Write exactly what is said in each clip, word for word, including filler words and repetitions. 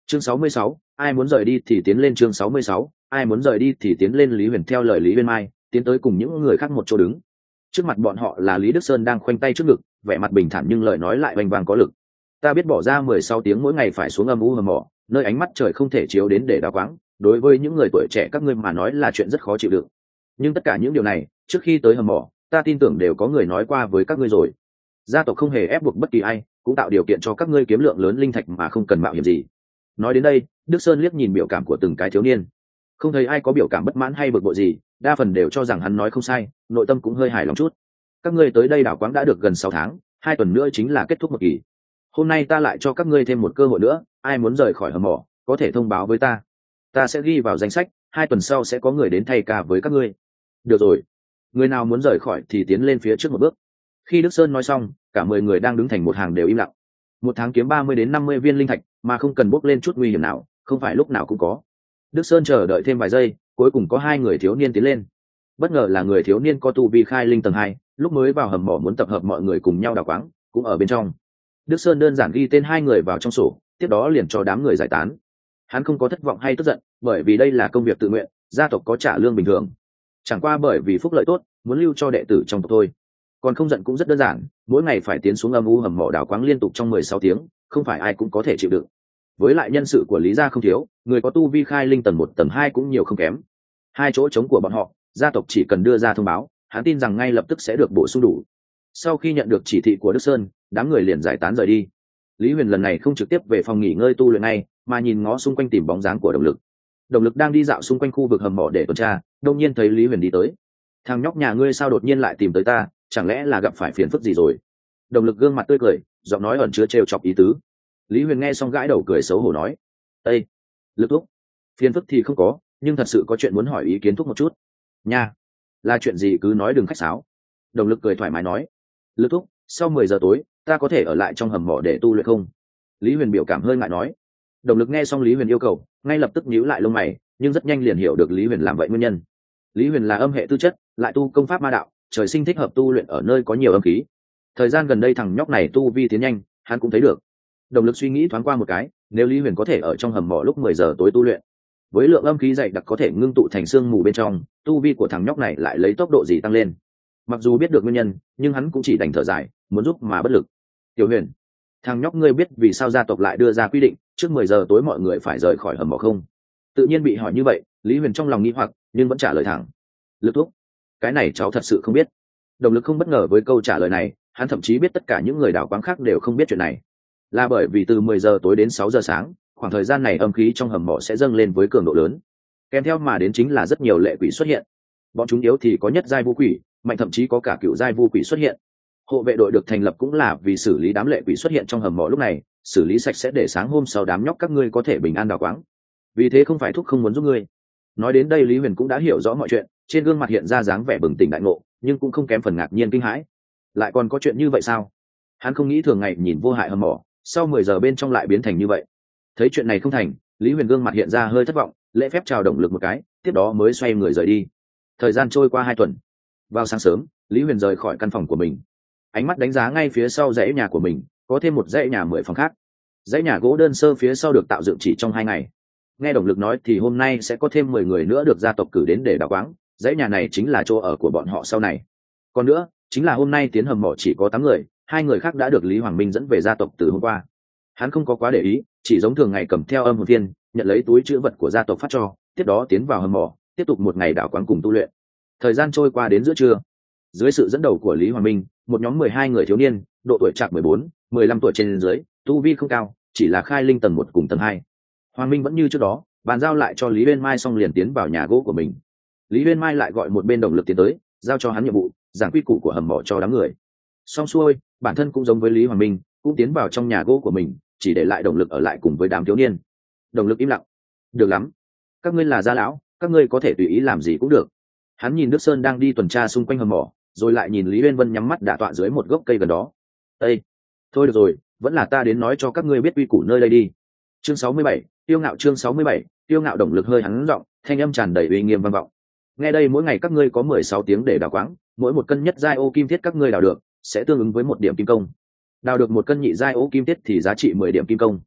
Chương sáu mươi sáu, ai muốn rời đi thì tiến lên. Chương sáu mươi sáu, ai muốn rời đi thì tiến lên. Lý Huyền theo lời Lý Uyên Mai tiến tới cùng những người khác một chỗ đứng. Trước mặt bọn họ là Lý Đức Sơn đang khoanh tay trước ngực, vẻ mặt bình thản nhưng lời nói lại vành vàng có lực. Ta biết bỏ ra mười sáu tiếng mỗi ngày phải xuống âm u hầm mỏ, nơi ánh mắt trời không thể chiếu đến để đào quáng, đối với những người tuổi trẻ các ngươi mà nói là chuyện rất khó chịu đựng. Nhưng tất cả những điều này, trước khi tới hầm mỏ, ta tin tưởng đều có người nói qua với các ngươi rồi. Gia tộc không hề ép buộc bất kỳ ai, cũng tạo điều kiện cho các ngươi kiếm lượng lớn linh thạch mà không cần mạo hiểm gì. Nói đến đây, Đức Sơn liếc nhìn biểu cảm của từng cái thiếu niên, không thấy ai có biểu cảm bất mãn hay bực bội gì, đa phần đều cho rằng hắn nói không sai, nội tâm cũng hơi hài lòng chút. Các ngươi tới đây đào quáng đã được gần sáu tháng, hai tuần nữa chính là kết thúc một kỳ. Hôm nay ta lại cho các ngươi thêm một cơ hội nữa, ai muốn rời khỏi hầm mỏ có thể thông báo với ta, ta sẽ ghi vào danh sách, hai tuần sau sẽ có người đến thay ca với các ngươi. Được rồi, người nào muốn rời khỏi thì tiến lên phía trước một bước. Khi Đức Sơn nói xong, cả mười người đang đứng thành một hàng đều im lặng. Một tháng kiếm ba mươi đến năm mươi viên linh thạch mà không cần bốc lên chút nguy hiểm nào, không phải lúc nào cũng có. Đức Sơn chờ đợi thêm vài giây, cuối cùng có hai người thiếu niên tiến lên. Bất ngờ là người thiếu niên có tu vi khai linh tầng hai, lúc mới vào hầm mỏ muốn tập hợp mọi người cùng nhau đào quáng, cũng ở bên trong. Đức Sơn đơn giản ghi tên hai người vào trong sổ, tiếp đó liền cho đám người giải tán. Hắn không có thất vọng hay tức giận, bởi vì đây là công việc tự nguyện, gia tộc có trả lương bình thường. Chẳng qua bởi vì phúc lợi tốt, muốn lưu cho đệ tử trong tộc thôi. Còn không giận cũng rất đơn giản, mỗi ngày phải tiến xuống âm u hầm mỏ đào quáng liên tục trong mười sáu tiếng, không phải ai cũng có thể chịu đựng. Với lại nhân sự của Lý gia không thiếu, người có tu vi khai linh tầng một tầng hai cũng nhiều không kém. Hai chỗ trống của bọn họ, gia tộc chỉ cần đưa ra thông báo, hắn tin rằng ngay lập tức sẽ được bổ sung đủ. Sau khi nhận được chỉ thị của Đức Sơn, đám người liền giải tán rời đi. Lý Huyền lần này không trực tiếp về phòng nghỉ ngơi tu luyện ngay, mà nhìn ngó xung quanh tìm bóng dáng của Đồng Lực. Đồng Lực đang đi dạo xung quanh khu vực hầm mỏ để tuần tra, đột nhiên thấy Lý Huyền đi tới. Thằng nhóc nhà ngươi sao đột nhiên lại tìm tới ta, chẳng lẽ là gặp phải phiền phức gì rồi? Đồng Lực gương mặt tươi cười, giọng nói ẩn chứa trêu chọc ý tứ. Lý Huyền nghe xong gãi đầu cười xấu hổ nói: "Ê, Lực thúc, phiền phức thì không có, nhưng thật sự có chuyện muốn hỏi ý kiến thúc một chút." "Nha, là chuyện gì cứ nói đừng khách sáo." Đồng Lực cười thoải mái nói: "Lực thúc, sau mười giờ tối, ta có thể ở lại trong hầm mỏ để tu luyện không?" Lý Huyền biểu cảm hơi ngại nói. Đồng Lực nghe xong Lý Huyền yêu cầu, ngay lập tức nhíu lại lông mày, nhưng rất nhanh liền hiểu được Lý Huyền làm vậy nguyên nhân. Lý Huyền là âm hệ tư chất, lại tu công pháp ma đạo, trời sinh thích hợp tu luyện ở nơi có nhiều âm khí. Thời gian gần đây thằng nhóc này tu vi tiến nhanh, hắn cũng thấy được. Đồng Lực suy nghĩ thoáng qua một cái, nếu Lý Huyền có thể ở trong hầm mỏ lúc mười giờ tối tu luyện, với lượng âm khí dày đặc có thể ngưng tụ thành xương mù bên trong, tu vi của thằng nhóc này lại lấy tốc độ gì tăng lên. Mặc dù biết được nguyên nhân, nhưng hắn cũng chỉ đành thở dài, muốn giúp mà bất lực. "Tiểu Huyền, thằng nhóc ngươi biết vì sao gia tộc lại đưa ra quy định trước mười giờ tối mọi người phải rời khỏi hầm mỏ không?" Tự nhiên bị hỏi như vậy, Lý Huyền trong lòng nghi hoặc, nhưng vẫn trả lời thẳng: "Lực thúc, cái này cháu thật sự không biết." Đồng Lực không bất ngờ với câu trả lời này, hắn thậm chí biết tất cả những người đào quáng khác đều không biết chuyện này. Là bởi vì từ mười giờ tối đến sáu giờ sáng, khoảng thời gian này âm khí trong hầm mỏ sẽ dâng lên với cường độ lớn, kèm theo mà đến chính là rất nhiều lệ quỷ xuất hiện. Bọn chúng yếu thì có nhất giai vu quỷ, mạnh thậm chí có cả cựu giai vu quỷ xuất hiện. Hộ vệ đội được thành lập cũng là vì xử lý đám lệ quỷ xuất hiện trong hầm mỏ lúc này, xử lý sạch sẽ để sáng hôm sau đám nhóc các ngươi có thể bình an đào quáng. Vì thế không phải thúc không muốn giúp ngươi. Nói đến đây Lý Huyền cũng đã hiểu rõ mọi chuyện, trên gương mặt hiện ra dáng vẻ bừng tỉnh đại ngộ, nhưng cũng không kém phần ngạc nhiên kinh hãi. Lại còn có chuyện như vậy sao? Hắn không nghĩ thường ngày nhìn vô hại hầm mỏ, sau mười giờ bên trong lại biến thành như vậy. Thấy chuyện này không thành, Lý Huyền gương mặt hiện ra hơi thất vọng, lễ phép chào Đồng Lực một cái, tiếp đó mới xoay người rời đi. Thời gian trôi qua hai tuần. Vào sáng sớm, Lý Huyền rời khỏi căn phòng của mình, ánh mắt đánh giá ngay phía sau dãy nhà của mình, có thêm một dãy nhà mười phòng khác. Dãy nhà gỗ đơn sơ phía sau được tạo dựng chỉ trong hai ngày. Nghe Đồng Lực nói thì hôm nay sẽ có thêm mười người nữa được gia tộc cử đến để đào quáng, dãy nhà này chính là chỗ ở của bọn họ sau này. Còn nữa, chính là hôm nay tiến hầm mỏ chỉ có tám người, hai người khác đã được Lý Hoàng Minh dẫn về gia tộc từ hôm qua. Hắn không có quá để ý, chỉ giống thường ngày cầm theo âm hồn viên, nhận lấy túi trữ vật của gia tộc phát cho, tiếp đó tiến vào hầm mỏ, tiếp tục một ngày đào quáng cùng tu luyện. Thời gian trôi qua đến giữa trưa, dưới sự dẫn đầu của Lý Hoàng Minh, một nhóm mười hai người thiếu niên, độ tuổi chạc mười bốn, mười lăm tuổi trên dưới, tu vi không cao, chỉ là khai linh tầng một cùng tầng hai. Hoàng Minh vẫn như trước đó, bàn giao lại cho Lý Uyên Mai xong liền tiến vào nhà gỗ của mình. Lý Uyên Mai lại gọi một bên Đồng Lực tiến tới, giao cho hắn nhiệm vụ, giảng quy củ của hầm mỏ cho đám người. Xong xuôi, bản thân cũng giống với Lý Hoàng Minh, cũng tiến vào trong nhà gỗ của mình, chỉ để lại Đồng Lực ở lại cùng với đám thiếu niên. Đồng Lực im lặng. "Được lắm, các ngươi là gia lão, các ngươi có thể tùy ý làm gì cũng được." Hắn nhìn Đức Sơn đang đi tuần tra xung quanh hầm mỏ, rồi lại nhìn Lý Uyên Vân nhắm mắt đả tọa dưới một gốc cây gần đó. "Ê, thôi được rồi, vẫn là ta đến nói cho các ngươi biết quy củ nơi đây đi." Chương sáu mươi bảy, Tiêu Ngạo. Chương sáu mươi bảy, Tiêu Ngạo. Đồng Lực hơi hắn giọng, thanh âm tràn đầy uy nghiêm vang vọng. "Nghe đây, mỗi ngày các ngươi có mười sáu tiếng để đào quáng, mỗi một cân nhất giai ô kim thiết các ngươi đào được sẽ tương ứng với một điểm kim công. Đào được một cân nhị giai ô kim thiết thì giá trị mười điểm kim công.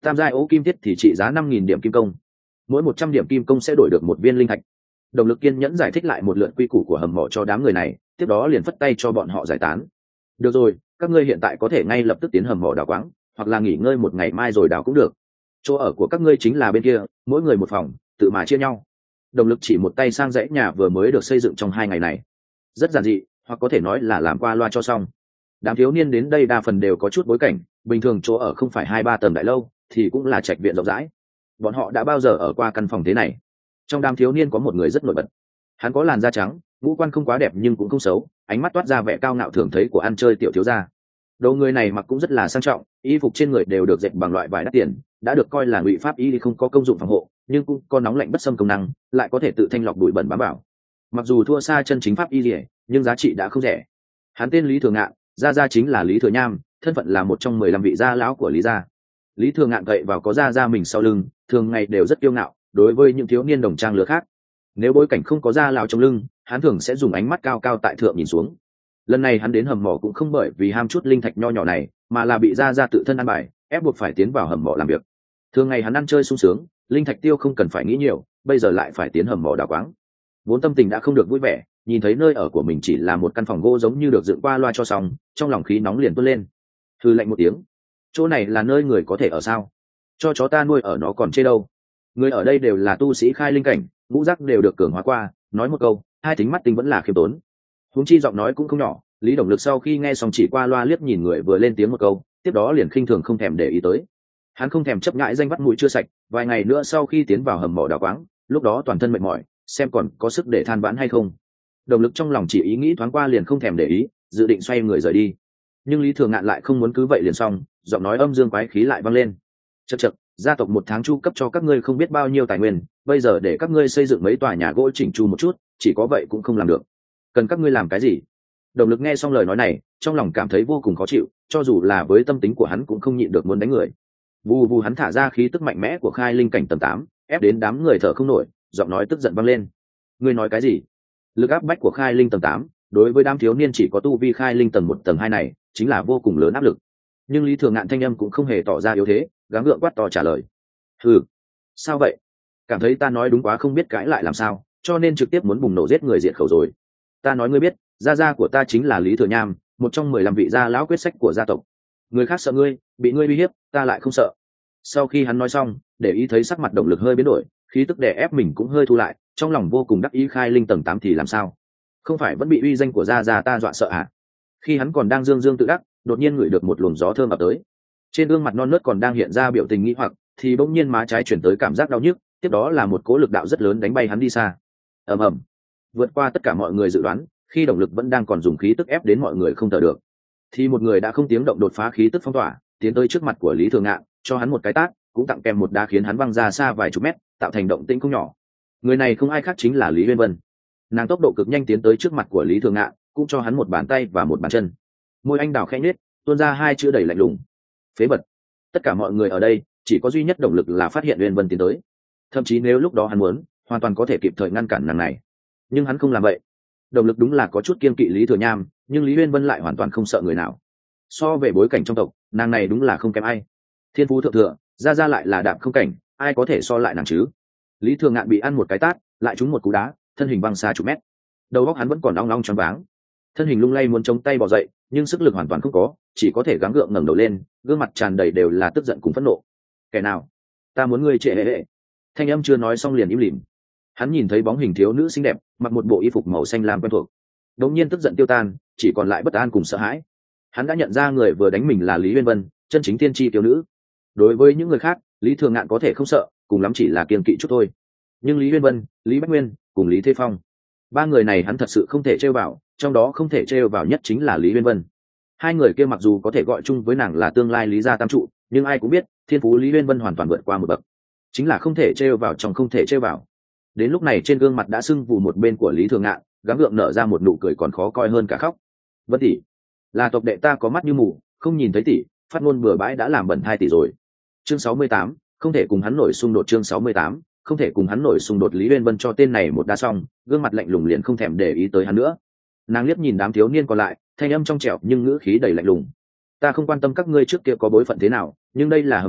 tam giai ố kim thiết thì trị giá năm nghìn điểm kim công, mỗi một trăm điểm kim công sẽ đổi được một viên linh thạch. Đồng Lực kiên nhẫn giải thích lại một lượt quy củ của hầm mỏ cho đám người này, tiếp đó liền phất tay cho bọn họ giải tán. Được rồi, các ngươi hiện tại có thể ngay lập tức tiến hầm mỏ đào quáng, hoặc là nghỉ ngơi một ngày mai rồi đào cũng được. Chỗ ở của các ngươi chính là bên kia, mỗi người một phòng, tự mà chia nhau. Đồng Lực chỉ một tay sang dãy nhà vừa mới được xây dựng trong hai ngày này, rất giản dị, hoặc có thể nói là làm qua loa cho xong. Đám thiếu niên đến đây đa phần đều có chút bối cảnh, bình thường chỗ ở không phải hai ba tầng đại lâu, thì cũng là trạch viện rộng rãi. Bọn họ đã bao giờ ở qua căn phòng thế này. Trong đám thiếu niên có một người rất nổi bật. Hắn có làn da trắng, ngũ quan không quá đẹp nhưng cũng không xấu, ánh mắt toát ra vẻ cao ngạo thường thấy của ăn chơi tiểu thiếu gia. Đầu người này mặc cũng rất là sang trọng, y phục trên người đều được dệt bằng loại vải đắt tiền, đã được coi là ngụy pháp y, không có công dụng phòng hộ, nhưng cũng có nóng lạnh bất xâm công năng, lại có thể tự thanh lọc bụi bẩn bám vào. Mặc dù thua xa chân chính pháp y liễu, nhưng giá trị đã không rẻ. Hắn tên Lý Thừa Ngạn, gia gia chính là Lý Thừa Nham, thân phận là một trong mười lăm vị gia lão của Lý gia. Lý Thừa Ngạn gậy vào có gia gia mình sau lưng, thường ngày đều rất kiêu ngạo đối với những thiếu niên đồng trang lứa khác. Nếu bối cảnh không có gia lão trong lưng, hắn thường sẽ dùng ánh mắt cao cao tại thượng nhìn xuống. Lần này hắn đến hầm mỏ cũng không bởi vì ham chút linh thạch nho nhỏ này, mà là bị gia gia tự thân ăn bài, ép buộc phải tiến vào hầm mỏ làm việc. Thường ngày hắn ăn chơi sung sướng, linh thạch tiêu không cần phải nghĩ nhiều, bây giờ lại phải tiến hầm mỏ đào quáng. Vốn tâm tình đã không được vui vẻ, nhìn thấy nơi ở của mình chỉ là một căn phòng gỗ giống như được dựng qua loa cho xong, trong lòng khí nóng liền tuôn lên. Hừ lạnh một tiếng, chỗ này là nơi người có thể ở sao? Cho chó ta nuôi ở nó còn chê đâu. Người ở đây đều là tu sĩ khai linh cảnh, ngũ giác đều được cường hóa qua, nói một câu, hai tính mắt tinh vẫn là khiêm tốn. Huống chi giọng nói cũng không nhỏ, Lý Đồng Lực sau khi nghe xong chỉ qua loa liếc nhìn người vừa lên tiếng một câu, tiếp đó liền khinh thường không thèm để ý tới. Hắn không thèm chấp ngại danh vắt mũi chưa sạch, vài ngày nữa sau khi tiến vào hầm mỏ đào quáng, lúc đó toàn thân mệt mỏi, xem còn có sức để than vãn hay không. Đồng Lực trong lòng chỉ ý nghĩ thoáng qua liền không thèm để ý, dự định xoay người rời đi. Nhưng Lý Thừa Ngạn lại không muốn cứ vậy liền xong, giọng nói âm dương quái khí lại vang lên. Chậc chậc, gia tộc một tháng chu cấp cho các ngươi không biết bao nhiêu tài nguyên, bây giờ để các ngươi xây dựng mấy tòa nhà gỗ chỉnh chu một chút, chỉ có vậy cũng không làm được. Cần các ngươi làm cái gì? Đồng Lực nghe xong lời nói này, trong lòng cảm thấy vô cùng khó chịu, cho dù là với tâm tính của hắn cũng không nhịn được muốn đánh người. Vù vù hắn thả ra khí tức mạnh mẽ của khai linh cảnh tầng tám, ép đến đám người thở không nổi, giọng nói tức giận vang lên. Ngươi nói cái gì? Lực áp bách của khai linh tầng tám, đối với đám thiếu niên chỉ có tu vi khai linh tầng một tầng hai này, chính là vô cùng lớn áp lực. Nhưng Lý Thừa Ngạn thanh âm cũng không hề tỏ ra yếu thế, gắng gượng quát to trả lời. Hừ, sao vậy? Cảm thấy ta nói đúng quá không biết cãi lại làm sao, cho nên trực tiếp muốn bùng nổ giết người diệt khẩu rồi. Ta nói ngươi biết, gia gia của ta chính là Lý Thừa Nham, một trong mười lăm vị gia lão quyết sách của gia tộc. Người khác sợ ngươi, bị ngươi uy hiếp, ta lại không sợ. Sau khi hắn nói xong, để ý thấy sắc mặt Động Lực hơi biến đổi, khí tức đè ép mình cũng hơi thu lại, trong lòng vô cùng đắc ý khai linh tầng tám thì làm sao? Không phải vẫn bị uy danh của gia gia ta dọa sợ à? Khi hắn còn đang dương dương tự đắc, đột nhiên ngửi được một luồng gió thơm ập tới. Trên gương mặt non nớt còn đang hiện ra biểu tình nghi hoặc, thì bỗng nhiên má trái chuyển tới cảm giác đau nhức, tiếp đó là một cỗ lực đạo rất lớn đánh bay hắn đi xa. Ầm ầm. Vượt qua tất cả mọi người dự đoán, khi Động Lực vẫn đang còn dùng khí tức ép đến mọi người không thở được, thì một người đã không tiếng động đột phá khí tức phong tỏa, tiến tới trước mặt của Lý Thừa Ngạn, cho hắn một cái tát, cũng tặng kèm một đá khiến hắn văng ra xa vài chục mét, tạo thành động tĩnh không nhỏ. Người này không ai khác chính là Lý Uyên Vân. Nàng tốc độ cực nhanh tiến tới trước mặt của Lý Thừa Ngạn, cũng cho hắn một bàn tay và một bàn chân. Môi anh đào khẽ nhếch, tuôn ra hai chữ đầy lạnh lùng: phế vật. Tất cả mọi người ở đây, chỉ có duy nhất Động Lực là phát hiện Uyên Vân tiến tới. Thậm chí nếu lúc đó hắn muốn, hoàn toàn có thể kịp thời ngăn cản nàng này. Nhưng hắn không làm vậy. Động Lực đúng là có chút kiêng kỵ Lý Thừa Nham, nhưng Lý Uyên Vân lại hoàn toàn không sợ người nào. So về bối cảnh trong tộc, nàng này đúng là không kém ai. Thiên phú thượng thừa, ra ra lại là đạm không cảnh, ai có thể so lại nàng chứ? Lý Thừa Ngạn bị ăn một cái tát, lại trúng một cú đá, thân hình văng xa chục mét. Đầu óc hắn vẫn còn long long choáng váng, thân hình lung lay muốn chống tay bò dậy, nhưng sức lực hoàn toàn không có, chỉ có thể gắng gượng ngẩng đầu lên, gương mặt tràn đầy đều là tức giận cùng phẫn nộ. Kẻ nào? Ta muốn ngươi trệ hệ hệ. Thanh âm chưa nói xong liền im lìm. Hắn nhìn thấy bóng hình thiếu nữ xinh đẹp, mặc một bộ y phục màu xanh lam quen thuộc, đột nhiên tức giận tiêu tan, chỉ còn lại bất an cùng sợ hãi. Hắn đã nhận ra người vừa đánh mình là Lý Uyên Vân, chân chính tiên tri tiểu nữ. Đối với những người khác, Lý Thừa Ngạn có thể không sợ, cùng lắm chỉ là kiêng kỵ chút thôi. Nhưng Lý Uyên Vân, Lý Bách Nguyên cùng Lý Thế Phong, ba người này hắn thật sự không thể trêu vào, trong đó không thể trêu vào nhất chính là Lý Uyên Vân. Hai người kia mặc dù có thể gọi chung với nàng là tương lai Lý gia tam trụ, nhưng ai cũng biết thiên phú Lý Uyên Vân hoàn toàn vượt qua một bậc, chính là không thể trêu vào trong không thể trêu vào. Đến lúc này trên gương mặt đã sưng vù một bên của Lý Thừa Ngạn, gắng gượng nở ra một nụ cười còn khó coi hơn cả khóc. Vân tỷ, là tộc đệ ta có mắt như mù, không nhìn thấy tỷ, phát ngôn bừa bãi đã làm bẩn hai tỷ rồi. Chương sáu mươi tám, không thể cùng hắn nổi xung đột. Chương sáu mươi tám, không thể cùng hắn nổi xung đột. Lý Uyên Vân cho tên này một đá xong, gương mặt lạnh lùng liền không thèm để ý tới hắn nữa. Nàng liếc nhìn đám thiếu niên còn lại, thanh âm trong trẻo nhưng ngữ khí đầy lạnh lùng: ta không quan tâm các ngươi trước kia có bối phận thế nào, nhưng đây là hầm mỏ,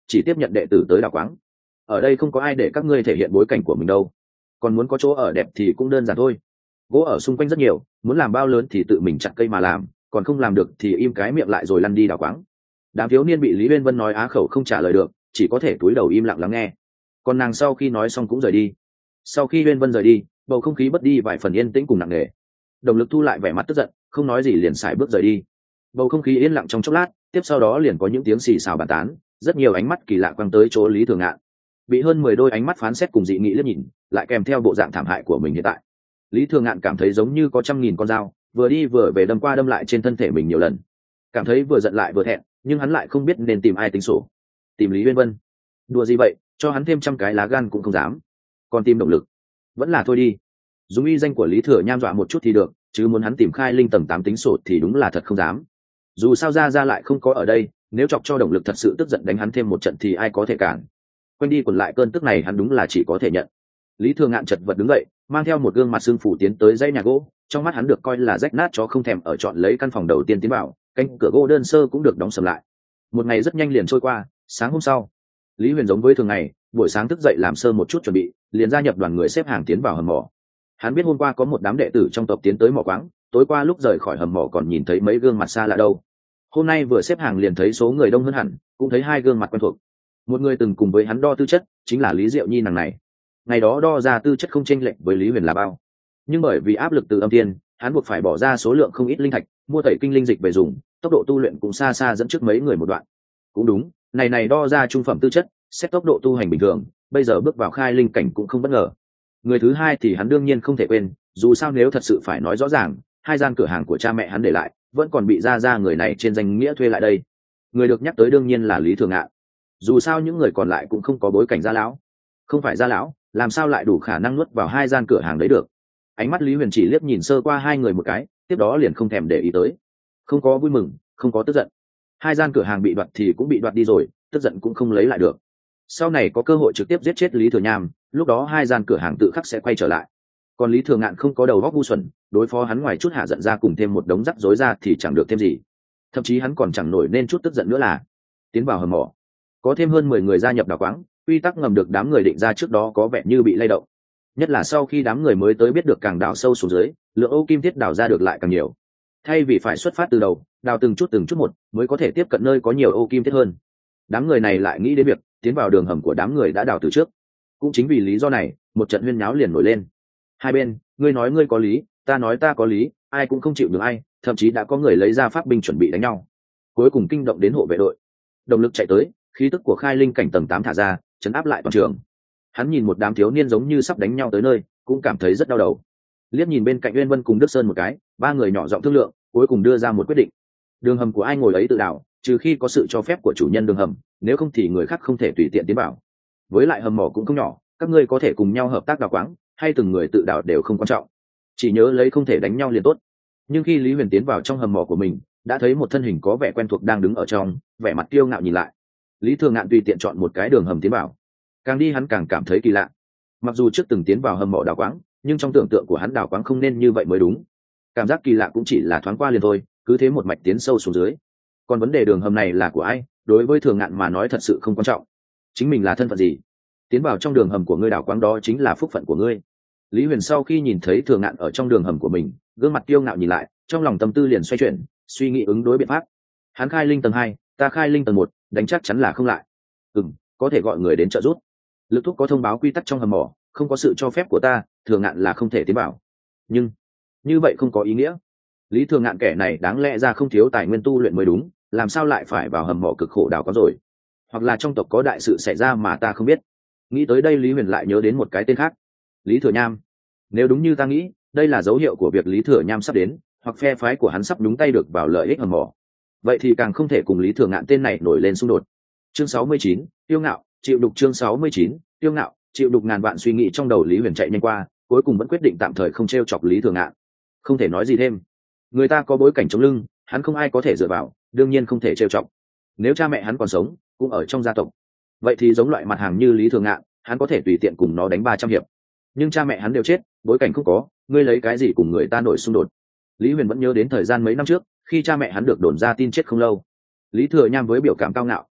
chỉ tiếp nhận đệ tử tới đào quáng. Ở đây không có ai để các ngươi thể hiện bối cảnh của mình đâu, còn muốn có chỗ ở đẹp thì cũng đơn giản thôi. Gỗ ở xung quanh rất nhiều, muốn làm bao lớn thì tự mình chặt cây mà làm, còn không làm được thì im cái miệng lại rồi lăn đi đào quáng. Đám thiếu niên bị Lý Uyên Vân nói á khẩu không trả lời được, chỉ có thể cúi đầu im lặng lắng nghe. Còn nàng sau khi nói xong cũng rời đi. Sau khi Uyên Vân rời đi, bầu không khí bất đi vài phần yên tĩnh cùng nặng nề. Đồng Lực thu lại vẻ mặt tức giận, không nói gì liền sải bước rời đi. Bầu không khí yên lặng trong chốc lát, tiếp sau đó liền có những tiếng xì xào bàn tán, rất nhiều ánh mắt kỳ lạ quăng tới chỗ Lý Thường Ngạn. Bị hơn mười đôi ánh mắt phán xét cùng dị nghị liếc nhìn, lại kèm theo bộ dạng thảm hại của mình hiện tại. Lý Thường Ngạn cảm thấy giống như có trăm nghìn con dao, vừa đi vừa về đâm qua đâm lại trên thân thể mình nhiều lần. Cảm thấy vừa giận lại vừa thẹn, nhưng hắn lại không biết nên tìm ai tính sổ. Tìm Lý Uyên Vân? Đùa gì vậy, cho hắn thêm trăm cái lá gan cũng không dám. Còn tìm Động Lực? Vẫn là thôi đi. Dùng uy danh của Lý Thừa Nham dọa một chút thì được, chứ muốn hắn tìm Khai Linh tầng tám tính sổ thì đúng là thật không dám. Dù sao ra ra lại không có ở đây, nếu chọc cho Động Lực thật sự tức giận đánh hắn thêm một trận thì ai có thể cản. Quanh đi quẩn lại cơn tức này hắn đúng là chỉ có thể nhận. Lý Thường Ngạn chật vật đứng dậy, mang theo một gương mặt sưng phủ tiến tới dãy nhà gỗ, trong mắt hắn được coi là rách nát cho không thèm ở chọn lấy căn phòng đầu tiên tiến vào, cánh cửa gỗ đơn sơ cũng được đóng sầm lại. Một ngày rất nhanh liền trôi qua. Sáng hôm sau, Lý Huyền giống với thường ngày, buổi sáng thức dậy làm sơ một chút chuẩn bị, liền gia nhập đoàn người xếp hàng tiến vào hầm mỏ. Hắn biết hôm qua có một đám đệ tử trong tộc tiến tới mỏ quáng, tối qua lúc rời khỏi hầm mỏ còn nhìn thấy mấy gương mặt xa lạ đâu. Hôm nay vừa xếp hàng liền thấy số người đông hơn hẳn, cũng thấy hai gương mặt quen thuộc. Một người từng cùng với hắn đo tư chất, chính là Lý Diệu Nhi nàng này. Ngày đó đo ra tư chất không chênh lệch với Lý Huyền là bao, nhưng bởi vì áp lực từ âm tiên, hắn buộc phải bỏ ra số lượng không ít linh thạch, mua tẩy kinh linh dịch về dùng, tốc độ tu luyện cũng xa xa dẫn trước mấy người một đoạn. Cũng đúng, này này đo ra trung phẩm tư chất, xét tốc độ tu hành bình thường, bây giờ bước vào khai linh cảnh cũng không bất ngờ. Người thứ hai thì hắn đương nhiên không thể quên, dù sao nếu thật sự phải nói rõ ràng, hai gian cửa hàng của cha mẹ hắn để lại, vẫn còn bị ra ra người này trên danh nghĩa thuê lại đây. Người được nhắc tới đương nhiên là Lý Thường Ngạn. Dù sao những người còn lại cũng không có bối cảnh gia lão, không phải gia lão, làm sao lại đủ khả năng nuốt vào hai gian cửa hàng đấy được. Ánh mắt Lý Huyền chỉ liếc nhìn sơ qua hai người một cái, tiếp đó liền không thèm để ý tới. Không có vui mừng, không có tức giận. Hai gian cửa hàng bị đoạt thì cũng bị đoạt đi rồi, tức giận cũng không lấy lại được. Sau này có cơ hội trực tiếp giết chết Lý Thừa Nham, lúc đó hai gian cửa hàng tự khắc sẽ quay trở lại. Còn Lý Thừa Ngạn không có đầu óc ngu xuẩn, đối phó hắn ngoài chút hạ giận ra cùng thêm một đống rắc rối ra thì chẳng được thêm gì. Thậm chí hắn còn chẳng nổi nên chút tức giận nữa là tiến vào hầm mỏ, có thêm hơn mười người gia nhập đào quáng, quy tắc ngầm được đám người định ra trước đó có vẻ như bị lay động. Nhất là sau khi đám người mới tới biết được càng đào sâu xuống dưới, lượng ô kim thiết đào ra được lại càng nhiều. Thay vì phải xuất phát từ đầu, đào từng chút từng chút một mới có thể tiếp cận nơi có nhiều ô kim thiết hơn. Đám người này lại nghĩ đến việc tiến vào đường hầm của đám người đã đào từ trước. Cũng chính vì lý do này, một trận huyên náo liền nổi lên. Hai bên, ngươi nói ngươi có lý, ta nói ta có lý, ai cũng không chịu được ai, thậm chí đã có người lấy ra pháp binh chuẩn bị đánh nhau. Cuối cùng kinh động đến hộ vệ đội. Động Lực chạy tới, khí tức của khai linh cảnh tầng tám thả ra, chấn áp lại toàn trường. Hắn nhìn một đám thiếu niên giống như sắp đánh nhau tới nơi, cũng cảm thấy rất đau đầu. Liếc nhìn bên cạnh Uyên Vân cùng Đức Sơn một cái, ba người nhỏ giọng thương lượng, cuối cùng đưa ra một quyết định. Đường hầm của ai ngồi ấy tự đào, trừ khi có sự cho phép của chủ nhân đường hầm, nếu không thì người khác không thể tùy tiện tiến vào. Với lại hầm mỏ cũng không nhỏ, các ngươi có thể cùng nhau hợp tác đào quáng, hay từng người tự đào đều không quan trọng. Chỉ nhớ lấy không thể đánh nhau liền tốt. Nhưng khi Lý Huyền tiến vào trong hầm mỏ của mình, đã thấy một thân hình có vẻ quen thuộc đang đứng ở trong, vẻ mặt kiêu ngạo nhìn lại. Lý Thường Ngạn tùy tiện chọn một cái đường hầm tiến vào. Càng đi hắn càng cảm thấy kỳ lạ. Mặc dù trước từng tiến vào hầm mỏ đào quáng, nhưng trong tưởng tượng của hắn đào quáng không nên như vậy mới đúng. Cảm giác kỳ lạ cũng chỉ là thoáng qua liền thôi, cứ thế một mạch tiến sâu xuống dưới. Còn vấn đề đường hầm này là của ai, đối với Thường Ngạn mà nói thật sự không quan trọng. Chính mình là thân phận gì, tiến vào trong đường hầm của ngươi đào quáng đó chính là phúc phận của ngươi. Lý Huyền sau khi nhìn thấy Thường Ngạn ở trong đường hầm của mình, gương mặt kiêu ngạo nhìn lại, trong lòng tâm tư liền xoay chuyển, suy nghĩ ứng đối biện pháp. Hắn khai linh tầng hai, ta khai linh tầng một, đánh chắc chắn là không lại. Ừm, có thể gọi người đến trợ giúp. Lực thúc có thông báo quy tắc trong hầm mỏ, không có sự cho phép của ta, Thường Ngạn là không thể tiến vào. Nhưng như vậy không có ý nghĩa. Lý Thường Ngạn kẻ này đáng lẽ ra không thiếu tài nguyên tu luyện mới đúng, làm sao lại phải vào hầm mỏ cực khổ đào có rồi? Hoặc là trong tộc có đại sự xảy ra mà ta không biết. Nghĩ tới đây Lý Huyền lại nhớ đến một cái tên khác, Lý Thừa Nham. Nếu đúng như ta nghĩ, đây là dấu hiệu của việc Lý Thừa Nham sắp đến, hoặc phe phái của hắn sắp đúng tay được vào lợi ích hầm mỏ. Vậy thì càng không thể cùng Lý Thường Ngạn tên này nổi lên xung đột. Chương sáu mươi chín, tiêu ngạo, chịu đục. Chương sáu mươi chín, tiêu ngạo, chịu đục. Ngàn vạn suy nghĩ trong đầu Lý Huyền chạy nhanh qua, cuối cùng vẫn quyết định tạm thời không treo chọc Lý Thường Ngạn. Không thể nói gì thêm. Người ta có bối cảnh chống lưng, hắn không ai có thể dựa vào, đương nhiên không thể treo chọc. Nếu cha mẹ hắn còn sống, cũng ở trong gia tộc, vậy thì giống loại mặt hàng như Lý Thường Ngạn, hắn có thể tùy tiện cùng nó đánh ba trăm hiệp. Nhưng cha mẹ hắn đều chết, bối cảnh không có, ngươi lấy cái gì cùng người ta nổi xung đột? Lý Huyền vẫn nhớ đến thời gian mấy năm trước, khi cha mẹ hắn được đồn ra tin chết không lâu. Lý Thừa Nham với biểu cảm cao ngạo,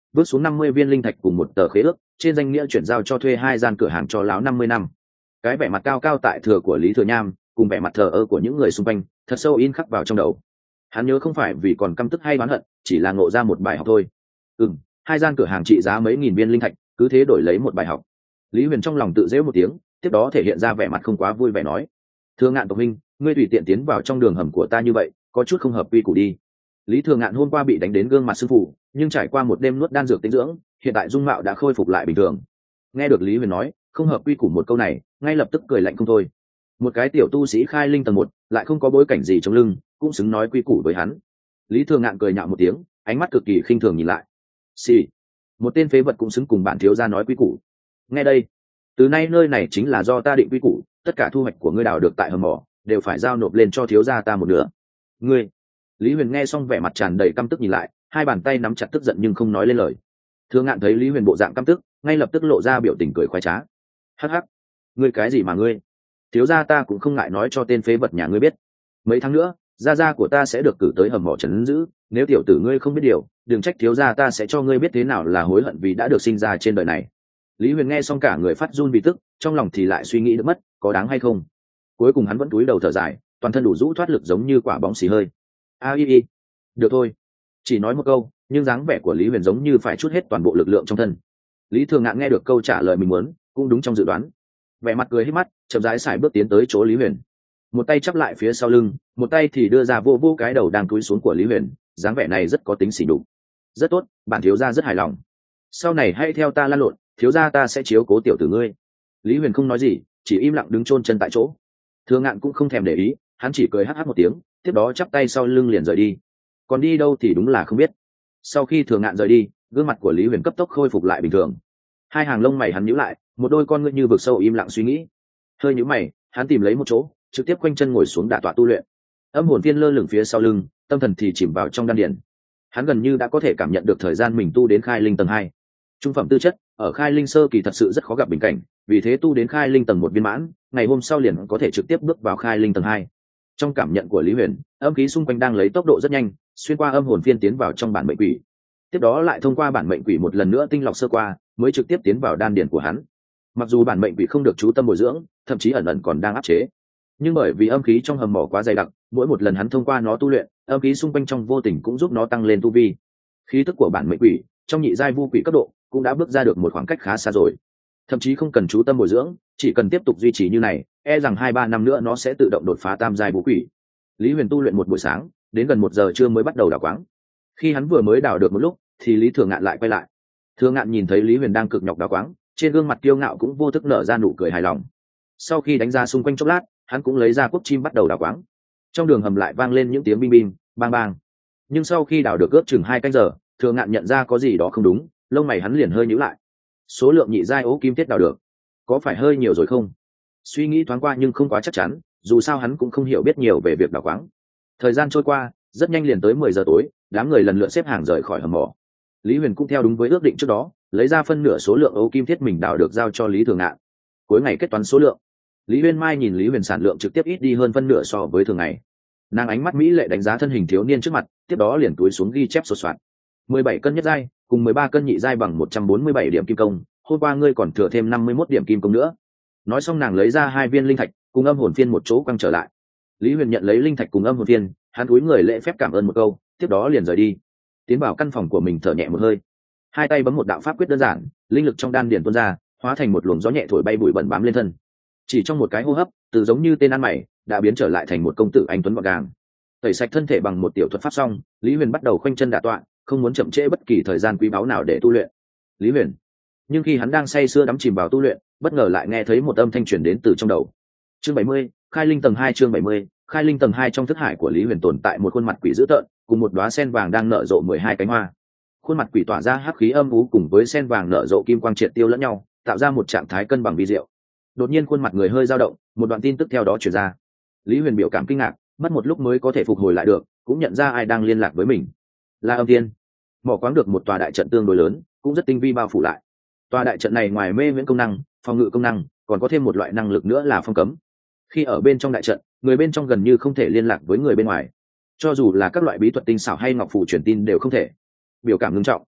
vứt xuống năm mươi viên linh thạch cùng một tờ khế ước, trên danh nghĩa chuyển giao cho thuê hai gian cửa hàng cho lão năm mươi năm. Cái vẻ mặt cao cao tại thừa của Lý Thừa Nham cùng vẻ mặt thờ ơ của những người xung quanh thật sâu in khắc vào trong đầu. Hắn nhớ không phải vì còn căm tức hay oán hận, chỉ là ngộ ra một bài học thôi. Ừm, hai gian cửa hàng trị giá mấy nghìn viên linh thạch, cứ thế đổi lấy một bài học. Lý Huyền trong lòng tự giễu một tiếng, tiếp đó thể hiện ra vẻ mặt không quá vui vẻ nói: Thừa Ngạn tộc huynh, ngươi tùy tiện tiến vào trong đường hầm của ta như vậy, có chút không hợp quy củ đi. Lý Thừa Ngạn hôm qua bị đánh đến gương mặt sưng phù, nhưng trải qua một đêm nuốt đan dược tĩnh dưỡng, hiện tại dung mạo đã khôi phục lại bình thường. Nghe được Lý Huyền nói không hợp quy củ một câu này, ngay lập tức cười lạnh không thôi. Một cái tiểu tu sĩ khai linh tầng một, lại không có bối cảnh gì trong lưng, cũng xứng nói quy củ với hắn. Lý Thừa Ngạn cười nhạo một tiếng, ánh mắt cực kỳ khinh thường nhìn lại. Xì, một tên phế vật cũng xứng cùng bản thiếu gia nói quy củ. Nghe đây, từ nay nơi này chính là do ta định quy củ, tất cả thu hoạch của ngươi đào được tại hầm mỏ đều phải giao nộp lên cho thiếu gia ta một nửa. Ngươi. Lý Huyền nghe xong vẻ mặt tràn đầy căm tức nhìn lại, hai bàn tay nắm chặt tức giận nhưng không nói lên lời. Thừa Ngạn thấy Lý Huyền bộ dạng căm tức, ngay lập tức lộ ra biểu tình cười khoái trá. Hắc hắc, ngươi cái gì mà ngươi? Thiếu gia ta cũng không ngại nói cho tên phế vật nhà ngươi biết. Mấy tháng nữa, gia gia của ta sẽ được cử tới hầm mỏ trấn giữ, nếu tiểu tử ngươi không biết điều, đừng trách thiếu gia ta sẽ cho ngươi biết thế nào là hối hận vì đã được sinh ra trên đời này. Lý Huyền nghe xong cả người phát run vì tức, trong lòng thì lại suy nghĩ được mất, có đáng hay không. Cuối cùng hắn vẫn cúi đầu thở dài, toàn thân đủ rũ thoát lực giống như quả bóng xì hơi. A y y, được thôi, chỉ nói một câu, nhưng dáng vẻ của Lý Huyền giống như phải trút hết toàn bộ lực lượng trong thân. Lý Thường Ngạn nghe được câu trả lời mình muốn, cũng đúng trong dự đoán. Vẻ mặt cười hết mắt, chậm rãi xài bước tiến tới chỗ Lý Huyền, một tay chắp lại phía sau lưng, một tay thì đưa ra vô vô cái đầu đang cúi xuống của Lý Huyền, dáng vẻ này rất có tính xỉ nhục. Rất tốt, bản thiếu gia rất hài lòng. Sau này hãy theo ta lăn lộn, thiếu gia ta sẽ chiếu cố tiểu tử ngươi. Lý Huyền không nói gì, chỉ im lặng đứng chôn chân tại chỗ. Thường Ngạn cũng không thèm để ý, hắn chỉ cười hắc hắc một tiếng, tiếp đó chắp tay sau lưng liền rời đi. Còn đi đâu thì đúng là không biết. Sau khi Thường Ngạn rời đi, gương mặt của Lý Huyền cấp tốc khôi phục lại bình thường. Hai hàng lông mày hắn nhíu lại, một đôi con ngươi như vực sâu im lặng suy nghĩ. Hơi nhíu mày, hắn tìm lấy một chỗ, trực tiếp quanh chân ngồi xuống đả tọa tu luyện. Âm hồn viên lơ lửng phía sau lưng, tâm thần thì chìm vào trong đan điền. Hắn gần như đã có thể cảm nhận được thời gian mình tu đến khai linh tầng hai. Trung phẩm tư chất, ở khai linh sơ kỳ thật sự rất khó gặp bình cảnh, vì thế tu đến khai linh tầng một viên mãn, ngày hôm sau liền có thể trực tiếp bước vào khai linh tầng hai. Trong cảm nhận của Lý Huyền, âm khí xung quanh đang lấy tốc độ rất nhanh, xuyên qua âm hồn phiên tiến vào trong bản mệnh quỷ. Tiếp đó lại thông qua bản mệnh quỷ một lần nữa tinh lọc sơ qua, mới trực tiếp tiến vào đan điền của hắn. Mặc dù bản mệnh quỷ không được chú tâm bồi dưỡng, thậm chí ẩn ẩn còn đang áp chế, nhưng bởi vì âm khí trong hầm mỏ quá dày đặc, mỗi một lần hắn thông qua nó tu luyện, âm khí xung quanh trong vô tình cũng giúp nó tăng lên tu vi. Khí tức của bản mệnh quỷ trong nhị giai vu quỷ cấp độ cũng đã bước ra được một khoảng cách khá xa rồi, thậm chí không cần chú tâm bồi dưỡng, chỉ cần tiếp tục duy trì như này, e rằng hai ba năm nữa nó sẽ tự động đột phá tam giai vu quỷ. Lý Huyền tu luyện một buổi sáng, đến gần một giờ trưa mới bắt đầu đào quáng. Khi hắn vừa mới đào được một lúc, thì Lý Thường Ngạn lại quay lại. Thường Ngạn nhìn thấy Lý Huyền đang cực nhọc đào quáng, trên gương mặt kiêu ngạo cũng vô thức nở ra nụ cười hài lòng. Sau khi đánh ra xung quanh chốc lát, hắn cũng lấy ra cuốc chim bắt đầu đào quáng. Trong đường hầm lại vang lên những tiếng bing bing, bang bang. Nhưng sau khi đào được ước chừng hai canh giờ, Thường Ngạn nhận ra có gì đó không đúng, lông mày hắn liền hơi nhíu lại. Số lượng nhị giai ố kim tiết đào được, có phải hơi nhiều rồi không? Suy nghĩ thoáng qua nhưng không quá chắc chắn, dù sao hắn cũng không hiểu biết nhiều về việc đào quáng. Thời gian trôi qua, rất nhanh liền tới mười giờ tối, đám người lần lượt xếp hàng rời khỏi hầm mỏ. Lý Huyền cũng theo đúng với ước định trước đó, lấy ra phân nửa số lượng ố kim thiết mình đào được giao cho Lý Thường Ngạn. Cuối ngày kết toán số lượng, Lý Huyên Mai nhìn Lý Huyền sản lượng trực tiếp ít đi hơn phân nửa so với thường ngày. Nàng ánh mắt mỹ lệ đánh giá thân hình thiếu niên trước mặt, tiếp đó liền túi xuống ghi chép sột soạt. mười bảy cân nhất giai, cùng mười ba cân nhị giai bằng một trăm bốn mươi bảy điểm kim công, hôm qua ngươi còn thừa thêm năm mươi mốt điểm kim công nữa. Nói xong nàng lấy ra hai viên linh thạch, cùng âm hồn phiên một chỗ quăng trở lại. Lý Huyền nhận lấy linh thạch cùng âm hồn phiên, hắn cúi người lễ phép cảm ơn một câu, tiếp đó liền rời đi. Tiến vào căn phòng của mình thở nhẹ một hơi. Hai tay bấm một đạo pháp quyết đơn giản, linh lực trong đan điền tuôn ra, hóa thành một luồng gió nhẹ thổi bay bụi bẩn bám lên thân. Chỉ trong một cái hô hấp, từ giống như tên ăn mày đã biến trở lại thành một công tử anh tuấn gọn gàng. Tẩy sạch thân thể bằng một tiểu thuật pháp xong, Lý Huyền bắt đầu khoanh chân đả tọa, không muốn chậm trễ bất kỳ thời gian quý báu nào để tu luyện. Lý Huyền. Nhưng khi hắn đang say sưa đắm chìm vào tu luyện, bất ngờ lại nghe thấy một âm thanh truyền đến từ trong đầu. Chương bảy mươi, khai linh tầng hai chương bảy mươi, khai linh tầng hai trong thức hải của Lý Huyền tồn tại một khuôn mặt quỷ dữ tợn, cùng một đóa sen vàng đang nở rộ mười hai cánh hoa. Khuôn mặt quỷ tỏa ra hắc khí âm u cùng với sen vàng nở rộ kim quang triệt tiêu lẫn nhau, tạo ra một trạng thái cân bằng vi diệu. Đột nhiên khuôn mặt người hơi dao động, một đoạn tin tức theo đó truyền ra. Lý Huyền biểu cảm kinh ngạc, mất một lúc mới có thể phục hồi lại được, cũng nhận ra ai đang liên lạc với mình. Là Âm Thiên. Mỏ khoáng được một tòa đại trận tương đối lớn, cũng rất tinh vi bao phủ lại. Tòa đại trận này ngoài mê miễn công năng, phòng ngự công năng, còn có thêm một loại năng lực nữa là phong cấm. Khi ở bên trong đại trận, người bên trong gần như không thể liên lạc với người bên ngoài. Cho dù là các loại bí thuật tinh xảo hay ngọc phù truyền tin đều không thể. Biểu cảm nghiêm trọng.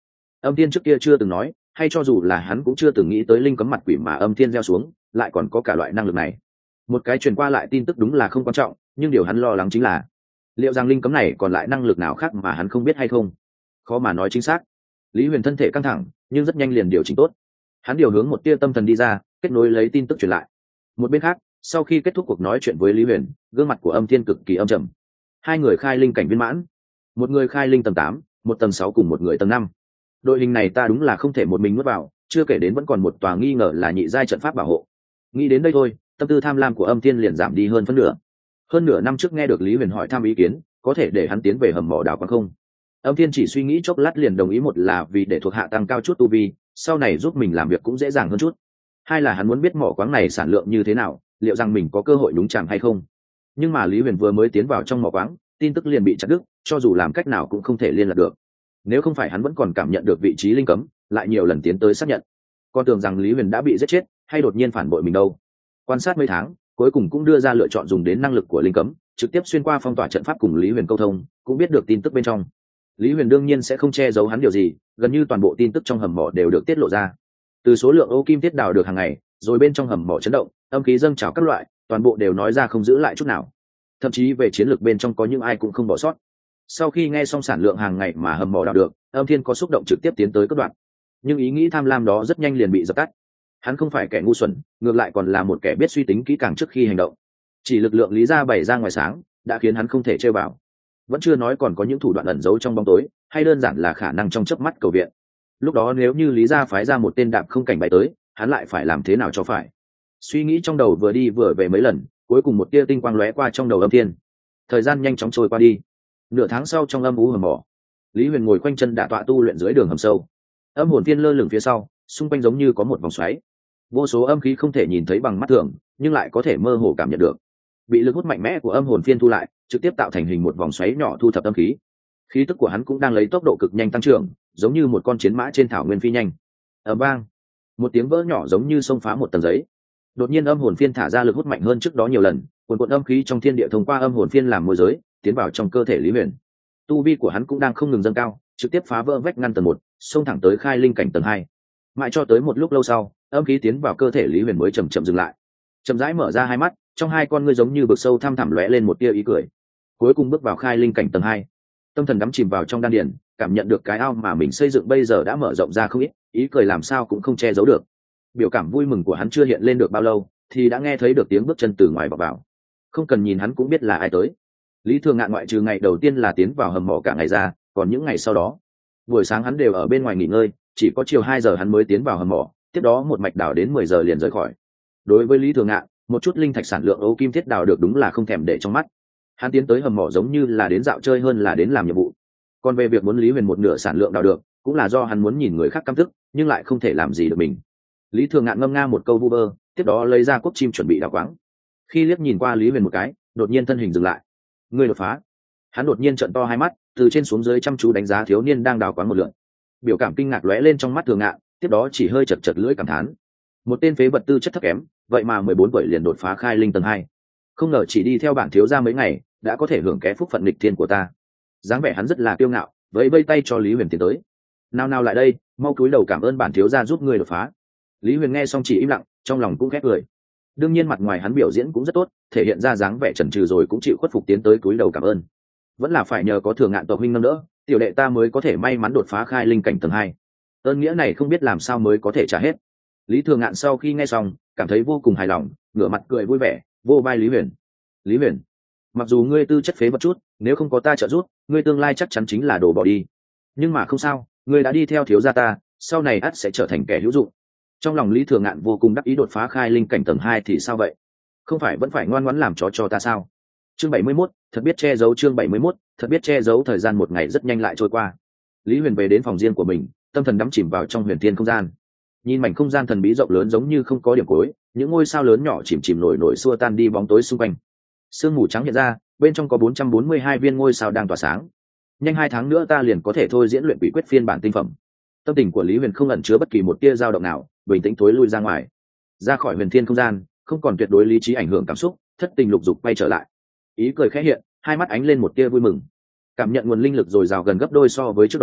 Âm Thiên trước kia chưa từng nói, hay cho dù là hắn cũng chưa từng nghĩ tới linh cấm mặt quỷ mà Âm Thiên gieo xuống lại còn có cả loại năng lực này. Một cái truyền qua lại tin tức đúng là không quan trọng, nhưng điều hắn lo lắng chính là liệu rằng linh cấm này còn lại năng lực nào khác mà hắn không biết hay không. Khó mà nói chính xác. Lý Huyền thân thể căng thẳng nhưng rất nhanh liền điều chỉnh tốt. Hắn điều hướng một tia tâm thần đi ra, kết nối lấy tin tức truyền lại. Một bên khác, sau khi kết thúc cuộc nói chuyện với Lý Huyền, gương mặt của Âm Thiên cực kỳ âm trầm. Hai người khai linh cảnh viên mãn, một người khai linh tầng tám, một tầng sáu cùng một người tầng năm. Đội hình này ta đúng là không thể một mình nuốt vào, chưa kể đến vẫn còn một tòa nghi ngờ là nhị giai trận pháp bảo hộ. Nghĩ đến đây thôi, tâm tư tham lam của Âm Thiên liền giảm đi hơn phân nửa. Hơn nửa năm trước nghe được Lý Huyền hỏi thăm ý kiến, có thể để hắn tiến về hầm mỏ đào quáng không? Âm Thiên chỉ suy nghĩ chốc lát liền đồng ý, một là vì để thuộc hạ tăng cao chút tu vi, sau này giúp mình làm việc cũng dễ dàng hơn chút. Hai là hắn muốn biết mỏ quáng này sản lượng như thế nào, liệu rằng mình có cơ hội nhúng chàm hay không. Nhưng mà Lý Huyền vừa mới tiến vào trong mỏ quáng, tin tức liền bị chặt đứt, cho dù làm cách nào cũng không thể liên lạc được. Nếu không phải hắn vẫn còn cảm nhận được vị trí linh cấm, lại nhiều lần tiến tới xác nhận, con tưởng rằng Lý Huyền đã bị giết chết hay đột nhiên phản bội mình đâu. Quan sát mấy tháng, cuối cùng cũng đưa ra lựa chọn dùng đến năng lực của linh cấm, trực tiếp xuyên qua phong tỏa trận pháp cùng Lý Huyền câu thông, cũng biết được tin tức bên trong. Lý Huyền đương nhiên sẽ không che giấu hắn điều gì, gần như toàn bộ tin tức trong hầm mỏ đều được tiết lộ ra. Từ số lượng ô kim tiết đào được hàng ngày, rồi bên trong hầm mỏ chấn động, âm khí dâng trào các loại, toàn bộ đều nói ra không giữ lại chút nào. Thậm chí về chiến lược bên trong có những ai cũng không bỏ sót. Sau khi nghe xong sản lượng hàng ngày mà hầm mỏ đào được, Âm Thiên có xúc động trực tiếp tiến tới cắt đoạn. Nhưng ý nghĩ tham lam đó rất nhanh liền bị dập tắt. Hắn không phải kẻ ngu xuẩn, ngược lại còn là một kẻ biết suy tính kỹ càng trước khi hành động. Chỉ lực lượng Lý gia bày ra ngoài sáng đã khiến hắn không thể chơi vào. Vẫn chưa nói còn có những thủ đoạn ẩn giấu trong bóng tối, hay đơn giản là khả năng trong chớp mắt cầu viện. Lúc đó nếu như Lý gia phái ra một tên đạp không cảnh bay tới, hắn lại phải làm thế nào cho phải? Suy nghĩ trong đầu vừa đi vừa về mấy lần, cuối cùng một tia tinh quang lóe qua trong đầu Âm Thiên. Thời gian nhanh chóng trôi qua đi. Nửa tháng sau, trong âm u hầm mỏ, Lý Huyền ngồi khoanh chân đả tọa tu luyện dưới đường hầm sâu. Âm hồn thiên lơ lửng phía sau, xung quanh giống như có một vòng xoáy. Vô số âm khí không thể nhìn thấy bằng mắt thường, nhưng lại có thể mơ hồ cảm nhận được. Bị lực hút mạnh mẽ của âm hồn phiên thu lại, trực tiếp tạo thành hình một vòng xoáy nhỏ thu thập âm khí. Khí tức của hắn cũng đang lấy tốc độ cực nhanh tăng trưởng, giống như một con chiến mã trên thảo nguyên phi nhanh. Ầm vang, một tiếng vỡ nhỏ giống như xông phá một tầng giấy. Đột nhiên âm hồn phiên thả ra lực hút mạnh hơn trước đó nhiều lần, cuồn cuộn âm khí trong thiên địa thông qua âm hồn phiên làm môi giới, tiến vào trong cơ thể Lý Huyền. Tu vi của hắn cũng đang không ngừng dâng cao, trực tiếp phá vỡ vách ngăn tầng một, xông thẳng tới khai linh cảnh tầng hai. Mãi cho tới một lúc lâu sau, âm khí tiến vào cơ thể Lý Huyền mới chậm chậm dừng lại. Chậm rãi mở ra hai mắt, trong hai con ngươi giống như vực sâu thăm thẳm lóe lên một tia ý cười. Cuối cùng bước vào khai linh cảnh tầng hai. Tâm thần đắm chìm vào trong đan điền, cảm nhận được cái ao mà mình xây dựng bây giờ đã mở rộng ra không ít, ý cười làm sao cũng không che giấu được. Biểu cảm vui mừng của hắn chưa hiện lên được bao lâu, thì đã nghe thấy được tiếng bước chân từ ngoài vào vào. Không cần nhìn hắn cũng biết là ai tới. Lý Thường Ngạn ngoại trừ ngày đầu tiên là tiến vào hầm mỏ cả ngày ra, còn những ngày sau đó, buổi sáng hắn đều ở bên ngoài nghỉ ngơi, chỉ có chiều hai giờ hắn mới tiến vào hầm mỏ, tiếp đó một mạch đào đến mười giờ liền rời khỏi. Đối với Lý Thường Ngạn, một chút linh thạch sản lượng ấu kim thiết đào được đúng là không thèm để trong mắt. Hắn tiến tới hầm mỏ giống như là đến dạo chơi hơn là đến làm nhiệm vụ. Còn về việc muốn Lý Huyền một nửa sản lượng đào được, cũng là do hắn muốn nhìn người khác căm tức, nhưng lại không thể làm gì được mình. Lý Thường Ngạn ngâm nga một câu vu vơ, tiếp đó lấy ra quốc chim chuẩn bị đào quáng. Khi liếc nhìn qua Lý Huyền một cái, đột nhiên thân hình dừng lại. Ngươi đột phá. Hắn đột nhiên trợn to hai mắt, từ trên xuống dưới chăm chú đánh giá thiếu niên đang đào quáng một lượt. Biểu cảm kinh ngạc lóe lên trong mắt Thường Ngạn, tiếp đó chỉ hơi chật chật lưỡi cảm thán. Một tên phế vật tư chất thấp kém, vậy mà mười bốn tuổi liền đột phá khai linh tầng hai. Không ngờ chỉ đi theo bản thiếu gia mấy ngày, đã có thể hưởng ké phúc phận nghịch thiên của ta. Dáng vẻ hắn rất là kiêu ngạo, vẫy vây tay cho Lý Huyền tiến tới. Nào nào lại đây, mau cúi đầu cảm ơn bản thiếu gia giúp ngươi đột phá. Lý Huyền nghe xong chỉ im lặng, trong lòng cũng khét cười. Đương nhiên mặt ngoài hắn biểu diễn cũng rất tốt, thể hiện ra dáng vẻ chần chừ rồi cũng chịu khuất phục tiến tới cúi đầu cảm ơn. Vẫn là phải nhờ có Thường Ngạn tộc huynh nâng đỡ, tiểu đệ ta mới có thể may mắn đột phá khai linh cảnh tầng hai. Ơn nghĩa này không biết làm sao mới có thể trả hết. Lý Thường Ngạn sau khi nghe xong, cảm thấy vô cùng hài lòng, ngửa mặt cười vui vẻ, vô vai Lý Huyền. Lý Huyền, mặc dù ngươi tư chất phế vật chút, nếu không có ta trợ giúp, ngươi tương lai chắc chắn chính là đồ bỏ đi. Nhưng mà không sao, ngươi đã đi theo thiếu gia ta, sau này ắt sẽ trở thành kẻ hữu dụng. Trong lòng Lý Thường Ngạn vô cùng đắc ý, đột phá khai linh cảnh tầng hai thì sao vậy? Không phải vẫn phải ngoan ngoãn làm chó cho ta sao? Chương bảy mươi mốt, thật biết che giấu. Chương bảy mươi mốt, thật biết che giấu. Thời gian một ngày rất nhanh lại trôi qua. Lý Huyền về đến phòng riêng của mình, tâm thần đắm chìm vào trong huyền thiên không gian. Nhìn mảnh không gian thần bí rộng lớn giống như không có điểm cuối, những ngôi sao lớn nhỏ chìm chìm nổi nổi xua tan đi bóng tối xung quanh. Sương mù trắng hiện ra, bên trong có bốn trăm bốn mươi hai viên ngôi sao đang tỏa sáng. Nhanh hai tháng nữa ta liền có thể thôi diễn luyện quỷ quyết phiên bản tinh phẩm. Tâm tình của Lý Huyền không ẩn chứa bất kỳ một tia dao động nào, bình tĩnh tối lui ra ngoài, ra khỏi huyền thiên không gian, không còn tuyệt đối lý trí ảnh hưởng cảm xúc, thất tình lục dục quay trở lại. Ý cười khẽ hiện, hai mắt ánh lên một tia vui mừng. Cảm nhận nguồn linh lực dồi dào gần gấp đôi so với trước đó,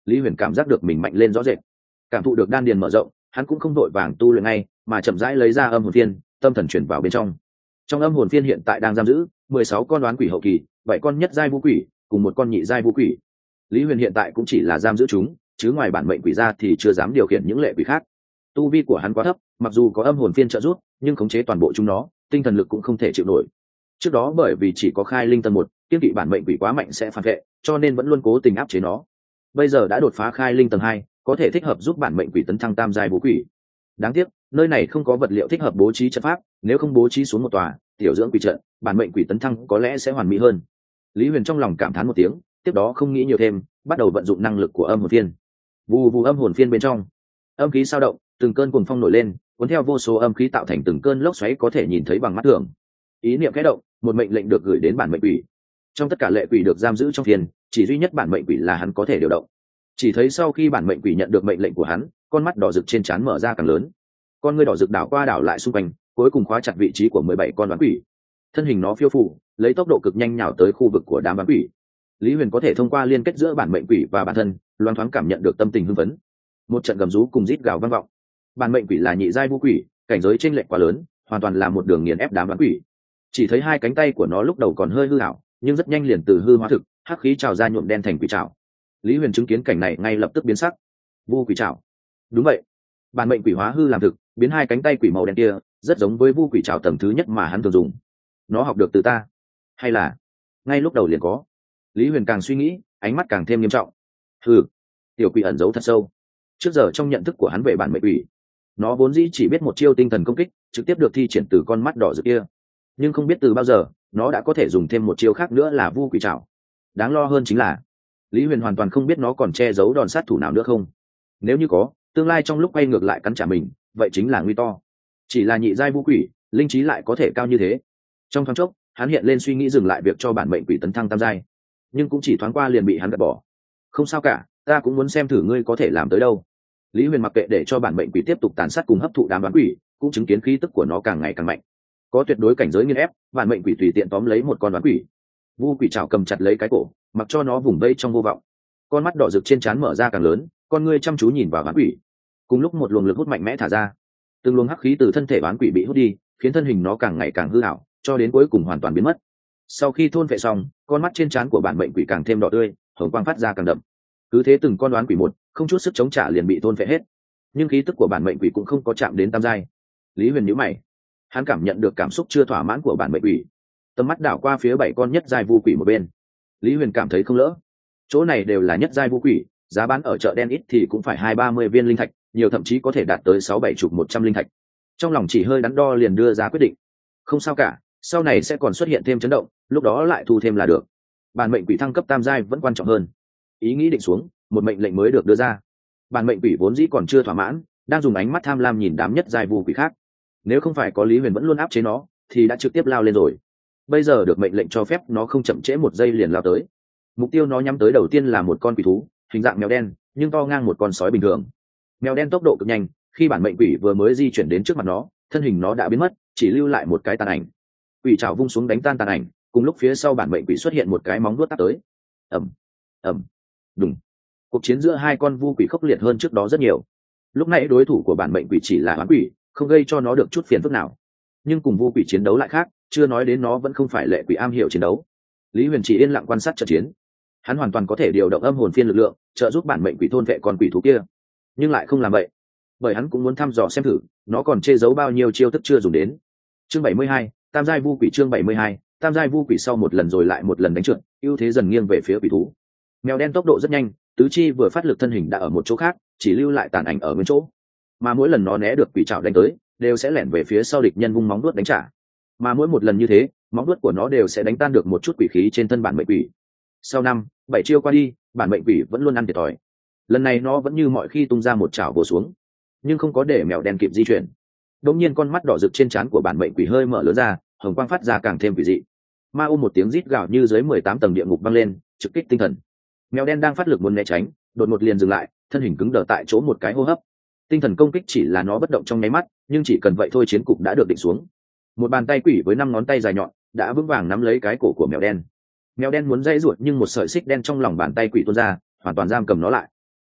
Lý Huyền cảm giác được mình mạnh lên rõ rệt, cảm thụ được đan điền mở rộng, hắn cũng không vội vàng tu luyện ngay, mà chậm rãi lấy ra âm hồn phiên, tâm thần chuyển vào bên trong. Trong âm hồn phiên hiện tại đang giam giữ mười sáu con đoán quỷ hậu kỳ, bảy con nhất giai vu quỷ cùng một con nhị giai vu quỷ. Lý Huyền hiện tại cũng chỉ là giam giữ chúng, chứ ngoài bản mệnh quỷ ra thì chưa dám điều khiển những lệ quỷ khác. Tu vi của hắn quá thấp, mặc dù có âm hồn phiên trợ giúp, nhưng khống chế toàn bộ chúng nó, tinh thần lực cũng không thể chịu nổi. Trước đó bởi vì chỉ có khai linh tầng một, kiêng kỵ bản mệnh quỷ quá mạnh sẽ phản vệ, cho nên vẫn luôn cố tình áp chế nó. Bây giờ đã đột phá khai linh tầng hai, có thể thích hợp giúp bản mệnh quỷ tấn thăng tam giai vũ quỷ. Đáng tiếc, nơi này không có vật liệu thích hợp bố trí trận pháp, nếu không bố trí xuống một tòa tiểu dưỡng quỷ trận, bản mệnh quỷ tấn thăng có lẽ sẽ hoàn mỹ hơn. Lý Huyền trong lòng cảm thán một tiếng, tiếp đó không nghĩ nhiều thêm, bắt đầu vận dụng năng lực của âm hồn phiên. Vù vù âm hồn phiên bên trong, âm khí sao động, từng cơn cuồng phong nổi lên, cuốn theo vô số âm khí tạo thành từng cơn lốc xoáy có thể nhìn thấy bằng mắt thường. Ý niệm khẽ động, một mệnh lệnh được gửi đến bản mệnh quỷ. Trong tất cả lệ quỷ được giam giữ trong phiên, chỉ duy nhất bản mệnh quỷ là hắn có thể điều động. Chỉ thấy sau khi bản mệnh quỷ nhận được mệnh lệnh của hắn, con mắt đỏ rực trên trán mở ra càng lớn, con ngươi đỏ rực đảo qua đảo lại xung quanh, cuối cùng khóa chặt vị trí của mười bảy con đoán quỷ. Thân hình nó phiêu phù, lấy tốc độ cực nhanh nhào tới khu vực của đám đoán quỷ. Lý Huyền có thể thông qua liên kết giữa bản mệnh quỷ và bản thân, loáng thoáng cảm nhận được tâm tình hưng phấn. Một trận gầm rú cùng rít gào vang vọng. Bản mệnh quỷ là nhị giai vu quỷ, cảnh giới chênh lệch quá lớn, hoàn toàn là một đường nghiền ép đám đoán quỷ. Chỉ thấy hai cánh tay của nó lúc đầu còn hơi hư ảo, nhưng rất nhanh liền từ hư hóa thực, hắc khí trào ra nhuộm đen thành quỷ trảo. Lý Huyền chứng kiến cảnh này ngay lập tức biến sắc. Vu quỷ trảo. Đúng vậy, bản mệnh quỷ hóa hư làm thực, biến hai cánh tay quỷ màu đen kia rất giống với vu quỷ trảo tầng thứ nhất mà hắn thường dùng. Nó học được từ ta, hay là ngay lúc đầu liền có? Lý Huyền càng suy nghĩ, ánh mắt càng thêm nghiêm trọng. Hừ, tiểu quỷ ẩn giấu thật sâu. Trước giờ trong nhận thức của hắn về bản mệnh quỷ, nó vốn dĩ chỉ biết một chiêu tinh thần công kích, trực tiếp được thi triển từ con mắt đỏ rực kia. Nhưng không biết từ bao giờ, nó đã có thể dùng thêm một chiêu khác nữa là vu quỷ trảo. Đáng lo hơn chính là Lý Huyền hoàn toàn không biết nó còn che giấu đòn sát thủ nào nữa không. Nếu như có, tương lai trong lúc quay ngược lại cắn trả mình, vậy chính là nguy to. Chỉ là nhị giai vu quỷ, linh trí lại có thể cao như thế. Trong thoáng chốc, hắn hiện lên suy nghĩ dừng lại việc cho bản mệnh quỷ tấn thăng tam giai, nhưng cũng chỉ thoáng qua liền bị hắn gạt bỏ. Không sao cả, ta cũng muốn xem thử ngươi có thể làm tới đâu. Lý Huyền mặc kệ để cho bản mệnh quỷ tiếp tục tàn sát cùng hấp thụ đám đoán quỷ, cũng chứng kiến khí tức của nó càng ngày càng mạnh, có tuyệt đối cảnh giới nghiền ép. Bản mệnh quỷ tùy tiện tóm lấy một con đoán quỷ, vu quỷ trảo cầm chặt lấy cái cổ, mặc cho nó vùng vây trong vô vọng. Con mắt đỏ rực trên trán mở ra càng lớn, con ngươi chăm chú nhìn vào đoán quỷ. Cùng lúc một luồng lực hút mạnh mẽ thả ra, từng luồng hắc khí từ thân thể đoán quỷ bị hút đi, khiến thân hình nó càng ngày càng hư ảo, cho đến cuối cùng hoàn toàn biến mất. Sau khi thôn vệ xong, con mắt trên trán của bản mệnh quỷ càng thêm đỏ tươi, hồng quang phát ra càng đậm. Cứ thế từng con đoán quỷ một, không chút sức chống trả liền bị thôn vệ hết. Nhưng khí tức của bản mệnh quỷ cũng không có chạm đến tam giai. Lý Huyền nhíu mày, hắn cảm nhận được cảm xúc chưa thỏa mãn của bản mệnh quỷ. Tầm mắt đảo qua phía bảy con nhất giai vu quỷ một bên. Lý Huyền cảm thấy không lỡ. Chỗ này đều là nhất giai vu quỷ, giá bán ở chợ đen ít thì cũng phải hai ba mươi viên linh thạch, nhiều thậm chí có thể đạt tới sáu bảy chục một trăm linh thạch. Trong lòng chỉ hơi đắn đo liền đưa ra quyết định. Không sao cả, sau này sẽ còn xuất hiện thêm chấn động, lúc đó lại thu thêm là được. Bản mệnh quỷ thăng cấp tam giai vẫn quan trọng hơn. Ý nghĩ định xuống, một mệnh lệnh mới được đưa ra. Bản mệnh quỷ vốn dĩ còn chưa thỏa mãn, đang dùng ánh mắt tham lam nhìn đám nhất giai vu quỷ khác. Nếu không phải có Lý Huyền vẫn luôn áp chế nó, thì đã trực tiếp lao lên rồi. Bây giờ được mệnh lệnh cho phép, nó không chậm trễ một giây liền lao tới. Mục tiêu nó nhắm tới đầu tiên là một con quỷ thú, hình dạng mèo đen, nhưng to ngang một con sói bình thường. Mèo đen tốc độ cực nhanh, khi bản mệnh quỷ vừa mới di chuyển đến trước mặt nó, thân hình nó đã biến mất, chỉ lưu lại một cái tàn ảnh. Quỷ trảo vung xuống đánh tan tàn ảnh, cùng lúc phía sau bản mệnh quỷ xuất hiện một cái móng vuốt tát tới. Ầm, ầm, đùng. Cuộc chiến giữa hai con vu quỷ khốc liệt hơn trước đó rất nhiều. Lúc nãy đối thủ của bản mệnh quỷ chỉ là oán quỷ, không gây cho nó được chút phiền phức nào. Nhưng cùng vu quỷ chiến đấu lại khác, chưa nói đến nó vẫn không phải lệ quỷ am hiểu chiến đấu. Lý Huyền chỉ yên lặng quan sát trận chiến. Hắn hoàn toàn có thể điều động âm hồn phiên lực lượng, trợ giúp bản mệnh quỷ thôn vệ con quỷ thú kia, nhưng lại không làm vậy, bởi hắn cũng muốn thăm dò xem thử nó còn che giấu bao nhiêu chiêu thức chưa dùng đến. Chương bảy mươi hai, tam giai vu quỷ. Chương bảy mươi hai, tam giai vu quỷ. Sau một lần rồi lại một lần đánh trượt, ưu thế dần nghiêng về phía quỷ thú. Mèo đen tốc độ rất nhanh, tứ chi vừa phát lực thân hình đã ở một chỗ khác, chỉ lưu lại tàn ảnh ở nguyên chỗ. Mà mỗi lần nó né được quỷ trảo đánh tới, đều sẽ lẻn về phía sau địch nhân vung móng vuốt đánh trả. Mà mỗi một lần như thế, móng vuốt của nó đều sẽ đánh tan được một chút quỷ khí trên thân bản mệnh quỷ. Sau năm, bảy chiêu qua đi, bản mệnh quỷ vẫn luôn ăn thiệt thòi. Lần này nó vẫn như mọi khi tung ra một chảo vồ xuống, nhưng không có để mèo đen kịp di chuyển. Đột nhiên con mắt đỏ rực trên trán của bản mệnh quỷ hơi mở lớn ra, hồng quang phát ra càng thêm quỷ dị. Ma ôm một tiếng rít gào như dưới mười tám tầng địa ngục vang lên, trực kích tinh thần. Mèo đen đang phát lực muốn né tránh, đột ngột liền dừng lại, thân hình cứng đờ tại chỗ một cái hô hấp. Tinh thần công kích chỉ là nó bất động trong nháy mắt, nhưng chỉ cần vậy thôi chiến cục đã được định xuống. Một bàn tay quỷ với năm ngón tay dài nhọn đã vững vàng nắm lấy cái cổ của mèo đen. Mèo đen muốn dây ruột nhưng một sợi xích đen trong lòng bàn tay quỷ tuôn ra, hoàn toàn giam cầm nó lại.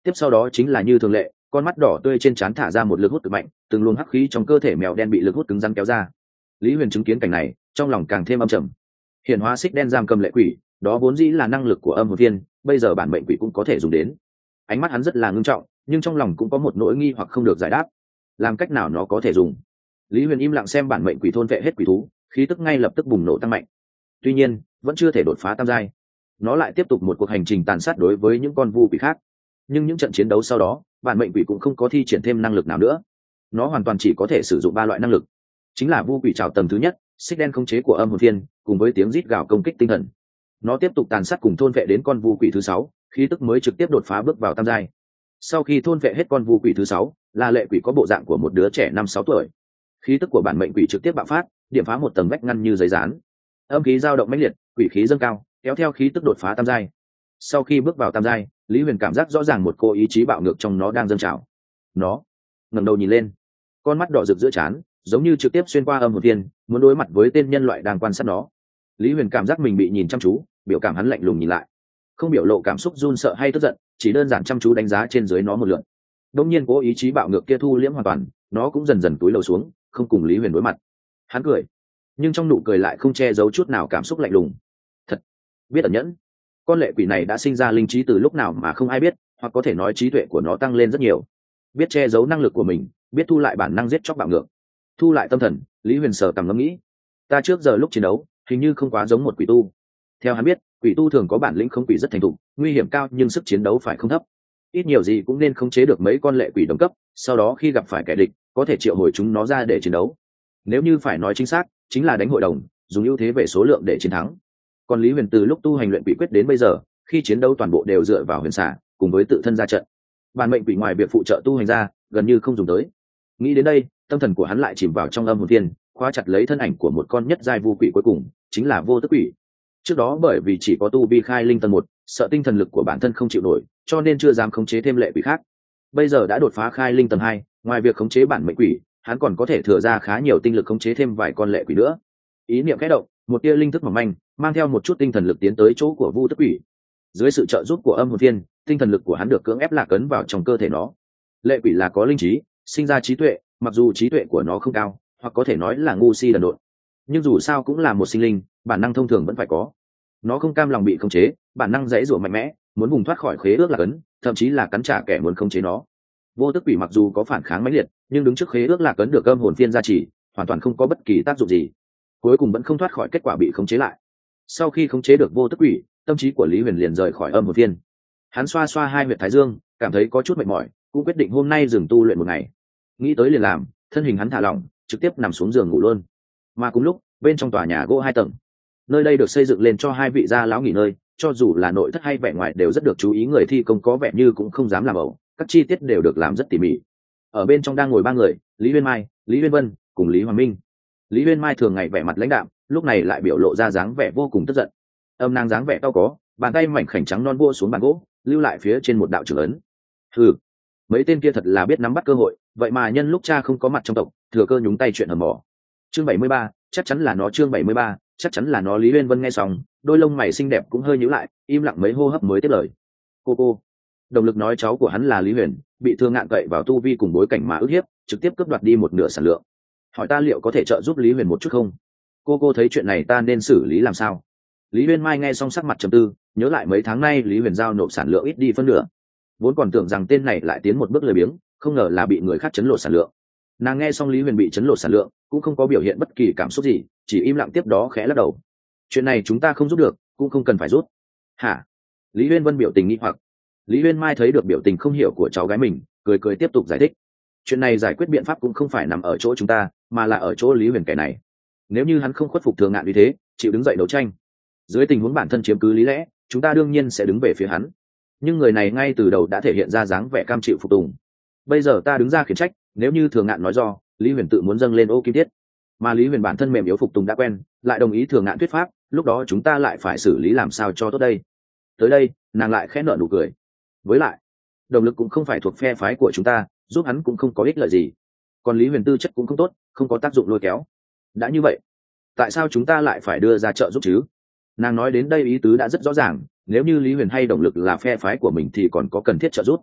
tiếp sau đó chính là như thường lệ, con mắt đỏ tươi trên trán thả ra một lực hút cực mạnh, từng luồng hắc khí trong cơ thể mèo đen bị lực hút cứng rắn kéo ra. Lý Huyền chứng kiến cảnh này, trong lòng càng thêm âm trầm. Hiện hóa xích đen giam cầm lệ quỷ, đó vốn dĩ là năng lực của âm hồn viên, bây giờ bản mệnh quỷ cũng có thể dùng đến. Ánh mắt hắn rất là ngưng trọng, nhưng trong lòng cũng có một nỗi nghi hoặc không được giải đáp. Làm cách nào nó có thể dùng? Lý Huyền im lặng xem bản mệnh quỷ thôn vệ hết quỷ thú, khí tức ngay lập tức bùng nổ tăng mạnh. Tuy nhiên, vẫn chưa thể đột phá tam giai. Nó lại tiếp tục một cuộc hành trình tàn sát đối với những con vu quỷ khác. Nhưng những trận chiến đấu sau đó, bản mệnh quỷ cũng không có thi triển thêm năng lực nào nữa. Nó hoàn toàn chỉ có thể sử dụng ba loại năng lực, chính là vu quỷ trảo tầng thứ nhất, xích đen khống chế của âm hồn thiên, cùng với tiếng rít gào công kích tinh thần. Nó tiếp tục tàn sát cùng thôn vệ đến con vu quỷ thứ sáu, khí tức mới trực tiếp đột phá bước vào tam giai. Sau khi thôn vệ hết con vu quỷ thứ sáu, là lệ quỷ có bộ dạng của một đứa trẻ năm sáu tuổi. Khí tức của bản mệnh quỷ trực tiếp bạo phát, điểm phá một tầng vách ngăn như giấy dán. Âm khí dao động mãnh liệt, quỷ khí dâng cao, kéo theo khí tức đột phá tam giai. Sau khi bước vào tam giai, Lý Huyền cảm giác rõ ràng một cô ý chí bạo ngược trong nó đang dâng trào. Nó ngẩng đầu nhìn lên, con mắt đỏ rực giữa trán, giống như trực tiếp xuyên qua âm hồn thiên, muốn đối mặt với tên nhân loại đang quan sát nó. Lý Huyền cảm giác mình bị nhìn chăm chú, biểu cảm hắn lạnh lùng nhìn lại, không biểu lộ cảm xúc run sợ hay tức giận, chỉ đơn giản chăm chú đánh giá trên dưới nó một lượt. Đột nhiên cố ý chí bạo ngược kia thu liễm hoàn toàn, nó cũng dần dần túi lầu xuống, không cùng Lý Huyền đối mặt. Hắn cười, nhưng trong nụ cười lại không che giấu chút nào cảm xúc lạnh lùng. Thật biết ẩn nhẫn. Con lệ quỷ này đã sinh ra linh trí từ lúc nào mà không ai biết, hoặc có thể nói trí tuệ của nó tăng lên rất nhiều, biết che giấu năng lực của mình, biết thu lại bản năng giết chóc bạo ngược, thu lại tâm thần. Lý Huyền sờ cằm ngẫm nghĩ, ta trước giờ lúc chiến đấu hình như không quá giống một quỷ tu. Theo hắn biết, quỷ tu thường có bản lĩnh không quỷ rất thành thục, nguy hiểm cao, nhưng sức chiến đấu phải không thấp, ít nhiều gì cũng nên khống chế được mấy con lệ quỷ đồng cấp, sau đó khi gặp phải kẻ địch có thể triệu hồi chúng nó ra để chiến đấu. Nếu như phải nói chính xác, chính là đánh hội đồng, dùng ưu thế về số lượng để chiến thắng. Còn Lý Huyền từ lúc tu hành luyện quỷ quyết đến bây giờ, khi chiến đấu toàn bộ đều dựa vào huyền xả cùng với tự thân ra trận, bản mệnh quỷ ngoài việc phụ trợ tu hành ra gần như không dùng tới. Nghĩ đến đây, tâm thần của hắn lại chìm vào trong âm hồn thiên, khóa chặt lấy thân ảnh của một con nhất giai vu quỷ cuối cùng, chính là vô tức quỷ. Trước đó bởi vì chỉ có tu vi khai linh tầng một, sợ tinh thần lực của bản thân không chịu nổi, cho nên chưa dám khống chế thêm lệ quỷ khác. Bây giờ đã đột phá khai linh tầng hai, ngoài việc khống chế bản mệnh quỷ, hắn còn có thể thừa ra khá nhiều tinh lực khống chế thêm vài con lệ quỷ nữa. Ý niệm khẽ động, một tia linh thức mỏng manh mang theo một chút tinh thần lực tiến tới chỗ của vu tức quỷ. Dưới sự trợ giúp của âm hồn thiên, tinh thần lực của hắn được cưỡng ép lạc ấn vào trong cơ thể nó. Lệ quỷ là có linh trí, sinh ra trí tuệ, mặc dù trí tuệ của nó không cao, hoặc có thể nói là ngu si đần độn, nhưng dù sao cũng là một sinh linh, bản năng thông thường vẫn phải có. Nó không cam lòng bị khống chế, bản năng dãy rủa mạnh mẽ, muốn vùng thoát khỏi khế ước lạc ấn, thậm chí là cắn trả kẻ muốn khống chế nó. Vô tức quỷ mặc dù có phản kháng mãnh liệt, nhưng đứng trước khế ước lạc ấn được âm hồn phiên gia trì, hoàn toàn không có bất kỳ tác dụng gì, cuối cùng vẫn không thoát khỏi kết quả bị khống chế lại. Sau khi khống chế được vô tức quỷ, tâm trí của Lý Huyền liền rời khỏi âm hồn phiên. Hắn xoa xoa hai huyệt thái dương, cảm thấy có chút mệt mỏi, cũng quyết định hôm nay dừng tu luyện một ngày. Nghĩ tới liền làm, thân hình hắn thả lỏng, trực tiếp nằm xuống giường ngủ luôn. Mà cùng lúc, bên trong tòa nhà gỗ hai tầng, nơi đây được xây dựng lên cho hai vị gia lão nghỉ ngơi, cho dù là nội thất hay vẻ ngoài đều rất được chú ý, người thi công có vẻ như cũng không dám làm ẩu, các chi tiết đều được làm rất tỉ mỉ. Ở bên trong đang ngồi ba người, Lý Uyên Mai, Lý Uyên Vân cùng Lý Hoàng Minh. Lý Uyên Mai thường ngày vẻ mặt lãnh đạm, lúc này lại biểu lộ ra dáng vẻ vô cùng tức giận. Âm nàng dáng vẻ cao có, bàn tay mảnh khảnh trắng non vua xuống bàn gỗ, lưu lại phía trên một đạo trưởng ấn. Hừ, mấy tên kia thật là biết nắm bắt cơ hội, vậy mà nhân lúc cha không có mặt trong tộc, thừa cơ nhúng tay chuyện hầm mỏ. Chương bảy mươi ba, chắc chắn là nó. Chương bảy mươi ba, chắc chắn là nó. Lý Uyên Vân nghe xong, đôi lông mày xinh đẹp cũng hơi nhíu lại, im lặng mấy hô hấp mới tiếp lời. Cô cô. Đồng lực nói cháu của hắn là Lý Huyền, bị thương ngạn cậy vào tu vi cùng bối cảnh mà ức hiếp, trực tiếp cướp đoạt đi một nửa sản lượng. Hỏi ta liệu có thể trợ giúp Lý Huyền một chút không? Cô cô thấy chuyện này ta nên xử lý làm sao? Lý Uyên Mai nghe xong sắc mặt trầm tư, nhớ lại mấy tháng nay Lý Huyền giao nộp sản lượng ít đi phân nửa, vốn còn tưởng rằng tên này lại tiến một bước lười biếng, không ngờ là bị người khác chấn lột sản lượng. Nàng nghe xong Lý Huyền bị chấn lột sản lượng, cũng không có biểu hiện bất kỳ cảm xúc gì, chỉ im lặng tiếp đó khẽ lắc đầu. Chuyện này chúng ta không giúp được, cũng không cần phải giúp. Hả? Lý Uyên Vân biểu tình nghi hoặc. Lý Uyên Mai thấy được biểu tình không hiểu của cháu gái mình, cười cười tiếp tục giải thích. Chuyện này giải quyết biện pháp cũng không phải nằm ở chỗ chúng ta, mà là ở chỗ Lý Huyền kẻ này. Nếu như hắn không khuất phục thường ngạn như thế, chịu đứng dậy đấu tranh, dưới tình huống bản thân chiếm cứ lý lẽ, chúng ta đương nhiên sẽ đứng về phía hắn. Nhưng người này ngay từ đầu đã thể hiện ra dáng vẻ cam chịu phục tùng. Bây giờ ta đứng ra khiển trách, nếu như thường ngạn nói do Lý Huyền tự muốn dâng lên ô kim tiết, mà Lý Huyền bản thân mềm yếu phục tùng đã quen, lại đồng ý thường ngạn thuyết pháp, lúc đó chúng ta lại phải xử lý làm sao cho tốt đây? Tới đây, nàng lại khẽ nở nụ cười. Với lại, đồng lực cũng không phải thuộc phe phái của chúng ta, giúp hắn cũng không có ích lợi gì. Còn Lý Huyền tư chất cũng không tốt, không có tác dụng lôi kéo. Đã như vậy, tại sao chúng ta lại phải đưa ra trợ giúp chứ? Nàng nói đến đây ý tứ đã rất rõ ràng, nếu như Lý Huyền hay đồng lực là phe phái của mình thì còn có cần thiết trợ giúp.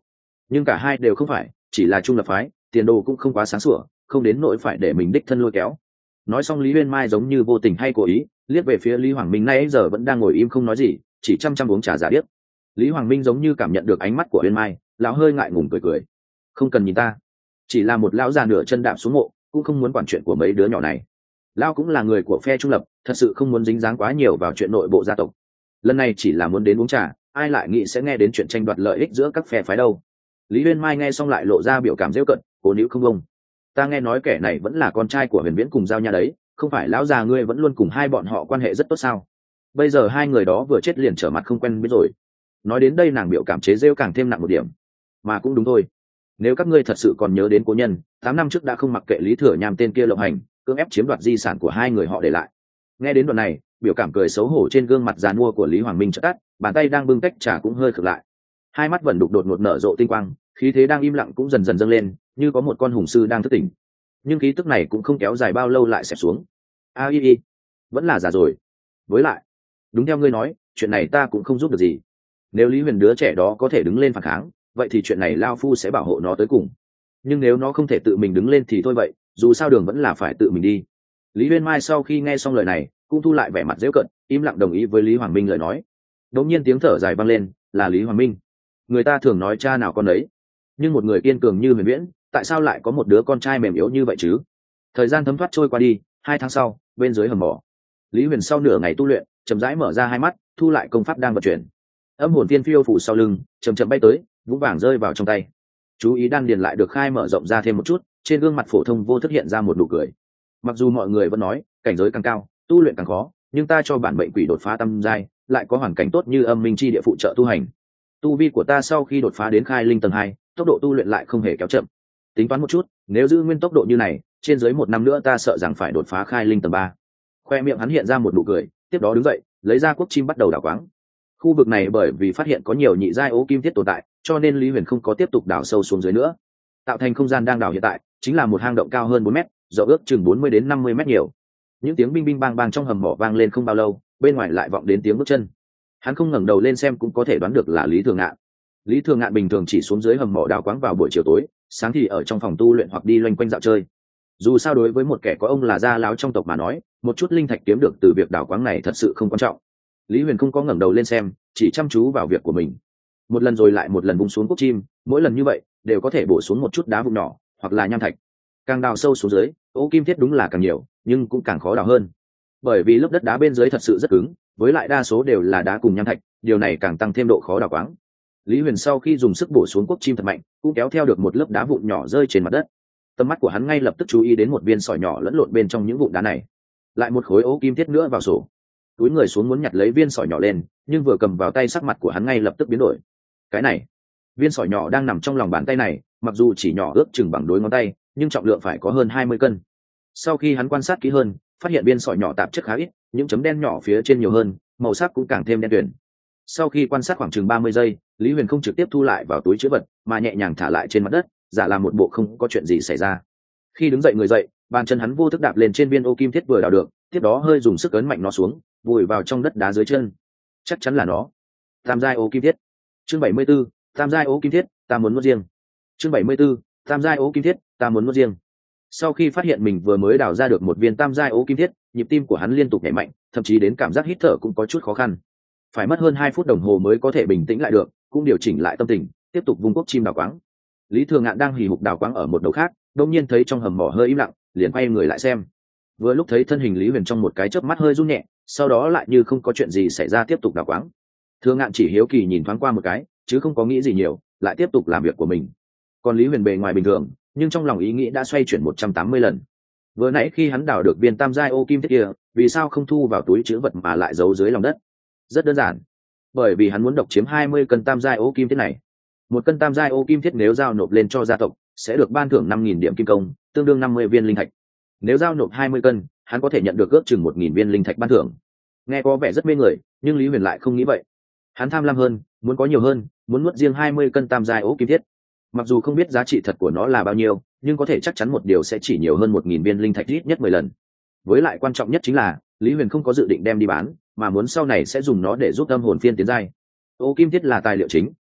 nhưng cả hai đều không phải, chỉ là trung lập phái, tiền đồ cũng không quá sáng sủa, không đến nỗi phải để mình đích thân lôi kéo. Nói xong Lý Uyên Mai giống như vô tình hay cố ý liếc về phía Lý Hoàng Minh, nay giờ vẫn đang ngồi im không nói gì, chỉ chăm chăm uống trà giả điếc. Lý Hoàng Minh giống như cảm nhận được ánh mắt của Uyên Mai, lão hơi ngại ngùng cười cười. Không cần nhìn ta, chỉ là một lão già nửa chân đạp xuống mộ, cũng không muốn quản chuyện của mấy đứa nhỏ này. Lão cũng là người của phe trung lập, thật sự không muốn dính dáng quá nhiều vào chuyện nội bộ gia tộc. Lần này chỉ là muốn đến uống trà, ai lại nghĩ sẽ nghe đến chuyện tranh đoạt lợi ích giữa các phe phái đâu. Lý Uyên Mai nghe xong lại lộ ra biểu cảm giễu cận, cố níu không bông. Ta nghe nói kẻ này vẫn là con trai của Huyền Viễn cùng Giao Nha đấy, không phải lão già ngươi vẫn luôn cùng hai bọn họ quan hệ rất tốt sao? Bây giờ hai người đó vừa chết liền trở mặt không quen biết rồi. Nói đến đây nàng biểu cảm chế rêu càng thêm nặng một điểm. Mà cũng đúng thôi, nếu các ngươi thật sự còn nhớ đến cố nhân, tám năm trước đã không mặc kệ Lý Thừa Nham tên kia lộng hành, cưỡng ép chiếm đoạt di sản của hai người họ để lại. Nghe đến đoạn này, biểu cảm cười xấu hổ trên gương mặt già nua của Lý Hoàng Minh chợt tắt, bàn tay đang bưng tách trà cũng hơi khựng lại. Hai mắt vẫn đục đột ngột nở rộ tinh quang, khí thế đang im lặng cũng dần dần dâng lên, như có một con hùng sư đang thức tỉnh. Nhưng khí tức này cũng không kéo dài bao lâu lại xẹp xuống. A y y, vẫn là già rồi. Với lại, đúng theo ngươi nói, chuyện này ta cũng không giúp được gì. Nếu Lý Huyền đứa trẻ đó có thể đứng lên phản kháng, vậy thì chuyện này lao phu sẽ bảo hộ nó tới cùng. Nhưng nếu nó không thể tự mình đứng lên thì thôi vậy, dù sao đường vẫn là phải tự mình đi. Lý Uyên Mai sau khi nghe xong lời này, cũng thu lại vẻ mặt giễu cận, im lặng đồng ý với Lý Hoàng Minh lời nói. Đột nhiên tiếng thở dài vang lên, là Lý Hoàng Minh. Người ta thường nói cha nào con đấy, nhưng một người kiên cường như Huyền Viễn, tại sao lại có một đứa con trai mềm yếu như vậy chứ? Thời gian thấm thoát trôi qua đi, hai tháng sau, bên dưới hầm mỏ, Lý Huyền sau nửa ngày tu luyện, chậm rãi mở ra hai mắt, thu lại công pháp đang vận chuyển. Âm hồn tiên phiêu phủ sau lưng, chậm chậm bay tới, vũng vàng rơi vào trong tay. Chú ý đan điền lại được khai mở rộng ra thêm một chút, trên gương mặt phổ thông vô thức hiện ra một nụ cười. Mặc dù mọi người vẫn nói cảnh giới càng cao, tu luyện càng khó, nhưng ta cho bản mệnh quỷ đột phá tam giai, lại có hoàn cảnh tốt như âm minh chi địa phụ trợ tu hành. Tu vi của ta sau khi đột phá đến khai linh tầng hai, tốc độ tu luyện lại không hề kéo chậm. Tính toán một chút, nếu giữ nguyên tốc độ như này, trên dưới một năm nữa ta sợ rằng phải đột phá khai linh tầng ba. Khoe miệng hắn hiện ra một nụ cười, tiếp đó đứng dậy, lấy ra quốc chim bắt đầu đào quáng. Khu vực này bởi vì phát hiện có nhiều nhị giai ố kim thiết tồn tại, cho nên Lý Huyền không có tiếp tục đào sâu xuống dưới nữa. Tạo thành không gian đang đào hiện tại chính là một hang động cao hơn bốn mét, rộng ước chừng bốn mươi đến năm mươi mét nhiều. Những tiếng binh binh bang bang trong hầm mỏ vang lên không bao lâu, bên ngoài lại vọng đến tiếng bước chân. Hắn không ngẩng đầu lên xem cũng có thể đoán được là Lý Thường Ngạn. Lý Thường Ngạn bình thường chỉ xuống dưới hầm mỏ đào quáng vào buổi chiều tối, sáng thì ở trong phòng tu luyện hoặc đi loanh quanh dạo chơi. Dù sao đối với một kẻ có ông là gia láo trong tộc mà nói, một chút linh thạch kiếm được từ việc đào quáng này thật sự không quan trọng. Lý Huyền không có ngẩng đầu lên xem, chỉ chăm chú vào việc của mình. Một lần rồi lại một lần bung xuống cốc chim, mỗi lần như vậy đều có thể bổ xuống một chút đá vụn nhỏ hoặc là nham thạch. Càng đào sâu xuống dưới, ố kim thiết đúng là càng nhiều, nhưng cũng càng khó đào hơn. Bởi vì lớp đất đá bên dưới thật sự rất cứng, với lại đa số đều là đá cùng nham thạch, điều này càng tăng thêm độ khó đào quáng. Lý Huyền sau khi dùng sức bổ xuống cốc chim thật mạnh, cũng kéo theo được một lớp đá vụn nhỏ rơi trên mặt đất. Tầm mắt của hắn ngay lập tức chú ý đến một viên sỏi nhỏ lẫn lộn bên trong những vụn đá này. Lại một khối ố kim thiết nữa vào sổ. Túi người xuống muốn nhặt lấy viên sỏi nhỏ lên, nhưng vừa cầm vào tay sắc mặt của hắn ngay lập tức biến đổi. Cái này, viên sỏi nhỏ đang nằm trong lòng bàn tay này, mặc dù chỉ nhỏ ước chừng bằng đôi ngón tay, nhưng trọng lượng phải có hơn hai mươi cân. Sau khi hắn quan sát kỹ hơn, phát hiện viên sỏi nhỏ tạp chất khá ít, những chấm đen nhỏ phía trên nhiều hơn, màu sắc cũng càng thêm đen tuyền. Sau khi quan sát khoảng chừng ba mươi giây, Lý Huyền không trực tiếp thu lại vào túi trữ vật, mà nhẹ nhàng thả lại trên mặt đất, giả làm một bộ không có chuyện gì xảy ra. Khi đứng dậy người dậy, bàn chân hắn vô thức đạp lên trên viên ô kim thiết vừa đào được, tiếp đó hơi dùng sức ấn mạnh nó xuống, vùi vào trong đất đá dưới chân. Chắc chắn là nó. Tam giai ô kim thiết. Chương bảy mươi 74, Tam giai ô kim thiết, ta muốn nuốt riêng. Chương bảy mươi 74, Tam giai ô kim thiết, ta muốn nuốt riêng. Sau khi phát hiện mình vừa mới đào ra được một viên tam giai ô kim thiết, nhịp tim của hắn liên tục nhảy mạnh, thậm chí đến cảm giác hít thở cũng có chút khó khăn. Phải mất hơn hai phút đồng hồ mới có thể bình tĩnh lại được, cũng điều chỉnh lại tâm tình, tiếp tục vung quốc chim đào quáng. Lý Thường Ngạn đang hì hục đào quáng ở một đầu khác, đột nhiên thấy trong hầm mỏ hơi im lặng, liền quay người lại xem. Vừa lúc thấy thân hình Lý Huyền trong một cái chớp mắt hơi run nhẹ, sau đó lại như không có chuyện gì xảy ra tiếp tục đào quáng. Thường Ngạn chỉ hiếu kỳ nhìn thoáng qua một cái, chứ không có nghĩ gì nhiều, lại tiếp tục làm việc của mình. Còn Lý Huyền bề ngoài bình thường, nhưng trong lòng ý nghĩ đã xoay chuyển một trăm tám mươi lần. Vừa nãy khi hắn đào được viên tam giai ô kim thiết kia, vì sao không thu vào túi trữ vật mà lại giấu dưới lòng đất? Rất đơn giản, bởi vì hắn muốn độc chiếm hai mươi cân tam giai ô kim thiết này. Một cân tam giai ô kim thiết nếu giao nộp lên cho gia tộc, sẽ được ban thưởng năm nghìn điểm kim công, tương đương năm mươi viên linh thạch. Nếu giao nộp hai mươi cân, hắn có thể nhận được ước chừng một nghìn viên linh thạch ban thưởng. Nghe có vẻ rất mê người, nhưng Lý Huyền lại không nghĩ vậy. Hắn tham lam hơn, muốn có nhiều hơn, muốn nuốt riêng hai mươi cân tam giai ố kim thiết. Mặc dù không biết giá trị thật của nó là bao nhiêu, nhưng có thể chắc chắn một điều sẽ chỉ nhiều hơn một nghìn viên linh thạch ít nhất mười lần. Với lại quan trọng nhất chính là, Lý Huyền không có dự định đem đi bán, mà muốn sau này sẽ dùng nó để giúp âm hồn phiên tiến giai. Ô kim thiết là tài liệu chính,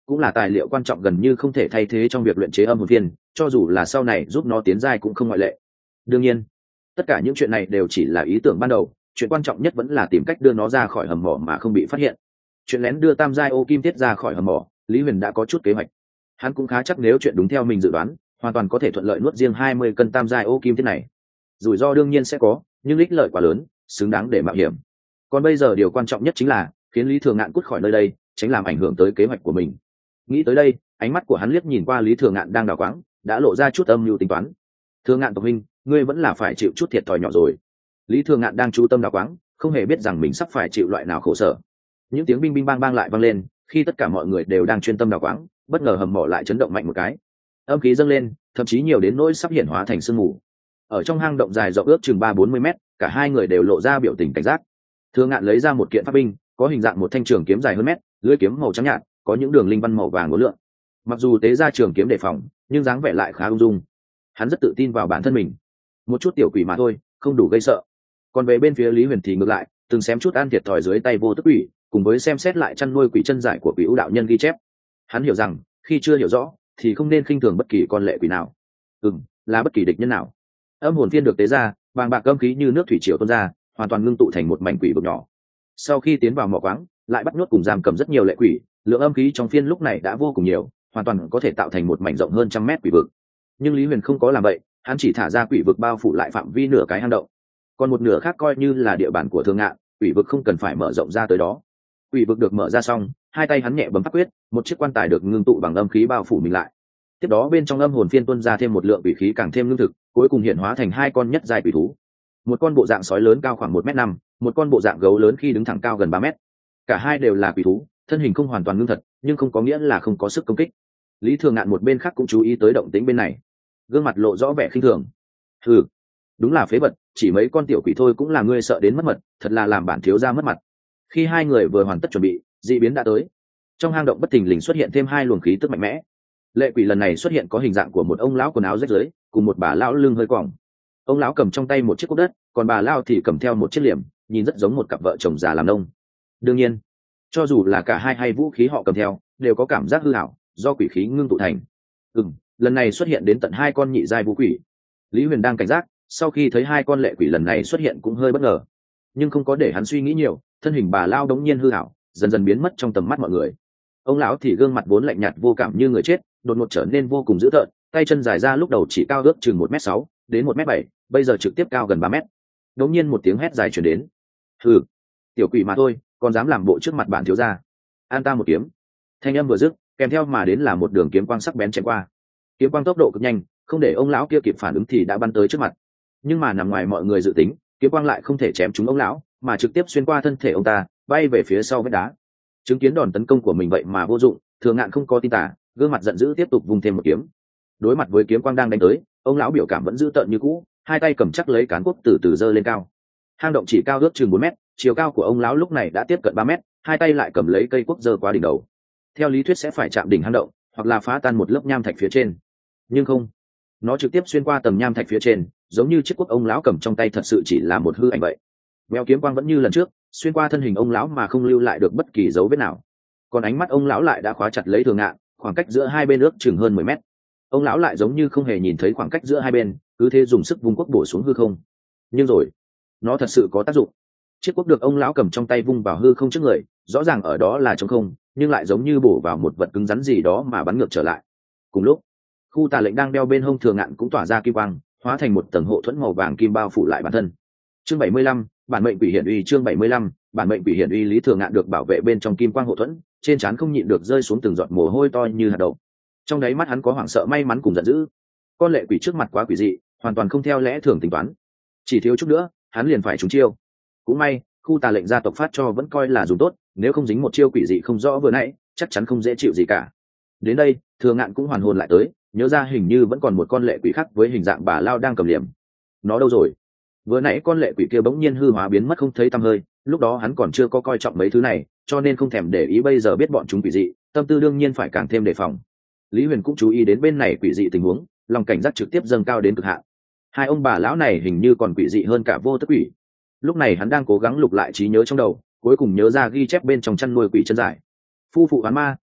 cũng là tài liệu quan trọng gần như không thể thay thế trong việc luyện chế âm hồn phiên, cho dù là sau này giúp nó tiến giai cũng không ngoại lệ. Đương nhiên tất cả những chuyện này đều chỉ là ý tưởng ban đầu, chuyện quan trọng nhất vẫn là tìm cách đưa nó ra khỏi hầm mỏ mà không bị phát hiện. Chuyện lén đưa tam giai ô kim tiết ra khỏi hầm mỏ, Lý Huyền đã có chút kế hoạch. Hắn cũng khá chắc nếu chuyện đúng theo mình dự đoán, hoàn toàn có thể thuận lợi nuốt riêng hai mươi cân tam giai ô kim tiết này. Rủi ro đương nhiên sẽ có, nhưng ích lợi quá lớn, xứng đáng để mạo hiểm. Còn bây giờ điều quan trọng nhất chính là khiến Lý Thừa Ngạn cút khỏi nơi đây, tránh làm ảnh hưởng tới kế hoạch của mình. Nghĩ tới đây, ánh mắt của hắn liếc nhìn qua Lý Thừa Ngạn đang đào quáng, đã lộ ra chút âm mưu tính toán. Thừa Ngạn tộc huynh, ngươi vẫn là phải chịu chút thiệt thòi nhỏ rồi. Lý Thừa Ngạn đang chú tâm đào quáng, không hề biết rằng mình sắp phải chịu loại nào khổ sở. Những tiếng binh binh bang bang lại vang lên, khi tất cả mọi người đều đang chuyên tâm đào quáng, bất ngờ hầm mỏ lại chấn động mạnh một cái. Âm khí dâng lên, thậm chí nhiều đến nỗi sắp hiện hóa thành sương mù. Ở trong hang động dài rộng ước chừng ba bốn mươi mét, cả hai người đều lộ ra biểu tình cảnh giác. Thừa Ngạn lấy ra một kiện pháp binh, có hình dạng một thanh trường kiếm dài hơn mét, lưỡi kiếm màu trắng nhạt, có những đường linh văn màu vàng uốn lượn. Mặc dù tế ra trường kiếm đề phòng, nhưng dáng vẻ lại khá ung dung. Hắn rất tự tin vào bản thân mình. Một chút tiểu quỷ mà thôi, không đủ gây sợ. Còn về bên phía Lý Huyền thì ngược lại, từng xém chút ăn thiệt thòi dưới tay vô tức quỷ, cùng với xem xét lại chăn nuôi quỷ chân giải của quỷ ưu đạo nhân ghi chép. Hắn hiểu rằng, khi chưa hiểu rõ, thì không nên khinh thường bất kỳ con lệ quỷ nào. Ừm, là bất kỳ địch nhân nào. Âm hồn phiên được tế ra, vàng bạc âm khí như nước thủy triều tuôn ra, hoàn toàn ngưng tụ thành một mảnh quỷ vực nhỏ. Sau khi tiến vào mỏ quáng, lại bắt nhốt cùng giam cầm rất nhiều lệ quỷ, lượng âm khí trong phiên lúc này đã vô cùng nhiều, hoàn toàn có thể tạo thành một mảnh rộng hơn trăm mét quỷ vực. Nhưng Lý Huyền không có làm vậy, hắn chỉ thả ra quỷ vực bao phủ lại phạm vi nửa cái hang động, còn một nửa khác coi như là địa bàn của Thương Ngạn, quỷ vực không cần phải mở rộng ra tới đó. Quỷ vực được mở ra xong, hai tay hắn nhẹ bấm pháp quyết, một chiếc quan tài được ngưng tụ bằng âm khí bao phủ mình lại. Tiếp đó bên trong âm hồn phiên tuôn ra thêm một lượng quỷ khí càng thêm lương thực, cuối cùng hiện hóa thành hai con nhất giai quỷ thú. Một con bộ dạng sói lớn cao khoảng một mét năm, một con bộ dạng gấu lớn khi đứng thẳng cao gần ba mét. Cả hai đều là quỷ thú, thân hình không hoàn toàn ngưng thật, nhưng không có nghĩa là không có sức công kích. Lý Thường Ngạn một bên khác cũng chú ý tới động tĩnh bên này, gương mặt lộ rõ vẻ khinh thường. Hừ, đúng là phế vật, chỉ mấy con tiểu quỷ thôi cũng là ngươi sợ đến mất mật, thật là làm bản thiếu gia mất mặt. Khi hai người vừa hoàn tất chuẩn bị, dị biến đã tới. Trong hang động bất thình lình xuất hiện thêm hai luồng khí tức mạnh mẽ. Lệ quỷ lần này xuất hiện có hình dạng của một ông lão quần áo rách rưới, cùng một bà lão lưng hơi quòng. Ông lão cầm trong tay một chiếc cuốc đất, còn bà lão thì cầm theo một chiếc liềm, nhìn rất giống một cặp vợ chồng già làm nông. Đương nhiên, cho dù là cả hai hay vũ khí họ cầm theo, đều có cảm giác hư ảo, do quỷ khí ngưng tụ thành. Ừm, lần này xuất hiện đến tận hai con nhị giai vũ quỷ. Lý Huyền đang cảnh giác, sau khi thấy hai con lệ quỷ lần này xuất hiện cũng hơi bất ngờ, nhưng không có để hắn suy nghĩ nhiều, thân hình bà lão đống nhiên hư ảo, dần dần biến mất trong tầm mắt mọi người. Ông lão thì gương mặt vốn lạnh nhạt vô cảm như người chết, đột ngột trở nên vô cùng dữ tợn, tay chân dài ra lúc đầu chỉ cao ước chừng một mét sáu đến một mét bảy, bây giờ trực tiếp cao gần ba mét. Đống nhiên một tiếng hét dài truyền đến. Hừ, tiểu quỷ mà thôi, còn dám làm bộ trước mặt bản thiếu gia. An ta một kiếm. Thanh âm vừa dứt, kèm theo mà đến là một đường kiếm quang sắc bén chém qua. Kiếm quang tốc độ cực nhanh, không để ông lão kia kịp phản ứng thì đã bắn tới trước mặt. Nhưng mà nằm ngoài mọi người dự tính, kiếm quang lại không thể chém trúng ông lão, mà trực tiếp xuyên qua thân thể ông ta, bay về phía sau vách đá. Chứng kiến đòn tấn công của mình vậy mà vô dụng, Thường Ngạn không có tin tả, gương mặt giận dữ tiếp tục vung thêm một kiếm. Đối mặt với kiếm quang đang đánh tới, ông lão biểu cảm vẫn dữ tợn như cũ, hai tay cầm chắc lấy cán cuốc từ từ giơ lên cao. Hang động chỉ cao ước chừng bốn mét, chiều cao của ông lão lúc này đã tiếp cận ba mét, hai tay lại cầm lấy cây cuốc giơ qua đỉnh đầu. Theo lý thuyết sẽ phải chạm đỉnh hang động, hoặc là phá tan một lớp nham thạch phía trên, nhưng không, nó trực tiếp xuyên qua tầng nham thạch phía trên, giống như chiếc cuốc ông lão cầm trong tay thật sự chỉ là một hư ảnh vậy. Mèo kiếm quang vẫn như lần trước, xuyên qua thân hình ông lão mà không lưu lại được bất kỳ dấu vết nào. Còn ánh mắt ông lão lại đã khóa chặt lấy Thường Ngạn, khoảng cách giữa hai bên ước chừng hơn mười mét. Ông lão lại giống như không hề nhìn thấy khoảng cách giữa hai bên, cứ thế dùng sức vung cuốc bổ xuống hư không. Nhưng rồi, nó thật sự có tác dụng. Chiếc cuốc được ông lão cầm trong tay vung vào hư không trước người, rõ ràng ở đó là trống không, nhưng lại giống như bổ vào một vật cứng rắn gì đó mà bắn ngược trở lại. Cùng lúc, khu tà lệnh đang đeo bên hông Thường Ngạn cũng tỏa ra kim quang, hóa thành một tầng hộ thuẫn màu vàng kim bao phủ lại bản thân. Chương bảy mươi lăm, bản mệnh quỷ hiển uy. Chương bảy mươi lăm, bản mệnh quỷ hiển uy. Lý Thường Ngạn được bảo vệ bên trong kim quang hộ thuẫn, trên trán không nhịn được rơi xuống từng giọt mồ hôi to như hạt đậu. Trong đáy mắt hắn có hoảng sợ, may mắn cùng giận dữ. Con lệ quỷ trước mặt quá quỷ dị, hoàn toàn không theo lẽ thường tính toán, chỉ thiếu chút nữa hắn liền phải trúng chiêu. Cũng may khu tà lệnh gia tộc phát cho vẫn coi là dùng tốt, nếu không dính một chiêu quỷ dị không rõ vừa nãy, chắc chắn không dễ chịu gì cả. Đến đây Thường Ngạn cũng hoàn hồn lại tới, nhớ ra hình như vẫn còn một con lệ quỷ khác với hình dạng bà lao đang cầm liềm. Nó đâu rồi? Vừa nãy con lệ quỷ kia bỗng nhiên hư hóa biến mất không thấy tăm hơi, lúc đó hắn còn chưa có coi trọng mấy thứ này, cho nên không thèm để ý, bây giờ biết bọn chúng quỷ dị, tâm tư đương nhiên phải càng thêm đề phòng. Lý Huyền cũng chú ý đến bên này quỷ dị tình huống, lòng cảnh giác trực tiếp dâng cao đến cực hạn. Hai ông bà lão này hình như còn quỷ dị hơn cả vô tức quỷ. Lúc này hắn đang cố gắng lục lại trí nhớ trong đầu, cuối cùng nhớ ra ghi chép bên trong chăn nuôi quỷ chân giải. Phu phụ hắn ma,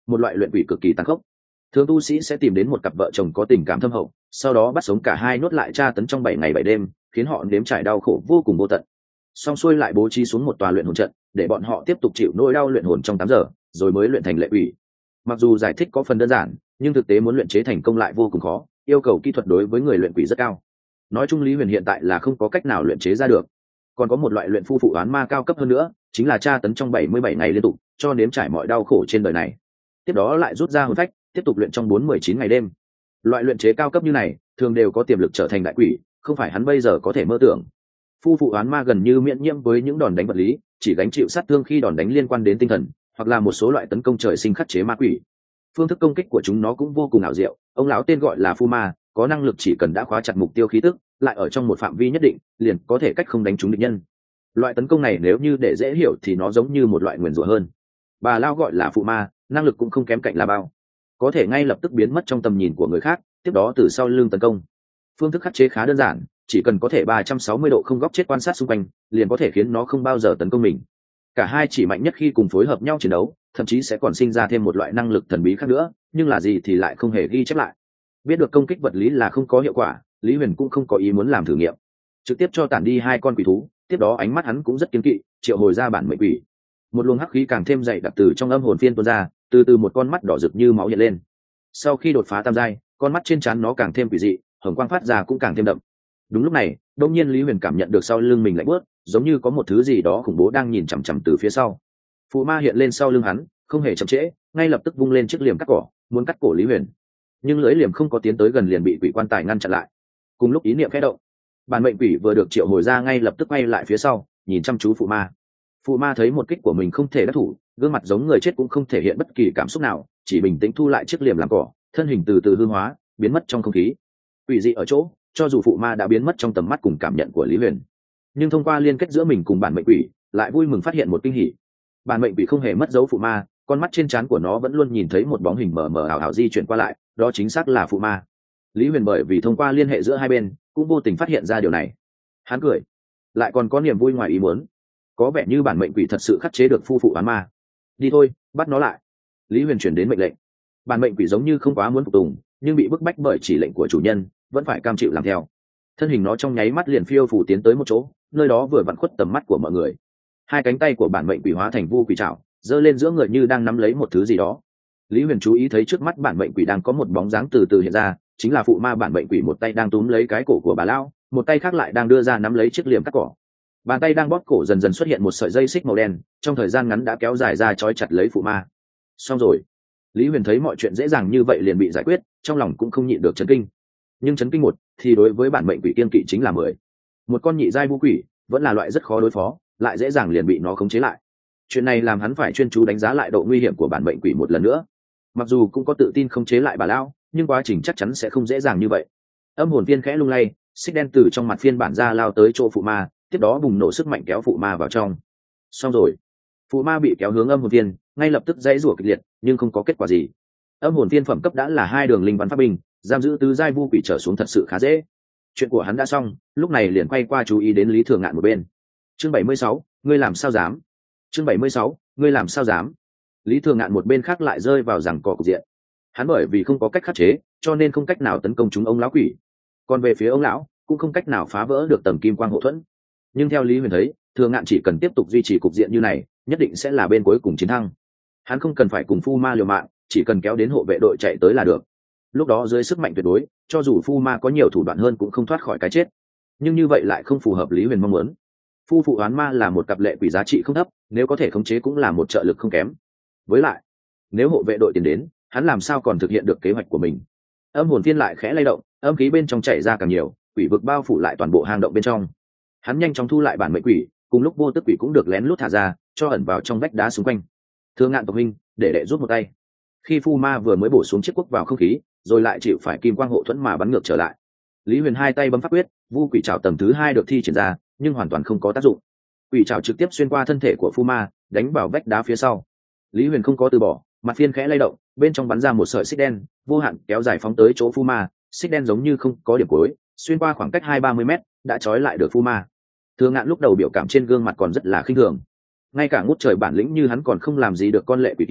một loại luyện quỷ cực kỳ tàn khốc. Thường tu sĩ sẽ tìm đến một cặp vợ chồng có tình cảm thâm hậu, sau đó bắt sống cả hai nhốt lại tra tấn trong bảy ngày bảy đêm, khiến họ nếm trải đau khổ vô cùng vô tận. Xong xuôi lại bố trí xuống một tòa luyện hồn trận để bọn họ tiếp tục chịu nỗi đau luyện hồn trong tám giờ, rồi mới luyện thành lệ quỷ. Mặc dù giải thích có phần đơn giản, nhưng thực tế muốn luyện chế thành công lại vô cùng khó, yêu cầu kỹ thuật đối với người luyện quỷ rất cao. Nói chung Lý Huyền hiện tại là không có cách nào luyện chế ra được. Còn có một loại luyện phu phụ oán ma cao cấp hơn nữa, chính là tra tấn trong bảy mươi bảy ngày liên tục, cho nếm trải mọi đau khổ trên đời này. Tiếp đó lại rút ra hồn phách, tiếp tục luyện trong bốn mươi chín ngày đêm. Loại luyện chế cao cấp như này, thường đều có tiềm lực trở thành đại quỷ, không phải hắn bây giờ có thể mơ tưởng. Phu phụ oán ma gần như miễn nhiễm với những đòn đánh vật lý, chỉ gánh chịu sát thương khi đòn đánh liên quan đến tinh thần, hoặc là một số loại tấn công trời sinh khắc chế ma quỷ. Phương thức công kích của chúng nó cũng vô cùng ảo diệu. Ông lão tên gọi là Phu Ma, có năng lực chỉ cần đã khóa chặt mục tiêu khí tức, lại ở trong một phạm vi nhất định, liền có thể cách không đánh trúng địch nhân. Loại tấn công này nếu như để dễ hiểu thì nó giống như một loại nguyền rủa hơn. Bà lao gọi là Phụ Ma, năng lực cũng không kém cạnh là bao, có thể ngay lập tức biến mất trong tầm nhìn của người khác, tiếp đó từ sau lưng tấn công. Phương thức khắc chế khá đơn giản, chỉ cần có thể ba trăm sáu mươi độ không góc chết quan sát xung quanh, liền có thể khiến nó không bao giờ tấn công mình. Cả hai chỉ mạnh nhất khi cùng phối hợp nhau chiến đấu, thậm chí sẽ còn sinh ra thêm một loại năng lực thần bí khác nữa, nhưng là gì thì lại không hề ghi chép lại. Biết được công kích vật lý là không có hiệu quả, Lý Huyền cũng không có ý muốn làm thử nghiệm, trực tiếp cho tản đi hai con quỷ thú. Tiếp đó ánh mắt hắn cũng rất kiên kỵ, triệu hồi ra bản mệnh quỷ. Một luồng hắc khí càng thêm dày đặc từ trong âm hồn phiên tuôn ra, từ từ một con mắt đỏ rực như máu hiện lên. Sau khi đột phá tam giai, con mắt trên trán nó càng thêm quỷ dị, hồng quang phát ra cũng càng thêm đậm. Đúng lúc này, đột nhiên Lý Huyền cảm nhận được sau lưng mình lạnh buốt, giống như có một thứ gì đó khủng bố đang nhìn chằm chằm từ phía sau. Phụ ma hiện lên sau lưng hắn, không hề chậm trễ, ngay lập tức vung lên chiếc liềm cắt cỏ, muốn cắt cổ Lý Huyền. Nhưng lưỡi liềm không có tiến tới gần liền bị quỷ quan tài ngăn chặn lại. Cùng lúc ý niệm khẽ động, bản mệnh quỷ vừa được triệu hồi ra ngay lập tức quay lại phía sau, nhìn chăm chú phụ ma. Phụ ma thấy một kích của mình không thể đắc thủ, gương mặt giống người chết cũng không thể hiện bất kỳ cảm xúc nào, chỉ bình tĩnh thu lại chiếc liềm làm cỏ, thân hình từ từ hư hóa, biến mất trong không khí. Quỷ dị ở chỗ, cho dù phụ ma đã biến mất trong tầm mắt cùng cảm nhận của Lý Huyền, nhưng thông qua liên kết giữa mình cùng bản mệnh quỷ, lại vui mừng phát hiện một kinh hỉ. Bản mệnh quỷ không hề mất dấu phụ ma, con mắt trên trán của nó vẫn luôn nhìn thấy một bóng hình mờ mờ ảo ảo di chuyển qua lại, đó chính xác là phụ ma. Lý Huyền bởi vì thông qua liên hệ giữa hai bên, cũng vô tình phát hiện ra điều này. Hắn cười, lại còn có niềm vui ngoài ý muốn. Có vẻ như bản mệnh quỷ thật sự khắc chế được phu phụ oán ma. Đi thôi, bắt nó lại. Lý Huyền chuyển đến mệnh lệnh. Bản mệnh quỷ giống như không quá muốn phục tùng, nhưng bị bức bách bởi chỉ lệnh của chủ nhân, vẫn phải cam chịu làm theo. Thân hình nó trong nháy mắt liền phiêu phù tiến tới một chỗ, nơi đó vừa vặn khuất tầm mắt của mọi người. Hai cánh tay của bản mệnh quỷ hóa thành vu quỷ trảo, giơ lên giữa người như đang nắm lấy một thứ gì đó. Lý Huyền chú ý thấy trước mắt bản mệnh quỷ đang có một bóng dáng từ từ hiện ra, chính là phụ ma bản mệnh quỷ, một tay đang túm lấy cái cổ của bà lão, một tay khác lại đang đưa ra nắm lấy chiếc liềm cắt cỏ. Bàn tay đang bóp cổ dần dần xuất hiện một sợi dây xích màu đen, trong thời gian ngắn đã kéo dài ra trói chặt lấy phụ ma. Xong rồi. Lý Huyền thấy mọi chuyện dễ dàng như vậy liền bị giải quyết, trong lòng cũng không nhịn được chấn kinh. Nhưng chấn kinh một thì đối với bản mệnh quỷ kiên kỵ chính là mười. Một con nhị giai vu quỷ vẫn là loại rất khó đối phó, lại dễ dàng liền bị nó khống chế lại. Chuyện này làm hắn phải chuyên chú đánh giá lại độ nguy hiểm của bản mệnh quỷ một lần nữa. Mặc dù cũng có tự tin khống chế lại bà lão, nhưng quá trình chắc chắn sẽ không dễ dàng như vậy. Âm hồn viên khẽ lung lay, xích đen từ trong mặt phiên bản ra lao tới chỗ phụ ma, tiếp đó bùng nổ sức mạnh kéo phụ ma vào trong. Xong rồi. Phụ ma bị kéo hướng âm hồn viên, ngay lập tức dãy rủa kịch liệt, nhưng không có kết quả gì. Âm hồn viên phẩm cấp đã là hai đường linh văn pháp binh, giam giữ tứ giai vu quỷ trở xuống thật sự khá dễ. Chuyện của hắn đã xong, lúc này liền quay qua chú ý đến Lý Thường Ngạn một bên. Chương bảy mươi sáu, ngươi làm sao dám? Chương bảy mươi sáu, ngươi làm sao dám? Lý Thường Ngạn một bên khác lại rơi vào giằng co cục diện. Hắn bởi vì không có cách khắc chế, cho nên không cách nào tấn công chúng ông lão quỷ. Còn về phía ông lão, cũng không cách nào phá vỡ được tầng kim quang hộ thuẫn. Nhưng theo Lý Huyền thấy, Thường Ngạn chỉ cần tiếp tục duy trì cục diện như này, nhất định sẽ là bên cuối cùng chiến thắng. Hắn không cần phải cùng Phu Ma liều mạng, chỉ cần kéo đến hộ vệ đội chạy tới là được. Lúc đó dưới sức mạnh tuyệt đối, cho dù Phu Ma có nhiều thủ đoạn hơn cũng không thoát khỏi cái chết. Nhưng như vậy lại không phù hợp Lý Huyền mong muốn. Phu phụ oán ma là một cặp lệ quỷ giá trị không thấp, nếu có thể khống chế cũng là một trợ lực không kém. Với lại, nếu hộ vệ đội tiến đến, hắn làm sao còn thực hiện được kế hoạch của mình? Âm hồn viên lại khẽ lay động, âm khí bên trong chảy ra càng nhiều, quỷ vực bao phủ lại toàn bộ hang động bên trong. Hắn nhanh chóng thu lại bản mệnh quỷ, cùng lúc vô tức quỷ cũng được lén lút thả ra, cho ẩn vào trong vách đá xung quanh. Thương Ngạn tộc huynh, để đệ rút một tay. Khi Phu Ma vừa mới bổ xuống chiếc quốc vào không khí, rồi lại chịu phải kim quang hộ thuẫn mà bắn ngược trở lại. Lý Huyền hai tay bấm pháp quyết, vu quỷ trảo tầng thứ hai được thi triển ra, nhưng hoàn toàn không có tác dụng. Quỷ trảo trực tiếp xuyên qua thân thể của Phu Ma, đánh vào vách đá phía sau. Lý Huyền không có từ bỏ, mặt phiên khẽ lay động, bên trong bắn ra một sợi xích đen, vô hạn kéo dài phóng tới chỗ Phu Ma, xích đen giống như không có điểm cuối, xuyên qua khoảng cách hai ba mươi mét, đã trói lại được Phu Ma. Thường Ngạn lúc đầu biểu cảm trên gương mặt còn rất là khinh thường, ngay cả ngút trời bản lĩnh như hắn còn không làm gì được con lệ quỷ kia,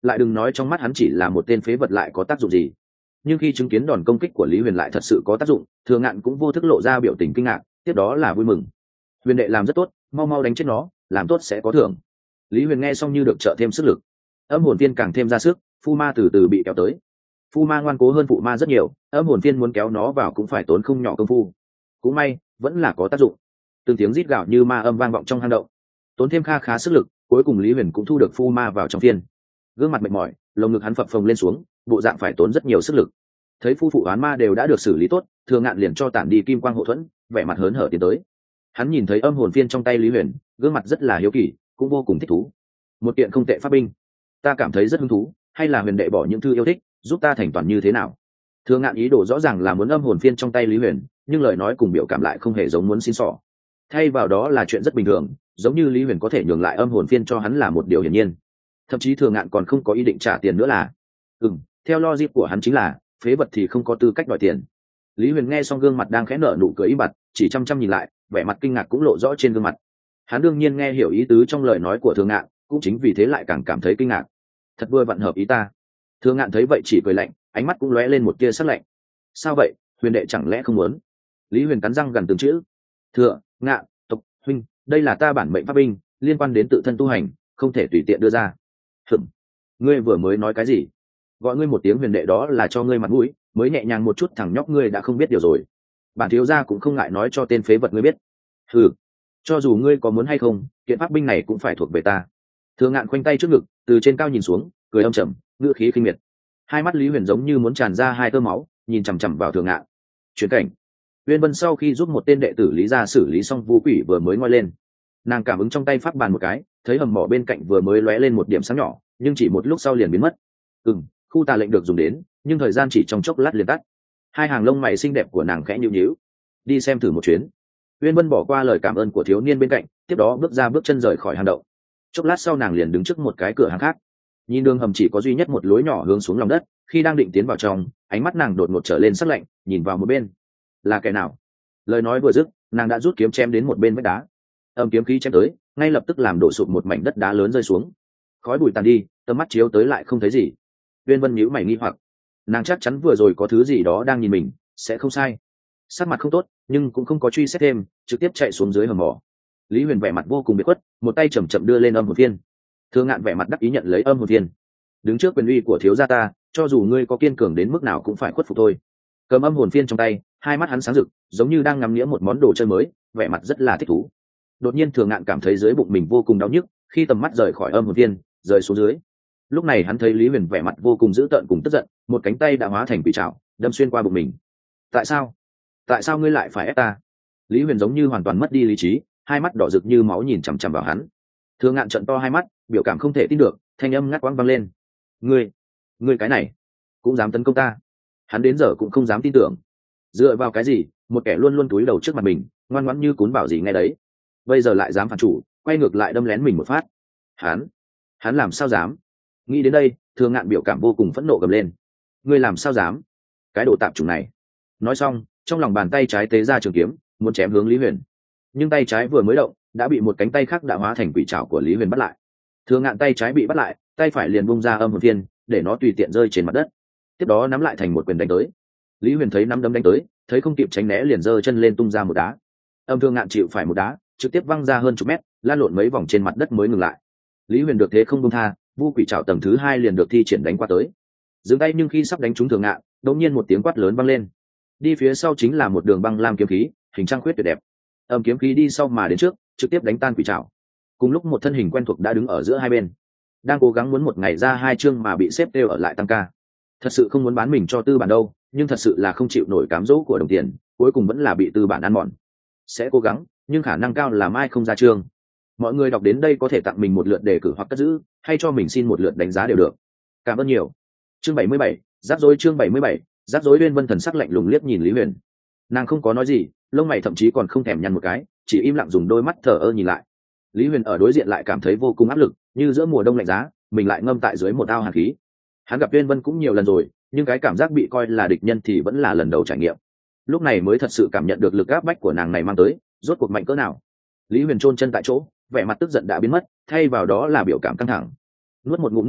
lại đừng nói trong mắt hắn chỉ là một tên phế vật lại có tác dụng gì. Nhưng khi chứng kiến đòn công kích của Lý Huyền lại thật sự có tác dụng, Thừa Ngạn cũng vô thức lộ ra biểu tình kinh ngạc, tiếp đó là vui mừng. Huyền đệ làm rất tốt, mau mau đánh chết nó, làm tốt sẽ có thưởng. Lý Huyền nghe xong như được trợ thêm sức lực. Âm hồn viên càng thêm ra sức, phu ma từ từ bị kéo tới. Phu ma ngoan cố hơn phụ ma rất nhiều, âm hồn viên muốn kéo nó vào cũng phải tốn không nhỏ công phu. Cũng may vẫn là có tác dụng. Từng tiếng rít gào như ma âm vang vọng trong hang động, tốn thêm kha khá sức lực, cuối cùng Lý Huyền cũng thu được phu ma vào trong phiên. Gương mặt mệt mỏi, lồng ngực hắn phập phồng lên xuống, bộ dạng phải tốn rất nhiều sức lực. Thấy phu phụ oán ma đều đã được xử lý tốt, Thừa Ngạn liền cho tản đi kim quang hộ thuẫn, vẻ mặt hớn hở tiến tới. Hắn nhìn thấy âm hồn phiên trong tay Lý Huyền, gương mặt rất là hiếu kỳ, cũng vô cùng thích thú. Một kiện không tệ pháp binh, ta cảm thấy rất hứng thú, hay là Huyền đệ bỏ những thư yêu thích, giúp ta thành toàn như thế nào? Thừa Ngạn ý đồ rõ ràng là muốn âm hồn phiên trong tay Lý Huyền, nhưng lời nói cùng biểu cảm lại không hề giống muốn xin xỏ. Thay vào đó là chuyện rất bình thường, giống như Lý Huyền có thể nhường lại âm hồn phiên cho hắn là một điều hiển nhiên. Thậm chí Thừa Ngạn còn không có ý định trả tiền nữa là. Ừm, theo logic của hắn chính là phế vật thì không có tư cách đòi tiền. Lý Huyền nghe xong gương mặt đang khẽ nở nụ cười ý bặt, chỉ chăm chăm nhìn lại, vẻ mặt kinh ngạc cũng lộ rõ trên gương mặt. Hắn đương nhiên nghe hiểu ý tứ trong lời nói của Thừa Ngạn, cũng chính vì thế lại càng cảm thấy kinh ngạc. Thật vừa vặn hợp ý ta. Thừa Ngạn thấy vậy chỉ cười lạnh, ánh mắt cũng lóe lên một tia sắc lạnh. Sao vậy, Huyền đệ chẳng lẽ không muốn? Lý Huyền cắn răng gần từng chữ. Thừa Ngạn, tộc huynh, đây là ta bản mệnh pháp binh, liên quan đến tự thân tu hành, không thể tùy tiện đưa ra. Hửm, ngươi vừa mới nói cái gì? Gọi ngươi một tiếng Huyền đệ đó là cho ngươi mặt mũi, mới nhẹ nhàng một chút thằng nhóc ngươi đã không biết điều rồi. Bản thiếu gia cũng không ngại nói cho tên phế vật ngươi biết. Ừ, cho dù ngươi có muốn hay không, kiện pháp binh này cũng phải thuộc về ta. Thừa Ngạn khoanh tay trước ngực, từ trên cao nhìn xuống, cười âm trầm, ngữ khí khinh miệt. Hai mắt Lý Huyền giống như muốn tràn ra hai tơ máu, nhìn chằm chằm vào Thừa Ngạn. Chuyển cảnh. Uyên Vân sau khi giúp một tên đệ tử Lý gia xử lý xong vu quỷ vừa mới ngoi lên, nàng cảm ứng trong tay pháp bàn một cái, thấy hầm mỏ bên cạnh vừa mới lóe lên một điểm sáng nhỏ, nhưng chỉ một lúc sau liền biến mất. Ừm, khu tà lệnh được dùng đến, nhưng thời gian chỉ trong chốc lát liền tắt. Hai hàng lông mày xinh đẹp của nàng khẽ nhíu nhíu. Đi xem thử một chuyến. Uyên Vân bỏ qua lời cảm ơn của thiếu niên bên cạnh, tiếp đó bước ra bước chân rời khỏi hang động. Chốc lát sau nàng liền đứng trước một cái cửa hàng khác. Nhìn đường hầm chỉ có duy nhất một lối nhỏ hướng xuống lòng đất, khi đang định tiến vào trong, ánh mắt nàng đột ngột trở lên sắc lạnh, nhìn vào một bên. Là kẻ nào? Lời nói vừa dứt, nàng đã rút kiếm chém đến một bên vách đá. Âm kiếm khí chém tới, ngay lập tức làm đổ sụp một mảnh đất đá lớn rơi xuống. Khói bụi tàn đi, tầm mắt chiếu tới lại không thấy gì. Uyên Vân nhíu mày nghi hoặc, nàng chắc chắn vừa rồi có thứ gì đó đang nhìn mình, sẽ không sai. Sắc mặt không tốt, nhưng cũng không có truy xét thêm, trực tiếp chạy xuống dưới hầm mỏ. Lý Huyền vẻ mặt vô cùng biệt khuất, một tay chậm chậm đưa lên âm hồn phiên. Thừa Ngạn vẻ mặt đắc ý nhận lấy âm hồn phiên. Đứng trước quyền uy của thiếu gia ta, cho dù ngươi có kiên cường đến mức nào cũng phải khuất phục thôi. Cầm âm hồn phiên trong tay, hai mắt hắn sáng rực, giống như đang ngắm nghĩa một món đồ chơi mới, vẻ mặt rất là thích thú. Đột nhiên Thừa Ngạn cảm thấy dưới bụng mình vô cùng đau nhức, khi tầm mắt rời khỏi âm hồn phiên, rời xuống dưới. Lúc này hắn thấy Lý Huyền vẻ mặt vô cùng dữ tợn cùng tức giận, một cánh tay đã hóa thành quỷ trảo, đâm xuyên qua bụng mình. Tại sao? Tại sao ngươi lại phải ép ta? Lý Huyền giống như hoàn toàn mất đi lý trí, hai mắt đỏ rực như máu nhìn chằm chằm vào hắn. Thừa Ngạn trợn to hai mắt, biểu cảm không thể tin được, thanh âm ngắt quãng vang lên. Ngươi, ngươi cái này, cũng dám tấn công ta? Hắn đến giờ cũng không dám tin tưởng. Dựa vào cái gì, một kẻ luôn luôn cúi đầu trước mặt mình, ngoan ngoãn như cún bảo gì nghe đấy, bây giờ lại dám phản chủ, quay ngược lại đâm lén mình một phát. Hắn, hắn làm sao dám? Nghĩ đến đây, Thừa Ngạn biểu cảm vô cùng phẫn nộ gầm lên. Ngươi làm sao dám? Cái đồ tạp chủng này! Nói xong, trong lòng bàn tay trái tế ra trường kiếm, muốn chém hướng Lý Huyền. Nhưng tay trái vừa mới động, đã bị một cánh tay khác đã hóa thành quỷ trảo của Lý Huyền bắt lại. Thừa Ngạn tay trái bị bắt lại, tay phải liền bung ra âm hồn phiên, để nó tùy tiện rơi trên mặt đất. Tiếp đó nắm lại thành một quyền đánh tới. Lý Huyền thấy nắm đấm đánh tới, thấy không kịp tránh né liền giơ chân lên tung ra một đá. Âm Thừa Ngạn chịu phải một đá, trực tiếp văng ra hơn chục mét, lan lộn mấy vòng trên mặt đất mới ngừng lại. Lý Huyền được thế không buông tha, vu quỷ trảo tầng thứ hai liền được thi triển đánh qua tới. Dừng tay nhưng khi sắp đánh trúng Thừa Ngạn, đột nhiên một tiếng quát lớn vang lên. Đi phía sau chính là một đường băng lam kiếm khí, hình trang khuyết tuyệt đẹp. Âm kiếm khí đi sau mà đến trước, trực tiếp đánh tan quỷ trảo. Cùng lúc một thân hình quen thuộc đã đứng ở giữa hai bên, đang cố gắng muốn một ngày ra hai chương mà bị xếp đều ở lại tăng ca. Thật sự không muốn bán mình cho tư bản đâu, nhưng thật sự là không chịu nổi cám dỗ của đồng tiền, cuối cùng vẫn là bị tư bản ăn mòn. Sẽ cố gắng, nhưng khả năng cao là mai không ra chương. Mọi người đọc đến đây có thể tặng mình một lượt đề cử hoặc cất giữ, hay cho mình xin một lượt đánh giá đều được. Cảm ơn nhiều. Chương bảy mươi bảy, giáp rối chương bảy mươi bảy, giáp rối. Uyên Vân thần sắc lạnh lùng liếc nhìn Lý Huyền. Nàng không có nói gì, lông mày thậm chí còn không thèm nhăn một cái, chỉ im lặng dùng đôi mắt thờ ơ nhìn lại. Lý Huyền ở đối diện lại cảm thấy vô cùng áp lực, như giữa mùa đông lạnh giá, mình lại ngâm tại dưới một ao hàn khí. Hắn gặp Uyên Vân cũng nhiều lần rồi, nhưng cái cảm giác bị coi là địch nhân thì vẫn là lần đầu trải nghiệm. Lúc này mới thật sự cảm nhận được lực áp bách của nàng này mang tới, rốt cuộc mạnh cỡ nào. Lý Huyền chôn chân tại chỗ, vẻ mặt tức giận đã biến mất, thay vào đó là biểu cảm căng thẳng. Nuốt một ngụm nước bọt,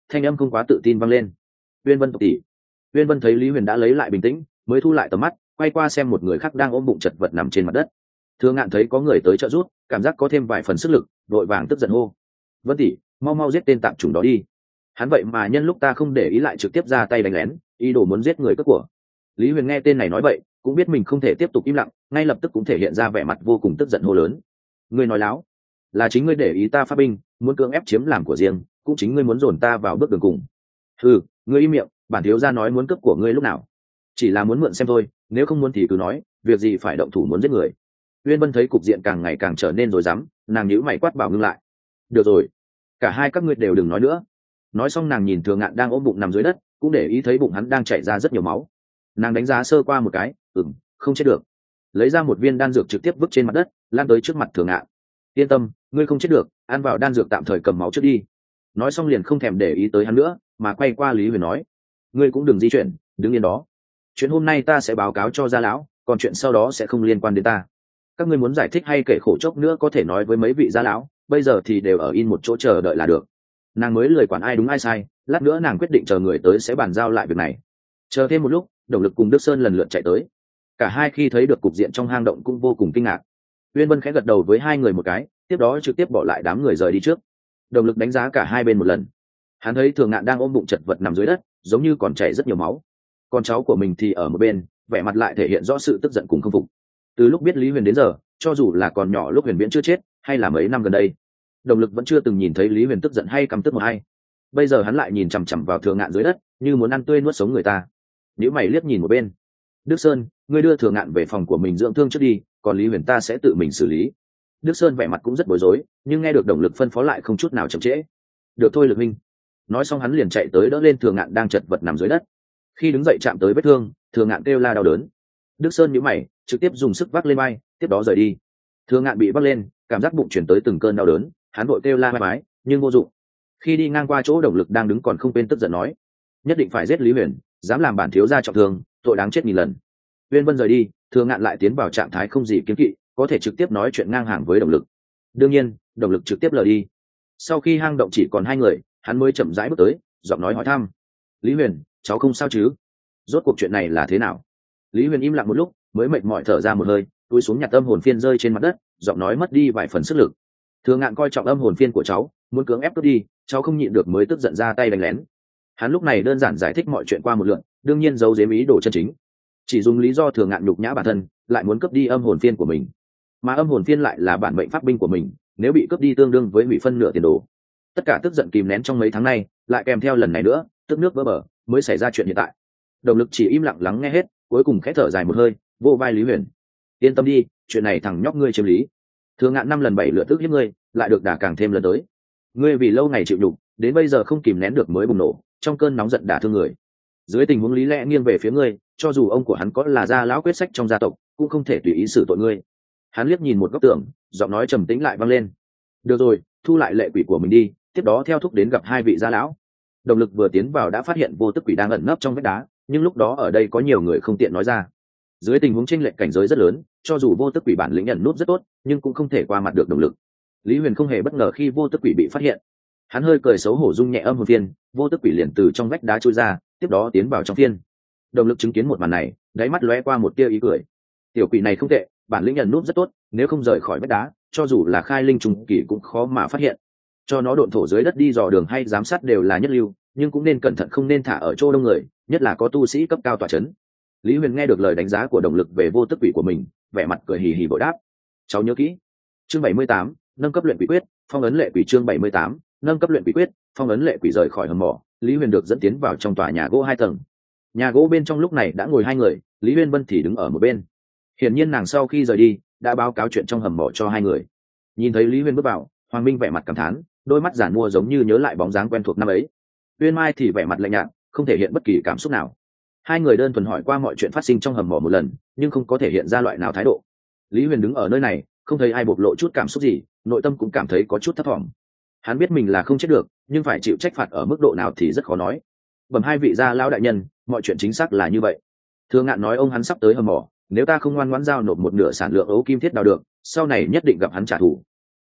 thanh âm không quá tự tin vang lên. Uyên Vân tộc tỷ. Uyên Vân thấy Lý Huyền đã lấy lại bình tĩnh, mới thu lại tầm mắt, quay qua xem một người khác đang ôm bụng chật vật nằm trên mặt đất. Thừa Ngạn thấy có người tới trợ giúp, cảm giác có thêm vài phần sức lực, vội vàng tức giận hô: "Vân tỷ, mau mau giết tên tạm chủng đó đi. Hắn vậy mà nhân lúc ta không để ý lại trực tiếp ra tay đánh lén, ý đồ muốn giết người cướp của." Lý Huyền nghe tên này nói vậy, cũng biết mình không thể tiếp tục im lặng, ngay lập tức cũng thể hiện ra vẻ mặt vô cùng tức giận hô lớn: "Ngươi nói láo, là chính ngươi để ý ta phát binh, muốn cưỡng ép chiếm làm của riêng, cũng chính ngươi muốn dồn ta vào bước đường cùng. Ừ, ngươi im miệng, bản thiếu gia nói muốn cướp của ngươi lúc nào? Chỉ là muốn mượn xem thôi, nếu không muốn thì cứ nói, việc gì phải động thủ muốn giết người." Uyên Vân thấy cục diện càng ngày càng trở nên rối rắm, nàng nhíu mày quát bảo ngưng lại: "Được rồi, cả hai các ngươi đều đừng nói nữa." Nói xong nàng nhìn Thừa Ngạn đang ôm bụng nằm dưới đất, cũng để ý thấy bụng hắn đang chảy ra rất nhiều máu. Nàng đánh giá sơ qua một cái, ừm, không chết được. Lấy ra một viên đan dược trực tiếp vứt trên mặt đất, lan tới trước mặt Thừa Ngạn. "Yên tâm, ngươi không chết được, ăn vào đan dược tạm thời cầm máu trước đi." Nói xong liền không thèm để ý tới hắn nữa, mà quay qua Lý Huyền nói: "Ngươi cũng đừng di chuyển, đứng yên đó. Chuyện hôm nay ta sẽ báo cáo cho gia lão, còn chuyện sau đó sẽ không liên quan đến ta. Các ngươi muốn giải thích hay kể khổ chốc nữa có thể nói với mấy vị gia lão, bây giờ thì đều ở in một chỗ chờ đợi là được." Nàng mới lười quản ai đúng ai sai, lát nữa nàng quyết định chờ người tới sẽ bàn giao lại việc này. Chờ thêm một lúc, Đồng Lực cùng Đức Sơn lần lượt chạy tới. Cả hai khi thấy được cục diện trong hang động cũng vô cùng kinh ngạc. Uyên Vân khẽ gật đầu với hai người một cái, tiếp đó trực tiếp bỏ lại đám người rời đi trước. Đồng Lực đánh giá cả hai bên một lần. Hắn thấy Thường Ngạn đang ôm bụng chật vật nằm dưới đất, giống như còn chảy rất nhiều máu. Con cháu của mình thì ở một bên, vẻ mặt lại thể hiện rõ sự tức giận cùng không phục. Từ lúc biết Lý Huyền đến giờ, cho dù là còn nhỏ lúc Huyền Viễn chưa chết, hay là mấy năm gần đây, Đồng Lực vẫn chưa từng nhìn thấy Lý Huyền tức giận hay căm tức một hay. Bây giờ hắn lại nhìn chằm chằm vào Thường Ngạn dưới đất, như muốn ăn tươi nuốt sống người ta. Nếu mày liếc nhìn một bên: "Đức Sơn, ngươi đưa Thường Ngạn về phòng của mình dưỡng thương trước đi, còn Lý Huyền ta sẽ tự mình xử lý." Đức Sơn vẻ mặt cũng rất bối rối, nhưng nghe được Đồng Lực phân phó lại không chút nào chậm trễ. "Được thôi Lực Minh." Nói xong hắn liền chạy tới đỡ lên Thường Ngạn đang chật vật nằm dưới đất. Khi đứng dậy chạm tới vết thương, Thường Ngạn kêu la đau đớn. Đức Sơn nhíu mày, trực tiếp dùng sức vác lên vai, tiếp đó rời đi. Thường Ngạn bị vác lên, cảm giác bụng chuyển tới từng cơn đau đớn, hắn vội kêu la vai mái, nhưng vô dụng. Khi đi ngang qua chỗ Đồng Lực đang đứng còn không quên tức giận nói: "Nhất định phải giết Lý Huyền, dám làm bản thiếu gia trọng thương, tội đáng chết nghìn lần." Uyên Vân rời đi, Thường Ngạn lại tiến vào trạng thái không gì kiêng kỵ, có thể trực tiếp nói chuyện ngang hàng với Đồng Lực. Đương nhiên, Đồng Lực trực tiếp lờ đi. Sau khi hang động chỉ còn hai người, hắn mới chậm rãi bước tới, giọng nói hỏi thăm: "Lý Huyền, cháu không sao chứ? Rốt cuộc chuyện này là thế nào?" Lý Huyền im lặng một lúc, mới mệt mỏi thở ra một hơi, cúi xuống nhặt âm hồn phiên rơi trên mặt đất, giọng nói mất đi vài phần sức lực. Thường Ngạn coi trọng âm hồn phiên của cháu, muốn cưỡng ép cướp đi, cháu không nhịn được mới tức giận ra tay đánh lén. Hắn lúc này đơn giản giải thích mọi chuyện qua một lượt, đương nhiên giấu giếm ý đồ chân chính, chỉ dùng lý do Thường Ngạn nhục nhã bản thân, lại muốn cướp đi âm hồn phiên của mình. Mà âm hồn phiên lại là bản mệnh pháp binh của mình, nếu bị cướp đi tương đương với hủy phân nửa tiền đồ. Tất cả tức giận kìm nén trong mấy tháng nay, lại kèm theo lần này nữa, tức nước vỡ bờ, mới xảy ra chuyện hiện tại. Đồng Lực chỉ im lặng lắng nghe hết, cuối cùng khẽ thở dài một hơi, vô vai Lý Huyền: "Yên tâm đi, chuyện này thằng nhóc ngươi chiếm lý. Thường Ngạn năm lần bảy lượt tức hiếp ngươi, lại được đả càng thêm lần tới. Ngươi vì lâu ngày chịu nhục, đến bây giờ không kìm nén được mới bùng nổ, trong cơn nóng giận đả thương người. Dưới tình huống lý lẽ nghiêng về phía ngươi, cho dù ông của hắn có là gia lão quyết sách trong gia tộc, cũng không thể tùy ý xử tội ngươi." Hắn liếc nhìn một góc tường, giọng nói trầm tĩnh lại vang lên: "Được rồi, thu lại lệ quỷ của mình đi, tiếp đó theo thúc đến gặp hai vị gia lão." Đồng Lực vừa tiến vào đã phát hiện Vô Tức Quỷ đang ẩn nấp trong vách đá, nhưng lúc đó ở đây có nhiều người không tiện nói ra. Dưới tình huống chênh lệch cảnh giới rất lớn, cho dù Vô Tức Quỷ bản lĩnh ẩn núp rất tốt, nhưng cũng không thể qua mặt được Đồng Lực. Lý Huyền không hề bất ngờ khi Vô Tức Quỷ bị phát hiện. Hắn hơi cười xấu hổ rung nhẹ âm hồn phiên, Vô Tức Quỷ liền từ trong vách đá trôi ra, tiếp đó tiến vào trong phiên. Đồng Lực chứng kiến một màn này, đáy mắt lóe qua một tia ý cười. Tiểu quỷ này không tệ, bản lĩnh ẩn núp rất tốt, nếu không rời khỏi vách đá, cho dù là khai linh trùng kỳ cũng khó mà phát hiện. Cho nó độn thổ dưới đất đi dò đường hay giám sát đều là nhất lưu, nhưng cũng nên cẩn thận không nên thả ở chỗ đông người, nhất là có tu sĩ cấp cao tọa chấn. Lý Huyền nghe được lời đánh giá của Đồng Lực về Vô Tức Quỷ của mình, vẻ mặt cười hì hì bội đáp: "Cháu nhớ kỹ." Chương bảy mươi tám, nâng cấp luyện quỷ quyết, phong ấn lệ quỷ. Chương bảy mươi tám, nâng cấp luyện quỷ quyết, phong ấn lệ quỷ. Rời khỏi hầm mỏ, Lý Huyền được dẫn tiến vào trong tòa nhà gỗ hai tầng. Nhà gỗ bên trong lúc này đã ngồi hai người, Lý Uyên Vân thì đứng ở một bên. Hiển nhiên nàng sau khi rời đi, đã báo cáo chuyện trong hầm mỏ cho hai người. Nhìn thấy Lý Uyên bước vào, Hoàng Minh vẻ mặt cảm thán, đôi mắt giản mua giống như nhớ lại bóng dáng quen thuộc năm ấy. Uyên Mai thì vẻ mặt lạnh nhạt, không thể hiện bất kỳ cảm xúc nào. Hai người đơn thuần hỏi qua mọi chuyện phát sinh trong hầm mỏ một lần, nhưng không có thể hiện ra loại nào thái độ. Lý Huyền đứng ở nơi này, không thấy ai bộc lộ chút cảm xúc gì, nội tâm cũng cảm thấy có chút thất vọng. Hắn biết mình là không chết được, nhưng phải chịu trách phạt ở mức độ nào thì rất khó nói. Bẩm hai vị gia lão đại nhân, mọi chuyện chính xác là như vậy. Thường Ngạn nói ông hắn sắp tới hầm mỏ, nếu ta không ngoan ngoãn giao nộp một nửa sản lượng ấu kim thiết đào được, sau này nhất định gặp hắn trả thù.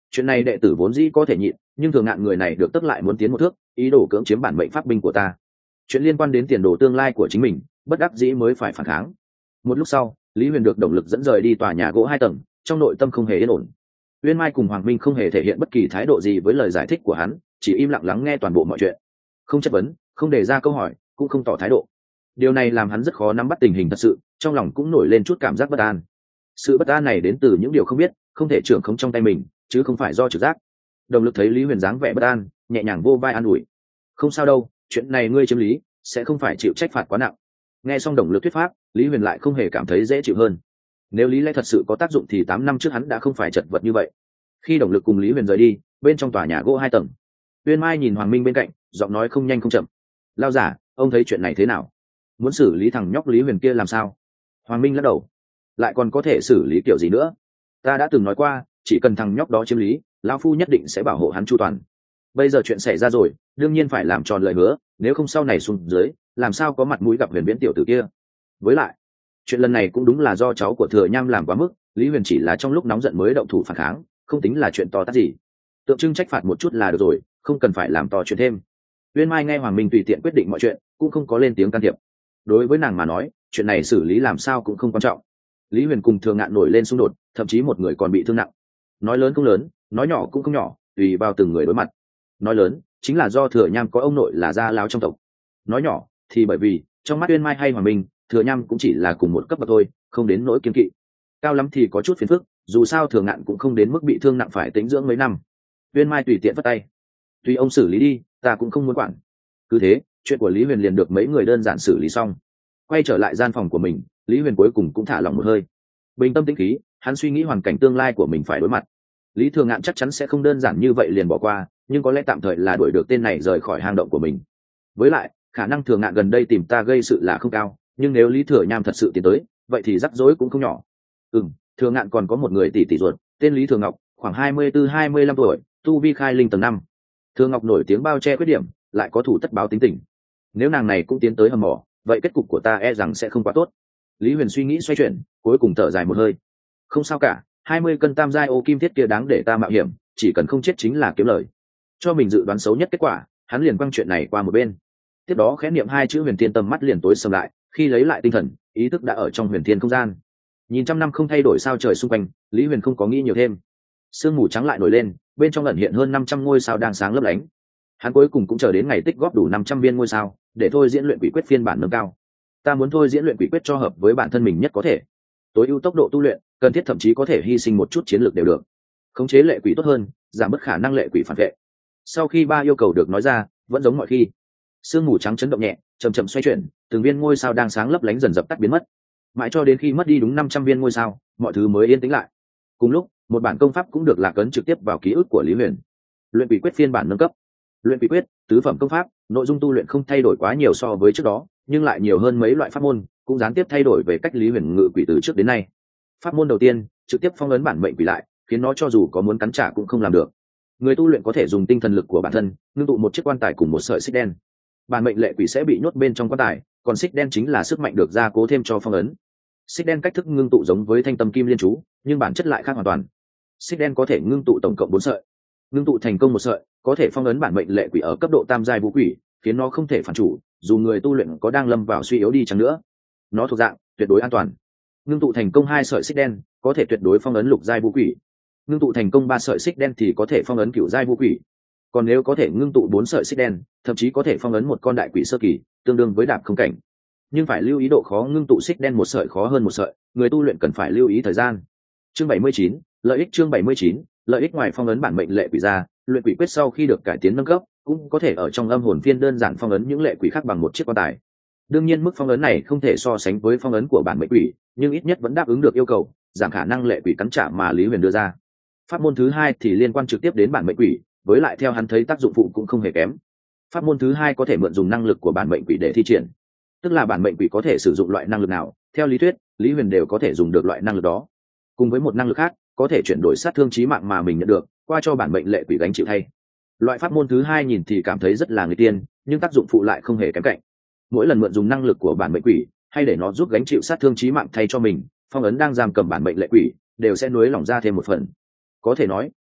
chuyện này đệ tử vốn dĩ có thể nhịn, nhưng thường ngạn người này được tức lại muốn tiến một thước, ý đồ cưỡng chiếm bản mệnh pháp binh của ta. Chuyện liên quan đến tiền đồ tương lai của chính mình, bất đắc dĩ mới phải phản kháng. Một lúc sau, Lý Huyền được động lực dẫn rời đi tòa nhà gỗ hai tầng, trong nội tâm không hề yên ổn. Uyên Mai cùng Hoàng Minh không hề thể hiện bất kỳ thái độ gì với lời giải thích của hắn, chỉ im lặng lắng nghe toàn bộ mọi chuyện, không chất vấn, không đề ra câu hỏi, cũng không tỏ thái độ. Điều này làm hắn rất khó nắm bắt tình hình thật sự, trong lòng cũng nổi lên chút cảm giác bất an. Sự bất an này đến từ những điều không biết, không thể trưởng khống trong tay mình, chứ không phải do trực giác. Đồng lực thấy Lý Huyền dáng vẻ bất an, nhẹ nhàng vô vai an ủi: không sao đâu, chuyện này ngươi chiếm lý, sẽ không phải chịu trách phạt quá nặng. Nghe xong đồng lực thuyết pháp, Lý Huyền lại không hề cảm thấy dễ chịu hơn. Nếu lý lẽ thật sự có tác dụng thì tám năm trước hắn đã không phải chật vật như vậy. Khi đồng lực cùng Lý Huyền rời đi, bên trong tòa nhà gỗ hai tầng, Uyên Mai nhìn Hoàng Minh bên cạnh, giọng nói không nhanh không chậm: lao giả, ông thấy chuyện này thế nào? Muốn xử lý thằng nhóc Lý Huyền kia làm sao? Hoàng Minh lắc đầu: lại còn có thể xử lý kiểu gì nữa? Ta đã từng nói qua, chỉ cần thằng nhóc đó chiếm lý, lão phu nhất định sẽ bảo hộ hắn chu toàn. Bây giờ chuyện xảy ra rồi, đương nhiên phải làm tròn lời hứa, nếu không sau này xuống dưới, làm sao có mặt mũi gặp Huyền Viễn tiểu tử kia. Với lại, chuyện lần này cũng đúng là do cháu của Thừa Nham làm quá mức, Lý Huyền chỉ là trong lúc nóng giận mới động thủ phản kháng, không tính là chuyện to tát gì. Tượng trưng trách phạt một chút là được rồi, không cần phải làm to chuyện thêm. Uyên Mai nghe Hoàng Minh tùy tiện quyết định mọi chuyện, cũng không có lên tiếng can thiệp. Đối với nàng mà nói, chuyện này xử lý làm sao cũng không quan trọng. Lý Huyền cùng Thường Ngạn nổi lên xung đột, thậm chí một người còn bị thương nặng. Nói lớn không lớn, nói nhỏ cũng không nhỏ, tùy vào từng người đối mặt. Nói lớn chính là do Thừa Nham có ông nội là gia lão trong tộc. Nói nhỏ thì bởi vì trong mắt Uyên Mai hay Hoàng Minh, Thừa Nham cũng chỉ là cùng một cấp bậc thôi, không đến nỗi kiêng kỵ. Cao lắm thì có chút phiền phức, dù sao Thường Ngạn cũng không đến mức bị thương nặng phải tĩnh dưỡng mấy năm. Uyên Mai tùy tiện vất tay: tùy ông xử lý đi, ta cũng không muốn quản. Cứ thế, chuyện của Lý Huyền liền được mấy người đơn giản xử lý xong. Quay trở lại gian phòng của mình, Lý Huyền cuối cùng cũng thả lỏng một hơi, bình tâm tĩnh khí. Hắn suy nghĩ hoàn cảnh tương lai của mình phải đối mặt. Lý Thường Ngạn chắc chắn sẽ không đơn giản như vậy liền bỏ qua, nhưng có lẽ tạm thời là đuổi được tên này rời khỏi hang động của mình. Với lại, khả năng Thường Ngạn gần đây tìm ta gây sự là không cao, nhưng nếu Lý Thừa Nham thật sự tiến tới, vậy thì rắc rối cũng không nhỏ. Ừ, Thường Ngạn còn có một người tỷ tỷ ruột, tên Lý Thường Ngọc, khoảng hai mươi tư hai mươi lăm tuổi, tu vi khai linh tầng năm. Thường Ngọc nổi tiếng bao che khuyết điểm, lại có thủ tất báo tính tình. Nếu nàng này cũng tiến tới hầm mỏ, vậy kết cục của ta e rằng sẽ không quá tốt. Lý Huyền suy nghĩ xoay chuyển, cuối cùng thở dài một hơi. Không sao cả, hai mươi cân tam giai ô kim thiết kia đáng để ta mạo hiểm, chỉ cần không chết chính là kiếm lời. Cho mình dự đoán xấu nhất kết quả, hắn liền quăng chuyện này qua một bên. Tiếp đó khẽ niệm hai chữ Huyền Thiên, tầm mắt liền tối sầm lại, khi lấy lại tinh thần, ý thức đã ở trong Huyền Thiên không gian. Nhìn trăm năm không thay đổi sao trời xung quanh, Lý Huyền không có nghĩ nhiều thêm. Sương mù trắng lại nổi lên, bên trong ẩn hiện hơn năm trăm ngôi sao đang sáng lấp lánh. Hắn cuối cùng cũng chờ đến ngày tích góp đủ năm trăm viên ngôi sao, để thôi diễn luyện quỷ quyết phiên bản nâng cao. Ta muốn thôi diễn luyện quỷ quyết cho hợp với bản thân mình nhất có thể. Tối ưu tốc độ tu luyện, cần thiết thậm chí có thể hy sinh một chút chiến lược đều được. Khống chế lệ quỷ tốt hơn, giảm bớt khả năng lệ quỷ phản vệ. Sau khi ba yêu cầu được nói ra, vẫn giống mọi khi. Sương mù trắng chấn động nhẹ, chậm chậm xoay chuyển, từng viên ngôi sao đang sáng lấp lánh dần dập tắt biến mất. Mãi cho đến khi mất đi đúng năm trăm viên ngôi sao, mọi thứ mới yên tĩnh lại. Cùng lúc, một bản công pháp cũng được lạc ấn trực tiếp vào ký ức của Lý Huyền. Luyện quỷ quyết phiên bản nâng cấp. Luyện quỷ quyết, tứ phẩm công pháp, nội dung tu luyện không thay đổi quá nhiều so với trước đó, nhưng lại nhiều hơn mấy loại pháp môn, cũng gián tiếp thay đổi về cách Lý Huyền ngự quỷ từ trước đến nay. Pháp môn đầu tiên, trực tiếp phong ấn bản mệnh quỷ lại, khiến nó cho dù có muốn cắn trả cũng không làm được. Người tu luyện có thể dùng tinh thần lực của bản thân, ngưng tụ một chiếc quan tài cùng một sợi xích đen. Bản mệnh lệ quỷ sẽ bị nhốt bên trong quan tài, còn xích đen chính là sức mạnh được gia cố thêm cho phong ấn. Xích đen cách thức ngưng tụ giống với thanh tâm kim liên chú, nhưng bản chất lại khác hoàn toàn. Xích đen có thể ngưng tụ tổng cộng bốn sợi. Ngưng tụ thành công một sợi, có thể phong ấn bản mệnh lệ quỷ ở cấp độ tam giai vũ quỷ, khiến nó không thể phản chủ, dù người tu luyện có đang lâm vào suy yếu đi chăng nữa. Nó thuộc dạng tuyệt đối an toàn. Ngưng tụ thành công hai sợi xích đen, có thể tuyệt đối phong ấn lục giai vũ quỷ. Ngưng tụ thành công ba sợi xích đen thì có thể phong ấn cửu giai vũ quỷ. Còn nếu có thể ngưng tụ bốn sợi xích đen, thậm chí có thể phong ấn một con đại quỷ sơ kỳ, tương đương với đạp không cảnh. Nhưng phải lưu ý độ khó ngưng tụ xích đen một sợi khó hơn một sợi, người tu luyện cần phải lưu ý thời gian. Chương bảy mươi chín, lợi ích. Chương bảy mươi chín, lợi ích. Ngoài phong ấn bản mệnh lệ quỷ ra, luyện quỷ quyết sau khi được cải tiến nâng cấp, cũng có thể ở trong âm hồn phiên đơn giản phong ấn những lệ quỷ khác bằng một chiếc quan tài. Đương nhiên mức phong ấn này không thể so sánh với phong ấn của bản mệnh quỷ, nhưng ít nhất vẫn đáp ứng được yêu cầu giảm khả năng lệ quỷ cắn trả mà Lý Huyền đưa ra. Pháp môn thứ hai thì liên quan trực tiếp đến bản mệnh quỷ, với lại theo hắn thấy tác dụng phụ cũng không hề kém. Pháp môn thứ hai có thể mượn dùng năng lực của bản mệnh quỷ để thi triển, tức là bản mệnh quỷ có thể sử dụng loại năng lực nào, theo lý thuyết Lý Huyền đều có thể dùng được loại năng lực đó. Cùng với một năng lực khác, có thể chuyển đổi sát thương chí mạng mà mình nhận được qua cho bản mệnh lệ quỷ gánh chịu thay. Loại pháp môn thứ hai nhìn thì cảm thấy rất là người tiên, nhưng tác dụng phụ lại không hề kém cạnh. Mỗi lần mượn dùng năng lực của bản mệnh quỷ, hay để nó giúp gánh chịu sát thương chí mạng thay cho mình, phong ấn đang giam cầm bản mệnh lệ quỷ đều sẽ nuối lỏng ra thêm một phần. Có thể nói,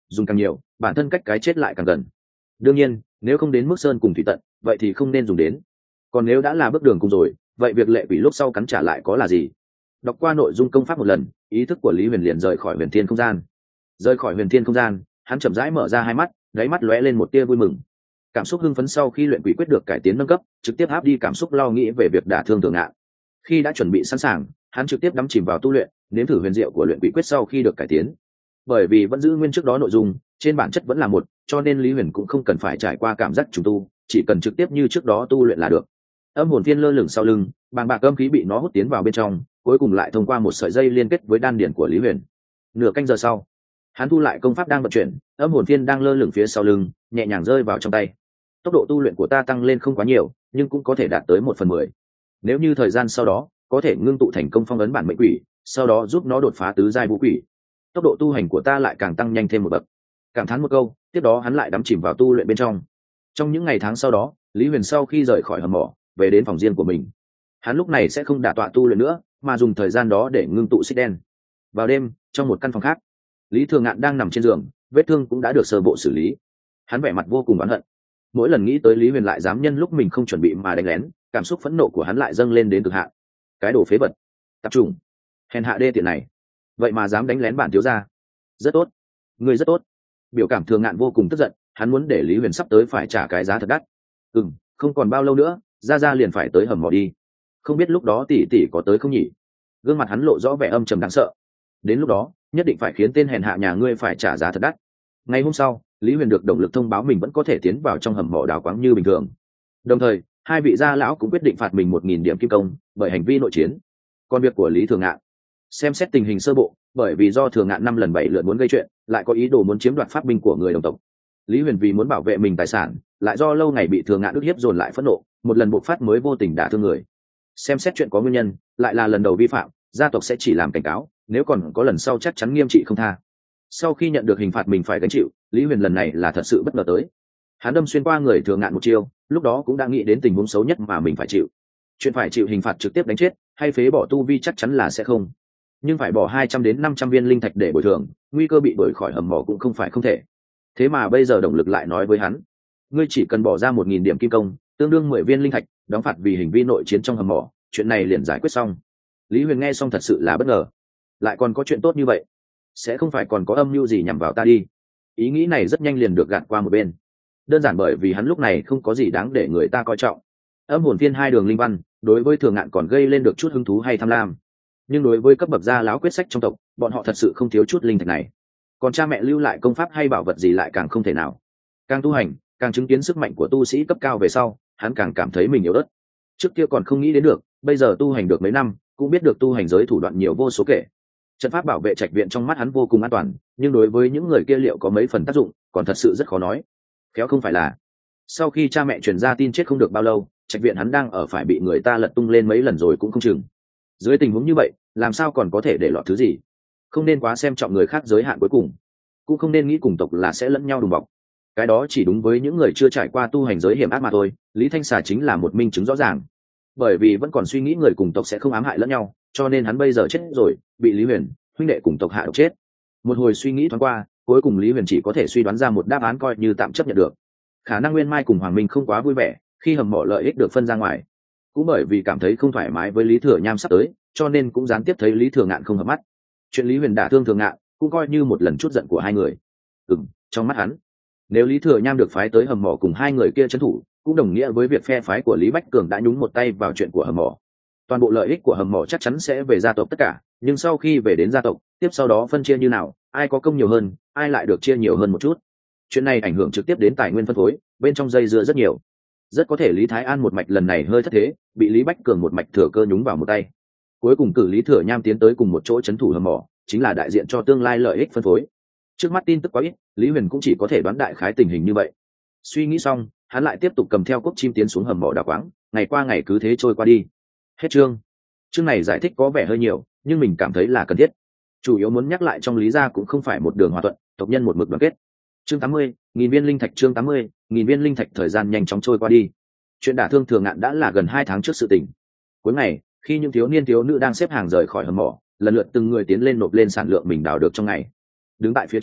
dùng càng nhiều bản thân cách cái chết lại càng gần. Đương nhiên nếu không đến mức sơn cùng thủy tận vậy thì không nên dùng đến, còn nếu đã là bước đường cùng rồi vậy việc lệ quỷ lúc sau cắn trả lại có là gì. Đọc qua nội dung công pháp một lần, ý thức của Lý Huyền liền rời khỏi huyền thiên không gian. Rời khỏi huyền thiên không gian, hắn chậm rãi mở ra hai mắt, đáy mắt lóe lên một tia vui mừng. Cảm xúc hưng phấn sau khi luyện quỷ quyết được cải tiến nâng cấp, trực tiếp áp đi cảm xúc lo nghĩ về việc đả thương Thường Ngạn. Khi đã chuẩn bị sẵn sàng, hắn trực tiếp đắm chìm vào tu luyện, nếm thử huyền diệu của luyện quỷ quyết sau khi được cải tiến. Bởi vì vẫn giữ nguyên trước đó nội dung, trên bản chất vẫn là một, cho nên Lý Huyền cũng không cần phải trải qua cảm giác trùng tu, chỉ cần trực tiếp như trước đó tu luyện là được. Âm hồn phiên lơ lửng sau lưng, bàng bạc âm khí bị nó hút tiến vào bên trong, cuối cùng lại thông qua một sợi dây liên kết với đan điển của Lý Huyền. Nửa canh giờ sau, hắn thu lại công pháp đang vận chuyển, âm hồn phiên đang lơ lửng phía sau lưng, nhẹ nhàng rơi vào trong tay. Tốc độ tu luyện của ta tăng lên không quá nhiều, nhưng cũng có thể đạt tới một phần mười. Nếu như thời gian sau đó có thể ngưng tụ thành công phong ấn bản mệnh quỷ, sau đó giúp nó đột phá tứ giai vũ quỷ, tốc độ tu hành của ta lại càng tăng nhanh thêm một bậc. Cảm thán một câu, tiếp đó hắn lại đắm chìm vào tu luyện bên trong. Trong những ngày tháng sau đó, Lý Huyền sau khi rời khỏi hầm mỏ, về đến phòng riêng của mình. Hắn lúc này sẽ không đả tọa tu luyện nữa, mà dùng thời gian đó để ngưng tụ xích đen. Vào đêm, trong một căn phòng khác, Lý Thường Ngạn đang nằm trên giường, vết thương cũng đã được sơ bộ xử lý. Hắn vẻ mặt vô cùng oán hận. Mỗi lần nghĩ tới Lý Huyền lại dám nhân lúc mình không chuẩn bị mà đánh lén, cảm xúc phẫn nộ của hắn lại dâng lên đến cực hạn. Cái đồ phế vật, tập trung, hèn hạ đê tiện này, vậy mà dám đánh lén bản thiếu gia. Rất tốt, người rất tốt. Biểu cảm Thường Ngạn vô cùng tức giận, hắn muốn để Lý Huyền sắp tới phải trả cái giá thật đắt. Ừm, không còn bao lâu nữa, gia gia liền phải tới hầm mỏ đi. Không biết lúc đó tỷ tỷ có tới không nhỉ? Gương mặt hắn lộ rõ vẻ âm trầm đáng sợ. Đến lúc đó, nhất định phải khiến tên hèn hạ nhà ngươi phải trả giá thật đắt. Ngày hôm sau, Lý Huyền được động lực thông báo mình vẫn có thể tiến vào trong hầm mỏ đào quáng như bình thường. Đồng thời, hai vị gia lão cũng quyết định phạt mình một nghìn điểm kim công bởi hành vi nội chiến. Còn việc của Lý Thường Ngạn, xem xét tình hình sơ bộ, bởi vì do Thường Ngạn năm lần bảy lượt muốn gây chuyện, lại có ý đồ muốn chiếm đoạt pháp binh của người đồng tộc. Lý Huyền vì muốn bảo vệ mình tài sản, lại do lâu ngày bị Thường Ngạn ức hiếp dồn lại phẫn nộ, một lần bộc phát mới vô tình đả thương người. Xem xét chuyện có nguyên nhân, lại là lần đầu vi phạm, gia tộc sẽ chỉ làm cảnh cáo, nếu còn có lần sau chắc chắn nghiêm trị không tha. Sau khi nhận được hình phạt mình phải gánh chịu, Lý Huyền lần này là thật sự bất ngờ tới. Hắn đâm xuyên qua người Thường Ngạn một chiêu, lúc đó cũng đã nghĩ đến tình huống xấu nhất mà mình phải chịu. Chuyện phải chịu hình phạt trực tiếp đánh chết, hay phế bỏ tu vi chắc chắn là sẽ không. Nhưng phải bỏ hai trăm đến năm trăm viên linh thạch để bồi thường, nguy cơ bị đuổi khỏi hầm mỏ cũng không phải không thể. Thế mà bây giờ động lực lại nói với hắn, ngươi chỉ cần bỏ ra một nghìn điểm kim công, tương đương mười viên linh thạch, đóng phạt vì hành vi nội chiến trong hầm mỏ, chuyện này liền giải quyết xong. Lý Huyền nghe xong thật sự là bất ngờ, lại còn có chuyện tốt như vậy, sẽ không phải còn có âm mưu gì nhằm vào ta đi. Ý nghĩ này rất nhanh liền được gạt qua một bên, đơn giản bởi vì hắn lúc này không có gì đáng để người ta coi trọng. Âm hồn phiên hai đường linh văn đối với Thường Ngạn còn gây lên được chút hứng thú hay tham lam, nhưng đối với cấp bậc gia lão quyết sách trong tộc, bọn họ thật sự không thiếu chút linh thạch này. Còn cha mẹ lưu lại công pháp hay bảo vật gì lại càng không thể nào. Càng tu hành, càng chứng kiến sức mạnh của tu sĩ cấp cao về sau, hắn càng cảm thấy mình yếu ớt. Trước kia còn không nghĩ đến được, bây giờ tu hành được mấy năm, cũng biết được tu hành giới thủ đoạn nhiều vô số kể. Trận pháp bảo vệ trạch viện trong mắt hắn vô cùng an toàn, nhưng đối với những người kia liệu có mấy phần tác dụng, còn thật sự rất khó nói. Khéo không phải là sau khi cha mẹ truyền ra tin chết không được bao lâu, trạch viện hắn đang ở phải bị người ta lật tung lên mấy lần rồi cũng không chừng. Dưới tình huống như vậy, làm sao còn có thể để lọt thứ gì? Không nên quá xem trọng người khác giới hạn cuối cùng, cũng không nên nghĩ cùng tộc là sẽ lẫn nhau đùm bọc. Cái đó chỉ đúng với những người chưa trải qua tu hành giới hiểm ác mà thôi. Lý Thanh Xà chính là một minh chứng rõ ràng. Bởi vì vẫn còn suy nghĩ người cùng tộc sẽ không ám hại lẫn nhau, cho nên hắn bây giờ chết rồi, bị Lý Huyền huynh đệ cùng tộc hạ độc chết. Một hồi suy nghĩ thoáng qua, cuối cùng Lý Huyền chỉ có thể suy đoán ra một đáp án coi như tạm chấp nhận được. Khả năng Nguyên Mai cùng Hoàng Minh không quá vui vẻ khi hầm mỏ lợi ích được phân ra ngoài, cũng bởi vì cảm thấy không thoải mái với Lý Thừa Nham sắp tới, cho nên cũng gián tiếp thấy Lý Thừa Ngạn không hợp mắt. Chuyện Lý Huyền đả thương Thừa Ngạn cũng coi như một lần chút giận của hai người. Ừm, trong mắt hắn, nếu Lý Thừa Nham được phái tới hầm mỏ cùng hai người kia trấn thủ, cũng đồng nghĩa với việc phe phái của Lý Bách Cường đã nhúng một tay vào chuyện của hầm mỏ. Toàn bộ lợi ích của hầm mỏ chắc chắn sẽ về gia tộc tất cả, nhưng sau khi về đến gia tộc, tiếp sau đó phân chia như nào, ai có công nhiều hơn, ai lại được chia nhiều hơn một chút. Chuyện này ảnh hưởng trực tiếp đến tài nguyên phân phối, bên trong dây dưa rất nhiều. Rất có thể Lý Thái An một mạch lần này hơi thất thế, bị Lý Bách Cường một mạch thừa cơ nhúng vào một tay. Cuối cùng cử Lý Thừa Nham tiến tới cùng một chỗ trấn thủ hầm mỏ, chính là đại diện cho tương lai lợi ích phân phối. Trước mắt tin tức quá ít, Lý Huyền cũng chỉ có thể đoán đại khái tình hình như vậy. Suy nghĩ xong, hắn lại tiếp tục cầm theo cốc chim tiến xuống hầm mỏ đào quáng, ngày qua ngày cứ thế trôi qua đi. Hết chương. Chương này giải thích có vẻ hơi nhiều, nhưng mình cảm thấy là cần thiết. Chủ yếu muốn nhắc lại trong Lý gia cũng không phải một đường hòa thuận, tộc nhân một mực đoàn kết. Chương tám mươi, nghìn viên linh thạch. Chương tám mươi, nghìn viên linh thạch. Thời gian nhanh chóng trôi qua đi. Chuyện đả thương Thường Ngạn đã là gần hai tháng trước sự tình. Cuối ngày, khi những thiếu niên thiếu nữ đang xếp hàng rời khỏi hầm mỏ, lần lượt từng người tiến lên nộp lên sản lượng mình đào được trong ngày. Đứng tại phía trước,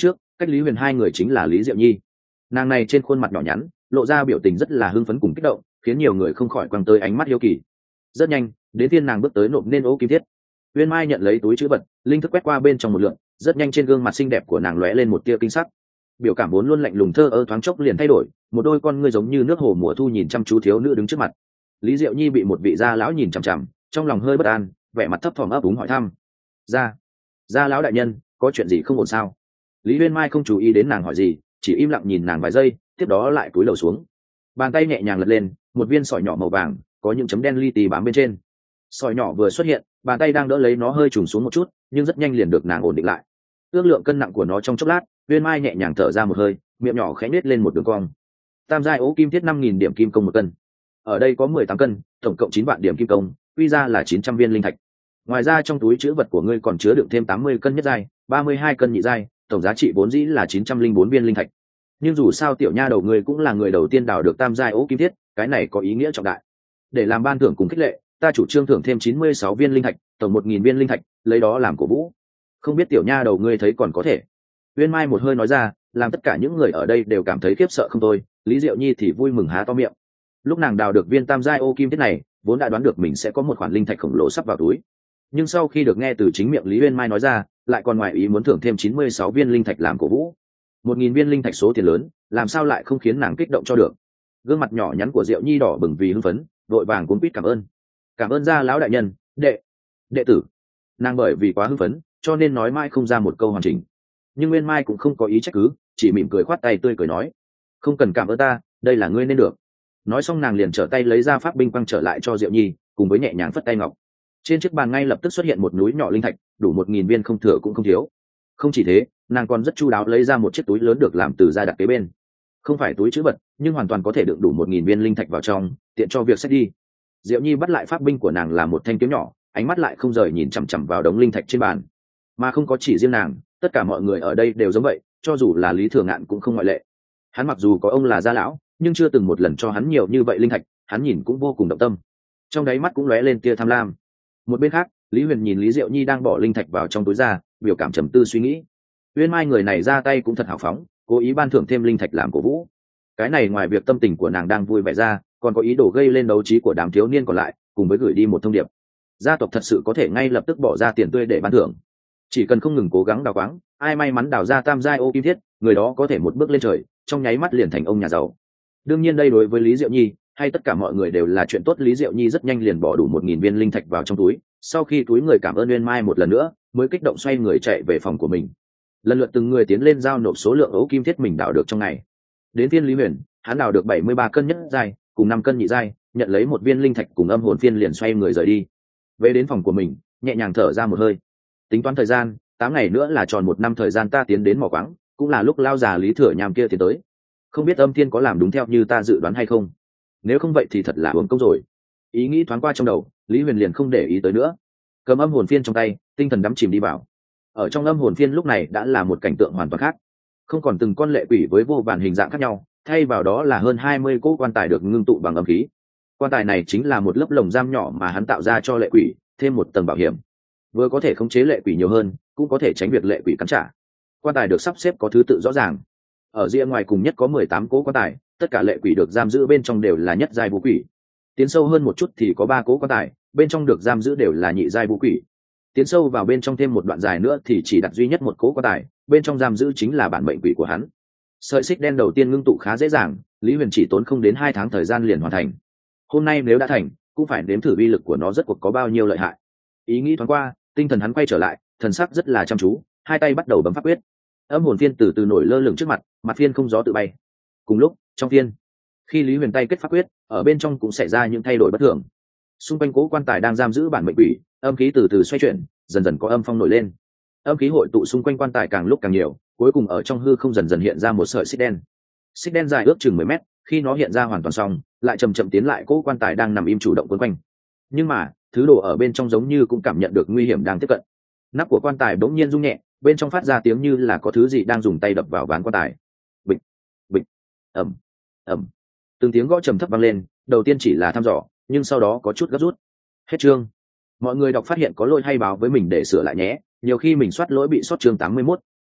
cách Lý Huyền hai người chính là Lý Diệu Nhi. Nàng này trên khuôn mặt nhỏ nhắn lộ ra biểu tình rất là hưng phấn cùng kích động, khiến nhiều người không khỏi quăng tới ánh mắt hiếu kỳ. Rất nhanh đến phiên nàng bước tới nộp nên ố kim thiết. Uyên Mai nhận lấy túi trữ vật, linh thức quét qua bên trong một lượt, rất nhanh trên gương mặt xinh đẹp của nàng lóe lên một tia kinh sắc. Biểu cảm vốn luôn lạnh lùng thơ ơ thoáng chốc liền thay đổi, một đôi con ngươi giống như nước hồ mùa thu nhìn chăm chú thiếu nữ đứng trước mặt. Lý Diệu Nhi bị một vị gia lão nhìn chằm chằm, trong lòng hơi bất an, vẻ mặt thấp thỏm ấp úng hỏi thăm. gia gia lão đại nhân, có chuyện gì không ổn sao? Lý Uyên Mai không chú ý đến nàng hỏi gì, chỉ im lặng nhìn nàng vài giây, tiếp đó lại cúi đầu xuống. Bàn tay nhẹ nhàng lật lên, một viên sỏi nhỏ màu vàng có những chấm đen li ti bám bên trên. Sỏi nhỏ vừa xuất hiện, bàn tay đang đỡ lấy nó hơi trùng xuống một chút, nhưng rất nhanh liền được nàng ổn định lại. Ước lượng cân nặng của nó trong chốc lát, Uyên Mai nhẹ nhàng thở ra một hơi, miệng nhỏ khẽ nhếch lên một đường cong. Tam giai ố kim thiết năm nghìn điểm kim công một cân. Ở đây có mười tám cân, tổng cộng chín vạn điểm kim công, quy ra là chín trăm viên linh thạch. Ngoài ra trong túi trữ vật của ngươi còn chứa đựng thêm tám mươi cân nhất giai, ba mươi hai cân nhị giai, tổng giá trị vốn dĩ là chín trăm linh bốn viên linh thạch. Nhưng dù sao tiểu nha đầu ngươi cũng là người đầu tiên đào được tam giai ố kim thiết, cái này có ý nghĩa trọng đại. Để làm ban thưởng cùng khích lệ, ta chủ trương thưởng thêm chín mươi sáu viên linh thạch, tổng một nghìn viên linh thạch, lấy đó làm cổ vũ. Không biết tiểu nha đầu ngươi thấy còn có thể. Uyên Mai một hơi nói ra, làm tất cả những người ở đây đều cảm thấy khiếp sợ không thôi, Lý Diệu Nhi thì vui mừng há to miệng. Lúc nàng đào được viên tam giai ô kim thiết này, vốn đã đoán được mình sẽ có một khoản linh thạch khổng lồ sắp vào túi. Nhưng sau khi được nghe từ chính miệng Lý Uyên Mai nói ra, lại còn ngoài ý muốn thưởng thêm chín mươi sáu viên linh thạch làm cổ vũ. Một nghìn viên linh thạch số tiền lớn, làm sao lại không khiến nàng kích động cho được. Gương mặt nhỏ nhắn của Diệu Nhi đỏ bừng vì hưng phấn, vội vàng cuống quýt cảm ơn. Cảm ơn gia lão đại nhân, đệ, đệ tử. Nàng bởi vì quá hưng phấn, cho nên nói mãi không ra một câu hoàn chỉnh. Nhưng Nguyên Mai cũng không có ý trách cứ, chỉ mỉm cười khoát tay tươi cười nói, không cần cảm ơn ta, đây là ngươi nên được. Nói xong nàng liền trở tay lấy ra pháp binh quăng trở lại cho Diệu Nhi, cùng với nhẹ nhàng phất tay ngọc. Trên chiếc bàn ngay lập tức xuất hiện một núi nhỏ linh thạch, đủ một nghìn viên không thừa cũng không thiếu. Không chỉ thế, nàng còn rất chu đáo lấy ra một chiếc túi lớn được làm từ da đặt kế bên. Không phải túi trữ vật, nhưng hoàn toàn có thể đựng đủ một nghìn viên linh thạch vào trong, tiện cho việc xách đi. Diệu Nhi bắt lại pháp binh của nàng là một thanh kiếm nhỏ, ánh mắt lại không rời nhìn chằm chằm vào đống linh thạch trên bàn. Mà không có chỉ riêng nàng, tất cả mọi người ở đây đều giống vậy, cho dù là Lý Thừa Ngạn cũng không ngoại lệ. Hắn mặc dù có ông là gia lão, nhưng chưa từng một lần cho hắn nhiều như vậy linh thạch, hắn nhìn cũng vô cùng động tâm. Trong đáy mắt cũng lóe lên tia tham lam. Một bên khác, Lý Huyền nhìn Lý Diệu Nhi đang bỏ linh thạch vào trong túi ra, biểu cảm trầm tư suy nghĩ. Uyên Mai người này ra tay cũng thật hào phóng, cố ý ban thưởng thêm linh thạch làm cổ vũ. Cái này ngoài việc tâm tình của nàng đang vui vẻ ra, còn có ý đồ gây lên đấu trí của đám thiếu niên còn lại, cùng với gửi đi một thông điệp. Gia tộc thật sự có thể ngay lập tức bỏ ra tiền tươi để ban thưởng. Chỉ cần không ngừng cố gắng đào quáng, ai may mắn đào ra tam giai ô kim thiết, người đó có thể một bước lên trời, trong nháy mắt liền thành ông nhà giàu. Đương nhiên đây đối với Lý Diệu Nhi hay tất cả mọi người đều là chuyện tốt. Lý Diệu Nhi rất nhanh liền bỏ đủ một nghìn viên linh thạch vào trong túi, sau khi túi người cảm ơn Uyên Mai một lần nữa, mới kích động xoay người chạy về phòng của mình. Lần lượt từng người tiến lên giao nộp số lượng ố kim thiết mình đào được trong ngày. Đến phiên Lý Huyền, hắn đào được bảy mươi ba cân nhất giai, cùng năm cân nhị giai, nhận lấy một viên linh thạch cùng âm hồn phiên liền xoay người rời đi. Về đến phòng của mình, nhẹ nhàng thở ra một hơi. Tính toán thời gian, tám ngày nữa là tròn một năm thời gian ta tiến đến mỏ quáng, cũng là lúc lao già Lý Thừa Nham kia tiến tới. Không biết Âm Thiên có làm đúng theo như ta dự đoán hay không? Nếu không vậy thì thật là uổng công rồi. Ý nghĩ thoáng qua trong đầu, Lý Huyền liền không để ý tới nữa, cầm âm hồn phiên trong tay, tinh thần đắm chìm đi vào. Ở trong âm hồn phiên lúc này đã là một cảnh tượng hoàn toàn khác, không còn từng con lệ quỷ với vô vàn hình dạng khác nhau, thay vào đó là hơn hai mươi cỗ quan tài được ngưng tụ bằng âm khí. Quan tài này chính là một lớp lồng giam nhỏ mà hắn tạo ra cho lệ quỷ, thêm một tầng bảo hiểm, vừa có thể khống chế lệ quỷ nhiều hơn, cũng có thể tránh việc lệ quỷ cắn trả. Quan tài được sắp xếp có thứ tự rõ ràng. Ở rìa ngoài cùng nhất có mười tám cỗ quan tài, tất cả lệ quỷ được giam giữ bên trong đều là nhất giai vũ quỷ. Tiến sâu hơn một chút thì có ba cỗ quan tài, bên trong được giam giữ đều là nhị giai vũ quỷ. Tiến sâu vào bên trong thêm một đoạn dài nữa thì chỉ đặt duy nhất một cỗ quan tài, bên trong giam giữ chính là bản mệnh quỷ của hắn. Sợi xích đen đầu tiên ngưng tụ khá dễ dàng, Lý Huyền chỉ tốn không đến hai tháng thời gian liền hoàn thành. Hôm nay nếu đã thành, cũng phải nếm thử uy lực của nó rốt cuộc có bao nhiêu lợi hại. Ý nghĩ thoáng qua, tinh thần hắn quay trở lại, thần sắc rất là chăm chú, hai tay bắt đầu bấm pháp quyết. Âm hồn phiên từ từ nổi lơ lửng trước mặt, mặt phiên không gió tự bay. Cùng lúc, trong phiên, khi Lý Huyền tay kết pháp quyết, ở bên trong cũng xảy ra những thay đổi bất thường. Xung quanh cố quan tài đang giam giữ bản mệnh quỷ, âm khí từ từ xoay chuyển, dần dần có âm phong nổi lên. Âm khí hội tụ xung quanh quan tài càng lúc càng nhiều, cuối cùng ở trong hư không dần dần hiện ra một sợi xích đen. Xích đen dài ước chừng mười mét, khi nó hiện ra hoàn toàn xong, lại chậm chậm tiến lại cố quan tài đang nằm im chủ động quấn quanh. Nhưng mà, thứ đồ ở bên trong giống như cũng cảm nhận được nguy hiểm đang tiếp cận. Nắp của quan tài bỗng nhiên rung nhẹ, bên trong phát ra tiếng như là có thứ gì đang dùng tay đập vào ván quan tài. Bịch, bịch, ầm, ầm. Từng tiếng gõ trầm thấp vang lên, đầu tiên chỉ là thăm dò, nhưng sau đó có chút gấp rút. Hết chương. Mọi người đọc phát hiện có lỗi hay báo với mình để sửa lại nhé, nhiều khi mình soát lỗi bị sót chương tám mươi mốt,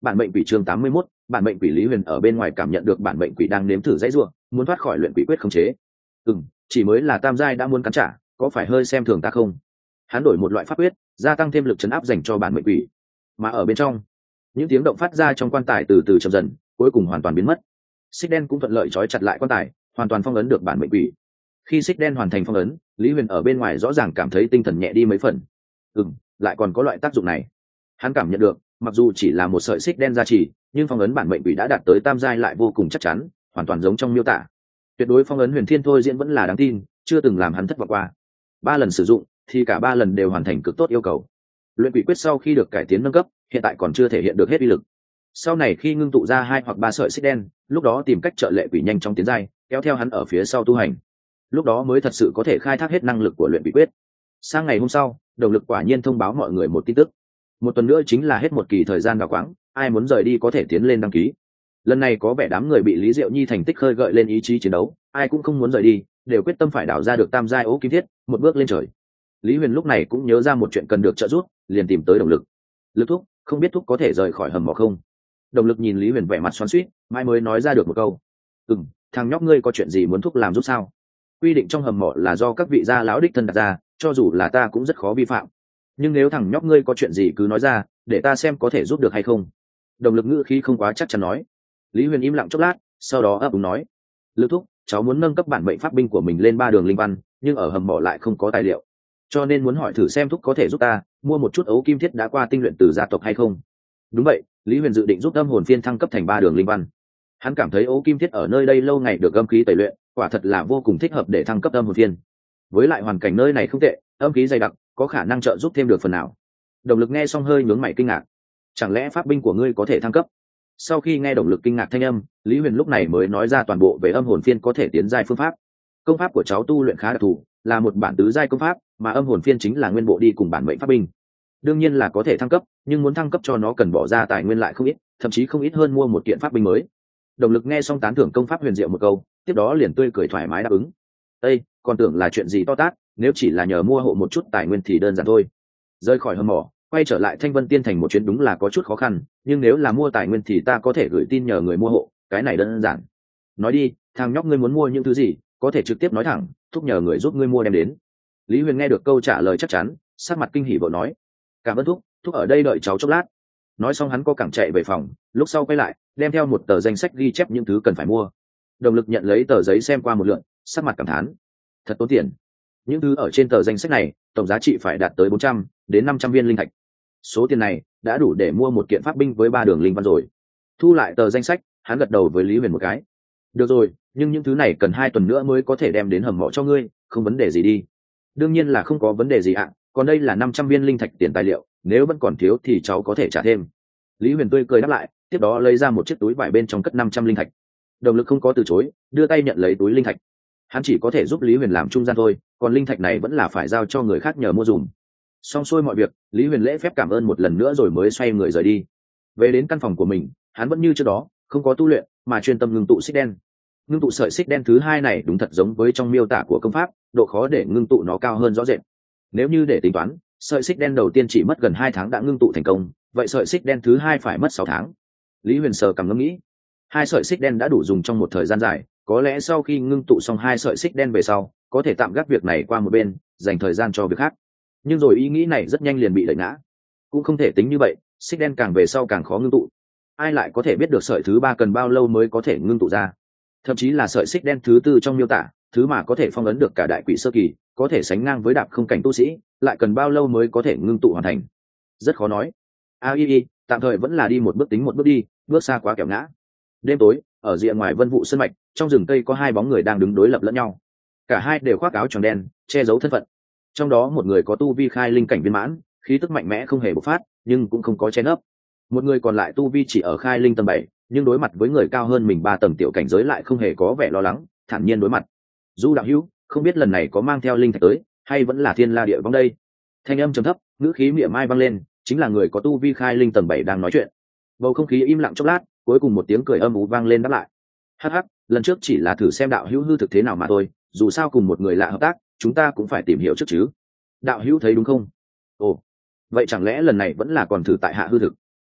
bản mệnh quỷ chương tám mươi mốt, bản mệnh quỷ. Lý Huyền ở bên ngoài cảm nhận được bản mệnh quỷ đang nếm thử dãy rủa, muốn thoát khỏi luyện quỷ quyết khống chế. Ừm, chỉ mới là tam giai đã muốn cắn trả, có phải hơi xem thường ta không? Hắn đổi một loại pháp quyết, gia tăng thêm lực trấn áp dành cho bản mệnh quỷ. Mà ở bên trong, những tiếng động phát ra trong quan tài từ từ chậm dần, cuối cùng hoàn toàn biến mất. Xích đen cũng thuận lợi trói chặt lại quan tài, hoàn toàn phong ấn được bản mệnh quỷ. Khi xích đen hoàn thành phong ấn, Lý Huyền ở bên ngoài rõ ràng cảm thấy tinh thần nhẹ đi mấy phần. Ừm, lại còn có loại tác dụng này. Hắn cảm nhận được, mặc dù chỉ là một sợi xích đen gia trì, nhưng phong ấn bản mệnh quỷ đã đạt tới tam giai lại vô cùng chắc chắn, hoàn toàn giống trong miêu tả. Tuyệt đối phong ấn Huyền Thiên thôi diễn vẫn là đáng tin, chưa từng làm hắn thất vọng qua. Ba lần sử dụng, thì cả ba lần đều hoàn thành cực tốt yêu cầu. Luyện quỷ quyết sau khi được cải tiến nâng cấp, hiện tại còn chưa thể hiện được hết uy lực. Sau này khi ngưng tụ ra hai hoặc ba sợi xích đen, lúc đó tìm cách trợ lệ quỷ nhanh trong tiến giai, kéo theo hắn ở phía sau tu hành. Lúc đó mới thật sự có thể khai thác hết năng lực của luyện quỷ quyết. Sang ngày hôm sau, Đồng Lực quả nhiên thông báo mọi người một tin tức. Một tuần nữa chính là hết một kỳ thời gian đào quáng, ai muốn rời đi có thể tiến lên đăng ký. Lần này có vẻ đám người bị Lý Diệu Nhi thành tích khơi gợi lên ý chí chiến đấu, ai cũng không muốn rời đi, đều quyết tâm phải đào ra được tam giai ố kim thiết, một bước lên trời. Lý Huyền lúc này cũng nhớ ra một chuyện cần được trợ giúp, liền tìm tới Đồng Lực. Lực thúc, không biết thúc có thể rời khỏi hầm mỏ không? Đồng Lực nhìn Lý Huyền vẻ mặt xoắn xuýt, mai mới nói ra được một câu. Ừm, thằng nhóc ngươi có chuyện gì muốn thúc làm giúp sao? Quy định trong hầm mỏ là do các vị gia lão đích thân đặt ra, cho dù là ta cũng rất khó vi phạm. Nhưng nếu thằng nhóc ngươi có chuyện gì cứ nói ra, để ta xem có thể giúp được hay không. Đồng Lực ngữ khí không quá chắc chắn nói. Lý Huyền im lặng chốc lát, sau đó ấp úng nói. Lực thúc, cháu muốn nâng cấp bản mệnh pháp binh của mình lên ba đường linh văn, nhưng ở hầm mỏ lại không có tài liệu. Cho nên muốn hỏi thử xem thúc có thể giúp ta mua một chút ấu kim thiết đã qua tinh luyện từ gia tộc hay không. Đúng vậy, Lý Huyền dự định giúp âm hồn phiên thăng cấp thành ba đường linh văn. Hắn cảm thấy ấu kim thiết ở nơi đây lâu ngày được âm khí tẩy luyện, quả thật là vô cùng thích hợp để thăng cấp âm hồn phiên. Với lại hoàn cảnh nơi này không tệ, âm khí dày đặc, có khả năng trợ giúp thêm được phần nào. Đồng Lực nghe xong hơi nhướng mày kinh ngạc. Chẳng lẽ pháp binh của ngươi có thể thăng cấp? Sau khi nghe Đồng Lực kinh ngạc thanh âm, Lý Huyền lúc này mới nói ra toàn bộ về âm hồn phiên có thể tiến giai phương pháp. Công pháp của cháu tu luyện khá đặc thù, là một bản tứ giai công pháp, mà âm hồn phiên chính là nguyên bộ đi cùng bản mệnh pháp binh. Đương nhiên là có thể thăng cấp, nhưng muốn thăng cấp cho nó cần bỏ ra tài nguyên lại không ít, thậm chí không ít hơn mua một kiện pháp binh mới. Đồng Lực nghe xong tán thưởng công pháp huyền diệu một câu, tiếp đó liền tươi cười thoải mái đáp ứng. Ê, còn tưởng là chuyện gì to tát, nếu chỉ là nhờ mua hộ một chút tài nguyên thì đơn giản thôi. Rời khỏi hầm mỏ, quay trở lại Thanh Vân Tiên thành một chuyến đúng là có chút khó khăn, nhưng nếu là mua tài nguyên thì ta có thể gửi tin nhờ người mua hộ, cái này đơn giản. Nói đi, thằng nhóc ngươi muốn mua những thứ gì, có thể trực tiếp nói thẳng, thúc nhờ người giúp ngươi mua đem đến. Lý Huyền nghe được câu trả lời chắc chắn, sắc mặt kinh hỉ vội nói. Cảm ơn thúc, thúc ở đây đợi cháu chốc lát. Nói xong hắn có cẳng chạy về phòng, lúc sau quay lại, đem theo một tờ danh sách ghi chép những thứ cần phải mua. Đồng Lực nhận lấy tờ giấy xem qua một lượt, sắc mặt cảm thán. Thật tốn tiền. Những thứ ở trên tờ danh sách này, tổng giá trị phải đạt tới bốn trăm đến năm trăm viên linh thạch. Số tiền này đã đủ để mua một kiện pháp binh với ba đường linh văn rồi. Thu lại tờ danh sách, hắn gật đầu với Lý Huyền một cái. Được rồi, nhưng những thứ này cần hai tuần nữa mới có thể đem đến hầm mỏ cho ngươi, không vấn đề gì đi. Đương nhiên là không có vấn đề gì ạ, còn đây là năm trăm viên linh thạch tiền tài liệu, nếu vẫn còn thiếu thì cháu có thể trả thêm. Lý Huyền tươi cười đáp lại, tiếp đó lấy ra một chiếc túi vải bên trong cất năm trăm linh thạch. Đồng Lực không có từ chối, đưa tay nhận lấy túi linh thạch. Hắn chỉ có thể giúp Lý Huyền làm trung gian thôi, còn linh thạch này vẫn là phải giao cho người khác nhờ mua dùm. Xong xuôi mọi việc, Lý Huyền lễ phép cảm ơn một lần nữa rồi mới xoay người rời đi. Về đến căn phòng của mình, hắn vẫn như trước đó, không có tu luyện, mà chuyên tâm ngưng tụ xích đen. Ngưng tụ sợi xích đen thứ hai này đúng thật giống với trong miêu tả của công pháp, độ khó để ngưng tụ nó cao hơn rõ rệt. Nếu như để tính toán, sợi xích đen đầu tiên chỉ mất gần hai tháng đã ngưng tụ thành công, vậy sợi xích đen thứ hai phải mất sáu tháng. Lý Huyền sờ cằm ngẫm nghĩ, hai sợi xích đen đã đủ dùng trong một thời gian dài, có lẽ sau khi ngưng tụ xong hai sợi xích đen về sau, có thể tạm gác việc này qua một bên, dành thời gian cho việc khác. Nhưng rồi ý nghĩ này rất nhanh liền bị đẩy ngã. Cũng không thể tính như vậy, xích đen càng về sau càng khó ngưng tụ. Ai lại có thể biết được sợi thứ ba cần bao lâu mới có thể ngưng tụ ra? Thậm chí là sợi xích đen thứ tư trong miêu tả, thứ mà có thể phong ấn được cả đại quỷ sơ kỳ, có thể sánh ngang với đạp không cảnh tu sĩ, lại cần bao lâu mới có thể ngưng tụ hoàn thành? Rất khó nói. A y y, tạm thời vẫn là đi một bước tính một bước đi, bước xa quá kẻo ngã. Đêm tối, ở rìa ngoài Vân Vụ sơn mạch, trong rừng cây có hai bóng người đang đứng đối lập lẫn nhau. Cả hai đều khoác áo choàng đen, che giấu thân phận. Trong đó một người có tu vi khai linh cảnh viên mãn, khí tức mạnh mẽ không hề bộc phát, nhưng cũng không có che nấp. Một người còn lại tu vi chỉ ở khai linh tầng bảy, nhưng đối mặt với người cao hơn mình ba tầng tiểu cảnh giới lại không hề có vẻ lo lắng, thản nhiên đối mặt. Du đạo hữu, không biết lần này có mang theo linh thạch tới, hay vẫn là thiên la địa vong đây? Thanh âm trầm thấp, ngữ khí mỉa mai vang lên, chính là người có tu vi khai linh tầng bảy đang nói chuyện. Bầu không khí im lặng chốc lát, cuối cùng một tiếng cười âm ú vang lên đáp lại. Hắc hắc, lần trước chỉ là thử xem đạo hữu hư thực thế nào mà thôi, dù sao cùng một người lạ hợp tác, chúng ta cũng phải tìm hiểu trước chứ. Đạo hữu thấy đúng không? Ồ, vậy chẳng lẽ lần này vẫn là còn thử tại hạ hư thực?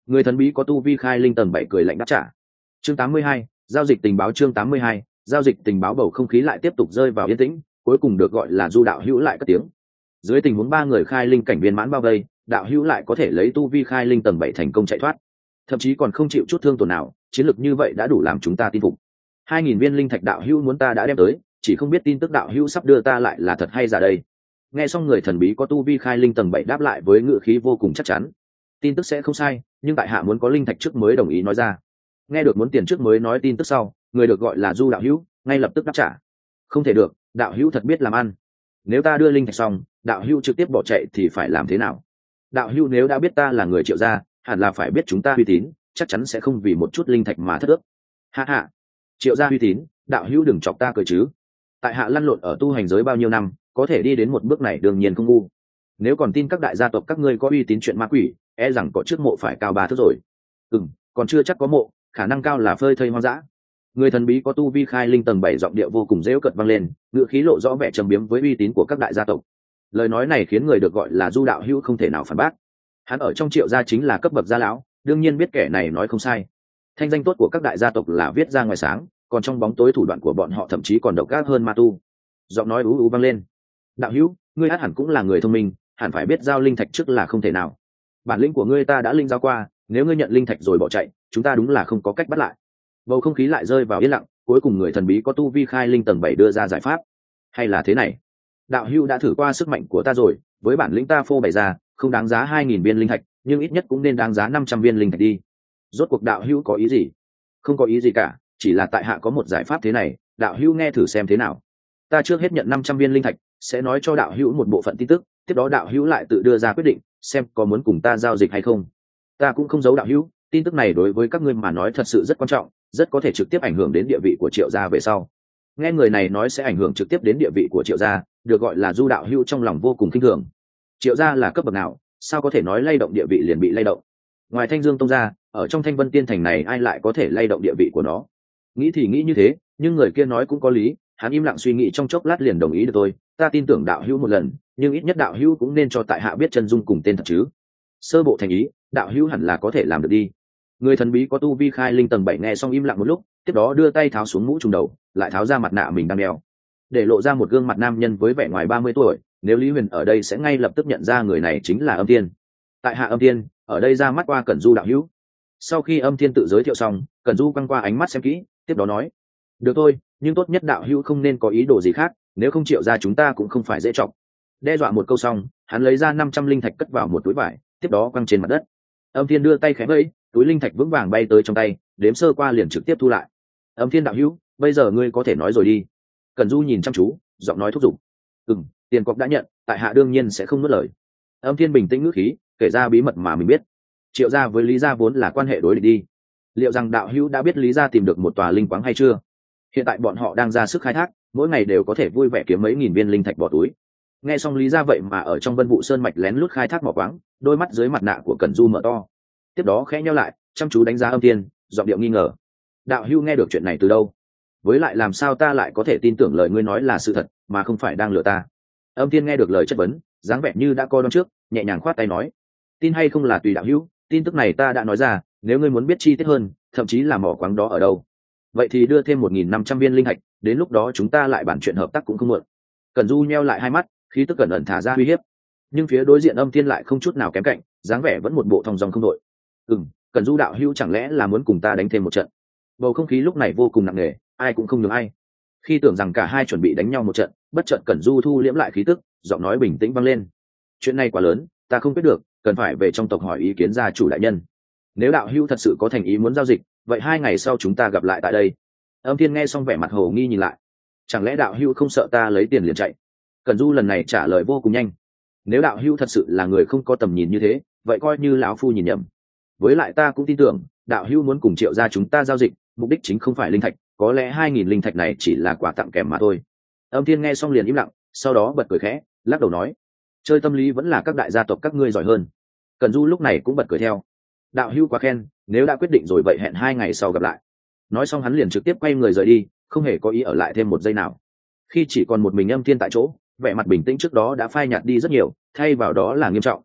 Người thần bí có tu vi khai linh tầng bảy cười lạnh đáp trả. Chương tám mươi hai, giao dịch tình báo. Chương tám mươi hai, giao dịch tình báo. Bầu không khí lại tiếp tục rơi vào yên tĩnh, cuối cùng được gọi là Du đạo hữu lại cất tiếng. Dưới tình huống ba người khai linh cảnh viên mãn bao vây, đạo hữu lại có thể lấy tu vi khai linh tầng bảy thành công chạy thoát, thậm chí còn không chịu chút thương tổn nào, chiến lược như vậy đã đủ làm chúng ta tin phục. Hai nghìn viên linh thạch đạo hữu muốn ta đã đem tới, chỉ không biết tin tức đạo hữu sắp đưa ta lại là thật hay giả đây. Nghe xong người thần bí có tu vi khai linh tầng bảy đáp lại với ngữ khí vô cùng chắc chắn. Tin tức sẽ không sai, nhưng tại hạ muốn có linh thạch trước mới đồng ý nói ra. Nghe được muốn tiền trước mới nói tin tức sau, người được gọi là Du đạo hữu ngay lập tức đáp trả. Không thể được, đạo hữu thật biết làm ăn. Nếu ta đưa linh thạch xong, đạo hữu trực tiếp bỏ chạy thì phải làm thế nào? Đạo hữu nếu đã biết ta là người Triệu gia, hẳn là phải biết chúng ta uy tín, chắc chắn sẽ không vì một chút linh thạch mà thất ước. Hạ hạ, Triệu gia uy tín, đạo hữu đừng chọc ta cười chứ. Tại hạ lăn lộn ở tu hành giới bao nhiêu năm, có thể đi đến một bước này đương nhiên không ngu. Nếu còn tin các đại gia tộc các ngươi có uy tín chuyện ma quỷ, e rằng có trước mộ phải cao ba thước rồi. Ừm, còn chưa chắc có mộ, khả năng cao là phơi thây hoang dã. Người thần bí có tu vi khai linh tầng bảy giọng điệu vô cùng dễu cợt vang lên, ngữ khí lộ rõ vẻ trầm biếm với uy tín của các đại gia tộc. Lời nói này khiến người được gọi là Du đạo hữu không thể nào phản bác. Hắn ở trong Triệu gia chính là cấp bậc gia lão, đương nhiên biết kẻ này nói không sai. Thanh danh tốt của các đại gia tộc là viết ra ngoài sáng, còn trong bóng tối thủ đoạn của bọn họ thậm chí còn độc ác hơn ma tu. Giọng nói ú ú vang lên. Đạo hữu, ngươi hẳn cũng là người thông minh, hẳn phải biết giao linh thạch trước là không thể nào. Bản lĩnh của ngươi ta đã linh giao qua, nếu ngươi nhận linh thạch rồi bỏ chạy, chúng ta đúng là không có cách bắt lại. Bầu không khí lại rơi vào yên lặng, cuối cùng người thần bí có tu vi khai linh tầng bảy đưa ra giải pháp. Hay là thế này, đạo hữu đã thử qua sức mạnh của ta rồi, với bản lĩnh ta phô bày ra, không đáng giá hai nghìn viên linh thạch, nhưng ít nhất cũng nên đáng giá năm trăm viên linh thạch đi. Rốt cuộc đạo hữu có ý gì? Không có ý gì cả, chỉ là tại hạ có một giải pháp thế này, đạo hữu nghe thử xem thế nào. Ta trước hết nhận năm trăm viên linh thạch, sẽ nói cho đạo hữu một bộ phận tin tức, tiếp đó đạo hữu lại tự đưa ra quyết định, xem có muốn cùng ta giao dịch hay không. Ta cũng không giấu đạo hữu, tin tức này đối với các ngươi mà nói thật sự rất quan trọng, rất có thể trực tiếp ảnh hưởng đến địa vị của Triệu gia về sau. Nghe người này nói sẽ ảnh hưởng trực tiếp đến địa vị của Triệu gia, được gọi là Du đạo hữu trong lòng vô cùng khinh thường. Triệu gia là cấp bậc nào, sao có thể nói lay động địa vị liền bị lay động? Ngoài Thanh Dương tông ra, ở trong Thanh Vân Tiên thành này ai lại có thể lay động địa vị của nó? Nghĩ thì nghĩ như thế, nhưng người kia nói cũng có lý, hắn im lặng suy nghĩ trong chốc lát liền đồng ý được tôi, ta tin tưởng đạo hữu một lần, nhưng ít nhất đạo hữu cũng nên cho tại hạ biết chân dung cùng tên thật chứ. Sơ bộ thành ý, đạo hữu hẳn là có thể làm được đi. Người thần bí có tu vi khai linh tầng bảy nghe xong im lặng một lúc, tiếp đó đưa tay tháo xuống mũ trùm đầu, lại tháo ra mặt nạ mình đang đeo, để lộ ra một gương mặt nam nhân với vẻ ngoài ba mươi tuổi. Nếu Lý Huyền ở đây sẽ ngay lập tức nhận ra người này chính là Âm Thiên. Tại hạ Âm Thiên, ở đây ra mắt qua Cẩn Du đạo hữu. Sau khi Âm Thiên tự giới thiệu xong, Cẩn Du quăng qua ánh mắt xem kỹ, tiếp đó nói: được thôi, nhưng tốt nhất đạo hữu không nên có ý đồ gì khác, nếu không Triệu gia chúng ta cũng không phải dễ chọc. Đe dọa một câu xong, hắn lấy ra năm trăm linh thạch cất vào một túi vải, tiếp đó quăng trên mặt đất. Âm Thiên đưa tay khẽ vẫy, túi linh thạch vững vàng bay tới trong tay, đếm sơ qua liền trực tiếp thu lại. Âm Thiên đạo hữu, bây giờ ngươi có thể nói rồi đi. Cẩn Du nhìn chăm chú, giọng nói thúc giục. Ừm, tiền cọc đã nhận, tại hạ đương nhiên sẽ không nuốt lời. Âm Thiên bình tĩnh ngữ khí, kể ra bí mật mà mình biết. Triệu gia với Lý gia vốn là quan hệ đối địch đi. Liệu rằng đạo hữu đã biết Lý gia tìm được một tòa linh quáng hay chưa? Hiện tại bọn họ đang ra sức khai thác, mỗi ngày đều có thể vui vẻ kiếm mấy nghìn viên linh thạch bỏ túi. Nghe xong Lý gia vậy mà ở trong Vân Vũ Sơn mạch lén lút khai thác mỏ quáng, đôi mắt dưới mặt nạ của Cẩn Du mở to. Tiếp đó khẽ nheo lại, chăm chú đánh giá Âm Thiên, giọng điệu nghi ngờ. Đạo hữu nghe được chuyện này từ đâu? Với lại làm sao ta lại có thể tin tưởng lời ngươi nói là sự thật, mà không phải đang lừa ta? Âm Thiên nghe được lời chất vấn, dáng vẻ như đã coi đoán trước, nhẹ nhàng khoát tay nói: tin hay không là tùy đạo hữu, tin tức này ta đã nói ra, nếu ngươi muốn biết chi tiết hơn, thậm chí là mỏ quáng đó ở đâu, vậy thì đưa thêm một nghìn năm trăm viên linh thạch, đến lúc đó chúng ta lại bàn chuyện hợp tác cũng không muộn. Cẩn Du nheo lại hai mắt, khí tức cẩn ẩn thả ra uy hiếp, nhưng phía đối diện Âm Thiên lại không chút nào kém cạnh, dáng vẻ vẫn một bộ thong dong không đội. Ừm, Cẩn Du đạo hữu chẳng lẽ là muốn cùng ta đánh thêm một trận? Bầu không khí lúc này vô cùng nặng nề, ai cũng không nhường ai. Khi tưởng rằng cả hai chuẩn bị đánh nhau một trận, bất chợt Cẩn Du thu liễm lại khí tức, giọng nói bình tĩnh vang lên: chuyện này quá lớn, ta không biết được, cần phải về trong tộc hỏi ý kiến gia chủ đại nhân. Nếu đạo hữu thật sự có thành ý muốn giao dịch, vậy hai ngày sau chúng ta gặp lại tại đây. Âm Thiên nghe xong vẻ mặt hồ nghi nhìn lại: chẳng lẽ đạo hữu không sợ ta lấy tiền liền chạy? Cẩn Du lần này trả lời vô cùng nhanh: nếu đạo hữu thật sự là người không có tầm nhìn như thế, vậy coi như lão phu nhìn nhầm. Với lại ta cũng tin tưởng đạo hữu muốn cùng Triệu gia chúng ta giao dịch, mục đích chính không phải linh thạch, có lẽ hai nghìn linh thạch này chỉ là quà tặng kèm mà thôi. Âm Thiên nghe xong liền im lặng, sau đó bật cười khẽ, lắc đầu nói: chơi tâm lý vẫn là các đại gia tộc các ngươi giỏi hơn. Cẩn Du lúc này cũng bật cười theo: đạo hữu quá khen, nếu đã quyết định rồi vậy hẹn hai ngày sau gặp lại. Nói xong hắn liền trực tiếp quay người rời đi, không hề có ý ở lại thêm một giây nào. Khi chỉ còn một mình Âm Thiên tại chỗ, vẻ mặt bình tĩnh trước đó đã phai nhạt đi rất nhiều, thay vào đó là nghiêm trọng.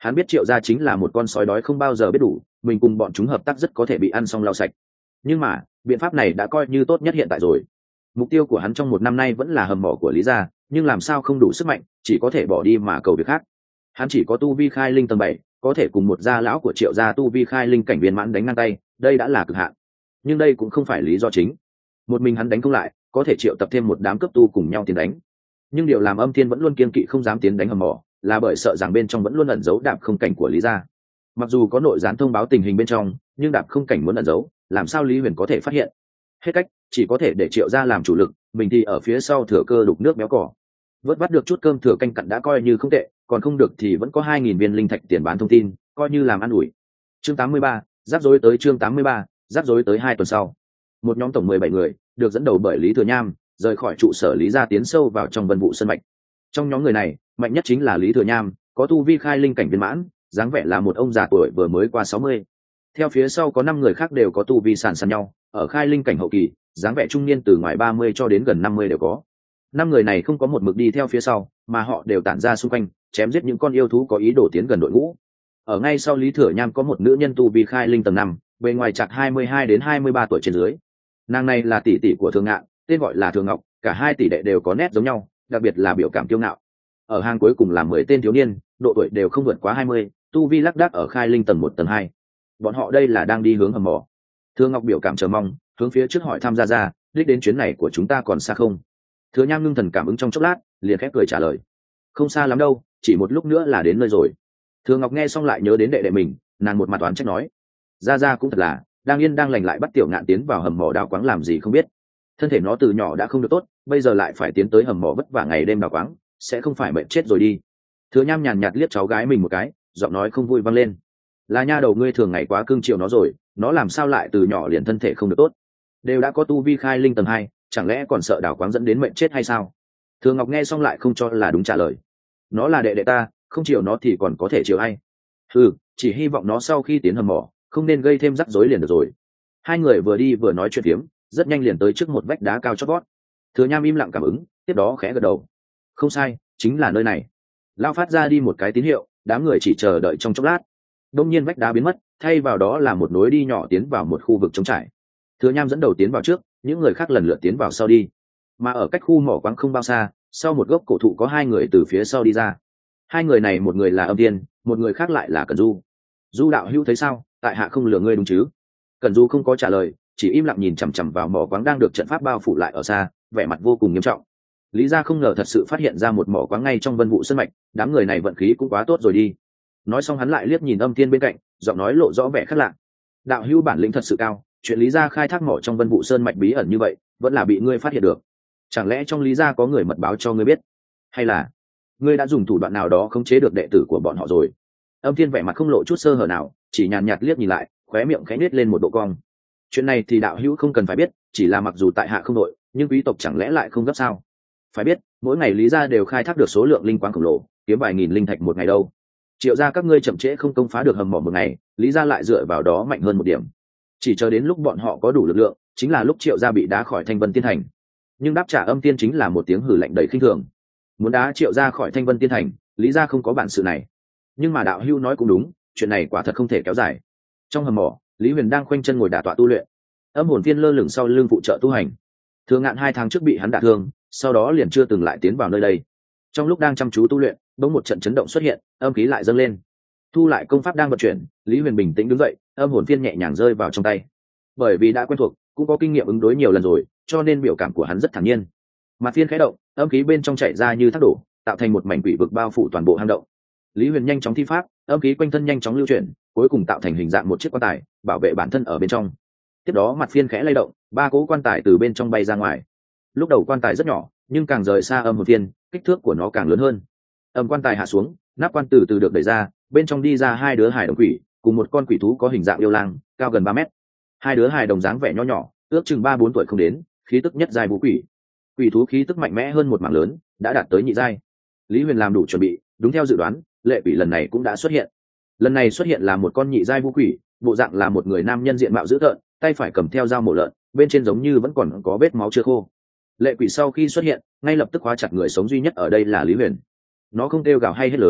Hắn biết Triệu gia chính là một con sói đói không bao giờ biết đủ, mình cùng bọn chúng hợp tác rất có thể bị ăn xong lau sạch. Nhưng mà biện pháp này đã coi như tốt nhất hiện tại rồi. Mục tiêu của hắn trong một năm nay vẫn là hầm mỏ của Lý gia, nhưng làm sao không đủ sức mạnh, chỉ có thể bỏ đi mà cầu việc khác. Hắn chỉ có tu vi khai linh tầng bảy, có thể cùng một gia lão của Triệu gia tu vi khai linh cảnh viên mãn đánh ngang tay, đây đã là cực hạn. Nhưng đây cũng không phải lý do chính. Một mình hắn đánh không lại, có thể triệu tập thêm một đám cấp tu cùng nhau tiến đánh. Nhưng điều làm Âm Thiên vẫn luôn kiên kỵ không dám tiến đánh hầm mỏ, là bởi sợ rằng bên trong vẫn luôn ẩn giấu đạp không cảnh của Lý gia. Mặc dù có nội gián thông báo tình hình bên trong, nhưng đạp không cảnh muốn ẩn giấu, làm sao Lý Huyền có thể phát hiện? Hết cách, chỉ có thể để Triệu gia làm chủ lực, mình thì ở phía sau thừa cơ đục nước béo cỏ. Vớt vát được chút cơm thừa canh cặn đã coi như không tệ, còn không được thì vẫn có hai nghìn viên linh thạch tiền bán thông tin, coi như làm ăn ủi. Chương tám mươi ba, rắc rối tới chương tám mươi ba, rắc rối tới hai tuần sau. Một nhóm tổng mười bảy người, được dẫn đầu bởi Lý Thừa Nham, rời khỏi trụ sở Lý gia tiến sâu vào trong Vân Vũ Sơn mạch. Trong nhóm người này, mạnh nhất chính là Lý Thừa Nham, có tu vi khai linh cảnh viên mãn, dáng vẻ là một ông già tuổi vừa mới qua sáu mươi. Theo phía sau có năm người khác đều có tu vi sàn sàn nhau, ở khai linh cảnh hậu kỳ, dáng vẻ trung niên từ ngoài ba mươi cho đến gần năm mươi đều có. Năm người này không có một mực đi theo phía sau, mà họ đều tản ra xung quanh, chém giết những con yêu thú có ý đồ tiến gần đội ngũ. Ở ngay sau Lý Thừa Nham có một nữ nhân tu vi khai linh tầng năm, bề ngoài chạc hai mươi hai đến hai mươi ba tuổi trên dưới. Nàng này là tỷ tỷ của Thường Ngạn, tên gọi là Thường Ngọc, cả hai tỷ đệ đều có nét giống nhau, đặc biệt là biểu cảm kiêu ngạo. Ở hàng cuối cùng là mười tên thiếu niên, độ tuổi đều không vượt quá hai mươi, tu vi lác đác ở khai linh tầng một tầng hai. Bọn họ đây là đang đi hướng hầm mỏ. Thường Ngọc biểu cảm chờ mong, hướng phía trước hỏi tham gia ra, đích đến chuyến này của chúng ta còn xa không? Thừa Nham ngưng thần cảm ứng trong chốc lát, liền khép cười trả lời: không xa lắm đâu, chỉ một lúc nữa là đến nơi rồi. Thường Ngọc nghe xong lại nhớ đến đệ đệ mình, nàng một mặt oán trách nói: ra ra cũng thật là, đang yên đang lành lại bắt Tiểu Ngạn tiến vào hầm mỏ đào quáng làm gì không biết. Thân thể nó từ nhỏ đã không được tốt, bây giờ lại phải tiến tới hầm mỏ vất vả ngày đêm đào quáng, sẽ không phải mệt chết rồi đi. Thừa Nham nhàn nhạt liếc cháu gái mình một cái, giọng nói không vui vang lên: là nha đầu ngươi thường ngày quá cưng chiều nó rồi, nó làm sao lại từ nhỏ liền thân thể không được tốt, đều đã có tu vi khai linh tầng hai, chẳng lẽ còn sợ đào quáng dẫn đến mệnh chết hay sao? Thường Ngọc nghe xong lại không cho là đúng trả lời: nó là đệ đệ ta, không chiều nó thì còn có thể chiều ai? Ừ, chỉ hy vọng nó sau khi tiến hầm mỏ không nên gây thêm rắc rối liền được rồi. Hai người vừa đi vừa nói chuyện phiếm, rất nhanh liền tới trước một vách đá cao chót vót. Thừa Nham im lặng cảm ứng, tiếp đó khẽ gật đầu: không sai, chính là nơi này. Lao phát ra đi một cái tín hiệu, đám người chỉ chờ đợi trong chốc lát. Đông nhiên vách đá biến mất, thay vào đó là một lối đi nhỏ tiến vào một khu vực trống trải. Thừa Nham dẫn đầu tiến vào trước, những người khác lần lượt tiến vào sau đi. Mà ở cách khu mỏ quáng không bao xa, sau một gốc cổ thụ có hai người từ phía sau đi ra. Hai người này một người là Âm Tiên, một người khác lại là Cẩn Du. Du đạo hữu thấy sao, tại hạ không lừa ngươi đúng chứ? Cẩn Du không có trả lời, chỉ im lặng nhìn chằm chằm vào mỏ quáng đang được trận pháp bao phủ lại ở xa, vẻ mặt vô cùng nghiêm trọng. Lý gia không ngờ thật sự phát hiện ra một mỏ quáng ngay trong Vân Vũ Sơn mạch, đám người này vận khí cũng quá tốt rồi đi. Nói xong hắn lại liếc nhìn Âm Tiên bên cạnh, giọng nói lộ rõ vẻ khác lạ: đạo hữu bản lĩnh thật sự cao, chuyện Lý gia khai thác mỏ trong Vân Vũ Sơn mạch bí ẩn như vậy, vẫn là bị ngươi phát hiện được. Chẳng lẽ trong Lý gia có người mật báo cho ngươi biết, hay là ngươi đã dùng thủ đoạn nào đó khống chế được đệ tử của bọn họ rồi? Âm Thiên vẻ mặt không lộ chút sơ hở nào, chỉ nhàn nhạt liếc nhìn lại, khóe miệng khẽ nết lên một độ cong. Chuyện này thì đạo hữu không cần phải biết, chỉ là mặc dù tại hạ không đội, nhưng quý tộc chẳng lẽ lại không gấp sao? Phải biết, mỗi ngày Lý gia đều khai thác được số lượng linh quáng khổng lồ, kiếm vài nghìn linh thạch một ngày đâu. Triệu gia các ngươi chậm trễ không công phá được hầm mỏ một ngày, Lý gia lại dựa vào đó mạnh hơn một điểm. Chỉ chờ đến lúc bọn họ có đủ lực lượng, chính là lúc Triệu gia bị đá khỏi Thanh Vân Tiên Thành. Nhưng đáp trả Âm Tiên chính là một tiếng hử lạnh đầy khinh thường: muốn đá Triệu gia khỏi Thanh Vân Tiên Thành, Lý gia không có bản sự này. Nhưng mà đạo hữu nói cũng đúng, chuyện này quả thật không thể kéo dài. Trong hầm mỏ, Lý Huyền đang khoanh chân ngồi đả tọa tu luyện, âm hồn viên lơ lửng sau lưng phụ trợ tu hành. Thừa Ngạn hai tháng trước bị hắn đả thương, sau đó liền chưa từng lại tiến vào nơi đây. Trong lúc đang chăm chú tu luyện, bỗng một trận chấn động xuất hiện, âm khí lại dâng lên. Thu lại công pháp đang vận chuyển, Lý Huyền bình tĩnh đứng dậy, âm hồn viên nhẹ nhàng rơi vào trong tay. Bởi vì đã quen thuộc, cũng có kinh nghiệm ứng đối nhiều lần rồi, cho nên biểu cảm của hắn rất thản nhiên. Mặt phiên khẽ động, âm khí bên trong chảy ra như thác đổ, tạo thành một mảnh quỷ vực bao phủ toàn bộ hang động. Lý Huyền nhanh chóng thi pháp, âm khí quanh thân nhanh chóng lưu chuyển, cuối cùng tạo thành hình dạng một chiếc quan tài, bảo vệ bản thân ở bên trong. Tiếp đó mặt phiên khẽ lay động, ba cỗ quan tài từ bên trong bay ra ngoài. Lúc đầu quan tài rất nhỏ, nhưng càng rời xa âm hồn phiên, kích thước của nó càng lớn hơn. Âm quan tài hạ xuống, nắp quan từ từ được đẩy ra, bên trong đi ra hai đứa hài đồng quỷ, cùng một con quỷ thú có hình dạng yêu lang, cao gần ba mét. Hai đứa hài đồng dáng vẻ nho nhỏ, ước chừng ba bốn tuổi không đến, khí tức nhất giai vũ quỷ. Quỷ thú khí tức mạnh mẽ hơn một mảng lớn, đã đạt tới nhị giai. Lý Huyền làm đủ chuẩn bị, đúng theo dự đoán, lệ quỷ lần này cũng đã xuất hiện. Lần này xuất hiện là một con nhị giai vũ quỷ, bộ dạng là một người nam nhân diện mạo dữ tợn, tay phải cầm theo dao mổ lợn, bên trên giống như vẫn còn có vết máu chưa khô. Lệ quỷ sau khi xuất hiện, ngay lập tức khóa chặt người sống duy nhất ở đây là Lý Huyền. Nó không kêu gào hay hét lớn,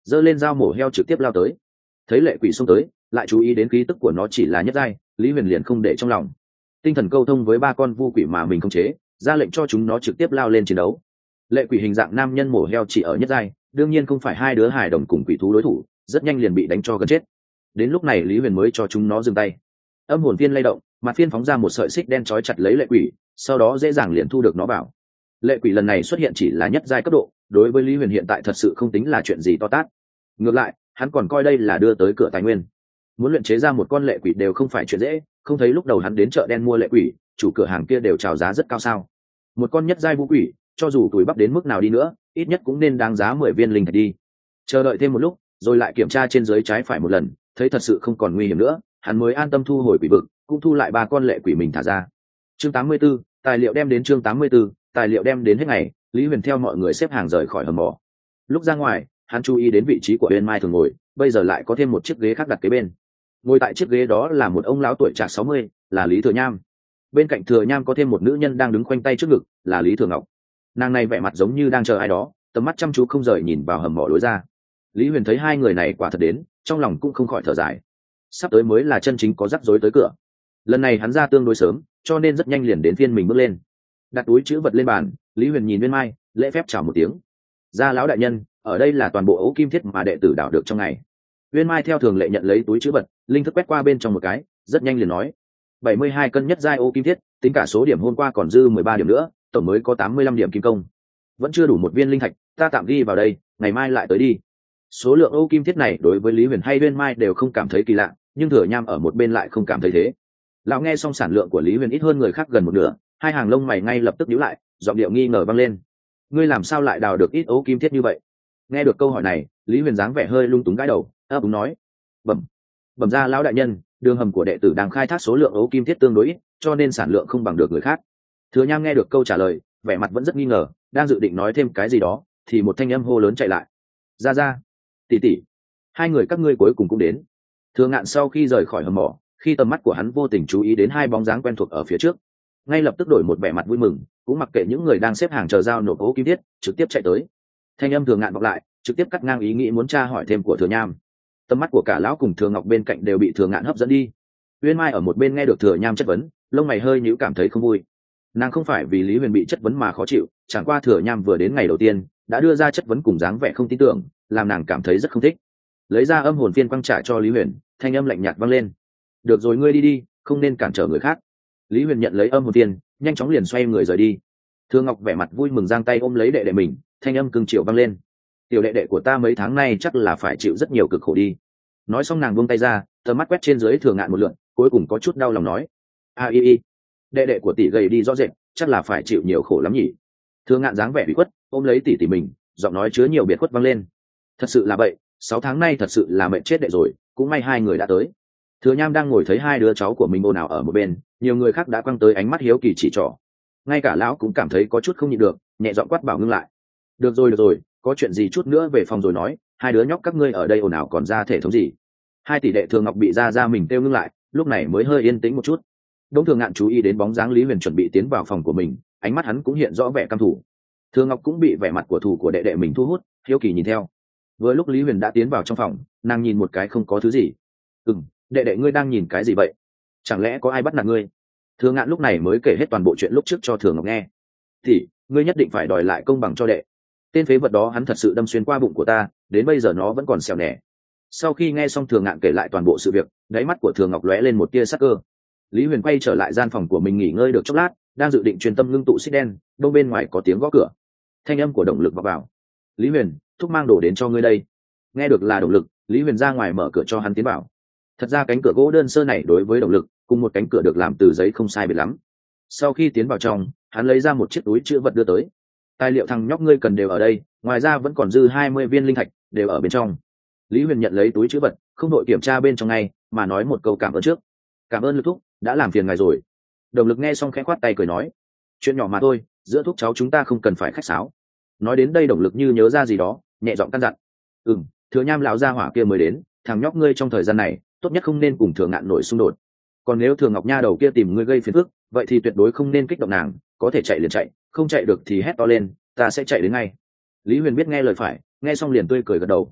giơ lên dao mổ heo trực tiếp lao tới. Thấy lệ quỷ xông tới, lại chú ý đến khí tức của nó chỉ là nhất giai, Lý Huyền liền không để trong lòng. Tinh thần câu thông với ba con vu quỷ mà mình khống chế, ra lệnh cho chúng nó trực tiếp lao lên chiến đấu. Lệ quỷ hình dạng nam nhân mổ heo chỉ ở nhất giai, đương nhiên không phải hai đứa hài đồng cùng quỷ thú đối thủ, rất nhanh liền bị đánh cho gần chết. Đến lúc này Lý Huyền mới cho chúng nó dừng tay. Âm hồn viên lay động, mặt phiên phóng ra một sợi xích đen trói chặt lấy lệ quỷ, sau đó dễ dàng liền thu được nó vào. Lệ quỷ lần này xuất hiện chỉ là nhất giai cấp độ, đối với Lý Huyền hiện tại thật sự không tính là chuyện gì to tát. Ngược lại, hắn còn coi đây là đưa tới cửa tài nguyên. Muốn luyện chế ra một con lệ quỷ đều không phải chuyện dễ, không thấy lúc đầu hắn đến chợ đen mua lệ quỷ, chủ cửa hàng kia đều chào giá rất cao sao? Một con nhất giai vũ quỷ, cho dù tuổi bắp đến mức nào đi nữa, ít nhất cũng nên đáng giá mười viên linh thạch đi. Chờ đợi thêm một lúc, rồi lại kiểm tra trên dưới trái phải một lần, thấy thật sự không còn nguy hiểm nữa, hắn mới an tâm thu hồi quỷ vực, cũng thu lại ba con lệ quỷ mình thả ra. Chương tám mươi 84, tài liệu đem đến chương tám mươi 84, tài liệu đem đến hết ngày, Lý Huyền theo mọi người xếp hàng rời khỏi hầm mỏ. Lúc ra ngoài, hắn chú ý đến vị trí của Uyên Mai thường ngồi, bây giờ lại có thêm một chiếc ghế khác đặt kế bên. Ngồi tại chiếc ghế đó là một ông lão tuổi trạc sáu mươi, là Lý Thừa Nham. Bên cạnh Thừa Nham có thêm một nữ nhân đang đứng khoanh tay trước ngực, là Lý Thừa Ngọc. Nàng này vẻ mặt giống như đang chờ ai đó, tầm mắt chăm chú không rời nhìn vào hầm mỏ lối ra. Lý Huyền thấy hai người này quả thật đến, trong lòng cũng không khỏi thở dài. Sắp tới mới là chân chính có rắc rối tới cửa. Lần này hắn ra tương đối sớm, cho nên rất nhanh liền đến phiên mình bước lên. Đặt túi chữ vật lên bàn, Lý Huyền nhìn Uyên Mai, lễ phép chào một tiếng. Gia lão đại nhân, ở đây là toàn bộ ấu kim thiết mà đệ tử đảo được trong ngày. Uyên Mai theo thường lệ nhận lấy túi chữ vật, linh thức quét qua bên trong một cái, rất nhanh liền nói: bảy mươi hai cân nhất giai ô kim thiết, tính cả số điểm hôm qua còn dư mười ba điểm nữa, tổng mới có tám mươi lăm điểm kim công. Vẫn chưa đủ một viên linh thạch, ta tạm ghi vào đây, ngày mai lại tới đi. Số lượng ô kim thiết này đối với Lý Huyền hay Uyên Mai đều không cảm thấy kỳ lạ, nhưng Thừa Nham ở một bên lại không cảm thấy thế. Lão nghe xong sản lượng của Lý Huyền ít hơn người khác gần một nửa, hai hàng lông mày ngay lập tức nhíu lại, giọng điệu nghi ngờ vang lên: ngươi làm sao lại đào được ít ô kim thiết như vậy? Nghe được câu hỏi này, Lý Huyền dáng vẻ hơi lung túng gãi đầu, ấp úng nói: bẩm bẩm ra lão đại nhân, đường hầm của đệ tử đang khai thác số lượng ấu kim thiết tương đối ít, cho nên sản lượng không bằng được người khác. Thừa Nham nghe được câu trả lời, vẻ mặt vẫn rất nghi ngờ, đang dự định nói thêm cái gì đó, thì một thanh âm hô lớn chạy lại: ra ra, tỷ tỷ, hai người các ngươi cuối cùng cũng đến. Thừa Ngạn sau khi rời khỏi hầm mỏ, khi tầm mắt của hắn vô tình chú ý đến hai bóng dáng quen thuộc ở phía trước, ngay lập tức đổi một vẻ mặt vui mừng, cũng mặc kệ những người đang xếp hàng chờ giao nộp ấu kim thiết, trực tiếp chạy tới. Thanh âm Thừa Ngạn vọng lại, trực tiếp cắt ngang ý nghĩ muốn tra hỏi thêm của Thừa Nham. Tầm mắt của cả lão cùng Thừa Ngọc bên cạnh đều bị Thừa Ngạn hấp dẫn đi. Uyên Mai ở một bên nghe được Thừa Nham chất vấn, lông mày hơi nhíu, cảm thấy không vui. Nàng không phải vì Lý Huyền bị chất vấn mà khó chịu, chẳng qua Thừa Nham vừa đến ngày đầu tiên đã đưa ra chất vấn cùng dáng vẻ không tin tưởng, làm nàng cảm thấy rất không thích. Lấy ra âm hồn phiên quăng trả cho Lý Huyền, thanh âm lạnh nhạt vang lên: được rồi, ngươi đi đi, không nên cản trở người khác. Lý Huyền nhận lấy âm hồn phiên, nhanh chóng liền xoay người rời đi. Thừa Ngọc vẻ mặt vui mừng giang tay ôm lấy đệ đệ mình, thanh âm cưng chiều vang lên: tiểu đệ đệ của ta mấy tháng nay chắc là phải chịu rất nhiều cực khổ đi. Nói xong nàng buông tay ra, tầm mắt quét trên dưới Thừa Ngạn một lượt, cuối cùng có chút đau lòng nói: a y y, đệ đệ của tỷ gầy đi rõ rệt, chắc là phải chịu nhiều khổ lắm nhỉ. Thừa Ngạn dáng vẻ bị khuất, ôm lấy tỷ tỷ mình, giọng nói chứa nhiều biệt khuất vang lên: thật sự là vậy, sáu tháng nay thật sự là mệt chết đệ rồi, cũng may hai người đã tới. Thừa Nham đang ngồi thấy hai đứa cháu của mình ồn ào ở một bên, nhiều người khác đã quăng tới ánh mắt hiếu kỳ chỉ trỏ. Ngay cả lão cũng cảm thấy có chút không nhịn được, nhẹ giọng quát bảo ngưng lại: được rồi được rồi, có chuyện gì chút nữa về phòng rồi nói, hai đứa nhóc các ngươi ở đây ồn ào còn ra thể thống gì. Hai tỷ đệ Thường Ngọc bị ra ra mình kêu ngưng lại, lúc này mới hơi yên tĩnh một chút. Đống Thường Ngạn chú ý đến bóng dáng Lý Huyền chuẩn bị tiến vào phòng của mình, ánh mắt hắn cũng hiện rõ vẻ căm thù. Thường Ngọc cũng bị vẻ mặt của thù của đệ đệ mình thu hút, hiếu kỳ nhìn theo. Vừa lúc Lý Huyền đã tiến vào trong phòng, nàng nhìn một cái không có thứ gì. Ừm, đệ đệ ngươi đang nhìn cái gì vậy? Chẳng lẽ có ai bắt nạt ngươi? Thường Ngạn lúc này mới kể hết toàn bộ chuyện lúc trước cho Thường Ngọc nghe. Thì ngươi nhất định phải đòi lại công bằng cho đệ. Tên phế vật đó hắn thật sự đâm xuyên qua bụng của ta, đến bây giờ nó vẫn còn xèo nẻ. Sau khi nghe xong Thường Ngạn kể lại toàn bộ sự việc, đáy mắt của Thường Ngọc lóe lên một tia sắc cơ. Lý Huyền quay trở lại gian phòng của mình nghỉ ngơi được chốc lát, đang dự định truyền tâm ngưng tụ xích đen, đông bên ngoài có tiếng gõ cửa. Thanh âm của Động Lực vào vào. Lý Huyền, thúc mang đồ đến cho ngươi đây. Nghe được là Động Lực, Lý Huyền ra ngoài mở cửa cho hắn tiến vào. Thật ra cánh cửa gỗ đơn sơ này đối với Động Lực, cùng một cánh cửa được làm từ giấy không sai biệt lắm. Sau khi tiến vào trong, hắn lấy ra một chiếc túi chữ vật đưa tới. Tài liệu thằng nhóc ngươi cần đều ở đây, ngoài ra vẫn còn dư hai mươi viên linh thạch, đều ở bên trong. Lý Huyền nhận lấy túi chữ vật, không đội kiểm tra bên trong ngay, mà nói một câu cảm ơn trước. Cảm ơn Lực thúc, đã làm phiền ngài rồi. Động Lực nghe xong khẽ khoát tay cười nói: chuyện nhỏ mà thôi, giữa thúc cháu chúng ta không cần phải khách sáo. Nói đến đây Động Lực như nhớ ra gì đó, nhẹ giọng căn dặn: ừm, Thừa Nham lão gia hỏa kia mới đến, thằng nhóc ngươi trong thời gian này tốt nhất không nên cùng Thừa Ngạn nổi xung đột. Còn nếu Thừa Ngọc nha đầu kia tìm ngươi gây phiền phức, vậy thì tuyệt đối không nên kích động nàng, có thể chạy liền chạy, không chạy được thì hét to lên, ta sẽ chạy đến ngay. Lý Huyền biết nghe lời phải, nghe xong liền tươi cười gật đầu.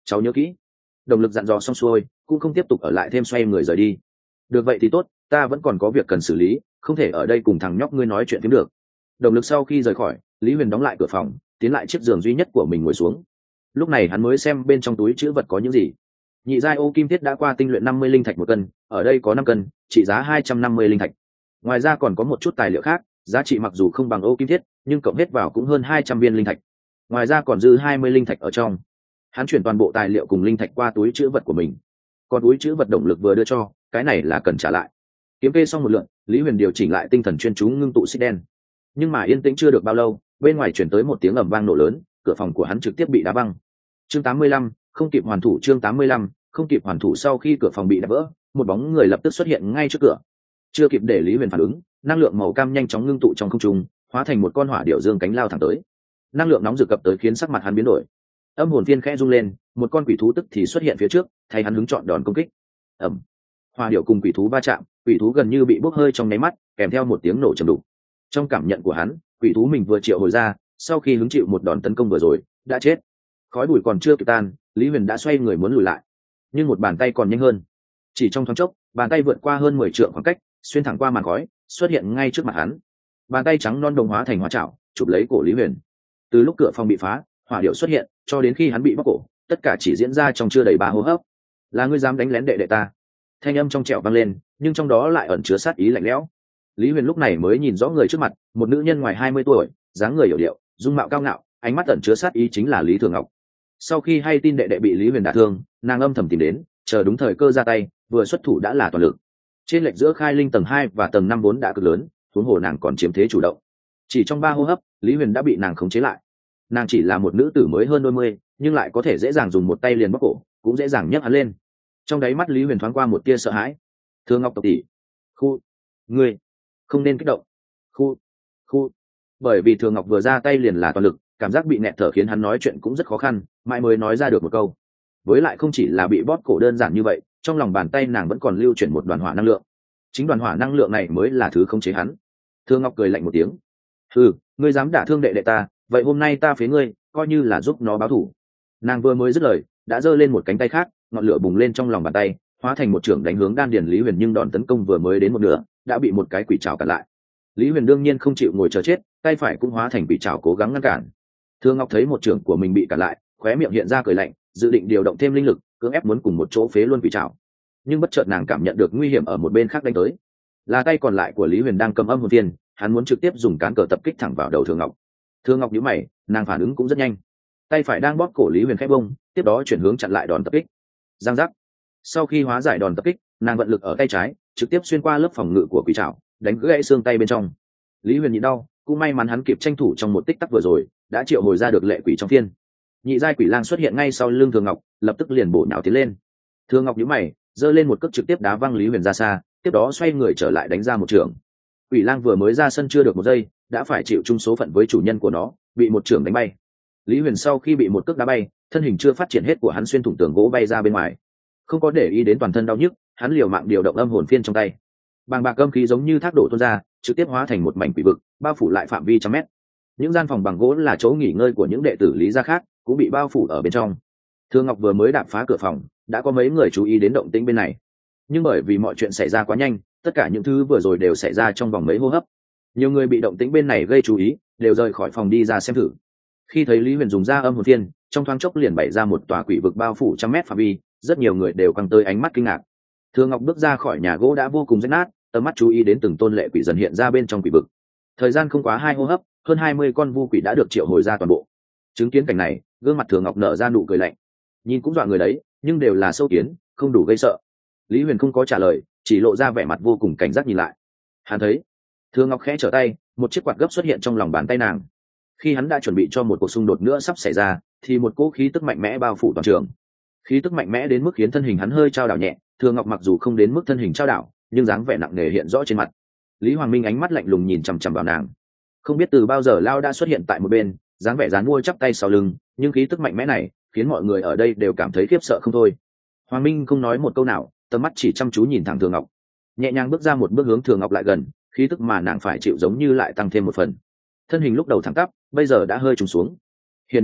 cháu nhớ kỹ. Đồng lực dặn dò xong xuôi cũng không tiếp tục ở lại thêm, xoay người rời đi. Được vậy thì tốt, ta vẫn còn có việc cần xử lý, không thể ở đây cùng thằng nhóc ngươi nói chuyện phím được. Đồng lực sau khi rời khỏi, Lý Huyền đóng lại cửa phòng, tiến lại chiếc giường duy nhất của mình ngồi xuống. Lúc này hắn mới xem bên trong túi chữ vật có những gì. Nhị giai ô kim thiết đã qua tinh luyện năm mươi linh thạch một cân, ở đây có năm cân, trị giá hai trăm năm mươi linh thạch. Ngoài ra còn có một chút tài liệu khác, giá trị mặc dù không bằng ô kim thiết, nhưng cộng hết vào cũng hơn hai trăm viên linh thạch. Ngoài ra còn dư hai mươi linh thạch ở trong. Hắn chuyển toàn bộ tài liệu cùng linh thạch qua túi chữ vật của mình. Còn túi chữ vật động lực vừa đưa cho, cái này là cần trả lại. Kiểm kê xong một lượt, Lý Huyền điều chỉnh lại tinh thần chuyên chú ngưng tụ xích đen. Nhưng mà yên tĩnh chưa được bao lâu, bên ngoài chuyển tới một tiếng ầm vang nổ lớn, cửa phòng của hắn trực tiếp bị đá văng. Chương tám mươi lăm, không kịp hoàn thủ. Chương tám mươi lăm, không kịp hoàn thủ. Sau khi cửa phòng bị đập vỡ, một bóng người lập tức xuất hiện ngay trước cửa. Chưa kịp để Lý Huyền phản ứng, năng lượng màu cam nhanh chóng ngưng tụ trong không trung, hóa thành một con hỏa điểu dương cánh lao thẳng tới. Năng lượng nóng rực cập tới khiến sắc mặt hắn biến đổi. Âm hồn phiên khẽ rung lên, một con quỷ thú tức thì xuất hiện phía trước, thay hắn hứng chọn đòn công kích. Ầm. Hỏa điểu cùng quỷ thú va chạm, quỷ thú gần như bị bốc hơi trong nháy mắt, kèm theo một tiếng nổ trầm đục. Trong cảm nhận của hắn, quỷ thú mình vừa triệu hồi ra, sau khi hứng chịu một đòn tấn công vừa rồi, đã chết. Khói bụi còn chưa kịp tan, Lý Huyền đã xoay người muốn lùi lại, nhưng một bàn tay còn nhanh hơn. Chỉ trong thoáng chốc, bàn tay vượt qua hơn mười trượng khoảng cách, xuyên thẳng qua màn khói, xuất hiện ngay trước mặt hắn. Bàn tay trắng non đồng hóa thành hỏa trảo, chụp lấy cổ Lý Huyền. Từ lúc cửa phòng bị phá, hỏa điệu xuất hiện, cho đến khi hắn bị bóc cổ, tất cả chỉ diễn ra trong chưa đầy ba hô hấp. Là ngươi dám đánh lén đệ đệ ta? Thanh âm trong trẻo vang lên, nhưng trong đó lại ẩn chứa sát ý lạnh lẽo. Lý Huyền lúc này mới nhìn rõ người trước mặt, một nữ nhân ngoài hai mươi tuổi, dáng người hiểu điệu, dung mạo cao ngạo, ánh mắt ẩn chứa sát ý chính là Lý Thường Ngọc. Sau khi hay tin đệ đệ bị Lý Huyền đả thương, nàng âm thầm tìm đến, chờ đúng thời cơ ra tay, vừa xuất thủ đã là toàn lực. Trên lệch giữa khai linh tầng hai và tầng năm vốn đã cực lớn, huống hồ nàng còn chiếm thế chủ động. Chỉ trong ba hô hấp, Lý Huyền đã bị nàng khống chế lại. Nàng chỉ là một nữ tử mới hơn đôi mươi, nhưng lại có thể dễ dàng dùng một tay liền bóc cổ, cũng dễ dàng nhấc hắn lên. Trong đáy mắt Lý Huyền thoáng qua một tia sợ hãi. Thương Ngọc tộc tỷ, khu, ngươi không nên kích động. Khu, khu. Bởi vì Thường Ngọc vừa ra tay liền là toàn lực, cảm giác bị nghẹt thở khiến hắn nói chuyện cũng rất khó khăn, mãi mới nói ra được một câu. Với lại không chỉ là bị bóp cổ đơn giản như vậy, trong lòng bàn tay nàng vẫn còn lưu chuyển một đoàn hỏa năng lượng. Chính đoàn hỏa năng lượng này mới là thứ khống chế hắn. Thương Ngọc cười lạnh một tiếng. "Ừ, ngươi dám đả thương đệ đệ ta, vậy hôm nay ta phế ngươi, coi như là giúp nó báo thù." Nàng vừa mới dứt lời, đã giơ lên một cánh tay khác, ngọn lửa bùng lên trong lòng bàn tay, hóa thành một chưởng đánh hướng đan điền Lý Huyền, nhưng đòn tấn công vừa mới đến một nửa, đã bị một cái quỷ trảo cản lại. Lý Huyền đương nhiên không chịu ngồi chờ chết, tay phải cũng hóa thành quỷ trảo cố gắng ngăn cản. Thương Ngọc thấy một chưởng của mình bị cản lại, khóe miệng hiện ra cười lạnh, dự định điều động thêm linh lực, cưỡng ép muốn cùng một chỗ phế luôn quỷ trảo. Nhưng bất chợt nàng cảm nhận được nguy hiểm ở một bên khác đánh tới. Là tay còn lại của Lý Huyền đang cầm âm hồn tiên, hắn muốn trực tiếp dùng cán cờ tập kích thẳng vào đầu Thương Ngọc. Thương Ngọc nhíu mày, nàng phản ứng cũng rất nhanh. Tay phải đang bóp cổ Lý Huyền khẽ bông, tiếp đó chuyển hướng chặn lại đòn tập kích. Giang giác. Sau khi hóa giải đòn tập kích, nàng vận lực ở tay trái, trực tiếp xuyên qua lớp phòng ngự của quỷ trảo, đánh gãy xương tay bên trong. Lý Huyền nhịn đau, cũng may mắn hắn kịp tranh thủ trong một tích tắc vừa rồi, đã triệu hồi ra được lệ quỷ trong phiên. Nhị giai quỷ lang xuất hiện ngay sau lưng Thường Ngọc, lập tức liền bổ nhào tiến lên. Thường Ngọc nhíu mày, giơ lên một cước trực tiếp đá văng Lý Huyền ra xa, tiếp đó xoay người trở lại đánh ra một trường. Quỷ lang vừa mới ra sân chưa được một giây, đã phải chịu chung số phận với chủ nhân của nó, bị một trường đánh bay. Lý Huyền sau khi bị một cước đá bay, thân hình chưa phát triển hết của hắn xuyên thủng tường gỗ bay ra bên ngoài. Không có để ý đến toàn thân đau nhức, hắn liều mạng điều động âm hồn phiên trong tay. Bàng bạc âm khí giống như thác đổ tuôn ra, trực tiếp hóa thành một mảnh quỷ vực, bao phủ lại phạm vi trăm mét. Những gian phòng bằng gỗ là chỗ nghỉ ngơi của những đệ tử Lý gia khác, cũng bị bao phủ ở bên trong. Thương Ngọc vừa mới đạp phá cửa phòng, đã có mấy người chú ý đến động tĩnh bên này. Nhưng bởi vì mọi chuyện xảy ra quá nhanh, tất cả những thứ vừa rồi đều xảy ra trong vòng mấy hô hấp. Nhiều người bị động tĩnh bên này gây chú ý, đều rời khỏi phòng đi ra xem thử. Khi thấy Lý Huyền dùng ra âm hồn phiên, trong thoáng chốc liền bày ra một tòa quỷ vực bao phủ trăm mét phạm vi, rất nhiều người đều căng tới ánh mắt kinh ngạc. Thương Ngọc bước ra khỏi nhà gỗ đã vô cùng rách nát, tầm mắt chú ý đến từng tôn lệ quỷ dần hiện ra bên trong quỷ vực. Thời gian không quá hai hô hấp, hơn hai mươi con vu quỷ đã được triệu hồi ra toàn bộ. Chứng kiến cảnh này, gương mặt Thường Ngọc nở ra nụ cười lạnh. Nhìn cũng dọa người đấy, nhưng đều là sâu kiến, không đủ gây sợ. Lý Huyền không có trả lời, chỉ lộ ra vẻ mặt vô cùng cảnh giác nhìn lại. Hắn thấy, Thường Ngọc khẽ trở tay, một chiếc quạt gấp xuất hiện trong lòng bàn tay nàng. Khi hắn đã chuẩn bị cho một cuộc xung đột nữa sắp xảy ra, thì một cỗ khí tức mạnh mẽ bao phủ toàn trường. Khí tức mạnh mẽ đến mức khiến thân hình hắn hơi trao đảo nhẹ. Thường Ngọc mặc dù không đến mức thân hình trao đảo, nhưng dáng vẻ nặng nề hiện rõ trên mặt. Lý Hoàng Minh ánh mắt lạnh lùng nhìn chằm chằm vào nàng. Không biết từ bao giờ Lao đã xuất hiện tại một bên, dáng vẻ dán mua chắp tay sau lưng, nhưng khí tức mạnh mẽ này khiến mọi người ở đây đều cảm thấy khiếp sợ không thôi. Hoàng Minh không nói một câu nào, tầm mắt chỉ chăm chú nhìn thẳng Thường Ngọc, nhẹ nhàng bước ra một bước hướng Thường Ngọc lại gần, khí tức mà nàng phải chịu giống như lại tăng thêm một phần. Thân hình lúc đầu thẳng tắp, bây giờ đã hơi trùng xuống. Hiển nhiên,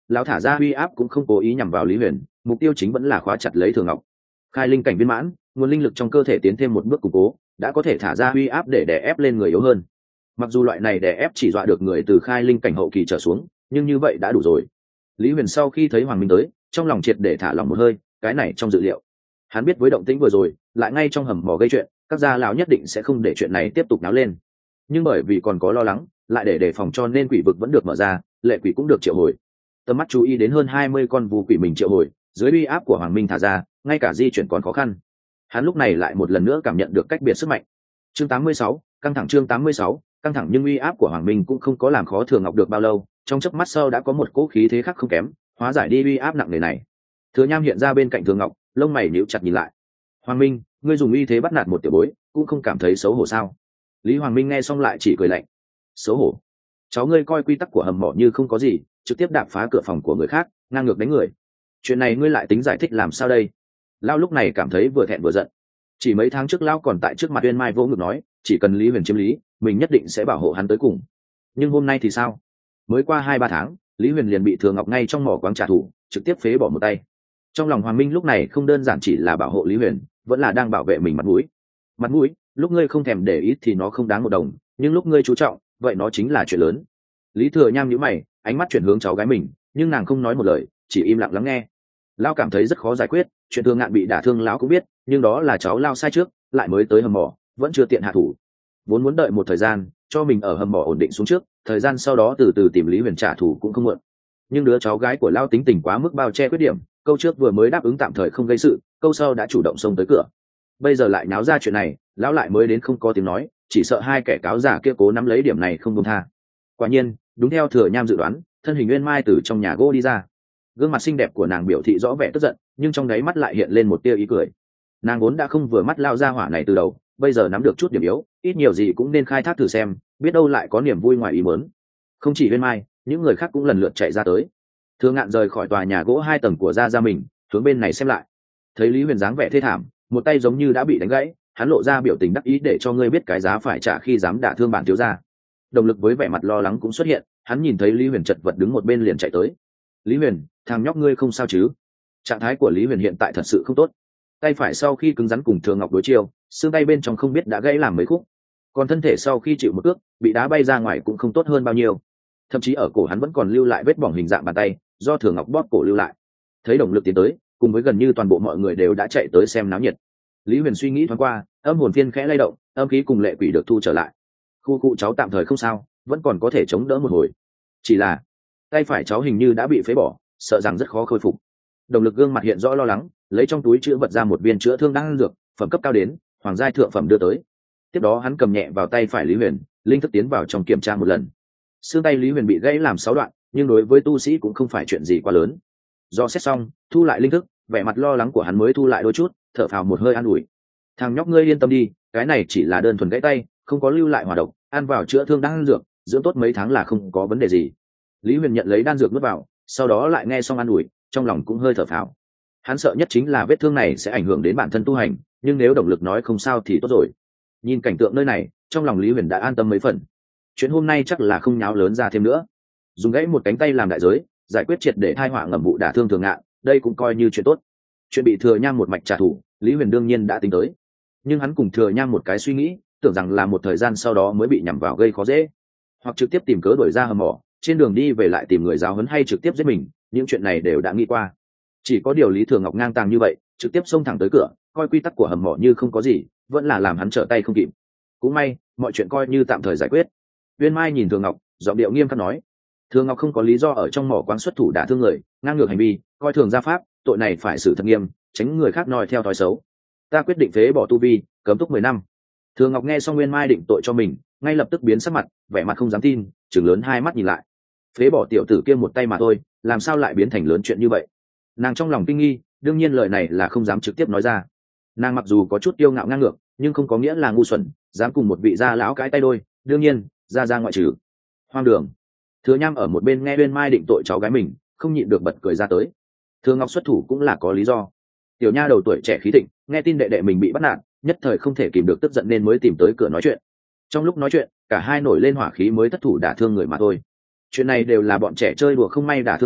lão thả ra uy áp cũng không cố ý nhằm vào Lý Huyền, mục tiêu chính vẫn là khóa chặt lấy Thường Ngọc. Khai linh cảnh viên mãn, nguồn linh lực trong cơ thể tiến thêm một bước củng cố, đã có thể thả ra uy áp để đè ép lên người yếu hơn. Mặc dù loại này đè ép chỉ dọa được người từ khai linh cảnh hậu kỳ trở xuống, nhưng như vậy đã đủ rồi. Lý Huyền sau khi thấy Hoàng Minh tới, trong lòng triệt để thả lỏng một hơi, cái này trong dự liệu. Hắn biết với động tĩnh vừa rồi, lại ngay trong hầm mỏ gây chuyện, các gia lão nhất định sẽ không để chuyện này tiếp tục náo lên. Nhưng bởi vì còn có lo lắng, lại để đề phòng cho nên quỷ vực vẫn được mở ra, lệ quỷ cũng được triệu hồi. Tầm mắt chú ý đến hơn hai mươi con vu quỷ mình triệu hồi, dưới uy áp của Hoàng Minh thả ra, ngay cả di chuyển còn khó khăn. Hắn lúc này lại một lần nữa cảm nhận được cách biệt sức mạnh. Chương tám mươi sáu, căng thẳng chương tám mươi sáu, căng thẳng nhưng uy áp của Hoàng Minh cũng không có làm khó Thường Ngọc được bao lâu, trong chớp mắt sau đã có một cỗ khí thế khác không kém, hóa giải đi uy áp nặng nề này. Thừa Nham hiện ra bên cạnh Thường Ngọc, lông mày nhíu chặt nhìn lại. Hoàng Minh, ngươi dùng uy thế bắt nạt một tiểu bối, cũng không cảm thấy xấu hổ sao? Lý Hoàng Minh nghe xong lại chỉ cười lạnh. Xấu hổ? Cháu ngươi coi quy tắc của hầm mỏ như không có gì, trực tiếp đạp phá cửa phòng của người khác, ngang ngược đánh người. Chuyện này ngươi lại tính giải thích làm sao đây? Lao lúc này cảm thấy vừa thẹn vừa giận. Chỉ mấy tháng trước Lao còn tại trước mặt Uyên Mai vỗ ngực nói, chỉ cần Lý Huyền chiếm lý, mình nhất định sẽ bảo hộ hắn tới cùng. Nhưng hôm nay thì sao? Mới qua hai ba tháng, Lý Huyền liền bị Thường Ngọc ngay trong mỏ quáng trả thù, trực tiếp phế bỏ một tay. Trong lòng Hoàng Minh lúc này không đơn giản chỉ là bảo hộ Lý Huyền, vẫn là đang bảo vệ mình mặt mũi. Mặt mũi, lúc ngươi không thèm để ý thì nó không đáng một đồng, nhưng lúc ngươi chú trọng, vậy nó chính là chuyện lớn. Lý Thừa Nham nhíu mày, ánh mắt chuyển hướng cháu gái mình, nhưng nàng không nói một lời, chỉ im lặng lắng nghe. Lao cảm thấy rất khó giải quyết, chuyện Thường Ngạn bị đả thương lão cũng biết, nhưng đó là cháu Lao sai trước, lại mới tới hầm mỏ, vẫn chưa tiện hạ thủ. Vốn muốn đợi một thời gian, cho mình ở hầm mỏ ổn định xuống trước, thời gian sau đó từ từ tìm Lý Huyền trả thù cũng không muộn. Nhưng đứa cháu gái của Lao tính tình quá mức bao che khuyết điểm, câu trước vừa mới đáp ứng tạm thời không gây sự, câu sau đã chủ động xông tới cửa. Bây giờ lại náo ra chuyện này, lão lại mới đến không có tiếng nói, chỉ sợ hai kẻ cáo giả kia cố nắm lấy điểm này không buông tha. Quả nhiên, đúng theo Thừa Nham dự đoán, thân hình Uyên Mai từ trong nhà gỗ đi ra. Gương mặt xinh đẹp của nàng biểu thị rõ vẻ tức giận, nhưng trong đáy mắt lại hiện lên một tia ý cười. Nàng vốn đã không vừa mắt Lao ra hỏa này từ đầu, bây giờ nắm được chút điểm yếu, ít nhiều gì cũng nên khai thác thử xem, biết đâu lại có niềm vui ngoài ý muốn. Không chỉ Uyên Mai, những người khác cũng lần lượt chạy ra tới. Thường Ngạn rời khỏi tòa nhà gỗ hai tầng của gia gia mình, hướng bên này xem lại. Thấy Lý Huyền dáng vẻ thê thảm, một tay giống như đã bị đánh gãy, hắn lộ ra biểu tình đắc ý để cho ngươi biết cái giá phải trả khi dám đả thương bản thiếu gia. Đồng lực với vẻ mặt lo lắng cũng xuất hiện, hắn nhìn thấy Lý Huyền chật vật đứng một bên liền chạy tới. Lý Huyền, thằng nhóc ngươi không sao chứ? Trạng thái của Lý Huyền hiện tại thật sự không tốt. Tay phải sau khi cứng rắn cùng Thường Ngọc đối chiêu, xương tay bên trong không biết đã gãy làm mấy khúc. Còn thân thể sau khi chịu một cước, bị đá bay ra ngoài cũng không tốt hơn bao nhiêu. Thậm chí ở cổ hắn vẫn còn lưu lại vết bỏng hình dạng bàn tay, do Thường Ngọc bóp cổ lưu lại. Thấy Đồng lực tiến tới, cùng với gần như toàn bộ mọi người đều đã chạy tới xem náo nhiệt. Lý Huyền suy nghĩ thoáng qua, âm hồn phiên khẽ lay động, âm khí cùng lệ quỷ được thu trở lại. Khu cụ cháu tạm thời không sao, vẫn còn có thể chống đỡ một hồi. Chỉ là tay phải cháu hình như đã bị phế bỏ, sợ rằng rất khó khôi phục. Đồng lực gương mặt hiện rõ lo lắng, lấy trong túi chứa vật ra một viên chữa thương đang dược, phẩm cấp cao đến, hoàng giai thượng phẩm đưa tới. Tiếp đó hắn cầm nhẹ vào tay phải Lý Huyền, linh thức tiến vào trong kiểm tra một lần. Xương tay Lý Huyền bị gãy làm sáu đoạn, nhưng đối với tu sĩ cũng không phải chuyện gì quá lớn. Do xét xong, thu lại linh thức, vẻ mặt lo lắng của hắn mới thu lại đôi chút, thở phào một hơi an ủi. Thằng nhóc ngươi yên tâm đi, cái này chỉ là đơn thuần gãy tay, không có lưu lại hỏa độc, ăn vào chữa thương đang dược, dưỡng tốt mấy tháng là không có vấn đề gì. Lý Huyền nhận lấy đan dược nuốt vào, sau đó lại nghe xong an ủi, trong lòng cũng hơi thở phào. Hắn sợ nhất chính là vết thương này sẽ ảnh hưởng đến bản thân tu hành, nhưng nếu Đồng lực nói không sao thì tốt rồi. Nhìn cảnh tượng nơi này, trong lòng Lý Huyền đã an tâm mấy phần. Chuyện hôm nay chắc là không nháo lớn ra thêm nữa. Dùng gãy một cánh tay làm đại giới, giải quyết triệt để thai họa ngầm vụ đả thương Thường Ngạn, đây cũng coi như chuyện tốt. Chuyện bị Thừa Nham một mạch trả thù, Lý Huyền đương nhiên đã tính tới. Nhưng hắn cùng Thừa Nham một cái suy nghĩ, tưởng rằng là một thời gian sau đó mới bị nhằm vào gây khó dễ, hoặc trực tiếp tìm cớ đuổi ra hầm mỏ, trên đường đi về lại tìm người giáo huấn hay trực tiếp giết mình, những chuyện này đều đã nghĩ qua. Chỉ có điều Lý Thừa Ngọc ngang tàng như vậy, trực tiếp xông thẳng tới cửa, coi quy tắc của hầm mỏ như không có gì, vẫn là làm hắn trở tay không kịp. Cũng may, mọi chuyện coi như tạm thời giải quyết. Uyên Mai nhìn Thường Ngọc, giọng điệu nghiêm khắc nói: Thường Ngọc không có lý do ở trong mỏ quáng xuất thủ đả thương người, ngang ngược hành vi, coi thường gia pháp, tội này phải xử thật nghiêm, tránh người khác noi theo thói xấu. Ta quyết định phế bỏ tu vi, cấm túc mười năm. Thường Ngọc nghe xong Uyên Mai định tội cho mình, ngay lập tức biến sắc mặt, vẻ mặt không dám tin, trừng lớn hai mắt nhìn lại. Phế bỏ tiểu tử kia một tay mà thôi, làm sao lại biến thành lớn chuyện như vậy? Nàng trong lòng kinh nghi, đương nhiên lời này là không dám trực tiếp nói ra. Nàng mặc dù có chút kiêu ngạo ngang ngược, nhưng không có nghĩa là ngu xuẩn, dám cùng một vị gia lão cãi tay đôi, đương nhiên, gia gia ngoại trừ. Hoang đường. Thừa Nham ở một bên nghe Uyên Mai định tội cháu gái mình, không nhịn được bật cười ra tới. Thừa Ngọc xuất thủ cũng là có lý do. Tiểu nha đầu tuổi trẻ khí thịnh, nghe tin đệ đệ mình bị bắt nạt, nhất thời không thể kìm được tức giận nên mới tìm tới cửa nói chuyện. Trong lúc nói chuyện, cả hai nổi lên hỏa khí mới thất thủ đả thương người mà thôi. Chuyện này đều là bọn trẻ chơi đùa không may đả thương người,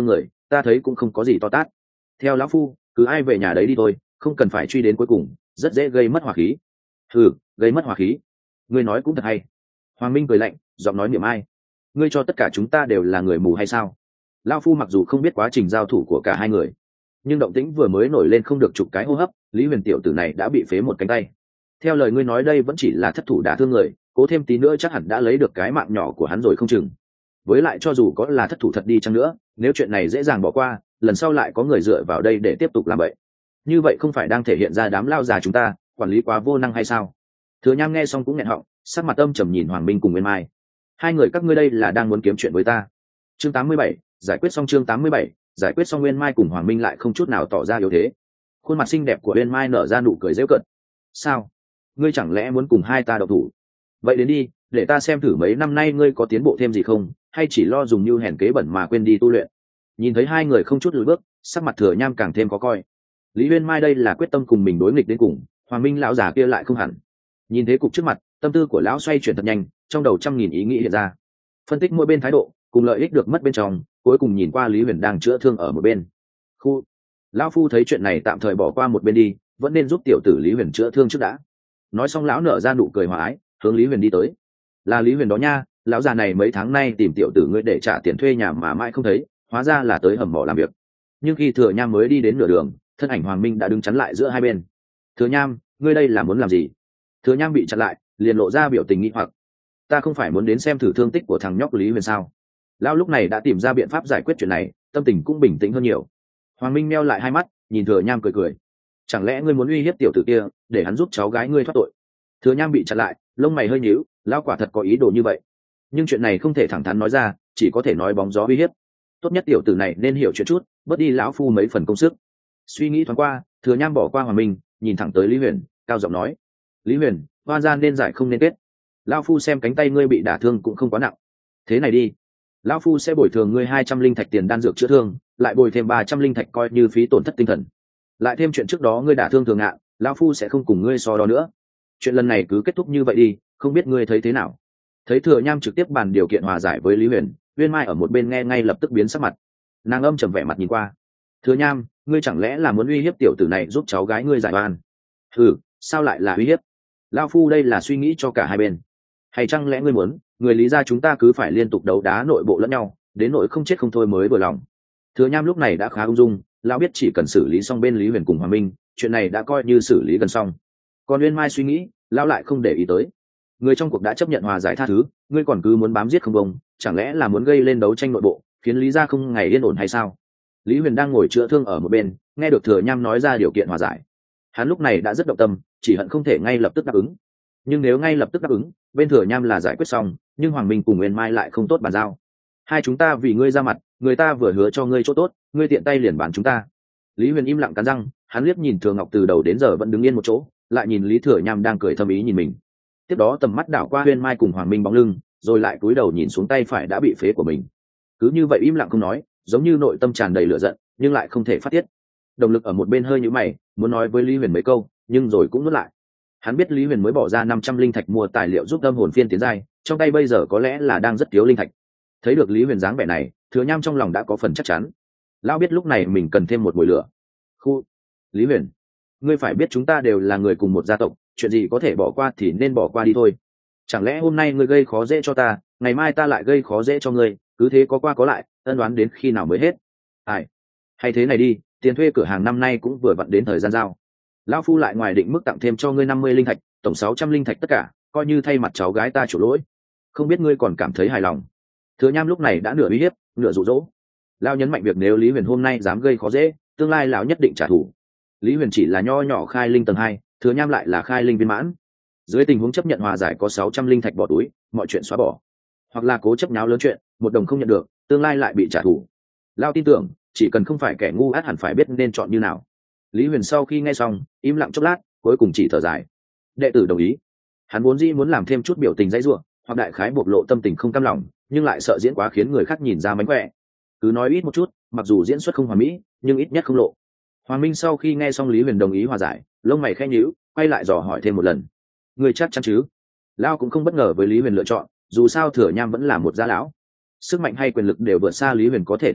ta thấy cũng không có gì to tát. Theo lão phu, cứ ai về nhà đấy đi thôi, không cần phải truy đến cuối cùng, rất dễ gây mất hòa khí. Ừ, gây mất hòa khí, ngươi nói cũng thật hay. Hoàng Minh cười lạnh, giọng nói niệm ai, ngươi cho tất cả chúng ta đều là người mù hay sao? Lão phu mặc dù không biết quá trình giao thủ của cả hai người, nhưng động tĩnh vừa mới nổi lên không được chục cái hô hấp, Lý Huyền tiểu tử này đã bị phế một cánh tay. Theo lời ngươi nói đây vẫn chỉ là thất thủ đả thương người, cố thêm tí nữa chắc hẳn đã lấy được cái mạng nhỏ của hắn rồi không chừng. Với lại cho dù có là thất thủ thật đi chăng nữa, nếu chuyện này dễ dàng bỏ qua, lần sau lại có người dựa vào đây để tiếp tục làm vậy. Như vậy không phải đang thể hiện ra đám lao già chúng ta quản lý quá vô năng hay sao? Thừa Nham nghe xong cũng nghẹn họng, sắc mặt âm trầm nhìn Hoàng Minh cùng Nguyên Mai. Hai người các ngươi đây là đang muốn kiếm chuyện với ta? Chương tám mươi bảy, giải quyết xong chương tám mươi bảy, giải quyết xong. Nguyên Mai cùng Hoàng Minh lại không chút nào tỏ ra yếu thế. Khuôn mặt xinh đẹp của Nguyên Mai nở ra nụ cười giễu cợt. Sao? Ngươi chẳng lẽ muốn cùng hai ta độc thủ? Vậy đến đi, để ta xem thử mấy năm nay ngươi có tiến bộ thêm gì không, hay chỉ lo dùng như hèn kế bẩn mà quên đi tu luyện. Nhìn thấy hai người không chút lùi bước, sắc mặt Thừa Nham càng thêm khó coi. Lý Uyên Mai đây là quyết tâm cùng mình đối nghịch đến cùng, Hoàng Minh lão già kia lại không hẳn. Nhìn thế cục trước mặt, tâm tư của lão xoay chuyển thật nhanh, trong đầu trăm nghìn ý nghĩ hiện ra. Phân tích mỗi bên thái độ, cùng lợi ích được mất bên trong, cuối cùng nhìn qua Lý Huyền đang chữa thương ở một bên. Khu, lão phu thấy chuyện này tạm thời bỏ qua một bên đi, vẫn nên giúp tiểu tử Lý Huyền chữa thương trước đã. Nói xong lão nở ra nụ cười hòa ái, hướng Lý Huyền đi tới. Là Lý Huyền đó nha, lão già này mấy tháng nay tìm tiểu tử ngươi để trả tiền thuê nhà mà mãi không thấy, hóa ra là tới hầm mỏ làm việc. Nhưng khi Thừa Nham mới đi đến nửa đường, thân ảnh Hoàng Minh đã đứng chắn lại giữa hai bên. Thừa Nham, ngươi đây là muốn làm gì? Thừa Nham bị chặn lại, liền lộ ra biểu tình nghi hoặc. Ta không phải muốn đến xem thử thương tích của thằng nhóc Lý Huyền sao? Lão lúc này đã tìm ra biện pháp giải quyết chuyện này, tâm tình cũng bình tĩnh hơn nhiều. Hoàng Minh meo lại hai mắt, nhìn Thừa Nham cười cười. Chẳng lẽ ngươi muốn uy hiếp tiểu tử kia, để hắn giúp cháu gái ngươi thoát tội? Thừa Nham bị chặn lại, lông mày hơi nhíu, lão quả thật có ý đồ như vậy. Nhưng chuyện này không thể thẳng thắn nói ra, chỉ có thể nói bóng gió uy hiếp. Tốt nhất tiểu tử này nên hiểu chuyện chút, bớt đi lão phu mấy phần công sức. Suy nghĩ thoáng qua, Thừa Nham bỏ qua Hoàng Minh, nhìn thẳng tới Lý Huyền, cao giọng nói: Lý Huyền, oan gian nên giải không nên kết. Lão phu xem cánh tay ngươi bị đả thương cũng không quá nặng. Thế này đi, lão phu sẽ bồi thường ngươi hai trăm linh thạch tiền đan dược chữa thương, lại bồi thêm ba trăm linh thạch coi như phí tổn thất tinh thần. Lại thêm chuyện trước đó ngươi đả thương Thường Ngạn, lão phu sẽ không cùng ngươi so đo nữa. Chuyện lần này cứ kết thúc như vậy đi, không biết ngươi thấy thế nào? Thấy Thừa Nham trực tiếp bàn điều kiện hòa giải với Lý Huyền, Uyên Mai ở một bên nghe ngay lập tức biến sắc mặt. Nàng âm trầm vẻ mặt nhìn qua. Thừa Nham, ngươi chẳng lẽ là muốn uy hiếp tiểu tử này giúp cháu gái ngươi giải oan? Ừ, sao lại là uy hiếp? Lão phu đây là suy nghĩ cho cả hai bên. Hay chăng lẽ ngươi muốn người Lý gia chúng ta cứ phải liên tục đấu đá nội bộ lẫn nhau, đến nội không chết không thôi mới vừa lòng? Thừa Nham lúc này đã khá ung dung, lão biết chỉ cần xử lý xong bên Lý Huyền cùng Hoàng Minh, chuyện này đã coi như xử lý gần xong. Còn Uyên Mai suy nghĩ, lão lại không để ý tới. Người trong cuộc đã chấp nhận hòa giải tha thứ, ngươi còn cứ muốn bám giết không bông, chẳng lẽ là muốn gây lên đấu tranh nội bộ, khiến Lý gia không ngày yên ổn hay sao? Lý Huyền đang ngồi chữa thương ở một bên, nghe được Thừa Nham nói ra điều kiện hòa giải, hắn lúc này đã rất động tâm, chỉ hận không thể ngay lập tức đáp ứng. Nhưng nếu ngay lập tức đáp ứng, bên Thừa Nham là giải quyết xong, nhưng Hoàng Minh cùng Uyên Mai lại không tốt bàn giao. Hai chúng ta vì ngươi ra mặt, người ta vừa hứa cho ngươi chỗ tốt, ngươi tiện tay liền bán chúng ta. Lý Huyền im lặng cắn răng, hắn liếc nhìn Thừa Ngọc từ đầu đến giờ vẫn đứng yên một chỗ, lại nhìn Lý Thừa Nham đang cười thâm ý nhìn mình. Tiếp đó tầm mắt đảo qua Uyên Mai cùng Hoàng Minh bóng lưng, rồi lại cúi đầu nhìn xuống tay phải đã bị phế của mình. Cứ như vậy im lặng không nói, giống như nội tâm tràn đầy lửa giận, nhưng lại không thể phát tiết. Đồng Lực ở một bên hơi nhíu mày, muốn nói với Lý Huyền mấy câu, nhưng rồi cũng nuốt lại. Hắn biết Lý Huyền mới bỏ ra năm trăm linh thạch mua tài liệu giúp Âm Hồn Phiên tiến giai, trong tay bây giờ có lẽ là đang rất thiếu linh thạch. Thấy được Lý Huyền dáng vẻ này, Thừa Nham trong lòng đã có phần chắc chắn. Lão biết lúc này mình cần thêm một mùi lửa. Khu, Lý Huyền, ngươi phải biết chúng ta đều là người cùng một gia tộc, chuyện gì có thể bỏ qua thì nên bỏ qua đi thôi. Chẳng lẽ hôm nay ngươi gây khó dễ cho ta, ngày mai ta lại gây khó dễ cho ngươi, cứ thế có qua có lại, ân đoán đến khi nào mới hết? Ai, hay thế này đi, tiền thuê cửa hàng năm nay cũng vừa vặn đến thời gian giao. Lão phu lại ngoài định mức tặng thêm cho ngươi năm mươi linh thạch, tổng sáu trăm linh thạch tất cả, coi như thay mặt cháu gái ta chủ lỗi. Không biết ngươi còn cảm thấy hài lòng? Thừa Nham lúc này đã nửa uy hiếp, nửa dụ dỗ. Lão nhấn mạnh việc nếu Lý Huyền hôm nay dám gây khó dễ, tương lai lão nhất định trả thù. Lý Huyền chỉ là nho nhỏ khai linh tầng hai, Thừa Nham lại là khai linh viên mãn. Dưới tình huống chấp nhận hòa giải có sáu trăm linh thạch bỏ túi, mọi chuyện xóa bỏ. Hoặc là cố chấp nháo lớn chuyện, một đồng không nhận được, tương lai lại bị trả thù. Lão tin tưởng, chỉ cần không phải kẻ ngu át hẳn phải biết nên chọn như nào. Lý Huyền sau khi nghe xong, im lặng chốc lát, cuối cùng chỉ thở dài. Đệ tử đồng ý. Hắn vốn dĩ muốn làm thêm chút biểu tình dãy rủa, hoặc đại khái bộc lộ tâm tình không cam lòng, nhưng lại sợ diễn quá khiến người khác nhìn ra mánh khỏe. Cứ nói ít một chút, mặc dù diễn xuất không hoàn mỹ, nhưng ít nhất không lộ. Hoàng Minh sau khi nghe xong Lý Huyền đồng ý hòa giải, lông mày khẽ nhíu, quay lại dò hỏi thêm một lần. Người chắc chắn chứ? Lão cũng không bất ngờ với Lý Huyền lựa chọn, dù sao Thừa Nham vẫn là một gia lão, sức mạnh hay quyền lực đều vượt xa Lý Huyền có thể tưởng tượng,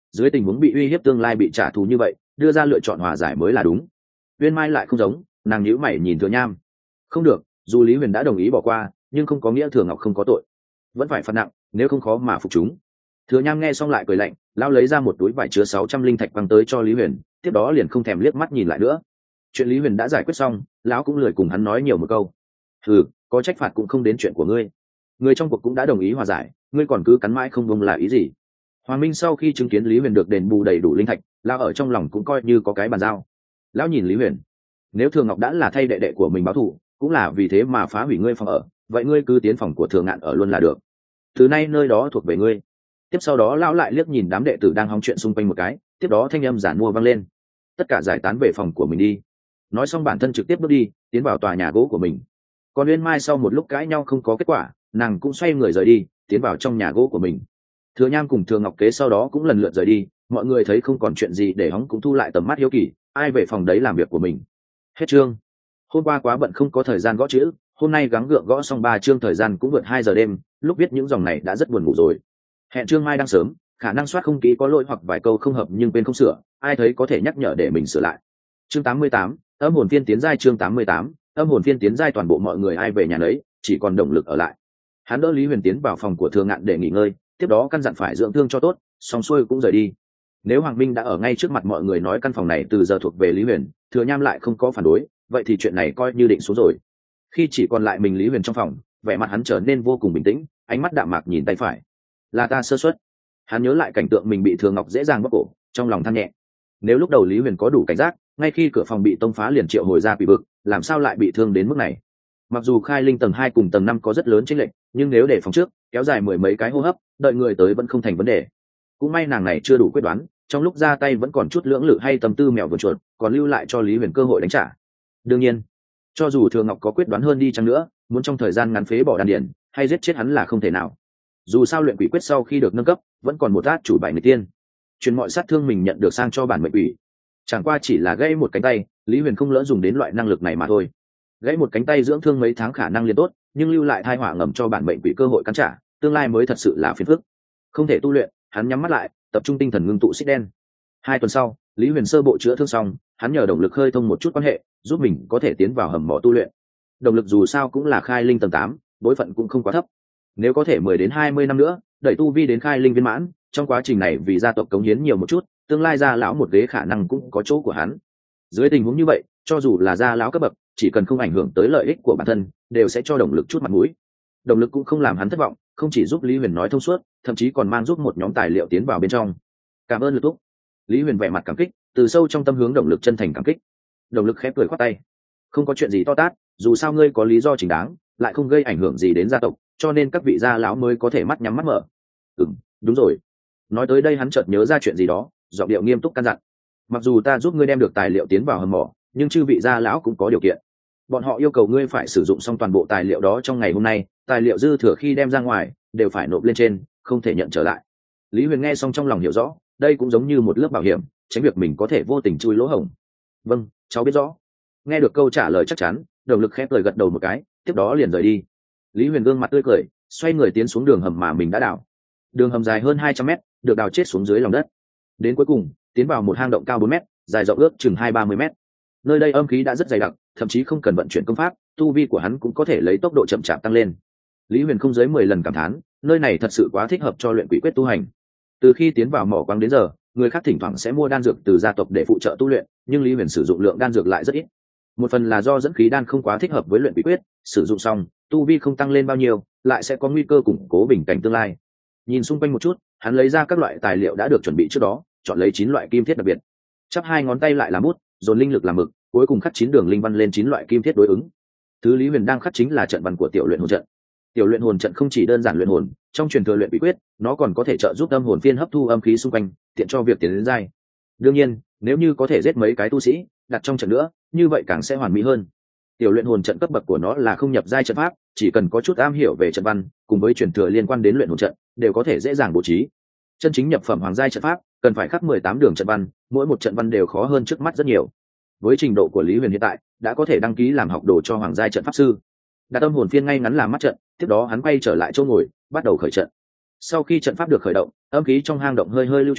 dưới tình huống bị uy hiếp tương lai bị trả thù như vậy đưa ra lựa chọn hòa giải mới là đúng. Uyên Mai lại không giống, nàng nhíu mày nhìn Thừa Nham. Không được, dù Lý Huyền đã đồng ý bỏ qua nhưng không có nghĩa Thừa Ngọc không có tội, vẫn phải phạt nặng, nếu không khó mà phục chúng. Thừa Nham nghe xong lại cười lạnh, lão lấy ra một túi vải chứa sáu trăm linh thạch quăng tới cho Lý Huyền, tiếp đó liền không thèm liếc mắt nhìn lại nữa. Chuyện Lý Huyền đã giải quyết xong, lão cũng lười cùng hắn nói nhiều một câu. Ừ, có trách phạt cũng không đến chuyện của ngươi. Người trong cuộc cũng đã đồng ý hòa giải, ngươi còn cứ cắn mãi không bông là ý gì? Hoàng Minh sau khi chứng kiến Lý Huyền được đền bù đầy đủ linh thạch, lão ở trong lòng cũng coi như có cái bàn giao. Lão nhìn Lý Huyền, nếu Thường Ngọc đã là thay đệ đệ của mình báo thù, cũng là vì thế mà phá hủy ngươi phòng ở, vậy ngươi cứ tiến phòng của Thường Ngạn ở luôn là được. Từ nay nơi đó thuộc về ngươi. Tiếp sau đó lão lại liếc nhìn đám đệ tử đang hóng chuyện xung quanh một cái, tiếp đó thanh âm giản mua vang lên. Tất cả giải tán về phòng của mình đi. Nói xong bản thân trực tiếp bước đi, tiến vào tòa nhà gỗ của mình. Còn Uyên Mai sau một lúc cãi nhau không có kết quả, nàng cũng xoay người rời đi, tiến vào trong nhà gỗ của mình. Thừa Nham cùng Thừa Ngọc Kế sau đó cũng lần lượt rời đi, mọi người thấy không còn chuyện gì để hóng cũng thu lại tầm mắt hiếu kỳ, ai về phòng đấy làm việc của mình. Hết chương. Hôm qua quá bận không có thời gian gõ chữ, hôm nay gắng gượng gõ xong ba chương thời gian cũng vượt hai giờ đêm, lúc viết những dòng này đã rất buồn ngủ rồi. Hẹn chương mai đang sớm, khả năng soát không kỹ có lỗi hoặc vài câu không hợp nhưng bên không sửa, ai thấy có thể nhắc nhở để mình sửa lại. Chương tám mươi tám, âm hồn phiên tiến giai. Chương tám mươi tám, âm hồn phiên tiến giai. Toàn bộ mọi người ai về nhà nấy, chỉ còn Động Lực ở lại. Hắn đỡ Lý Huyền tiến vào phòng của Thừa Ngạn để nghỉ ngơi, tiếp đó căn dặn phải dưỡng thương cho tốt, xong xuôi cũng rời đi. Nếu Hoàng Minh đã ở ngay trước mặt mọi người nói căn phòng này từ giờ thuộc về Lý Huyền, Thừa Nham lại không có phản đối, vậy thì chuyện này coi như định xuống rồi. Khi chỉ còn lại mình Lý Huyền trong phòng, vẻ mặt hắn trở nên vô cùng bình tĩnh, ánh mắt đạm mạc nhìn tay phải. Là ta sơ suất. Hắn nhớ lại cảnh tượng mình bị Thường Ngọc dễ dàng bóp cổ, trong lòng than nhẹ. Nếu lúc đầu Lý Huyền có đủ cảnh giác, ngay khi cửa phòng bị tông phá liền triệu hồi ra quỷ vực, làm sao lại bị thương đến mức này? Mặc dù khai linh tầng hai cùng tầng năm có rất lớn chênh lệch, nhưng nếu để phòng trước, kéo dài mười mấy cái hô hấp, đợi người tới vẫn không thành vấn đề. Cũng may nàng này chưa đủ quyết đoán, trong lúc ra tay vẫn còn chút lưỡng lự hay tâm tư mèo vượt chuột, còn lưu lại cho Lý Huyền cơ hội đánh trả. Đương nhiên, cho dù Thường Ngọc có quyết đoán hơn đi chăng nữa, muốn trong thời gian ngắn phế bỏ đan điển hay giết chết hắn là không thể nào. Dù sao luyện quỷ quyết sau khi được nâng cấp, vẫn còn một át chủ bài người tiên. Truyền mọi sát thương mình nhận được sang cho bản mệnh quỷ. Chẳng qua chỉ là gãy một cánh tay, Lý Huyền không lỡ dùng đến loại năng lực này mà thôi. Gãy một cánh tay dưỡng thương mấy tháng khả năng liền tốt, nhưng lưu lại thai họa ngầm cho bản mệnh quỷ cơ hội cắn trả, tương lai mới thật sự là phiền phức. Không thể tu luyện, hắn nhắm mắt lại, tập trung tinh thần ngưng tụ xích đen. Hai tuần sau, Lý Huyền sơ bộ chữa thương xong, hắn nhờ Động Lực khơi thông một chút quan hệ, giúp mình có thể tiến vào hầm mỏ tu luyện. Động Lực dù sao cũng là khai linh tầng tám, bối phận cũng không quá thấp. Nếu có thể mười đến hai mươi năm nữa, đẩy tu vi đến khai linh viên mãn, trong quá trình này vì gia tộc cống hiến nhiều một chút, tương lai gia lão một ghế khả năng cũng có chỗ của hắn. Dưới tình huống như vậy, cho dù là gia lão cấp bậc, chỉ cần không ảnh hưởng tới lợi ích của bản thân, đều sẽ cho Động Lực chút mặt mũi. Động Lực cũng không làm hắn thất vọng, không chỉ giúp Lý Huyền nói thông suốt, thậm chí còn mang giúp một nhóm tài liệu tiến vào bên trong. Cảm ơn Lực thúc. Lý Huyền vẻ mặt cảm kích, từ sâu trong tâm hướng Động Lực chân thành cảm kích. Động Lực khép cười khoát tay. Không có chuyện gì to tát, dù sao ngươi có lý do chính đáng, lại không gây ảnh hưởng gì đến gia tộc, cho nên các vị gia lão mới có thể mắt nhắm mắt mở. Ừm, đúng rồi. Nói tới đây hắn chợt nhớ ra chuyện gì đó, giọng điệu nghiêm túc căn dặn. Mặc dù ta giúp ngươi đem được tài liệu tiến vào hầm mỏ, nhưng chư vị gia lão cũng có điều kiện. Bọn họ yêu cầu ngươi phải sử dụng xong toàn bộ tài liệu đó trong ngày hôm nay, tài liệu dư thừa khi đem ra ngoài đều phải nộp lên trên, không thể nhận trở lại. Lý Huyền nghe xong trong lòng hiểu rõ, đây cũng giống như một lớp bảo hiểm, tránh việc mình có thể vô tình chui lỗ hổng. Vâng, cháu biết rõ. Nghe được câu trả lời chắc chắn, Động Lực khép cười gật đầu một cái, tiếp đó liền rời đi. Lý Huyền gương mặt tươi cười, xoay người tiến xuống đường hầm mà mình đã đào. Đường hầm dài hơn hai trăm mét, được đào chết xuống dưới lòng đất. Đến cuối cùng, tiến vào một hang động cao bốn mét, dài rộng ước chừng hai ba mươi mét. Nơi đây âm khí đã rất dày đặc, thậm chí không cần vận chuyển công pháp, tu vi của hắn cũng có thể lấy tốc độ chậm chạp tăng lên. Lý Huyền không dưới mười lần cảm thán, nơi này thật sự quá thích hợp cho luyện quỷ quyết tu hành. Từ khi tiến vào mỏ quáng đến giờ, người khác thỉnh thoảng sẽ mua đan dược từ gia tộc để phụ trợ tu luyện, nhưng Lý Huyền sử dụng lượng đan dược lại rất ít. Một phần là do dẫn khí đan không quá thích hợp với luyện quỷ quyết, sử dụng xong, tu vi không tăng lên bao nhiêu, lại sẽ có nguy cơ củng cố bình cảnh tương lai. Nhìn xung quanh một chút, hắn lấy ra các loại tài liệu đã được chuẩn bị trước đó, chọn lấy chín loại kim thiết đặc biệt. Chắp hai ngón tay lại làm bút, dồn linh lực làm mực, cuối cùng khắc chín đường linh văn lên chín loại kim thiết đối ứng. Thứ Lý Huyền đang khắc chính là trận văn của tiểu luyện hồn trận. Tiểu luyện hồn trận không chỉ đơn giản luyện hồn, trong truyền thừa luyện quỷ quyết, nó còn có thể trợ giúp âm hồn phiên hấp thu âm khí xung quanh, tiện cho việc tiến đến giai. Đương nhiên, nếu như có thể giết mấy cái tu sĩ, đặt trong trận nữa, như vậy càng sẽ hoàn mỹ hơn. Tiểu luyện hồn trận cấp bậc của nó là không nhập giai trận pháp, chỉ cần có chút am hiểu về trận văn, cùng với truyền thừa liên quan đến luyện hồn trận, đều có thể dễ dàng bố trí. Chân chính nhập phẩm hoàng giai trận pháp, cần phải khắc mười tám đường trận văn, mỗi một trận văn đều khó hơn trước mắt rất nhiều. Với trình độ của Lý Huyền hiện tại, đã có thể đăng ký làm học đồ cho hoàng giai trận pháp sư. Đặt âm hồn phiên ngay ngắn làm mắt trận, tiếp đó hắn quay trở lại chỗ ngồi, bắt đầu khởi trận. Sau khi trận pháp được khởi động, âm khí trong hang động hơi hơi lưu chuyển,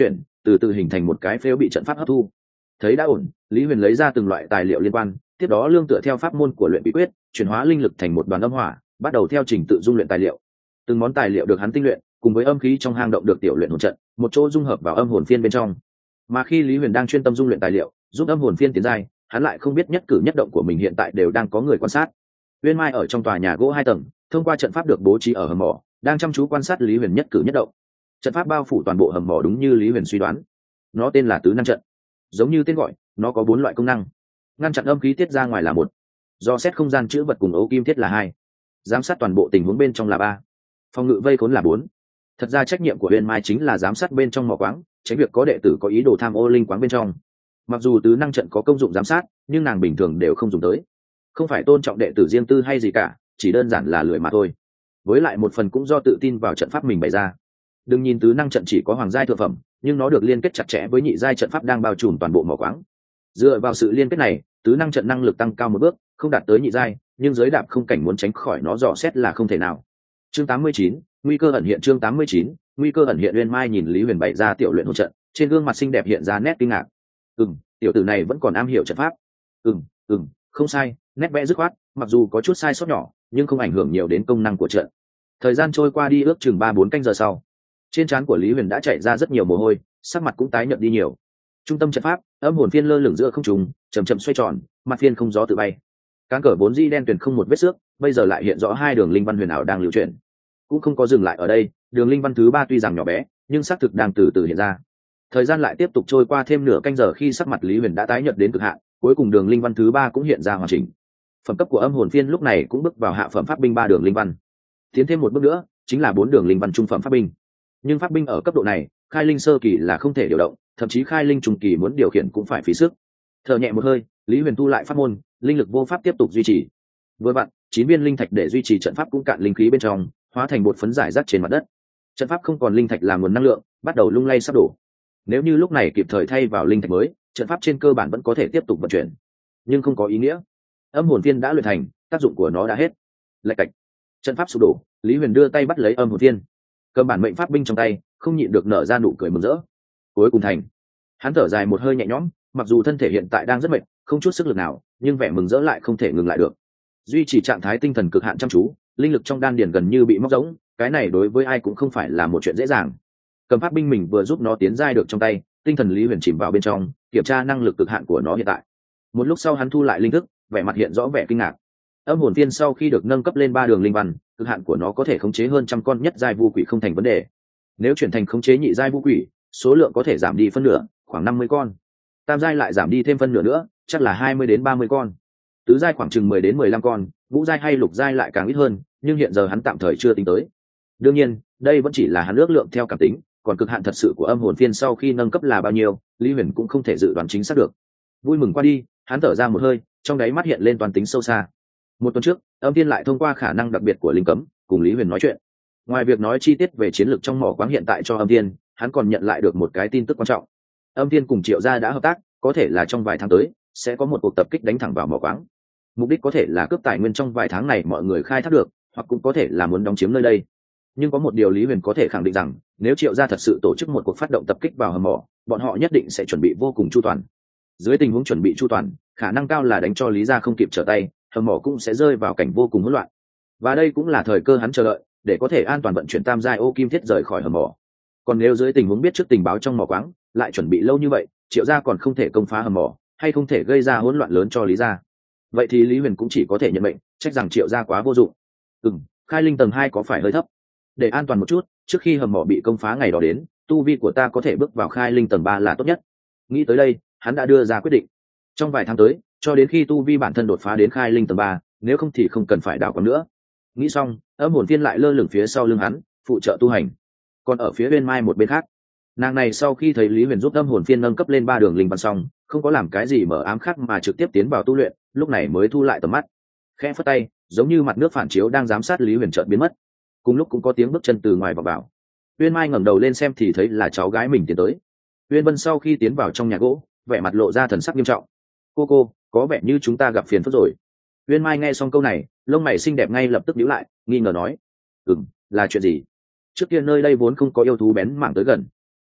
từ từ hình thành một cái phếu bị trận pháp hấp thu. Thấy đã ổn, Lý Huyền lấy ra từng loại tài liệu liên quan, tiếp đó lương tựa theo pháp môn của luyện bí quyết, chuyển hóa linh lực thành một đoàn âm hỏa, bắt đầu theo trình tự dung luyện tài liệu. Từng món tài liệu được hắn tinh luyện, cùng với âm khí trong hang động được tiểu luyện hồn trận, một chỗ dung hợp vào âm hồn phiên bên trong. Mà khi Lý Huyền đang chuyên tâm dung luyện tài liệu, giúp âm hồn phiên tiến giai, hắn lại không biết nhất cử nhất động của mình hiện tại đều đang có người quan sát. Uyên Mai ở trong tòa nhà gỗ hai tầng, thông qua trận pháp được bố trí ở hầm mỏ, đang chăm chú quan sát Lý Huyền nhất cử nhất động. Trận pháp bao phủ toàn bộ hầm mỏ đúng như Lý Huyền suy đoán. Nó tên là tứ năng trận. Giống như tên gọi, nó có bốn loại công năng. Ngăn chặn âm khí tiết ra ngoài là một, do xét không gian chữ vật cùng ấu kim thiết là hai, giám sát toàn bộ tình huống bên trong là ba, phòng ngự vây khốn là bốn. Thật ra trách nhiệm của Uyên Mai chính là giám sát bên trong mỏ quáng, tránh việc có đệ tử có ý đồ tham ô linh quáng bên trong. Mặc dù tứ năng trận có công dụng giám sát, nhưng nàng bình thường đều không dùng tới. Không phải tôn trọng đệ tử riêng tư hay gì cả, chỉ đơn giản là lười mà thôi. Với lại một phần cũng do tự tin vào trận pháp mình bày ra. Đừng nhìn tứ năng trận chỉ có hoàng giai thượng phẩm, nhưng nó được liên kết chặt chẽ với nhị giai trận pháp đang bao trùm toàn bộ mỏ quáng. Dựa vào sự liên kết này, tứ năng trận năng lực tăng cao một bước, không đạt tới nhị giai, nhưng giới đạp không cảnh muốn tránh khỏi nó dò xét là không thể nào. Chương tám mươi chín, nguy cơ ẩn hiện. Chương tám mươi chín, nguy cơ ẩn hiện. Uyên Mai nhìn Lý Huyền bày ra tiểu luyện hồn trận, trên gương mặt xinh đẹp hiện ra nét kinh ngạc. Ừm, tiểu tử này vẫn còn am hiểu trận pháp. Ừm, ừm, không sai, nét vẽ dứt khoát, mặc dù có chút sai sót nhỏ, nhưng không ảnh hưởng nhiều đến công năng của trận. Thời gian trôi qua đi ước chừng ba bốn canh giờ sau, trên trán của Lý Huyền đã chảy ra rất nhiều mồ hôi, sắc mặt cũng tái nhợt đi nhiều. Trung tâm trận pháp, âm hồn phiên lơ lửng giữa không trung, chậm chậm xoay tròn, mặt phiên không gió tự bay. Cán cờ vốn di đen tuyền không một vết xước, bây giờ lại hiện rõ hai đường linh văn huyền ảo đang lưu chuyển. Cũng không có dừng lại ở đây, đường linh văn thứ ba tuy rằng nhỏ bé, nhưng xác thực đang từ từ hiện ra. Thời gian lại tiếp tục trôi qua thêm nửa canh giờ khi sắc mặt Lý Huyền đã tái nhợt đến cực hạn, cuối cùng đường linh văn thứ ba cũng hiện ra hoàn chỉnh. Phẩm cấp của âm hồn phiên lúc này cũng bước vào hạ phẩm pháp binh ba đường linh văn. Tiến thêm một bước nữa, chính là bốn đường linh văn trung phẩm pháp binh. Nhưng pháp binh ở cấp độ này, khai linh sơ kỳ là không thể điều động, thậm chí khai linh trung kỳ muốn điều khiển cũng phải phí sức. Thở nhẹ một hơi, Lý Huyền thu lại pháp môn, linh lực vô pháp tiếp tục duy trì. Vừa vặn, chín viên linh thạch để duy trì trận pháp cũng cạn linh khí bên trong, hóa thành bột phấn giải rác trên mặt đất. Trận pháp không còn linh thạch làm nguồn năng lượng, bắt đầu lung lay sắp đổ. Nếu như lúc này kịp thời thay vào linh thạch mới, trận pháp trên cơ bản vẫn có thể tiếp tục vận chuyển, nhưng không có ý nghĩa. Âm hồn phiên đã luyện thành, tác dụng của nó đã hết. Lạch cạch, trận pháp sụp đổ, Lý Huyền đưa tay bắt lấy âm hồn phiên, cầm bản mệnh pháp binh trong tay, không nhịn được nở ra nụ cười mừng rỡ. Cuối cùng thành. Hắn thở dài một hơi nhẹ nhõm, mặc dù thân thể hiện tại đang rất mệt, không chút sức lực nào, nhưng vẻ mừng rỡ lại không thể ngừng lại được. Duy trì trạng thái tinh thần cực hạn chăm chú, linh lực trong đan điền gần như bị móc rỗng, cái này đối với ai cũng không phải là một chuyện dễ dàng. Cầm pháp binh mình vừa giúp nó tiến giai được trong tay, tinh thần Lý Huyền chìm vào bên trong, kiểm tra năng lực cực hạn của nó hiện tại. Một lúc sau hắn thu lại linh thức, vẻ mặt hiện rõ vẻ kinh ngạc. Âm hồn phiên sau khi được nâng cấp lên ba đường linh văn, cực hạn của nó có thể khống chế hơn trăm con nhất giai vu quỷ không thành vấn đề. Nếu chuyển thành khống chế nhị giai vu quỷ, số lượng có thể giảm đi phân nửa, khoảng năm mươi con. Tam giai lại giảm đi thêm phân nửa nữa, chắc là hai mươi đến ba mươi con. Tứ giai khoảng chừng mười đến mười lăm con, ngũ giai hay lục giai lại càng ít hơn, nhưng hiện giờ hắn tạm thời chưa tính tới. Đương nhiên, đây vẫn chỉ là hắn ước lượng theo cảm tính, còn cực hạn thật sự của âm hồn phiên sau khi nâng cấp là bao nhiêu, Lý Huyền cũng không thể dự đoán chính xác được. Vui mừng qua đi, hắn thở ra một hơi, trong đáy mắt hiện lên toàn tính sâu xa. Một tuần trước, âm thiên lại thông qua khả năng đặc biệt của linh cấm, cùng Lý Huyền nói chuyện. Ngoài việc nói chi tiết về chiến lược trong mỏ quáng hiện tại cho âm thiên, hắn còn nhận lại được một cái tin tức quan trọng. Âm thiên cùng Triệu gia đã hợp tác, có thể là trong vài tháng tới sẽ có một cuộc tập kích đánh thẳng vào mỏ quáng. Mục đích có thể là cướp tài nguyên trong vài tháng này mọi người khai thác được, hoặc cũng có thể là muốn đóng chiếm nơi đây. Nhưng có một điều Lý Huyền có thể khẳng định rằng, nếu Triệu gia thật sự tổ chức một cuộc phát động tập kích vào hầm mỏ, bọn họ nhất định sẽ chuẩn bị vô cùng chu toàn. Dưới tình huống chuẩn bị chu toàn, khả năng cao là đánh cho Lý gia không kịp trở tay, hầm mỏ cũng sẽ rơi vào cảnh vô cùng hỗn loạn. Và đây cũng là thời cơ hắn chờ đợi, để có thể an toàn vận chuyển tam giai ô kim thiết rời khỏi hầm mỏ. Còn nếu dưới tình huống biết trước tình báo trong mỏ quáng, lại chuẩn bị lâu như vậy, Triệu gia còn không thể công phá hầm mỏ, hay không thể gây ra hỗn loạn lớn cho Lý gia. Vậy thì Lý Huyền cũng chỉ có thể nhận mệnh, trách rằng Triệu gia quá vô dụng. Ừm, khai linh tầng hai có phải hơi thấp. Để an toàn một chút, trước khi hầm mỏ bị công phá ngày đó đến, tu vi của ta có thể bước vào khai linh tầng ba là tốt nhất. Nghĩ tới đây, hắn đã đưa ra quyết định. Trong vài tháng tới, cho đến khi tu vi bản thân đột phá đến khai linh tầng ba, nếu không thì không cần phải đào còn nữa. Nghĩ xong, âm hồn phiên lại lơ lửng phía sau lưng hắn, phụ trợ tu hành. Còn ở phía bên Mai một bên khác, nàng này sau khi thấy Lý Huyền giúp âm hồn phiên nâng cấp lên ba đường linh văn xong, không có làm cái gì mở ám khác mà trực tiếp tiến vào tu luyện, lúc này mới thu lại tầm mắt, khẽ phất tay, giống như mặt nước phản chiếu đang giám sát Lý Huyền chợt biến mất. Cùng lúc cũng có tiếng bước chân từ ngoài vào vào. Uyên Mai ngẩng đầu lên xem thì thấy là cháu gái mình tiến tới. Uyên Vân sau khi tiến vào trong nhà gỗ, vẻ mặt lộ ra thần sắc nghiêm trọng. Cô cô, có vẻ như chúng ta gặp phiền phức rồi. Uyên Mai nghe xong câu này, lông mày xinh đẹp ngay lập tức nhíu lại, nghi ngờ nói: "Ừm, là chuyện gì? Trước kia nơi đây vốn không có yêu thú bén mảng tới gần."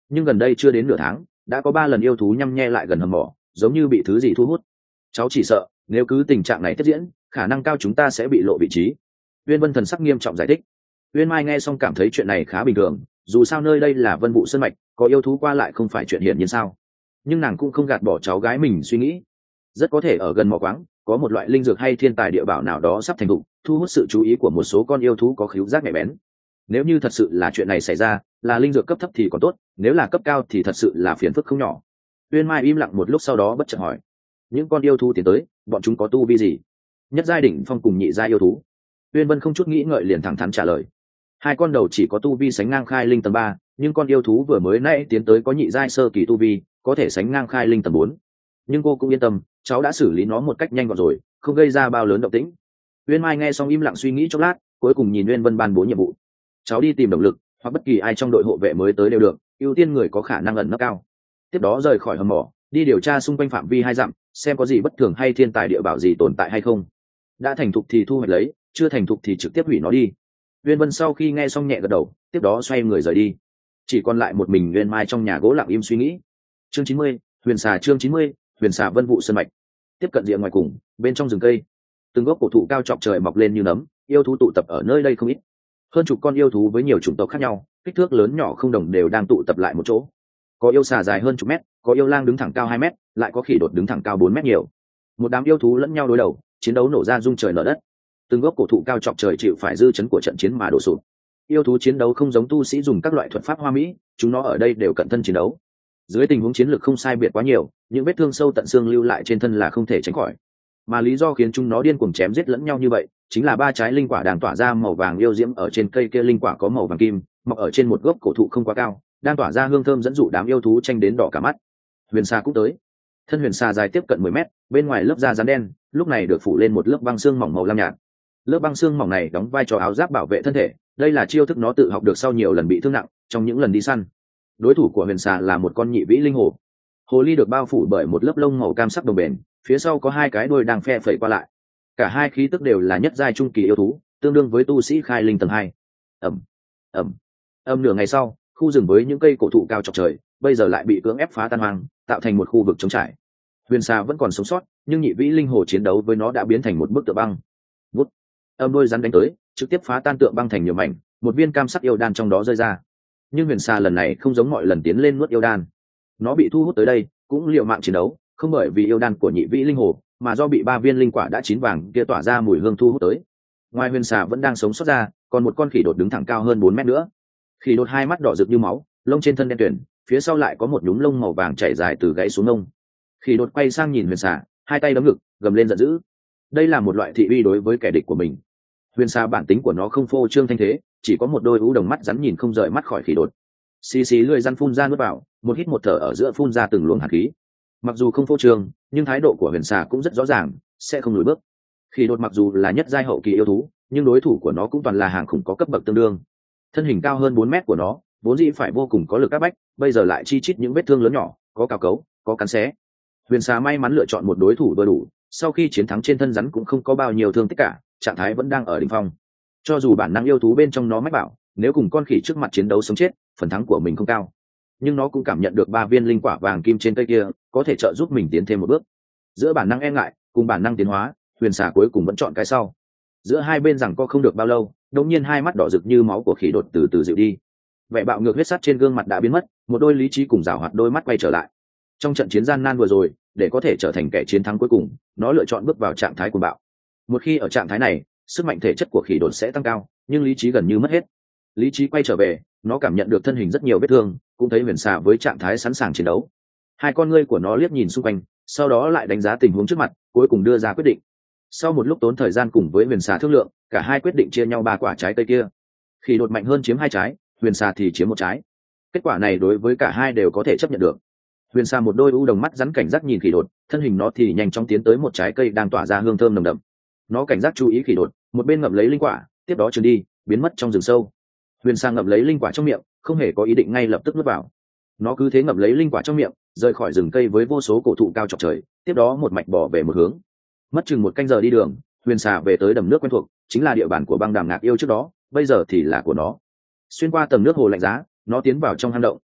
nhưng gần đây chưa đến nửa tháng đã có ba lần yêu thú nhăm nhe lại gần hầm mỏ, giống như bị thứ gì thu hút. Cháu chỉ sợ nếu cứ tình trạng này tiếp diễn, khả năng cao chúng ta sẽ bị lộ vị trí. Uyên Vân thần sắc nghiêm trọng giải thích. Uyên Mai nghe xong cảm thấy chuyện này khá bình thường, dù sao nơi đây là Vân Vũ Sơn mạch, có yêu thú qua lại không phải chuyện hiển nhiên sao. Nhưng nàng cũng không gạt bỏ cháu gái mình suy nghĩ, rất có thể ở gần mỏ quáng có một loại linh dược hay thiên tài địa bảo nào đó sắp thành thục, thu hút sự chú ý của một số con yêu thú có khứu giác nhạy bén. Nếu như thật sự là chuyện này xảy ra, là linh dược cấp thấp thì còn tốt, nếu là cấp cao thì thật sự là phiền phức không nhỏ. Uyên Mai im lặng một lúc sau đó bất chợt hỏi, những con yêu thú tiến tới, bọn chúng có tu vi gì? Nhất giai đỉnh phong cùng nhị giai yêu thú. Uyên Vân không chút nghĩ ngợi liền thẳng thắn trả lời. Hai con đầu chỉ có tu vi sánh ngang khai linh tầng ba, nhưng con yêu thú vừa mới nãy tiến tới có nhị giai sơ kỳ tu vi, có thể sánh ngang khai linh tầng bốn. Nhưng cô cũng yên tâm, cháu đã xử lý nó một cách nhanh gọn rồi, không gây ra bao lớn động tĩnh. Uyên Mai nghe xong im lặng suy nghĩ chốc lát, cuối cùng nhìn Uyên Vân ban bố nhiệm vụ. Cháu đi tìm động lực, hoặc bất kỳ ai trong đội hộ vệ mới tới đều được, ưu tiên người có khả năng ẩn nấp cao. Tiếp đó rời khỏi hầm mỏ, đi điều tra xung quanh phạm vi hai dặm, xem có gì bất thường hay thiên tài địa bảo gì tồn tại hay không. Đã thành thục thì thu hoạch lấy, chưa thành thục thì trực tiếp hủy nó đi. Uyên Vân sau khi nghe xong nhẹ gật đầu, tiếp đó xoay người rời đi. Chỉ còn lại một mình Uyên Mai trong nhà gỗ lặng im suy nghĩ. Chương chín mươi, Huyền Xà. Chương chín mươi, Huyền Xà. Vân Vũ Sơn mạch. Tiếp cận rìa ngoài cùng, bên trong rừng cây, từng gốc cổ thụ cao chọc trời mọc lên như nấm, yêu thú tụ tập ở nơi đây không ít. Hơn chục con yêu thú với nhiều chủng tộc khác nhau, kích thước lớn nhỏ không đồng đều đang tụ tập lại một chỗ. Có yêu xà dài hơn chục mét, có yêu lang đứng thẳng cao hai mét, lại có khỉ đột đứng thẳng cao bốn mét nhiều. Một đám yêu thú lẫn nhau đối đầu, chiến đấu nổ ra rung trời nở đất. Từng gốc cổ thụ cao chọc trời chịu phải dư chấn của trận chiến mà đổ sụp. Yêu thú chiến đấu không giống tu sĩ dùng các loại thuật pháp hoa mỹ, chúng nó ở đây đều cận thân chiến đấu. Dưới tình huống chiến lược không sai biệt quá nhiều, những vết thương sâu tận xương lưu lại trên thân là không thể tránh khỏi. Mà lý do khiến chúng nó điên cuồng chém giết lẫn nhau như vậy, chính là ba trái linh quả đang tỏa ra màu vàng yêu diễm, ở trên cây kia linh quả có màu vàng kim, mọc ở trên một gốc cổ thụ không quá cao, đang tỏa ra hương thơm dẫn dụ đám yêu thú tranh đến đỏ cả mắt. Huyền xà cũng tới. Thân huyền xà dài tiếp cận mười mét, bên ngoài lớp da rắn đen, lúc này được phủ lên một lớp băng xương mỏng màu lam nhạt. Lớp băng xương mỏng này đóng vai trò áo giáp bảo vệ thân thể, đây là chiêu thức nó tự học được sau nhiều lần bị thương nặng trong những lần đi săn. Đối thủ của huyền xà là một con nhị vĩ linh hồ. Hồ ly được bao phủ bởi một lớp lông màu cam sắc đồng bền, phía sau có hai cái đuôi đang phe phẩy qua lại. Cả hai khí tức đều là nhất giai trung kỳ yêu thú, tương đương với tu sĩ khai linh tầng hai. Ầm, ầm, ầm. Nửa ngày sau, khu rừng với những cây cổ thụ cao chọc trời, bây giờ lại bị cưỡng ép phá tan hoang, tạo thành một khu vực trống trải. Huyền xà vẫn còn sống sót, nhưng nhị vĩ linh hồ chiến đấu với nó đã biến thành một bức tượng băng. Vút, âm đôi rắn đánh tới, trực tiếp phá tan tượng băng thành nhiều mảnh, một viên cam sắc yêu đan trong đó rơi ra. Nhưng huyền xà lần này không giống mọi lần tiến lên nuốt yêu đan, nó bị thu hút tới đây cũng liều mạng chiến đấu, không bởi vì yêu đan của nhị vĩ linh hồ, mà do bị ba viên linh quả đã chín vàng kia tỏa ra mùi hương thu hút tới. Ngoài huyền xà vẫn đang sống sót ra, còn một con khỉ đột đứng thẳng cao hơn bốn mét nữa. Khỉ đột hai mắt đỏ rực như máu, lông trên thân đen tuyền, phía sau lại có một nhúm lông màu vàng chảy dài từ gáy xuống lông. Khỉ đột quay sang nhìn huyền xà, hai tay đấm ngực, gầm lên giận dữ. Đây là một loại thị uy đối với kẻ địch của mình. Huyền xà bản tính của nó không phô trương thanh thế, chỉ có một đôi ú đồng mắt rắn nhìn không rời mắt khỏi khỉ đột. Xì xì lưỡi rắn phun ra nuốt vào, một hít một thở ở giữa phun ra từng luồng hàn khí. Mặc dù không phô trương, nhưng thái độ của huyền xà cũng rất rõ ràng, sẽ không lùi bước. Khỉ đột mặc dù là nhất giai hậu kỳ yêu thú, nhưng đối thủ của nó cũng toàn là hàng khủng có cấp bậc tương đương. Thân hình cao hơn bốn mét của nó, vốn dĩ phải vô cùng có lực áp bách, bây giờ lại chi chít những vết thương lớn nhỏ, có cào cấu, có cắn xé. Huyền xà may mắn lựa chọn một đối thủ vừa đủ, sau khi chiến thắng trên thân rắn cũng không có bao nhiêu thương tích cả, trạng thái vẫn đang ở đỉnh phong. Cho dù bản năng yêu thú bên trong nó mách bảo, nếu cùng con khỉ trước mặt chiến đấu sống chết, phần thắng của mình không cao, nhưng nó cũng cảm nhận được ba viên linh quả vàng kim trên cây kia có thể trợ giúp mình tiến thêm một bước. Giữa bản năng e ngại cùng bản năng tiến hóa, huyền xà cuối cùng vẫn chọn cái sau. Giữa hai bên rằng co không được bao lâu, đột nhiên hai mắt đỏ rực như máu của khỉ đột từ từ dịu đi, vẻ bạo ngược huyết sắt trên gương mặt đã biến mất, một đôi lý trí cùng giảo hoạt đôi mắt quay trở lại. Trong trận chiến gian nan vừa rồi, để có thể trở thành kẻ chiến thắng cuối cùng, nó lựa chọn bước vào trạng thái cuồng bạo. Một khi ở trạng thái này, sức mạnh thể chất của khỉ đột sẽ tăng cao, nhưng lý trí gần như mất hết. Lý trí quay trở về, nó cảm nhận được thân hình rất nhiều vết thương, cũng thấy huyền xà với trạng thái sẵn sàng chiến đấu. Hai con ngươi của nó liếc nhìn xung quanh, sau đó lại đánh giá tình huống trước mặt, cuối cùng đưa ra quyết định. Sau một lúc tốn thời gian cùng với huyền xà thương lượng, cả hai quyết định chia nhau ba quả trái cây kia. Khỉ đột mạnh hơn chiếm hai trái, huyền xà thì chiếm một trái. Kết quả này đối với cả hai đều có thể chấp nhận được. Huyền xà một đôi u đồng mắt rắn cảnh giác nhìn khỉ đột, thân hình nó thì nhanh chóng tiến tới một trái cây đang tỏa ra hương thơm nồng đậm. Nó cảnh giác chú ý khỉ đột, một bên ngậm lấy linh quả, tiếp đó trườn đi, biến mất trong rừng sâu. Huyền xà ngậm lấy linh quả trong miệng, không hề có ý định ngay lập tức nuốt vào. Nó cứ thế ngậm lấy linh quả trong miệng, rời khỏi rừng cây với vô số cổ thụ cao chọc trời, tiếp đó một mạch bỏ về một hướng. Mất chừng một canh giờ đi đường, huyền xà về tới đầm nước quen thuộc, chính là địa bàn của băng đàm ngạc yêu trước đó, bây giờ thì là của nó. Xuyên qua tầng nước hồ lạnh giá, nó tiến vào trong hang động,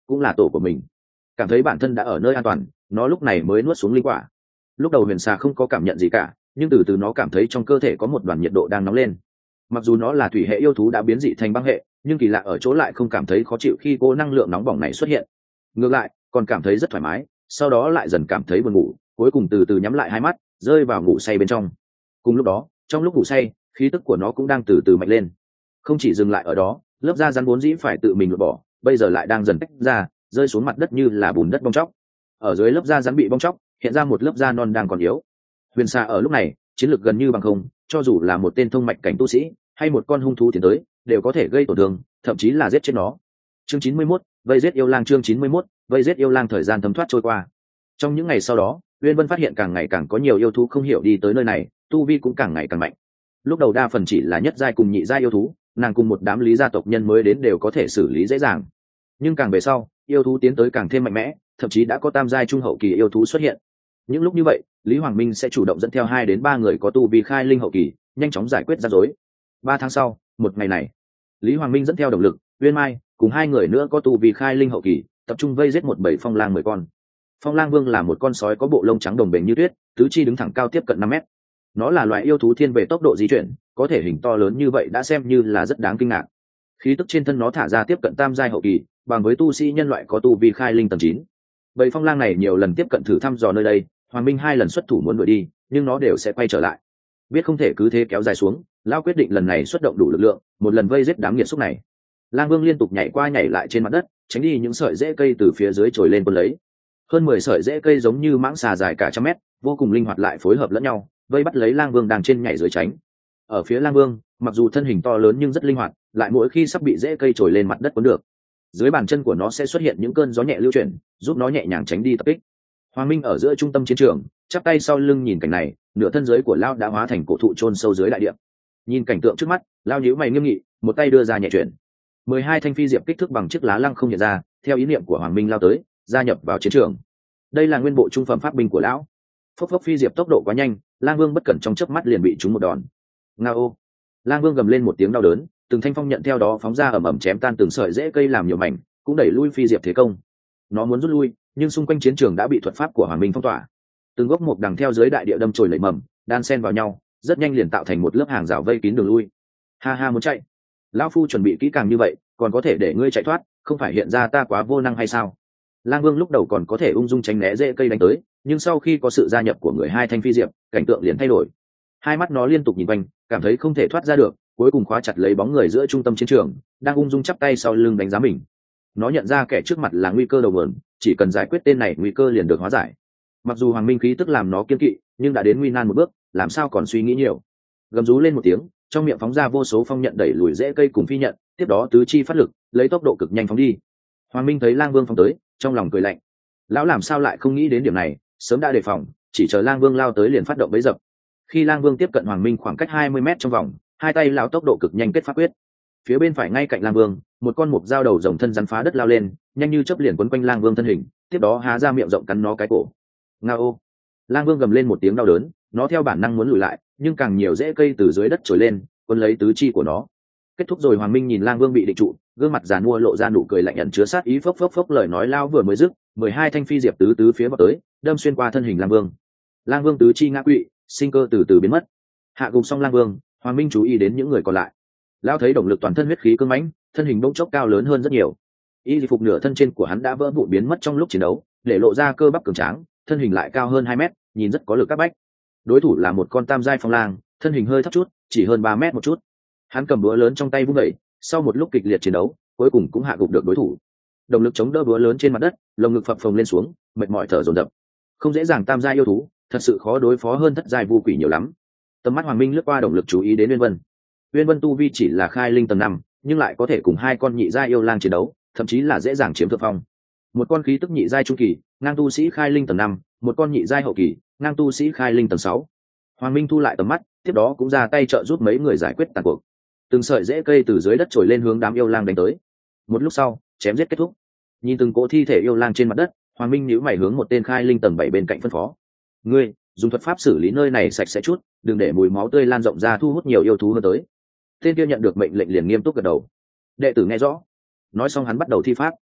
cũng là tổ của mình. Cảm thấy bản thân đã ở nơi an toàn, nó lúc này mới nuốt xuống linh quả. Lúc đầu huyền xà không có cảm nhận gì cả, nhưng từ từ nó cảm thấy trong cơ thể có một đoàn nhiệt độ đang nóng lên. Mặc dù nó là thủy hệ yêu thú đã biến dị thành băng hệ, nhưng kỳ lạ ở chỗ lại không cảm thấy khó chịu khi cô năng lượng nóng bỏng này xuất hiện. Ngược lại còn cảm thấy rất thoải mái, sau đó lại dần cảm thấy buồn ngủ, cuối cùng từ từ nhắm lại hai mắt, rơi vào ngủ say bên trong. Cùng lúc đó, trong lúc ngủ say, khí tức của nó cũng đang từ từ mạnh lên. Không chỉ dừng lại ở đó, lớp da rắn vốn dĩ phải tự mình lột bỏ, bây giờ lại đang dần tách ra, rơi xuống mặt đất như là bùn đất bong chóc. Ở dưới lớp da rắn bị bong chóc, hiện ra một lớp da non đang còn yếu. Huyền xà ở lúc này chiến lược gần như bằng không, cho dù là một tên thông mạch cảnh tu sĩ hay một con hung thú tiến tới đều có thể gây tổn thương, thậm chí là giết chết nó. Chương chín mươi mốt, vây giết yêu lang. Chương chín mươi mốt, vây giết yêu lang. Thời gian thấm thoát trôi qua. Trong những ngày sau đó, Uyên Vân phát hiện càng ngày càng có nhiều yêu thú không hiểu đi tới nơi này, tu vi cũng càng ngày càng mạnh. Lúc đầu đa phần chỉ là nhất giai cùng nhị giai yêu thú, nàng cùng một đám lý gia tộc nhân mới đến đều có thể xử lý dễ dàng. Nhưng càng về sau, yêu thú tiến tới càng thêm mạnh mẽ, thậm chí đã có tam giai trung hậu kỳ yêu thú xuất hiện. Những lúc như vậy, Lý Hoàng Minh sẽ chủ động dẫn theo hai đến ba người có tu vi khai linh hậu kỳ, nhanh chóng giải quyết rắc rối. Ba tháng sau, một ngày này, Lý Hoàng Minh dẫn theo Động Lực, Uyên Mai cùng hai người nữa có tu vi khai linh hậu kỳ, tập trung vây giết một bầy phong lang mười con. Phong lang vương là một con sói có bộ lông trắng đồng bền như tuyết, tứ chi đứng thẳng cao tiếp cận năm mét. Nó là loại yêu thú thiên về tốc độ di chuyển, có thể hình to lớn như vậy đã xem như là rất đáng kinh ngạc. Khí tức trên thân nó thả ra tiếp cận tam giai hậu kỳ, bằng với tu sĩ nhân loại có tu vi khai linh tầng chín. Bầy phong lang này nhiều lần tiếp cận thử thăm dò nơi đây, Hoàng Minh hai lần xuất thủ muốn đuổi đi, nhưng nó đều sẽ quay trở lại. Biết không thể cứ thế kéo dài xuống, Lão quyết định lần này xuất động đủ lực lượng, một lần vây giết đám nghiệt xúc này. Lang Vương liên tục nhảy qua nhảy lại trên mặt đất, tránh đi những sợi rễ cây từ phía dưới trồi lên cuốn lấy. Hơn mười sợi rễ cây giống như mãng xà dài cả trăm mét, vô cùng linh hoạt lại phối hợp lẫn nhau, vây bắt lấy Lang Vương đang trên nhảy dưới tránh. Ở phía Lang Vương, mặc dù thân hình to lớn nhưng rất linh hoạt, lại mỗi khi sắp bị rễ cây trồi lên mặt đất cuốn được, dưới bàn chân của nó sẽ xuất hiện những cơn gió nhẹ lưu chuyển, giúp nó nhẹ nhàng tránh đi tập kích. Hoàng Minh ở giữa trung tâm chiến trường, chắp tay sau lưng nhìn cảnh này, nửa thân dưới của Lão đã hóa thành cổ thụ chôn sâu dưới đại địa. Nhìn cảnh tượng trước mắt, Lão nhíu mày nghiêm nghị, một tay đưa ra nhẹ chuyển. Mười hai thanh phi diệp kích thước bằng chiếc lá lăng không nhận ra, theo ý niệm của Hoàng Minh lao tới, gia nhập vào chiến trường. Đây là nguyên bộ trung phẩm pháp binh của Lão. Phốc phốc phi diệp tốc độ quá nhanh, Lang Vương bất cẩn trong chớp mắt liền bị trúng một đòn. Ngao! Lang Vương gầm lên một tiếng đau đớn, từng thanh phong nhận theo đó phóng ra ầm ầm chém tan từng sợi rễ cây làm nhiều mảnh, cũng đẩy lui phi diệp thế công. Nó muốn rút lui, nhưng xung quanh chiến trường đã bị thuật pháp của Hoàng Minh phong tỏa. Từng gốc mục đằng theo dưới đại địa đâm chồi lẫy mầm, đan xen vào nhau, rất nhanh liền tạo thành một lớp hàng rào vây kín đường lui. Ha ha, muốn chạy? Lão phu chuẩn bị kỹ càng như vậy, còn có thể để ngươi chạy thoát, không phải hiện ra ta quá vô năng hay sao? Lang Vương lúc đầu còn có thể ung dung tránh né rễ cây đánh tới, nhưng sau khi có sự gia nhập của người hai thanh phi diệp, cảnh tượng liền thay đổi. Hai mắt nó liên tục nhìn quanh, cảm thấy không thể thoát ra được, cuối cùng khóa chặt lấy bóng người giữa trung tâm chiến trường, đang ung dung chắp tay sau lưng đánh giá mình. Nó nhận ra kẻ trước mặt là nguy cơ đầu nguồn, chỉ cần giải quyết tên này nguy cơ liền được hóa giải. Mặc dù Hoàng Minh khí tức làm nó kiên kỵ, nhưng đã đến nguy nan một bước, làm sao còn suy nghĩ nhiều. Gầm rú lên một tiếng, trong miệng phóng ra vô số phong nhận đẩy lùi rễ cây cùng phi nhận, tiếp đó tứ chi phát lực, lấy tốc độ cực nhanh phóng đi. Hoàng Minh thấy Lang Vương phóng tới, trong lòng cười lạnh. Lão làm sao lại không nghĩ đến điểm này, sớm đã đề phòng, chỉ chờ Lang Vương lao tới liền phát động bẫy dập. Khi Lang Vương tiếp cận Hoàng Minh khoảng cách hai mươi mét trong vòng, hai tay lão tốc độ cực nhanh kết pháp quyết. Phía bên phải ngay cạnh Lang Vương, một con mục dao đầu rồng thân rắn phá đất lao lên, nhanh như chớp liền quấn quanh Lang Vương thân hình, tiếp đó há ra miệng rộng cắn nó cái cổ. Ngao! Lang Vương gầm lên một tiếng đau đớn, nó theo bản năng muốn lùi lại, nhưng càng nhiều rễ cây từ dưới đất trồi lên, quấn lấy tứ chi của nó. Kết thúc rồi. Hoàng Minh nhìn Lang Vương bị định trụ, gương mặt giàn mua lộ ra nụ cười lạnh ẩn chứa sát ý. Phốc phốc phốc, lời nói lao vừa mới dứt, mười hai thanh phi diệp tứ tứ phía vào tới, đâm xuyên qua thân hình Lang Vương. Lang Vương tứ chi ngã quỵ, sinh cơ từ từ biến mất. Hạ gục xong Lang Vương, Hoàng Minh chú ý đến những người còn lại. Lão thấy Động Lực toàn thân huyết khí cương mãnh, thân hình bỗng chốc cao lớn hơn rất nhiều. Y phục nửa thân trên của hắn đã vỡ vụn biến mất trong lúc chiến đấu, để lộ ra cơ bắp cường tráng, thân hình lại cao hơn hai mét, nhìn rất có lực các bách. Đối thủ là một con tam giai phong lang, thân hình hơi thấp chút, chỉ hơn ba mét một chút. Hắn cầm búa lớn trong tay vung đẩy, sau một lúc kịch liệt chiến đấu, cuối cùng cũng hạ gục được đối thủ. Động Lực chống đỡ búa lớn trên mặt đất, lồng ngực phập phồng lên xuống, mệt mỏi thở dồn dập. Không dễ dàng tam giai yêu thú, thật sự khó đối phó hơn thất giai vu quỷ nhiều lắm. Tầm mắt Hoàng Minh lướt qua Động Lực chú ý đến Uyên Vân. Uyên Vân tu vi chỉ là khai linh tầng năm, nhưng lại có thể cùng hai con nhị giai yêu lang chiến đấu, thậm chí là dễ dàng chiếm thượng phong. Một con khí tức nhị giai trung kỳ, ngang tu sĩ khai linh tầng năm, một con nhị giai hậu kỳ, ngang tu sĩ khai linh tầng sáu. Hoàng Minh thu lại tầm mắt, tiếp đó cũng ra tay trợ giúp mấy người giải quyết tàn cuộc. Từng sợi rễ cây từ dưới đất trồi lên hướng đám yêu lang đánh tới. Một lúc sau, chém giết kết thúc. Nhìn từng cỗ thi thể yêu lang trên mặt đất, Hoàng Minh nhíu mày hướng một tên khai linh tầng bảy bên cạnh phân phó: "Ngươi, dùng thuật pháp xử lý nơi này sạch sẽ chút, đừng để mùi máu tươi lan rộng ra thu hút nhiều yêu thú hơn tới." Tên kia nhận được mệnh lệnh liền nghiêm túc gật đầu. Đệ tử nghe rõ. Nói xong hắn bắt đầu thi pháp.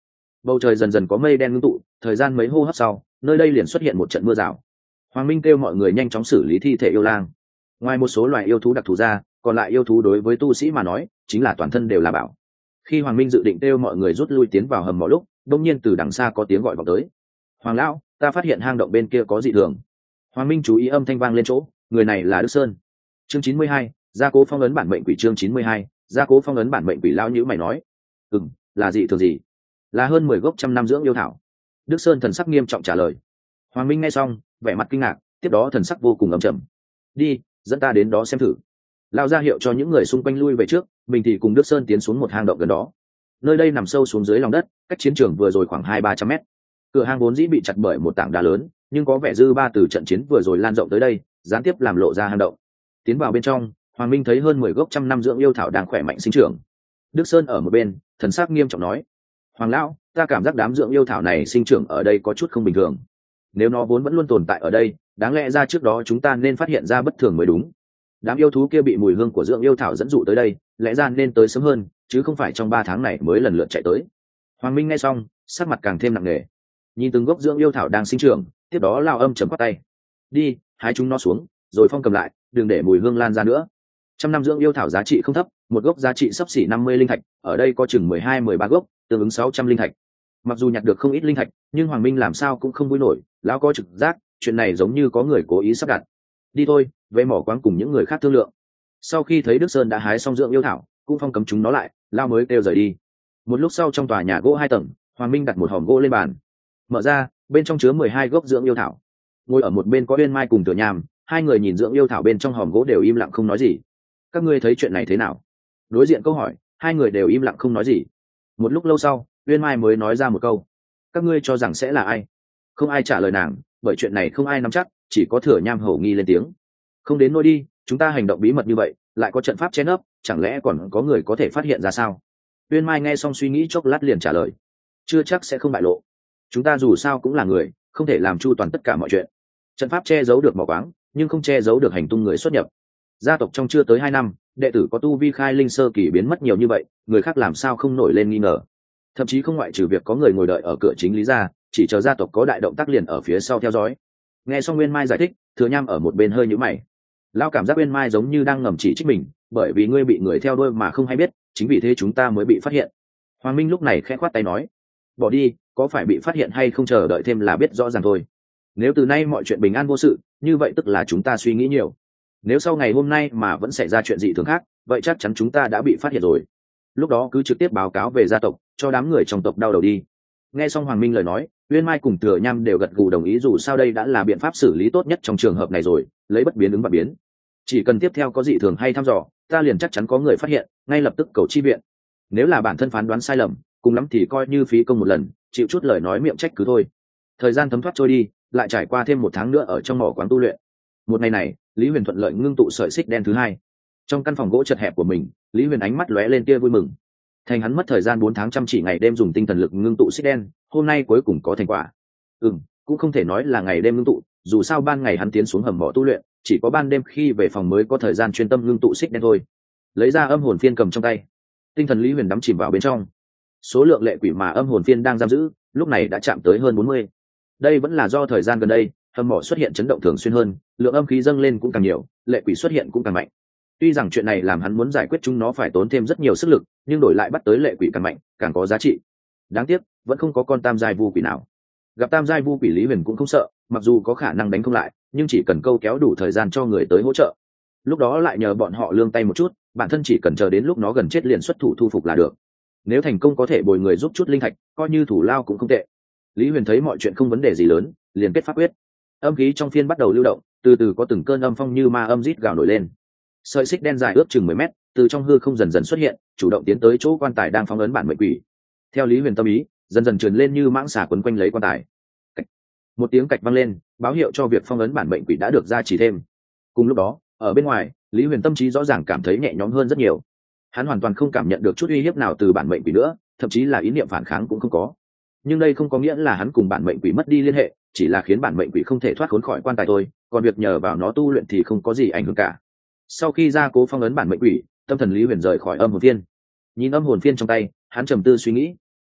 Bầu trời dần dần có mây đen ngưng tụ, thời gian mấy hô hấp sau nơi đây liền xuất hiện một trận mưa rào. Hoàng Minh kêu mọi người nhanh chóng xử lý thi thể yêu lang. Ngoài một số loài yêu thú đặc thù ra, còn lại yêu thú đối với tu sĩ mà nói chính là toàn thân đều là bảo. Khi Hoàng Minh dự định kêu mọi người rút lui tiến vào hầm mỏ lúc đông nhiên từ đằng xa có tiếng gọi vọng tới. Hoàng lão, ta phát hiện hang động bên kia có dị thường. Hoàng Minh chú ý âm thanh vang lên chỗ, người này là Đức Sơn. Chương chín mươi hai, gia cố phong ấn bản mệnh quỷ. Chương chín mươi hai, gia cố phong ấn bản mệnh quỷ. Lão nhữ mày nói, ừm, là dị thường gì? Là hơn mười gốc trăm năm dưỡng yêu thảo. Đức Sơn thần sắc nghiêm trọng trả lời. Hoàng Minh nghe xong vẻ mặt kinh ngạc, tiếp đó thần sắc vô cùng âm trầm. Đi, dẫn ta đến đó xem thử. Lão ra hiệu cho những người xung quanh lui về trước, mình thì cùng Đức Sơn tiến xuống một hang động gần đó. Nơi đây nằm sâu xuống dưới lòng đất, cách chiến trường vừa rồi khoảng hai ba trăm mét. Cửa hang vốn dĩ bị chặt bởi một tảng đá lớn, nhưng có vẻ dư ba từ trận chiến vừa rồi lan rộng tới đây, gián tiếp làm lộ ra hang động. Tiến vào bên trong, Hoàng Minh thấy hơn mười gốc trăm năm dưỡng yêu thảo đang khỏe mạnh sinh trưởng. Đức Sơn ở một bên, thần sắc nghiêm trọng nói: Hoàng lão, ta cảm giác đám dưỡng yêu thảo này sinh trưởng ở đây có chút không bình thường. Nếu nó vốn vẫn luôn tồn tại ở đây, đáng lẽ ra trước đó chúng ta nên phát hiện ra bất thường mới đúng. Đám yêu thú kia bị mùi hương của dưỡng yêu thảo dẫn dụ tới đây, lẽ ra nên tới sớm hơn, chứ không phải trong ba tháng này mới lần lượt chạy tới. Hoàng Minh nghe xong, sắc mặt càng thêm nặng nề. Nhìn từng gốc dưỡng yêu thảo đang sinh trưởng, tiếp đó lao âm chầm quát tay: đi, hái chúng nó xuống, rồi phong cầm lại, đừng để mùi hương lan ra nữa. Trăm năm dưỡng yêu thảo giá trị không thấp, một gốc giá trị xấp xỉ năm mươi linh thạch, ở đây có chừng mười hai mười ba gốc, tương ứng sáu trăm linh thạch. Mặc dù nhặt được không ít linh thạch, nhưng Hoàng Minh làm sao cũng không vui nổi, lão có trực giác, chuyện này giống như có người cố ý sắp đặt. Đi thôi, về mỏ quáng cùng những người khác thương lượng. Sau khi thấy Đức Sơn đã hái xong dưỡng yêu thảo, cũng phong cấm chúng nó lại, lão mới kêu rời đi. Một lúc sau trong tòa nhà gỗ hai tầng, Hoàng Minh đặt một hòm gỗ lên bàn. Mở ra, bên trong chứa mười hai gốc dưỡng yêu thảo. Ngồi ở một bên có Uyên Mai cùng Tử Nham, hai người nhìn dưỡng yêu thảo bên trong hòm gỗ đều im lặng không nói gì. Các ngươi thấy chuyện này thế nào? Đối diện câu hỏi, hai người đều im lặng không nói gì. Một lúc lâu sau, Uyên Mai mới nói ra một câu: các ngươi cho rằng sẽ là ai? Không ai trả lời nàng, bởi chuyện này không ai nắm chắc, chỉ có Thừa Nham hổ nghi lên tiếng: không đến nỗi đi, chúng ta hành động bí mật như vậy, lại có trận pháp che nấp, chẳng lẽ còn có người có thể phát hiện ra sao? Uyên Mai nghe xong suy nghĩ chốc lát liền trả lời: chưa chắc sẽ không bại lộ. Chúng ta dù sao cũng là người, không thể làm chu toàn tất cả mọi chuyện. Trận pháp che giấu được mỏ quáng, nhưng không che giấu được hành tung người xuất nhập. Gia tộc trong chưa tới hai năm, đệ tử có tu vi khai linh sơ kỳ biến mất nhiều như vậy, người khác làm sao không nổi lên nghi ngờ. Thậm chí không ngoại trừ việc có người ngồi đợi ở cửa chính lý gia, chỉ chờ gia tộc có đại động tác liền ở phía sau theo dõi. Nghe xong Nguyên Mai giải thích, Thừa Nham ở một bên hơi nhíu mày. Lão cảm giác Nguyên Mai giống như đang ngầm chỉ trích mình, bởi vì ngươi bị người theo đuôi mà không hay biết, chính vì thế chúng ta mới bị phát hiện. Hoàng Minh lúc này khẽ khoát tay nói: bỏ đi, có phải bị phát hiện hay không chờ đợi thêm là biết rõ ràng thôi. Nếu từ nay mọi chuyện bình an vô sự, như vậy tức là chúng ta suy nghĩ nhiều. Nếu sau ngày hôm nay mà vẫn xảy ra chuyện gì thường khác, vậy chắc chắn chúng ta đã bị phát hiện rồi. Lúc đó cứ trực tiếp báo cáo về gia tộc, cho đám người trong tộc đau đầu đi. Nghe xong Hoàng Minh lời nói, Uyên Mai cùng Thừa Nham đều gật gù đồng ý, dù sao đây đã là biện pháp xử lý tốt nhất trong trường hợp này rồi, lấy bất biến ứng và biến. Chỉ cần tiếp theo có dị thường hay thăm dò, ta liền chắc chắn có người phát hiện, ngay lập tức cầu chi viện. Nếu là bản thân phán đoán sai lầm, cùng lắm thì coi như phí công một lần, chịu chút lời nói miệng trách cứ thôi. Thời gian thấm thoát trôi đi, lại trải qua thêm một tháng nữa ở trong mỏ quán tu luyện. Một ngày này, Lý Huyền thuận lợi ngưng tụ sợi xích đen thứ hai. Trong căn phòng gỗ chật hẹp của mình, Lý Huyền ánh mắt lóe lên tia vui mừng. Thành hắn mất thời gian bốn tháng chăm chỉ ngày đêm dùng tinh thần lực ngưng tụ xích đen, hôm nay cuối cùng có thành quả. Ừm, cũng không thể nói là ngày đêm ngưng tụ, dù sao ban ngày hắn tiến xuống hầm mỏ tu luyện, chỉ có ban đêm khi về phòng mới có thời gian chuyên tâm ngưng tụ xích đen thôi. Lấy ra âm hồn phiên cầm trong tay, tinh thần Lý Huyền đắm chìm vào bên trong. Số lượng lệ quỷ mà âm hồn phiên đang giam giữ, lúc này đã chạm tới hơn bốn mươi. Đây vẫn là do thời gian gần đây, hầm mỏ xuất hiện chấn động thường xuyên hơn, lượng âm khí dâng lên cũng càng nhiều, lệ quỷ xuất hiện cũng càng mạnh. Tuy rằng chuyện này làm hắn muốn giải quyết chúng nó phải tốn thêm rất nhiều sức lực, nhưng đổi lại bắt tới lệ quỷ càng mạnh, càng có giá trị. Đáng tiếc, vẫn không có con tam giai vu quỷ nào. Gặp tam giai vu quỷ Lý Huyền cũng không sợ, mặc dù có khả năng đánh không lại, nhưng chỉ cần câu kéo đủ thời gian cho người tới hỗ trợ. Lúc đó lại nhờ bọn họ lương tay một chút, bản thân chỉ cần chờ đến lúc nó gần chết liền xuất thủ thu phục là được. Nếu thành công có thể bồi người giúp chút linh thạch, coi như thủ lao cũng không tệ. Lý Huyền thấy mọi chuyện không vấn đề gì lớn, liền kết pháp quyết. Âm khí trong phiên bắt đầu lưu động, từ từ có từng cơn âm phong như ma âm rít gào nổi lên. Sợi xích đen dài ước chừng mười mét, từ trong hư không dần dần xuất hiện, chủ động tiến tới chỗ quan tài đang phóng ấn bản mệnh quỷ. Theo Lý Huyền tâm ý, dần dần trườn lên như mãng xà quấn quanh lấy quan tài. Cạch. Một tiếng cạch vang lên, báo hiệu cho việc phong ấn bản mệnh quỷ đã được gia trì thêm. Cùng lúc đó, ở bên ngoài, Lý Huyền tâm trí rõ ràng cảm thấy nhẹ nhõm hơn rất nhiều. Hắn hoàn toàn không cảm nhận được chút uy hiếp nào từ bản mệnh quỷ nữa, thậm chí là ý niệm phản kháng cũng không có. Nhưng đây không có nghĩa là hắn cùng bản mệnh quỷ mất đi liên hệ, chỉ là khiến bản mệnh quỷ không thể thoát khốn khỏi quan tài thôi, còn việc nhờ vào nó tu luyện thì không có gì ảnh hưởng cả. Sau khi gia cố phong ấn bản mệnh quỷ, tâm thần Lý Huyền rời khỏi âm hồn phiên. Nhìn âm hồn phiên trong tay, hắn trầm tư suy nghĩ.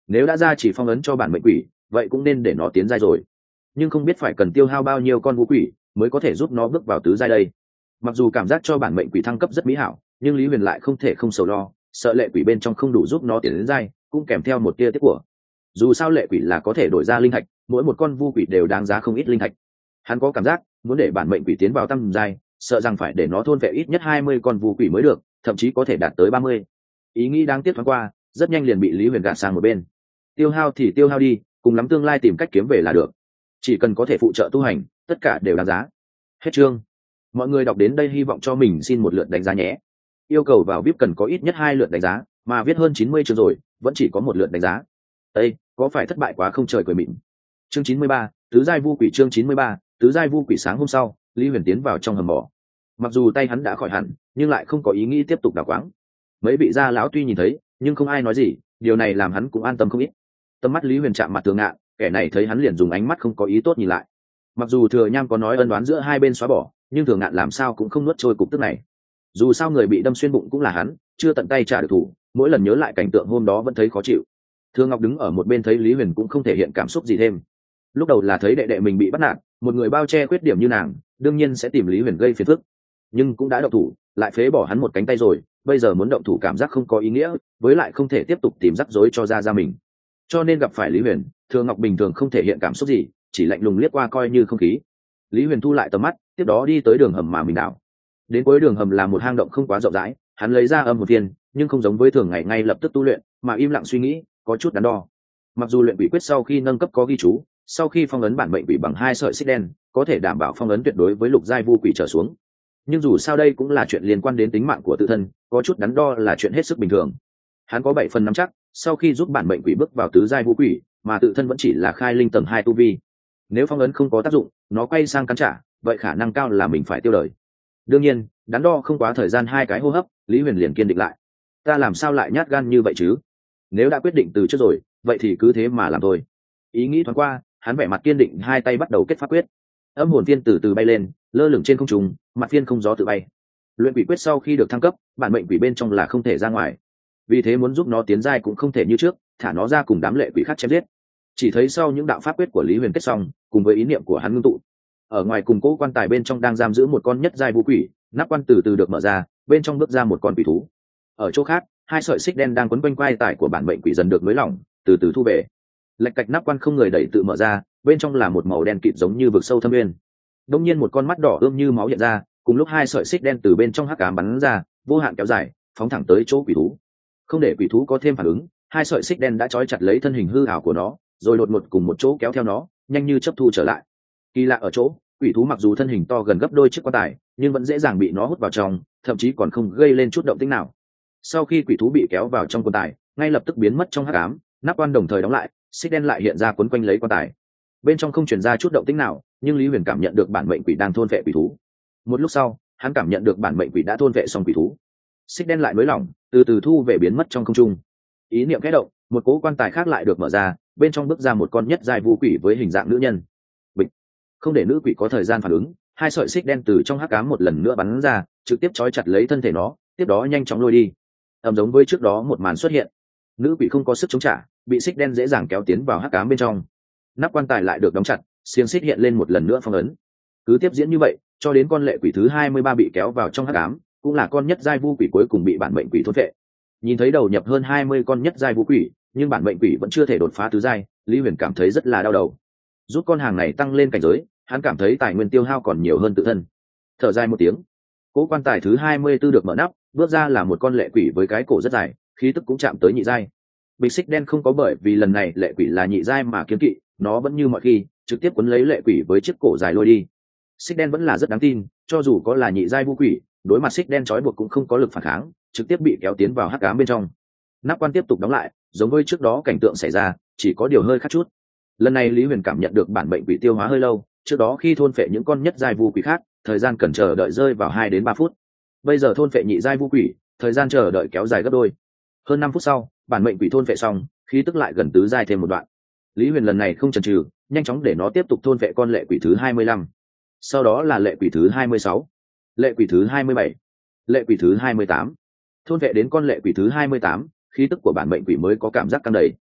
nếu đã ra chỉ phong ấn cho bản mệnh quỷ vậy cũng nên để nó tiến giai rồi, nhưng không biết phải cần tiêu hao bao nhiêu con vu quỷ mới có thể giúp nó bước vào tứ giai đây. Mặc dù cảm giác cho bản mệnh quỷ thăng cấp rất mỹ hảo, nhưng Lý Huyền lại không thể không sầu lo, sợ lệ quỷ bên trong không đủ giúp nó tiến đến giai, cũng kèm theo một tia tiếc của. Dù sao lệ quỷ là có thể đổi ra linh thạch, mỗi một con vu quỷ đều đáng giá không ít linh thạch. Hắn có cảm giác muốn để bản mệnh quỷ tiến vào tam giai, sợ rằng phải để nó thôn vệ ít nhất hai mươi con vu quỷ mới được, thậm chí có thể đạt tới ba mươi. Ý nghĩ đáng tiếc thoáng qua, rất nhanh liền bị Lý Huyền gạt sang một bên. Tiêu hao thì tiêu hao đi, cùng lắm tương lai tìm cách kiếm về là được. Chỉ cần có thể phụ trợ tu hành, tất cả đều đáng giá. Hết chương. Mọi người đọc đến đây hy vọng cho mình xin một lượt đánh giá nhé. Yêu cầu vào vê i pê cần có ít nhất hai lượt đánh giá, mà viết hơn chín mươi chương rồi, vẫn chỉ có một lượt đánh giá. Ê, có phải thất bại quá không trời cười mịn. Chương chín mươi ba, tứ giai vu quỷ. Chương chín mươi ba, tứ giai vu quỷ. Sáng hôm sau, Lý Huyền tiến vào trong hầm mỏ. Mặc dù tay hắn đã khỏi hẳn, nhưng lại không có ý nghĩ tiếp tục đào quáng. Mấy vị gia lão tuy nhìn thấy, nhưng không ai nói gì, điều này làm hắn cũng an tâm không ít. Tầm mắt Lý Huyền chạm mặt Thường Ngạn, kẻ này thấy hắn liền dùng ánh mắt không có ý tốt nhìn lại. Mặc dù Thừa Nham có nói ân đoán giữa hai bên xóa bỏ, nhưng Thường Ngạn làm sao cũng không nuốt trôi cục tức này. Dù sao người bị đâm xuyên bụng cũng là hắn, chưa tận tay trả được thù, mỗi lần nhớ lại cảnh tượng hôm đó vẫn thấy khó chịu. Thương Ngọc đứng ở một bên thấy Lý Huyền cũng không thể hiện cảm xúc gì thêm. Lúc đầu là thấy đệ đệ mình bị bắt nạt, một người bao che khuyết điểm như nàng, đương nhiên sẽ tìm Lý Huyền gây phiền phức. Nhưng cũng đã động thủ, lại phế bỏ hắn một cánh tay rồi, bây giờ muốn động thủ cảm giác không có ý nghĩa, với lại không thể tiếp tục tìm rắc rối cho ra ra mình. Cho nên gặp phải Lý Huyền, Thương Ngọc bình thường không thể hiện cảm xúc gì, chỉ lạnh lùng liếc qua coi như không khí. Lý Huyền thu lại tầm mắt, tiếp đó đi tới đường hầm mà mình đào. Đến cuối đường hầm là một hang động không quá rộng rãi, hắn lấy ra âm một viên, nhưng không giống với thường ngày ngay lập tức tu luyện, mà im lặng suy nghĩ, có chút đắn đo. Mặc dù luyện quỷ quyết sau khi nâng cấp có ghi chú, sau khi phong ấn bản mệnh quỷ bằng hai sợi xích đen, có thể đảm bảo phong ấn tuyệt đối với lục giai vu quỷ trở xuống. Nhưng dù sao đây cũng là chuyện liên quan đến tính mạng của tự thân, có chút đắn đo là chuyện hết sức bình thường. Hắn có bảy phần nắm chắc, sau khi giúp bản mệnh quỷ bước vào tứ giai vu quỷ, mà tự thân vẫn chỉ là khai linh tầng hai tu vi. Nếu phong ấn không có tác dụng, nó quay sang cắn trả, vậy khả năng cao là mình phải tiêu đời. Đương nhiên, đắn đo không quá thời gian hai cái hô hấp, Lý Huyền liền kiên định lại. Ta làm sao lại nhát gan như vậy chứ? Nếu đã quyết định từ trước rồi, vậy thì cứ thế mà làm thôi. Ý nghĩ thoáng qua, hắn vẻ mặt kiên định, hai tay bắt đầu kết pháp quyết. Âm hồn viên từ từ bay lên, lơ lửng trên không trung, mặt phiên không gió tự bay. Luyện quỷ quyết sau khi được thăng cấp, bản mệnh quỷ bên trong là không thể ra ngoài. Vì thế muốn giúp nó tiến giai cũng không thể như trước, thả nó ra cùng đám lệ quỷ khác chém giết. Chỉ thấy sau những đạo pháp quyết của Lý Huyền kết xong, cùng với ý niệm của hắn ngưng tụ, ở ngoài cùng cố quan tài bên trong đang giam giữ một con nhất giai vu quỷ, nắp quan từ từ được mở ra, bên trong bước ra một con quỷ thú. Ở chỗ khác, hai sợi xích đen đang quấn quanh quai tải của bản mệnh quỷ dần được nới lỏng, từ từ thu về. Lệch cạch nắp quan không người đẩy tự mở ra, bên trong là một màu đen kịt giống như vực sâu thâm nguyên. Đông nhiên một con mắt đỏ ươm như máu hiện ra, cùng lúc hai sợi xích đen từ bên trong hắc ám bắn ra, vô hạn kéo dài, phóng thẳng tới chỗ quỷ thú. Không để quỷ thú có thêm phản ứng, hai sợi xích đen đã trói chặt lấy thân hình hư ảo của nó, rồi đột ngột cùng một chỗ kéo theo nó, nhanh như chớp thu trở lại. Kỳ lạ ở chỗ, quỷ thú mặc dù thân hình to gần gấp đôi chiếc quan tài, nhưng vẫn dễ dàng bị nó hút vào trong, thậm chí còn không gây lên chút động tĩnh nào. Sau khi quỷ thú bị kéo vào trong quan tài, ngay lập tức biến mất trong hắc ám, nắp quan đồng thời đóng lại, xích đen lại hiện ra quấn quanh lấy quan tài. Bên trong không truyền ra chút động tĩnh nào, nhưng Lý Huyền cảm nhận được bản mệnh quỷ đang thôn vệ quỷ thú. Một lúc sau, hắn cảm nhận được bản mệnh quỷ đã thôn vệ xong quỷ thú. Xích đen lại nới lỏng, từ từ thu về biến mất trong không trung. Ý niệm khẽ động, một cố quan tài khác lại được mở ra, bên trong bước ra một con nhất giai vu quỷ với hình dạng nữ nhân. Bịch. Không để nữ quỷ có thời gian phản ứng, hai sợi xích đen từ trong hắc ám một lần nữa bắn ra, trực tiếp trói chặt lấy thân thể nó, tiếp đó nhanh chóng lôi đi. Ầm giống với trước đó một màn xuất hiện, nữ quỷ không có sức chống trả, bị xích đen dễ dàng kéo tiến vào hắc ám bên trong. Nắp quan tài lại được đóng chặt, xiềng xích hiện lên một lần nữa phong ấn. Cứ tiếp diễn như vậy, cho đến con lệ quỷ thứ hai mươi ba bị kéo vào trong hắc ám, cũng là con nhất giai vu quỷ cuối cùng bị bản mệnh quỷ thôn vệ. Nhìn thấy đầu nhập hơn hai mươi con nhất giai vu quỷ, nhưng bản mệnh quỷ vẫn chưa thể đột phá tứ giai, Lý Huyền cảm thấy rất là đau đầu. Giúp con hàng này tăng lên cảnh giới, hắn cảm thấy tài nguyên tiêu hao còn nhiều hơn tự thân. Thở dài một tiếng, cố quan tài thứ hai mươi 24 được mở nắp, bước ra là một con lệ quỷ với cái cổ rất dài, khí tức cũng chạm tới nhị giai. Bịch xích đen không có bởi vì lần này lệ quỷ là nhị giai mà kiêng kỵ, nó vẫn như mọi khi, trực tiếp cuốn lấy lệ quỷ với chiếc cổ dài lôi đi. Xích đen vẫn là rất đáng tin, cho dù có là nhị giai vu quỷ, đối mặt xích đen trói buộc cũng không có lực phản kháng, trực tiếp bị kéo tiến vào hắc ám bên trong. Nắp quan tiếp tục đóng lại, giống với trước đó cảnh tượng xảy ra, chỉ có điều hơi khác chút. Lần này Lý Huyền cảm nhận được bản mệnh quỷ tiêu hóa hơi lâu, trước đó khi thôn phệ những con nhất giai vu quỷ khác, thời gian cần chờ đợi rơi vào hai đến ba phút. Bây giờ thôn phệ nhị giai vu quỷ, thời gian chờ đợi kéo dài gấp đôi. Hơn năm phút sau, bản mệnh quỷ thôn phệ xong, khí tức lại gần tứ giai thêm một đoạn. Lý Huyền lần này không chần chừ, nhanh chóng để nó tiếp tục thôn phệ con lệ quỷ thứ hai mươi lăm. Sau đó là lệ quỷ thứ hai mươi sáu, lệ quỷ thứ hai mươi bảy, lệ quỷ thứ hai mươi tám. Thôn vệ đến con lệ quỷ thứ hai mươi tám, khí tức của bản mệnh quỷ mới có cảm giác căng đầy.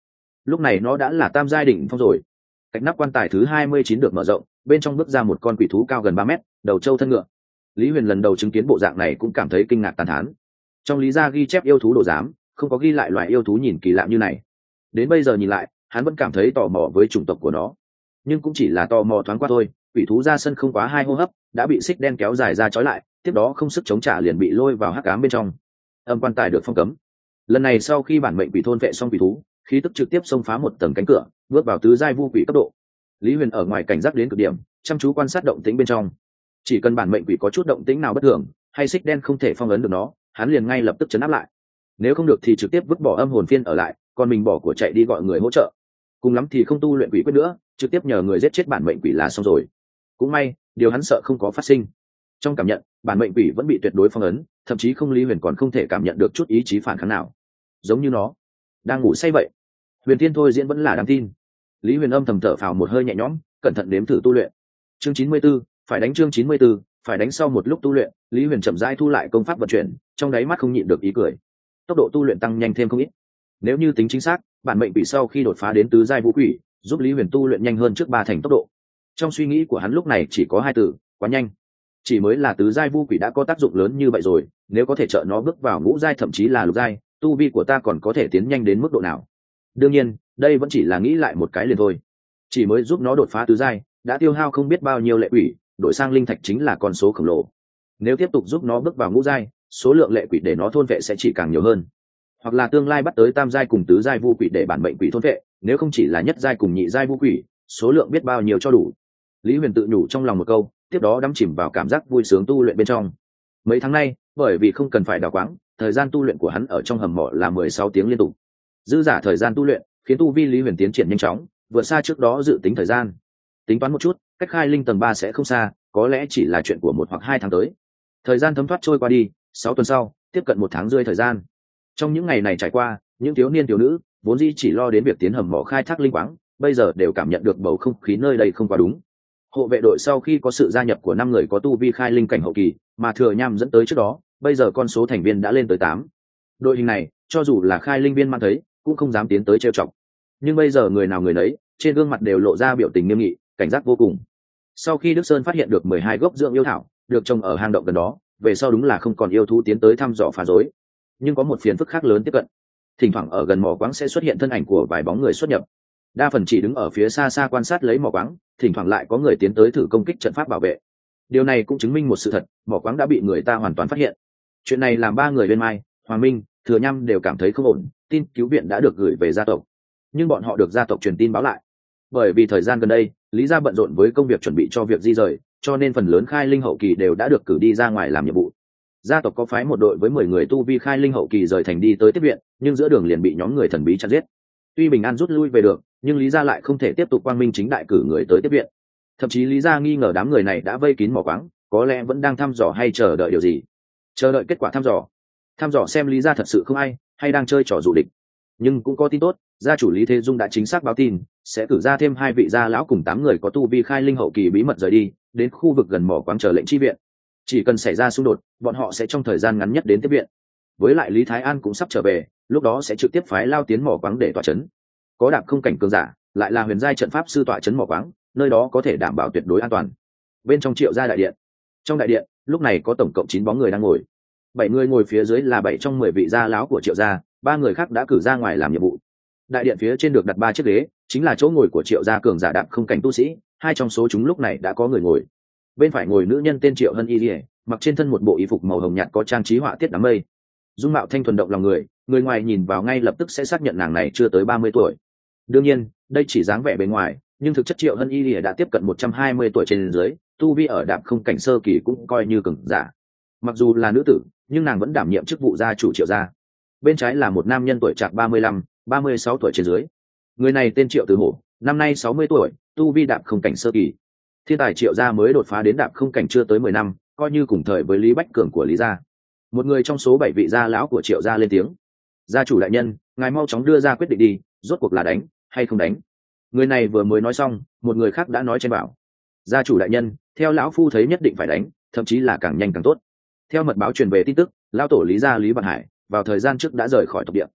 lúc này nó đã là tam giai đỉnh phong rồi. Cách nắp quan tài thứ hai mươi chín được mở rộng, bên trong bước ra một con quỷ thú cao gần ba mét, đầu trâu thân ngựa. Lý Huyền lần đầu chứng kiến bộ dạng này cũng cảm thấy kinh ngạc tàn thán. Trong lý gia ghi chép yêu thú đồ giám, không có ghi lại loại yêu thú nhìn kỳ lạ như này. Đến bây giờ nhìn lại, hắn vẫn cảm thấy tò mò với chủng tộc của nó, nhưng cũng chỉ là tò mò thoáng qua thôi. Quỷ thú ra sân không quá hai hô hấp đã bị xích đen kéo dài ra trói lại, tiếp đó không sức chống trả liền bị lôi vào hắc ám bên trong. Âm quan tài được phong cấm. Lần này sau khi bản mệnh quỷ thôn vệ xong quỷ thú, khí tức trực tiếp xông phá một tầng cánh cửa, bước vào tứ giai vu quỷ cấp độ. Lý Huyền ở ngoài cảnh giác đến cực điểm, chăm chú quan sát động tĩnh bên trong. Chỉ cần bản mệnh quỷ có chút động tĩnh nào bất thường, hay xích đen không thể phong ấn được nó, hắn liền ngay lập tức chấn áp lại. Nếu không được thì trực tiếp vứt bỏ âm hồn phiên ở lại, còn mình bỏ của chạy đi gọi người hỗ trợ. Cùng lắm thì không tu luyện quỷ quyết nữa, trực tiếp nhờ người giết chết bản mệnh quỷ là xong rồi. Cũng may, điều hắn sợ không có phát sinh. Trong cảm nhận, bản mệnh quỷ vẫn bị tuyệt đối phong ấn, thậm chí không Lý Huyền còn không thể cảm nhận được chút ý chí phản kháng nào. Giống như nó đang ngủ say vậy. Huyền Thiên thôi diễn vẫn là đáng tin. Lý Huyền âm thầm thở phào một hơi nhẹ nhõm, cẩn thận đếm thử tu luyện. Chương chín mươi 94, phải đánh chương chín mươi 94, phải đánh. Sau một lúc tu luyện, Lý Huyền chậm rãi thu lại công pháp vận chuyển, trong đáy mắt không nhịn được ý cười. Tốc độ tu luyện tăng nhanh thêm không ít. Nếu như tính chính xác, bản mệnh quỷ sau khi đột phá đến tứ giai vũ quỷ, giúp Lý Huyền tu luyện nhanh hơn trước ba thành tốc độ. Trong suy nghĩ của hắn lúc này chỉ có hai từ: quá nhanh. Chỉ mới là tứ giai vu quỷ đã có tác dụng lớn như vậy rồi, nếu có thể trợ nó bước vào ngũ giai thậm chí là lục giai, tu vi của ta còn có thể tiến nhanh đến mức độ nào? Đương nhiên, đây vẫn chỉ là nghĩ lại một cái liền thôi. Chỉ mới giúp nó đột phá tứ giai, đã tiêu hao không biết bao nhiêu lệ quỷ, đổi sang linh thạch chính là con số khổng lồ. Nếu tiếp tục giúp nó bước vào ngũ giai, số lượng lệ quỷ để nó thôn vệ sẽ chỉ càng nhiều hơn. Hoặc là tương lai bắt tới tam giai cùng tứ giai vu quỷ để bản mệnh quỷ thôn vệ, nếu không chỉ là nhất giai cùng nhị giai vu quỷ, số lượng biết bao nhiêu cho đủ. Lý Huyền tự nhủ trong lòng một câu, tiếp đó đắm chìm vào cảm giác vui sướng tu luyện bên trong. Mấy tháng nay, bởi vì không cần phải đào quáng, thời gian tu luyện của hắn ở trong hầm mỏ là mười sáu tiếng liên tục. Dư giả thời gian tu luyện khiến tu vi Lý Huyền tiến triển nhanh chóng, vượt xa trước đó dự tính thời gian. Tính toán một chút, cách khai linh tầng ba sẽ không xa, có lẽ chỉ là chuyện của một hoặc hai tháng tới. Thời gian thấm thoát trôi qua đi, sáu tuần sau, tiếp cận một tháng rưỡi thời gian. Trong những ngày này trải qua, những thiếu niên thiếu nữ vốn dĩ chỉ lo đến việc tiến hầm mỏ khai thác linh quáng, bây giờ đều cảm nhận được bầu không khí nơi đây không quá đúng. Hộ vệ đội sau khi có sự gia nhập của năm người có tu vi khai linh cảnh hậu kỳ, mà Thừa Nham dẫn tới trước đó, bây giờ con số thành viên đã lên tới tám. Đội hình này, cho dù là khai linh viên mang thấy, cũng không dám tiến tới trêu chọc. Nhưng bây giờ người nào người nấy, trên gương mặt đều lộ ra biểu tình nghiêm nghị, cảnh giác vô cùng. Sau khi Đức Sơn phát hiện được mười hai gốc dưỡng yêu thảo, được trồng ở hang động gần đó, về sau đúng là không còn yêu thú tiến tới thăm dò phá rối. Nhưng có một phiền phức khác lớn tiếp cận. Thỉnh thoảng ở gần mỏ quáng sẽ xuất hiện thân ảnh của vài bóng người xuất nhập. Đa phần chỉ đứng ở phía xa xa quan sát lấy mỏ quáng, thỉnh thoảng lại có người tiến tới thử công kích trận pháp bảo vệ. Điều này cũng chứng minh một sự thật, mỏ quáng đã bị người ta hoàn toàn phát hiện. Chuyện này làm ba người bên Mai, Hoàng Minh, Thừa Nham đều cảm thấy không ổn, tin cứu viện đã được gửi về gia tộc. Nhưng bọn họ được gia tộc truyền tin báo lại. Bởi vì thời gian gần đây, Lý gia bận rộn với công việc chuẩn bị cho việc di rời, cho nên phần lớn khai linh hậu kỳ đều đã được cử đi ra ngoài làm nhiệm vụ. Gia tộc có phái một đội với mười người tu vi khai linh hậu kỳ rời thành đi tới tiếp viện, nhưng giữa đường liền bị nhóm người thần bí chặn giết. Tuy bình an rút lui về được, nhưng Lý gia lại không thể tiếp tục quang minh chính đại cử người tới tiếp viện. Thậm chí Lý gia nghi ngờ đám người này đã vây kín mỏ quáng, có lẽ vẫn đang thăm dò hay chờ đợi điều gì. Chờ đợi kết quả thăm dò. Thăm dò xem Lý gia thật sự không ai, hay đang chơi trò dụ địch. Nhưng cũng có tin tốt, gia chủ Lý Thế Dung đã chính xác báo tin, sẽ cử ra thêm hai vị gia lão cùng tám người có tu vi khai linh hậu kỳ bí mật rời đi, đến khu vực gần mỏ quáng chờ lệnh chi viện. Chỉ cần xảy ra xung đột, bọn họ sẽ trong thời gian ngắn nhất đến tiếp viện. Với lại Lý Thái An cũng sắp trở về, lúc đó sẽ trực tiếp phái lao tiến mỏ quáng để tọa chấn. Có đạp không cảnh cường giả, lại là huyền giai trận pháp sư tọa chấn mỏ quáng, nơi đó có thể đảm bảo tuyệt đối an toàn. Bên trong Triệu gia đại điện, trong đại điện lúc này có tổng cộng chín bóng người đang ngồi. Bảy người ngồi phía dưới là bảy trong mười vị gia lão của Triệu gia, ba người khác đã cử ra ngoài làm nhiệm vụ. Đại điện phía trên được đặt ba chiếc ghế, chính là chỗ ngồi của Triệu gia cường giả đạp không cảnh tu sĩ, hai trong số chúng lúc này đã có người ngồi. Bên phải ngồi nữ nhân tên Triệu Hân Y Lệ, mặc trên thân một bộ y phục màu hồng nhạt có trang trí họa tiết đám mây, dung mạo thanh thuần động lòng người, người ngoài nhìn vào ngay lập tức sẽ xác nhận nàng này chưa tới ba mươi tuổi. Đương nhiên, đây chỉ dáng vẻ bề ngoài, nhưng thực chất Triệu Hân Y Lệ đã tiếp cận một trăm hai mươi tuổi trên dưới, tu vi ở đạp không cảnh sơ kỳ cũng coi như cường giả. Mặc dù là nữ tử, nhưng nàng vẫn đảm nhiệm chức vụ gia chủ Triệu gia. Bên trái là một nam nhân tuổi trạc ba mươi lăm, ba mươi sáu tuổi trên dưới. Người này tên Triệu Từ Hổ, năm nay sáu mươi tuổi, tu vi đạp không cảnh sơ kỳ. Thiên tài Triệu gia mới đột phá đến đạp không cảnh chưa tới mười năm, coi như cùng thời với Lý Bách Cường của Lý gia. Một người trong số bảy vị gia lão của Triệu gia lên tiếng: "Gia chủ đại nhân, ngài mau chóng đưa ra quyết định đi, rốt cuộc là đánh hay không đánh?" Người này vừa mới nói xong, một người khác đã nói trên bảo: "Gia chủ đại nhân, theo lão phu thấy nhất định phải đánh, thậm chí là càng nhanh càng tốt." Theo mật báo truyền về tin tức, lão tổ Lý gia Lý Vạn Hải vào thời gian trước đã rời khỏi tộc địa.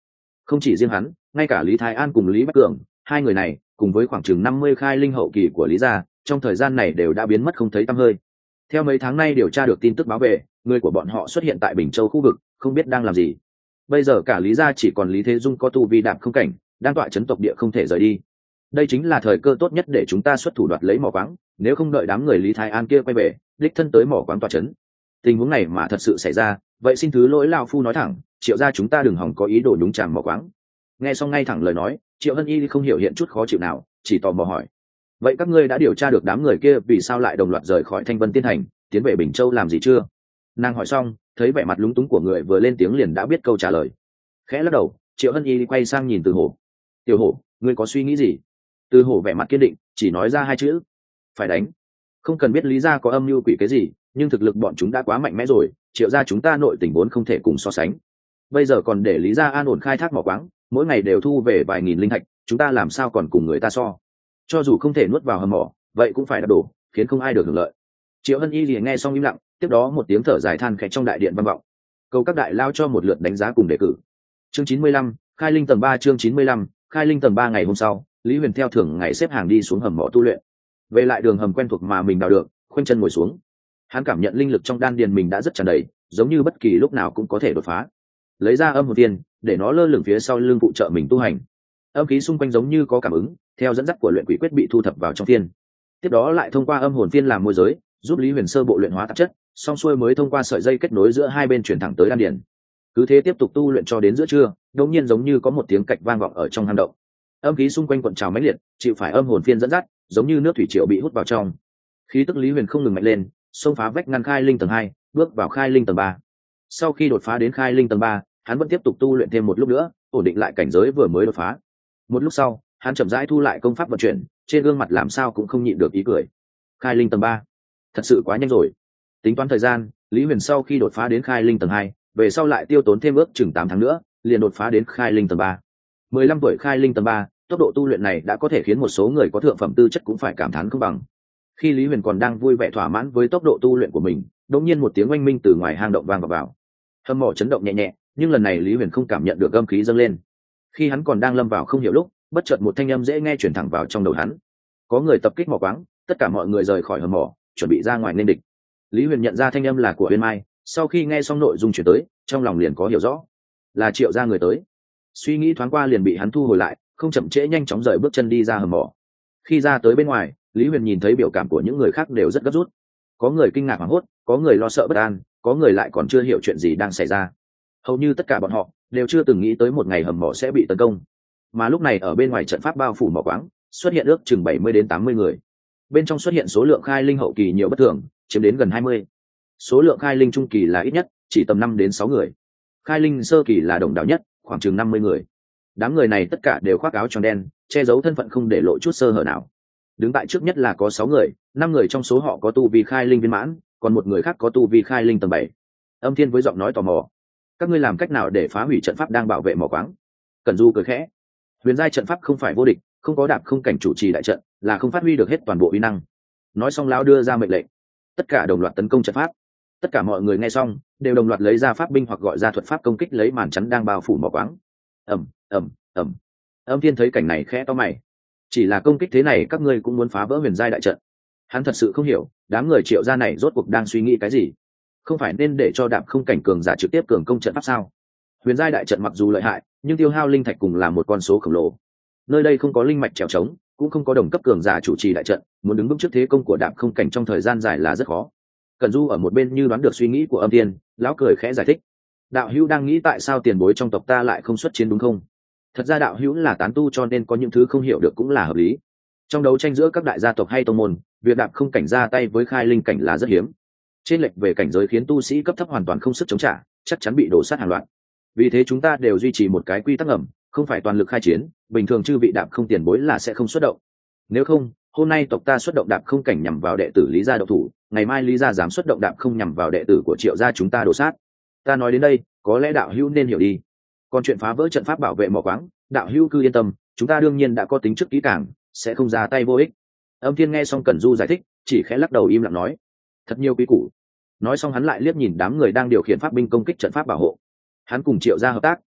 Không chỉ riêng hắn, ngay cả Lý Thái An cùng Lý Bắc Cường, hai người này cùng với khoảng chừng năm mươi khai linh hậu kỳ của Lý gia, trong thời gian này đều đã biến mất không thấy tăm hơi. Theo mấy tháng nay điều tra được tin tức báo về, người của bọn họ xuất hiện tại Bình Châu khu vực, không biết đang làm gì. Bây giờ cả Lý gia chỉ còn Lý Thế Dung có tu vi đạp không cảnh, đang tọa chấn tộc địa không thể rời đi. Đây chính là thời cơ tốt nhất để chúng ta xuất thủ đoạt lấy mỏ khoáng, nếu không đợi đám người Lý Thái An kia quay về, đích thân tới mỏ khoáng tọa chấn. Tình huống này mà thật sự xảy ra, vậy xin thứ lỗi lão phu nói thẳng, Triệu gia chúng ta đừng hòng có ý đồ nhúng chàm mỏ khoáng. Nghe xong ngay thẳng lời nói, Triệu Hân Y không hiểu hiện chút khó chịu nào, chỉ tò mò hỏi: vậy các ngươi đã điều tra được đám người kia vì sao lại đồng loạt rời khỏi Thanh Vân Tiên Thành, tiến về Bình Châu làm gì chưa? Nàng hỏi xong, thấy vẻ mặt lúng túng của người vừa lên tiếng liền đã biết câu trả lời. Khẽ lắc đầu, Triệu Hân Y quay sang nhìn Từ Hổ: tiểu Hổ, ngươi có suy nghĩ gì? Từ Hổ vẻ mặt kiên định, chỉ nói ra hai chữ: phải đánh. Không cần biết lý gia có âm mưu quỷ cái gì, nhưng thực lực bọn chúng đã quá mạnh mẽ rồi, Triệu gia chúng ta nội tình vốn không thể cùng so sánh. Bây giờ còn để lý gia an ổn khai thác mỏ khoáng, mỗi ngày đều thu về vài nghìn linh thạch, chúng ta làm sao còn cùng người ta so? Cho dù không thể nuốt vào hầm mỏ, vậy cũng phải đập đổ, khiến không ai được hưởng lợi. Triệu Hân Y liền nghe xong im lặng, tiếp đó một tiếng thở dài than khẽ trong đại điện vang vọng. Cầu các đại lao cho một lượt đánh giá cùng đề cử. Chương chín mươi lăm, khai linh tầng ba. Chương chín mươi lăm, khai linh tầng ba. Ngày hôm sau, Lý Huyền theo thường ngày xếp hàng đi xuống hầm mỏ tu luyện. Về lại đường hầm quen thuộc mà mình đào được, khoanh chân ngồi xuống. Hắn cảm nhận linh lực trong đan điền mình đã rất tràn đầy, giống như bất kỳ lúc nào cũng có thể đột phá. Lấy ra âm hồn tiên, để nó lơ lửng phía sau lưng phụ trợ mình tu hành. Âm khí xung quanh giống như có cảm ứng, theo dẫn dắt của luyện quỷ quyết bị thu thập vào trong tiên. Tiếp đó lại thông qua âm hồn tiên làm môi giới, giúp Lý Huyền sơ bộ luyện hóa tạp chất, xong xuôi mới thông qua sợi dây kết nối giữa hai bên truyền thẳng tới đan điền. Cứ thế tiếp tục tu luyện cho đến giữa trưa, đột nhiên giống như có một tiếng cạch vang vọng ở trong hang động. Âm khí xung quanh cuộn trào mãnh liệt, chịu phải âm hồn phiên dẫn dắt, giống như nước thủy triều bị hút vào trong. Khí tức Lý Huyền không ngừng mạnh lên, xông phá vách ngăn khai linh tầng hai, bước vào khai linh tầng ba. Sau khi đột phá đến khai linh tầng ba, hắn vẫn tiếp tục tu luyện thêm một lúc nữa, ổn định lại cảnh giới vừa mới đột phá. Một lúc sau, hắn chậm rãi thu lại công pháp vận chuyển, trên gương mặt làm sao cũng không nhịn được ý cười. Khai linh tầng ba, thật sự quá nhanh rồi. Tính toán thời gian, Lý Huyền sau khi đột phá đến khai linh tầng hai, về sau lại tiêu tốn thêm ước chừng tám tháng nữa, liền đột phá đến khai linh tầng ba. mười lăm tuổi khai linh tầng ba, tốc độ tu luyện này đã có thể khiến một số người có thượng phẩm tư chất cũng phải cảm thán không bằng. Khi Lý Huyền còn đang vui vẻ thỏa mãn với tốc độ tu luyện của mình, đột nhiên một tiếng oanh minh từ ngoài hang động vang vào vào. Hầm mỏ chấn động nhẹ nhẹ, nhưng lần này Lý Huyền không cảm nhận được âm khí dâng lên. Khi hắn còn đang lâm vào không hiểu lúc, bất chợt một thanh âm dễ nghe truyền thẳng vào trong đầu hắn. Có người tập kích mỏ khoáng, tất cả mọi người rời khỏi hầm mỏ, chuẩn bị ra ngoài nên địch. Lý Huyền nhận ra thanh âm là của Uyên Mai, sau khi nghe xong nội dung chuyển tới, trong lòng liền có hiểu rõ, là Triệu gia người tới. Suy nghĩ thoáng qua liền bị hắn thu hồi lại, không chậm trễ nhanh chóng rời bước chân đi ra hầm mỏ. Khi ra tới bên ngoài, Lý Huyền nhìn thấy biểu cảm của những người khác đều rất gấp rút. Có người kinh ngạc hoảng hốt, có người lo sợ bất an, có người lại còn chưa hiểu chuyện gì đang xảy ra. Hầu như tất cả bọn họ đều chưa từng nghĩ tới một ngày hầm mỏ sẽ bị tấn công. Mà lúc này ở bên ngoài trận pháp bao phủ mỏ khoáng, xuất hiện ước chừng bảy mươi đến tám mươi người. Bên trong xuất hiện số lượng khai linh hậu kỳ nhiều bất thường, chiếm đến gần hai mươi. Số lượng khai linh trung kỳ là ít nhất, chỉ tầm năm đến sáu người. Khai linh sơ kỳ là đồng đảo nhất, khoảng chừng năm mươi người. Đám người này tất cả đều khoác áo tròn đen, che giấu thân phận không để lộ chút sơ hở nào. Đứng tại trước nhất là có sáu người, năm người trong số họ có tu vi khai linh viên mãn, còn một người khác có tu vi khai linh tầng bảy. Âm Thiên với giọng nói tò mò: các ngươi làm cách nào để phá hủy trận pháp đang bảo vệ mỏ khoáng? Cẩn Du cười khẽ: huyền giai trận pháp không phải vô địch, không có đạp không cảnh chủ trì đại trận là không phát huy được hết toàn bộ uy năng. Nói xong lão đưa ra mệnh lệnh, tất cả đồng loạt tấn công trận pháp. Tất cả mọi người nghe xong đều đồng loạt lấy ra pháp binh hoặc gọi ra thuật pháp công kích lấy màn chắn đang bao phủ mỏ khoáng. ầm ầm ầm. Âm Thiên thấy cảnh này khẽ to mày: chỉ là công kích thế này các ngươi cũng muốn phá vỡ huyền giai đại trận? Hắn thật sự không hiểu đám người Triệu gia này rốt cuộc đang suy nghĩ cái gì. Không phải nên để cho đạp không cảnh cường giả trực tiếp cường công trận pháp sao? Huyền giai đại trận mặc dù lợi hại, nhưng tiêu hao linh thạch cùng là một con số khổng lồ. Nơi đây không có linh mạch trèo trống, cũng không có đồng cấp cường giả chủ trì đại trận, muốn đứng vững trước thế công của đạp không cảnh trong thời gian dài là rất khó. Cẩn Du ở một bên như đoán được suy nghĩ của Âm Thiên, lão cười khẽ giải thích: đạo hữu đang nghĩ tại sao tiền bối trong tộc ta lại không xuất chiến đúng không? Thật ra đạo hữu là tán tu cho nên có những thứ không hiểu được cũng là hợp lý. Trong đấu tranh giữa các đại gia tộc hay tông môn, việc đạp không cảnh ra tay với khai linh cảnh là rất hiếm. Trên lệch về cảnh giới khiến tu sĩ cấp thấp hoàn toàn không sức chống trả, chắc chắn bị đổ sát hàng loạt. Vì thế chúng ta đều duy trì một cái quy tắc ngầm, không phải toàn lực khai chiến, bình thường chư vị đạp không tiền bối là sẽ không xuất động. Nếu không, hôm nay tộc ta xuất động đạp không cảnh nhằm vào đệ tử Lý gia độc thủ, ngày mai Lý gia dám xuất động đạp không nhằm vào đệ tử của Triệu gia chúng ta đổ sát. Ta nói đến đây, có lẽ đạo hữu nên hiểu đi. Còn chuyện phá vỡ trận pháp bảo vệ mỏ khoáng, đạo hữu cứ yên tâm, chúng ta đương nhiên đã có tính trước kỹ càng, sẽ không ra tay vô ích. Âm Thiên nghe xong Cẩn Du giải thích, chỉ khẽ lắc đầu im lặng nói: thật nhiều quý củ. Nói xong hắn lại liếc nhìn đám người đang điều khiển pháp binh công kích trận pháp bảo hộ. Hắn cùng Triệu gia hợp tác,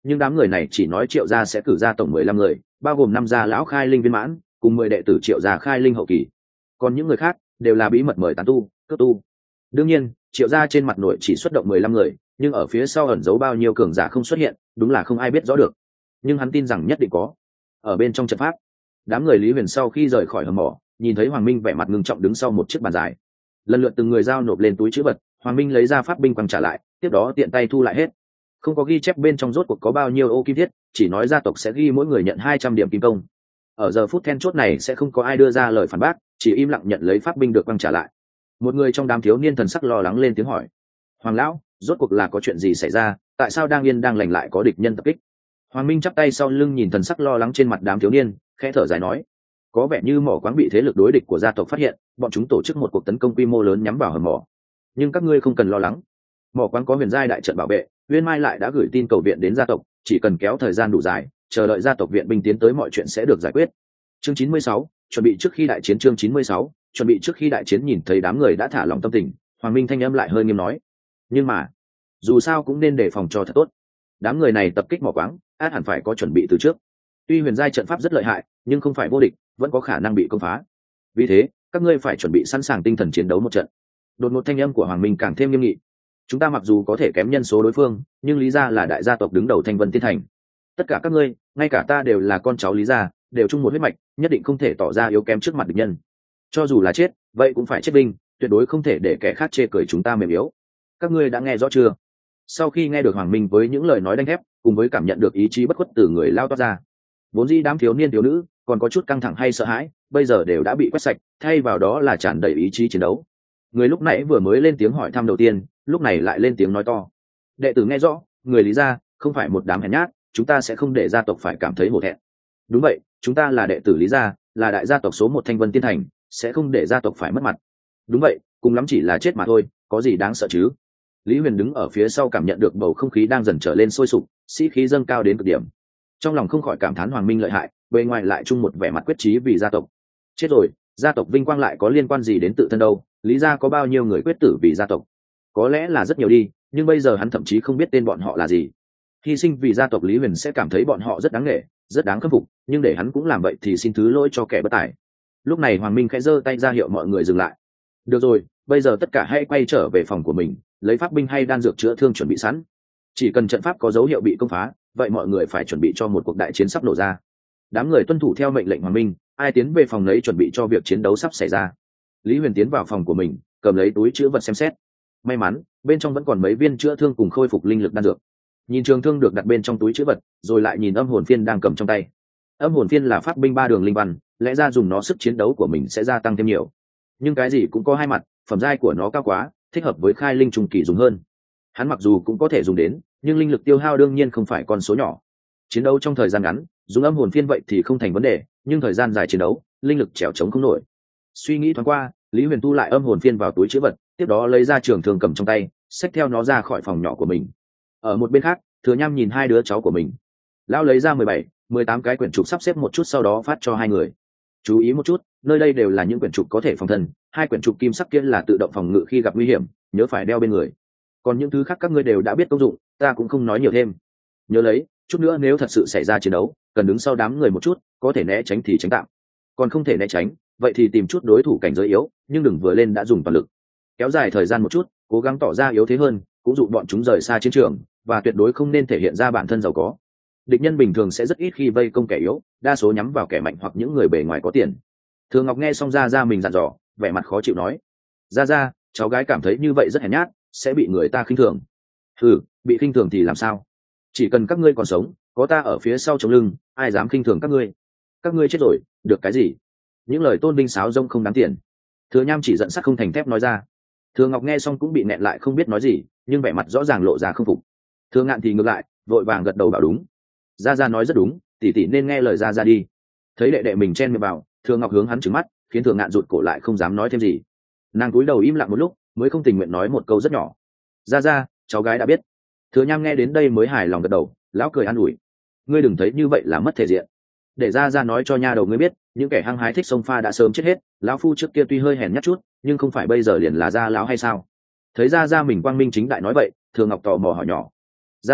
nhưng đám người này chỉ nói triệu gia sẽ cử ra tổng mười lăm người, bao gồm năm gia lão khai linh viên mãn cùng mười đệ tử triệu gia khai linh hậu kỳ, còn những người khác đều là bí mật mời tán tu cướp tu. Đương nhiên triệu gia trên mặt nội chỉ xuất động mười lăm người, nhưng ở phía sau ẩn giấu bao nhiêu cường giả không xuất hiện, đúng là không ai biết rõ được, nhưng hắn tin rằng nhất định có. Ở bên trong trận pháp, đám người Lý Huyền sau khi rời khỏi hầm mỏ, nhìn thấy Hoàng Minh vẻ mặt ngưng trọng đứng sau một chiếc bàn dài, lần lượt từng người giao nộp lên túi trữ vật. Hoàng Minh lấy ra pháp binh quăng trả lại, tiếp đó tiện tay thu lại hết, không có ghi chép bên trong rốt cuộc có bao nhiêu ô kim thiết, chỉ nói gia tộc sẽ ghi mỗi người nhận hai trăm điểm kim công. Ở giờ phút then chốt này sẽ không có ai đưa ra lời phản bác, chỉ im lặng nhận lấy pháp binh được quăng trả lại. Một người trong đám thiếu niên thần sắc lo lắng lên tiếng hỏi: Hoàng lão, rốt cuộc là có chuyện gì xảy ra, tại sao đang yên đang lành lại có địch nhân tập kích? Hoàng Minh chắp tay sau lưng nhìn thần sắc lo lắng trên mặt đám thiếu niên, khẽ thở dài nói: có vẻ như mỏ quáng bị thế lực đối địch của gia tộc phát hiện, bọn chúng tổ chức một cuộc tấn công quy mô lớn nhắm vào hầm mỏ. Nhưng các ngươi không cần lo lắng, mỏ quáng có huyền giai đại trận bảo vệ, Uyên Mai lại đã gửi tin cầu viện đến gia tộc, chỉ cần kéo thời gian đủ dài, chờ đợi gia tộc viện binh tiến tới mọi chuyện sẽ được giải quyết. Chương chín mươi sáu, chuẩn bị trước khi đại chiến. Chương chín mươi sáu, chuẩn bị trước khi đại chiến. Nhìn thấy đám người đã thả lòng tâm tình, Hoàng Minh thanh âm lại hơi nghiêm nói: nhưng mà dù sao cũng nên đề phòng cho thật tốt, đám người này tập kích mỏ quáng, át hẳn phải có chuẩn bị từ trước. Tuy huyền giai trận pháp rất lợi hại, nhưng không phải vô địch, vẫn có khả năng bị công phá. Vì thế các ngươi phải chuẩn bị sẵn sàng tinh thần chiến đấu một trận. Đột ngột thanh âm của Hoàng Minh càng thêm nghiêm nghị: chúng ta mặc dù có thể kém nhân số đối phương, nhưng Lý gia là đại gia tộc đứng đầu Thanh Vân Tiên Thành, tất cả các ngươi, ngay cả ta đều là con cháu Lý gia, đều chung một huyết mạch, nhất định không thể tỏ ra yếu kém trước mặt địch nhân. Cho dù là chết, vậy cũng phải chết binh, tuyệt đối không thể để kẻ khác chê cười chúng ta mềm yếu. Các ngươi đã nghe rõ chưa? Sau khi nghe được Hoàng Minh với những lời nói đanh thép, cùng với cảm nhận được ý chí bất khuất từ người lao toát ra, vốn dĩ đám thiếu niên thiếu nữ còn có chút căng thẳng hay sợ hãi, bây giờ đều đã bị quét sạch, thay vào đó là tràn đầy ý chí chiến đấu. Người lúc nãy vừa mới lên tiếng hỏi thăm đầu tiên, lúc này lại lên tiếng nói to: đệ tử nghe rõ, người Lý gia không phải một đám hèn nhát, chúng ta sẽ không để gia tộc phải cảm thấy hổ thẹn. Đúng vậy, chúng ta là đệ tử Lý gia, là đại gia tộc số một Thanh Vân Tiên Thành, sẽ không để gia tộc phải mất mặt. Đúng vậy, cùng lắm chỉ là chết mà thôi, có gì đáng sợ chứ? Lý Huyền đứng ở phía sau cảm nhận được bầu không khí đang dần trở lên sôi sục, sĩ khí dâng cao đến cực điểm, trong lòng không khỏi cảm thán Hoàng Minh lợi hại, bề ngoài lại chung một vẻ mặt quyết chí vì gia tộc. Chết rồi, gia tộc vinh quang lại có liên quan gì đến tự thân đâu? Lý gia có bao nhiêu người quyết tử vì gia tộc? Có lẽ là rất nhiều đi, nhưng bây giờ hắn thậm chí không biết tên bọn họ là gì. Hy sinh vì gia tộc Lý Huyền sẽ cảm thấy bọn họ rất đáng nể, rất đáng khâm phục, nhưng để hắn cũng làm vậy thì xin thứ lỗi cho kẻ bất tài. Lúc này Hoàng Minh khẽ giơ tay ra hiệu mọi người dừng lại. Được rồi, bây giờ tất cả hãy quay trở về phòng của mình, lấy pháp binh hay đan dược chữa thương chuẩn bị sẵn. Chỉ cần trận pháp có dấu hiệu bị công phá, vậy mọi người phải chuẩn bị cho một cuộc đại chiến sắp nổ ra. Đám người tuân thủ theo mệnh lệnh Hoàng Minh, ai tiến về phòng lấy chuẩn bị cho việc chiến đấu sắp xảy ra. Lý Huyền tiến vào phòng của mình, cầm lấy túi chứa vật xem xét. May mắn bên trong vẫn còn mấy viên chữa thương cùng khôi phục linh lực đan dược. Nhìn trường thương được đặt bên trong túi chứa vật, rồi lại nhìn âm hồn phiên đang cầm trong tay. Âm hồn phiên là pháp binh ba đường linh văn, lẽ ra dùng nó sức chiến đấu của mình sẽ gia tăng thêm nhiều, nhưng cái gì cũng có hai mặt, phẩm giai của nó cao quá, thích hợp với khai linh trung kỳ dùng hơn. Hắn mặc dù cũng có thể dùng đến, nhưng linh lực tiêu hao đương nhiên không phải con số nhỏ. Chiến đấu trong thời gian ngắn, dùng âm hồn phiên vậy thì không thành vấn đề, nhưng thời gian dài chiến đấu, linh lực trèo trống không nổi. Suy nghĩ thoáng qua, Lý Huyền thu lại âm hồn phiên vào túi trữ vật, tiếp đó lấy ra trường thương cầm trong tay, xách theo nó ra khỏi phòng nhỏ của mình. Ở một bên khác, Thừa Nham nhìn hai đứa cháu của mình, lão lấy ra mười bảy, mười tám cái quyển trục sắp xếp một chút, sau đó phát cho hai người. Chú ý một chút, nơi đây đều là những quyển trục có thể phòng thân, hai quyển trục kim sắc kia là tự động phòng ngự khi gặp nguy hiểm, nhớ phải đeo bên người. Còn những thứ khác các ngươi đều đã biết công dụng, ta cũng không nói nhiều thêm. Nhớ lấy, chút nữa nếu thật sự xảy ra chiến đấu, cần đứng sau đám người một chút, có thể né tránh thì tránh tạm, còn không thể né tránh, vậy thì tìm chút đối thủ cảnh giới yếu, nhưng đừng vừa lên đã dùng toàn lực. Kéo dài thời gian một chút, cố gắng tỏ ra yếu thế hơn, cũng dụ bọn chúng rời xa chiến trường, và tuyệt đối không nên thể hiện ra bản thân giàu có. Địch nhân bình thường sẽ rất ít khi vây công kẻ yếu, đa số nhắm vào kẻ mạnh hoặc những người bề ngoài có tiền. Thường Ngọc nghe xong ra ra mình dặn dò, vẻ mặt khó chịu nói: ra ra, cháu gái cảm thấy như vậy rất hèn nhát, sẽ bị người ta khinh thường. Ừ, bị khinh thường thì làm sao? Chỉ cần các ngươi còn sống, có ta ở phía sau chống lưng, ai dám khinh thường các ngươi? Các ngươi chết rồi, được cái gì? Những lời tôn vinh sáo rông không đáng tiền. Thừa Nham chỉ giận sắt không thành thép nói ra. Thường Ngọc nghe xong cũng bị nẹn lại không biết nói gì, nhưng vẻ mặt rõ ràng lộ ra không phục. Thường Ngạn thì ngược lại, vội vàng gật đầu bảo đúng. Gia Gia nói rất đúng, tỷ tỷ nên nghe lời Gia Gia đi. Thấy đệ đệ mình chen miệng vào, Thường Ngọc hướng hắn trừng mắt, khiến Thường Ngạn rụt cổ lại không dám nói thêm gì. Nàng cúi đầu im lặng một lúc, mới không tình nguyện nói một câu rất nhỏ: Gia Gia, cháu gái đã biết. Thừa Nham nghe đến đây mới hài lòng gật đầu, lão cười an ủi: ngươi đừng thấy như vậy là mất thể diện. Để Gia Gia nói cho nha đầu ngươi biết, những kẻ hăng hái thích sông pha đã sớm chết hết, lão phu trước kia tuy hơi hèn nhát chút, nhưng không phải bây giờ liền là Gia lão hay sao? Thấy Gia Gia mình quang minh chính đại nói vậy, Thường Ngọc tò mò hỏi nhỏ: Gia Gia,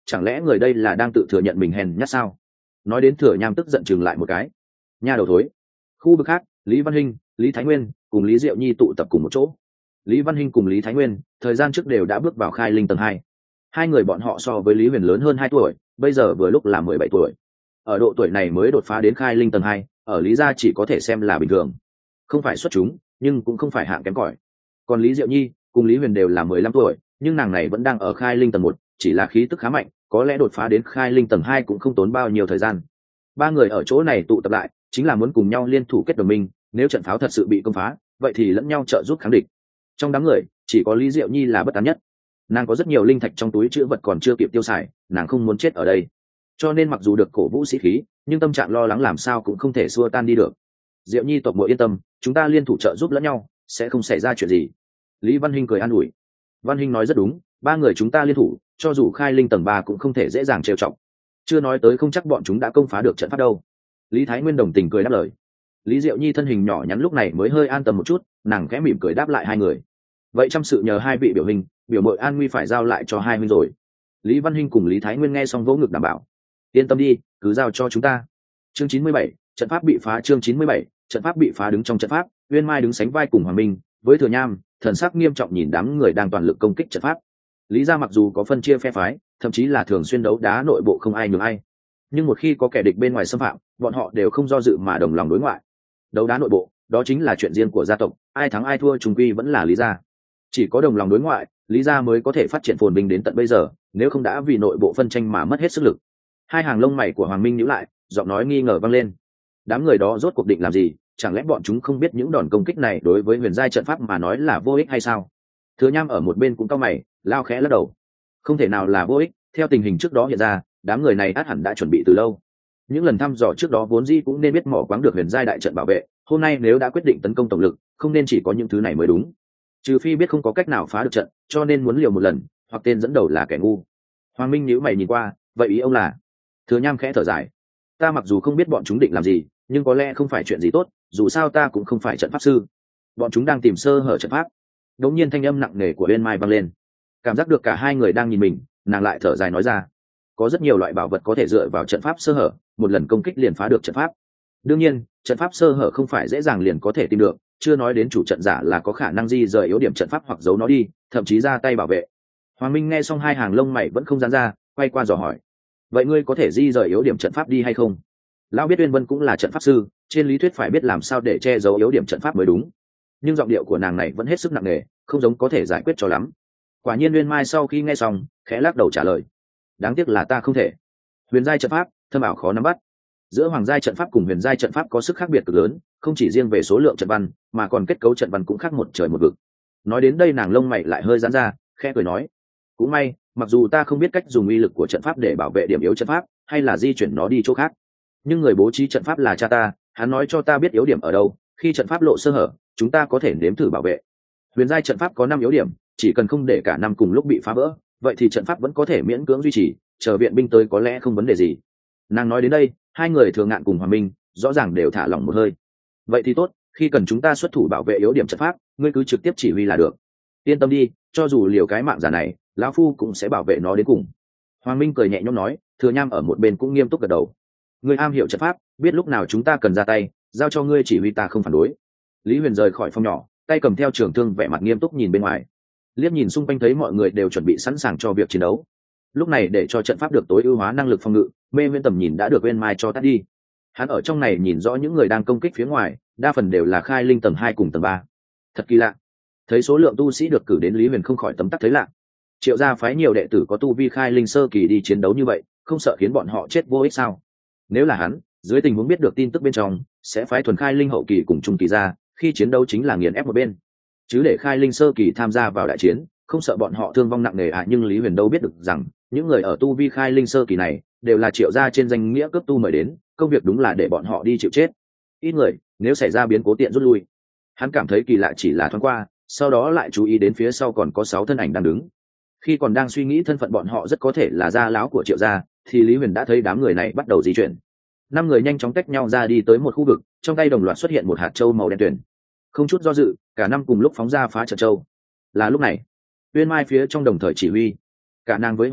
chẳng lẽ người đây là đang tự thừa nhận mình hèn nhát sao? Nói đến Thừa Nham tức giận chừng lại một cái. Nha đầu thối. Khu vực khác, Lý Văn Hinh, Lý Thái Nguyên cùng Lý Diệu Nhi tụ tập cùng một chỗ. Lý Văn Hinh cùng Lý Thái Nguyên thời gian trước đều đã bước vào khai linh tầng hai. Hai người bọn họ so với Lý Huyền lớn hơn hai tuổi, bây giờ vừa lúc là mười bảy tuổi. Ở độ tuổi này mới đột phá đến khai linh tầng hai, ở Lý gia chỉ có thể xem là bình thường. Không phải xuất chúng, nhưng cũng không phải hạng kém cỏi. Còn Lý Diệu Nhi cùng Lý Huyền đều là mười lăm tuổi, nhưng nàng này vẫn đang ở khai linh tầng một, chỉ là khí tức khá mạnh, có lẽ đột phá đến khai linh tầng hai cũng không tốn bao nhiêu thời gian. Ba người ở chỗ này tụ tập lại, chính là muốn cùng nhau liên thủ kết đồng minh, nếu trận pháo thật sự bị công phá, vậy thì lẫn nhau trợ giúp kháng địch. Trong đám người, chỉ có Lý Diệu Nhi là bất an nhất. Nàng có rất nhiều linh thạch trong túi trữ vật còn chưa kịp tiêu xài, nàng không muốn chết ở đây. Cho nên mặc dù được cổ vũ sĩ khí, nhưng tâm trạng lo lắng làm sao cũng không thể xua tan đi được. Diệu Nhi tộc muội yên tâm, chúng ta liên thủ trợ giúp lẫn nhau, sẽ không xảy ra chuyện gì. Lý Văn Hinh cười an ủi. Văn Hinh nói rất đúng, ba người chúng ta liên thủ, cho dù khai linh tầng ba cũng không thể dễ dàng trêu chọc. Chưa nói tới không chắc bọn chúng đã công phá được trận pháp đâu. Lý Thái Nguyên đồng tình cười đáp lời. Lý Diệu Nhi thân hình nhỏ nhắn lúc này mới hơi an tâm một chút, nàng khẽ mỉm cười đáp lại hai người. Vậy trăm sự nhờ hai vị biểu hình, biểu mội an nguy phải giao lại cho hai huynh rồi. Lý Văn Hinh cùng Lý Thái Nguyên nghe xong vỗ ngực đảm bảo. Yên tâm đi, cứ giao cho chúng ta. Chương chín mươi bảy, trận pháp bị phá. Chương chín mươi bảy, trận pháp bị phá. Đứng trong trận pháp, Uyên Mai đứng sánh vai cùng Hoàng Minh với Thừa Nham, thần sắc nghiêm trọng nhìn đám người đang toàn lực công kích trận pháp. Lý gia mặc dù có phân chia phe phái, thậm chí là thường xuyên đấu đá nội bộ không ai nhường ai, nhưng một khi có kẻ địch bên ngoài xâm phạm, bọn họ đều không do dự mà đồng lòng đối ngoại. Đấu đá nội bộ, đó chính là chuyện riêng của gia tộc, ai thắng ai thua chung quy vẫn là Lý gia. Chỉ có đồng lòng đối ngoại, Lý gia mới có thể phát triển phồn vinh đến tận bây giờ, nếu không đã vì nội bộ phân tranh mà mất hết sức lực. Hai hàng lông mày của Hoàng Minh nhíu lại, giọng nói nghi ngờ vang lên. Đám người đó rốt cuộc định làm gì? Chẳng lẽ bọn chúng không biết những đòn công kích này đối với huyền giai trận pháp mà nói là vô ích hay sao? Thừa Nham ở một bên cũng cau mày, lao khẽ lắc đầu. Không thể nào là vô ích, theo tình hình trước đó hiện ra, đám người này ắt hẳn đã chuẩn bị từ lâu. Những lần thăm dò trước đó vốn dĩ cũng nên biết mỏ quáng được huyền giai đại trận bảo vệ, hôm nay nếu đã quyết định tấn công tổng lực, không nên chỉ có những thứ này mới đúng. Trừ phi biết không có cách nào phá được trận, cho nên muốn liều một lần, hoặc tên dẫn đầu là kẻ ngu. Hoàng Minh nhíu mày nhìn qua, vậy ý ông là? Thừa Nham khẽ thở dài. Ta mặc dù không biết bọn chúng định làm gì, nhưng có lẽ không phải chuyện gì tốt, dù sao ta cũng không phải trận pháp sư. Bọn chúng đang tìm sơ hở trận pháp. Đột nhiên thanh âm nặng nề của Uyên Mai vang lên. Cảm giác được cả hai người đang nhìn mình, nàng lại thở dài nói ra. Có rất nhiều loại bảo vật có thể dựa vào trận pháp sơ hở, một lần công kích liền phá được trận pháp. Đương nhiên, trận pháp sơ hở không phải dễ dàng liền có thể tìm được, chưa nói đến chủ trận giả là có khả năng di rời yếu điểm trận pháp hoặc giấu nó đi, thậm chí ra tay bảo vệ. Hoàng Minh nghe xong hai hàng lông mày vẫn không giãn ra, quay qua dò hỏi. Vậy ngươi có thể di rời yếu điểm trận pháp đi hay không? Lão biết Uyên Vân cũng là trận pháp sư, trên lý thuyết phải biết làm sao để che giấu yếu điểm trận pháp mới đúng. Nhưng giọng điệu của nàng này vẫn hết sức nặng nề, không giống có thể giải quyết cho lắm. Quả nhiên Uyên Mai sau khi nghe xong, khẽ lắc đầu trả lời. Đáng tiếc là ta không thể. Huyền giai trận pháp, thâm ảo khó nắm bắt. Giữa hoàng giai trận pháp cùng huyền giai trận pháp có sức khác biệt cực lớn, không chỉ riêng về số lượng trận văn, mà còn kết cấu trận văn cũng khác một trời một vực. Nói đến đây nàng lông mày lại hơi giãn ra, khẽ cười nói. Cũng may, mặc dù ta không biết cách dùng uy lực của trận pháp để bảo vệ điểm yếu trận pháp, hay là di chuyển nó đi chỗ khác, nhưng người bố trí trận pháp là cha ta, hắn nói cho ta biết yếu điểm ở đâu, khi trận pháp lộ sơ hở, chúng ta có thể nếm thử bảo vệ. Huyền giai trận pháp có năm yếu điểm, chỉ cần không để cả năm cùng lúc bị phá vỡ, vậy thì trận pháp vẫn có thể miễn cưỡng duy trì, chờ viện binh tới có lẽ không vấn đề gì. Nàng nói đến đây, hai người Thừa Ngạn cùng Hoàng Minh rõ ràng đều thả lỏng một hơi. Vậy thì tốt, khi cần chúng ta xuất thủ bảo vệ yếu điểm trận pháp, ngươi cứ trực tiếp chỉ huy là được. Yên tâm đi, cho dù liều cái mạng giả này, lão phu cũng sẽ bảo vệ nó đến cùng. Hoàng Minh cười nhẹ nhõm nói, Thừa Nham ở một bên cũng nghiêm túc gật đầu. Ngươi am hiểu trận pháp, biết lúc nào chúng ta cần ra tay, giao cho ngươi chỉ huy ta không phản đối. Lý Huyền rời khỏi phòng nhỏ, tay cầm theo trường thương vẻ mặt nghiêm túc nhìn bên ngoài, liếc nhìn xung quanh thấy mọi người đều chuẩn bị sẵn sàng cho việc chiến đấu. Lúc này để cho trận pháp được tối ưu hóa năng lực phòng ngự, mê nguyên tầm nhìn đã được Uyên Mai cho tắt đi. Hắn ở trong này nhìn rõ những người đang công kích phía ngoài, đa phần đều là khai linh tầng hai cùng tầng ba. Thật kỳ lạ. Thấy số lượng tu sĩ được cử đến, Lý Huyền không khỏi tấm tắc thấy lạ. Triệu gia phái nhiều đệ tử có tu vi khai linh sơ kỳ đi chiến đấu như vậy, không sợ khiến bọn họ chết vô ích sao? Nếu là hắn, dưới tình huống biết được tin tức bên trong, sẽ phái thuần khai linh hậu kỳ cùng trung kỳ ra, khi chiến đấu chính là nghiền ép một bên. Chứ để khai linh sơ kỳ tham gia vào đại chiến, không sợ bọn họ thương vong nặng nề à? Nhưng Lý Huyền đâu biết được rằng, những người ở tu vi khai linh sơ kỳ này đều là Triệu gia trên danh nghĩa cướp tu mời đến, công việc đúng là để bọn họ đi chịu chết. Ít người, nếu xảy ra biến cố tiện rút lui. Hắn cảm thấy kỳ lạ chỉ là thoáng qua, sau đó lại chú ý đến phía sau còn có sáu thân ảnh đang đứng. Khi còn đang suy nghĩ thân phận bọn họ rất có thể là gia lão của Triệu gia, thì Lý Huyền đã thấy đám người này bắt đầu di chuyển. Năm người nhanh chóng tách nhau ra đi tới một khu vực, trong tay đồng loạt xuất hiện một hạt châu màu đen tuyền. Không chút do dự, cả năm cùng lúc phóng ra phá trận châu. Là lúc này, Uyên Mai phía trong đồng thời chỉ huy. Cả nàng với Hoàng Minh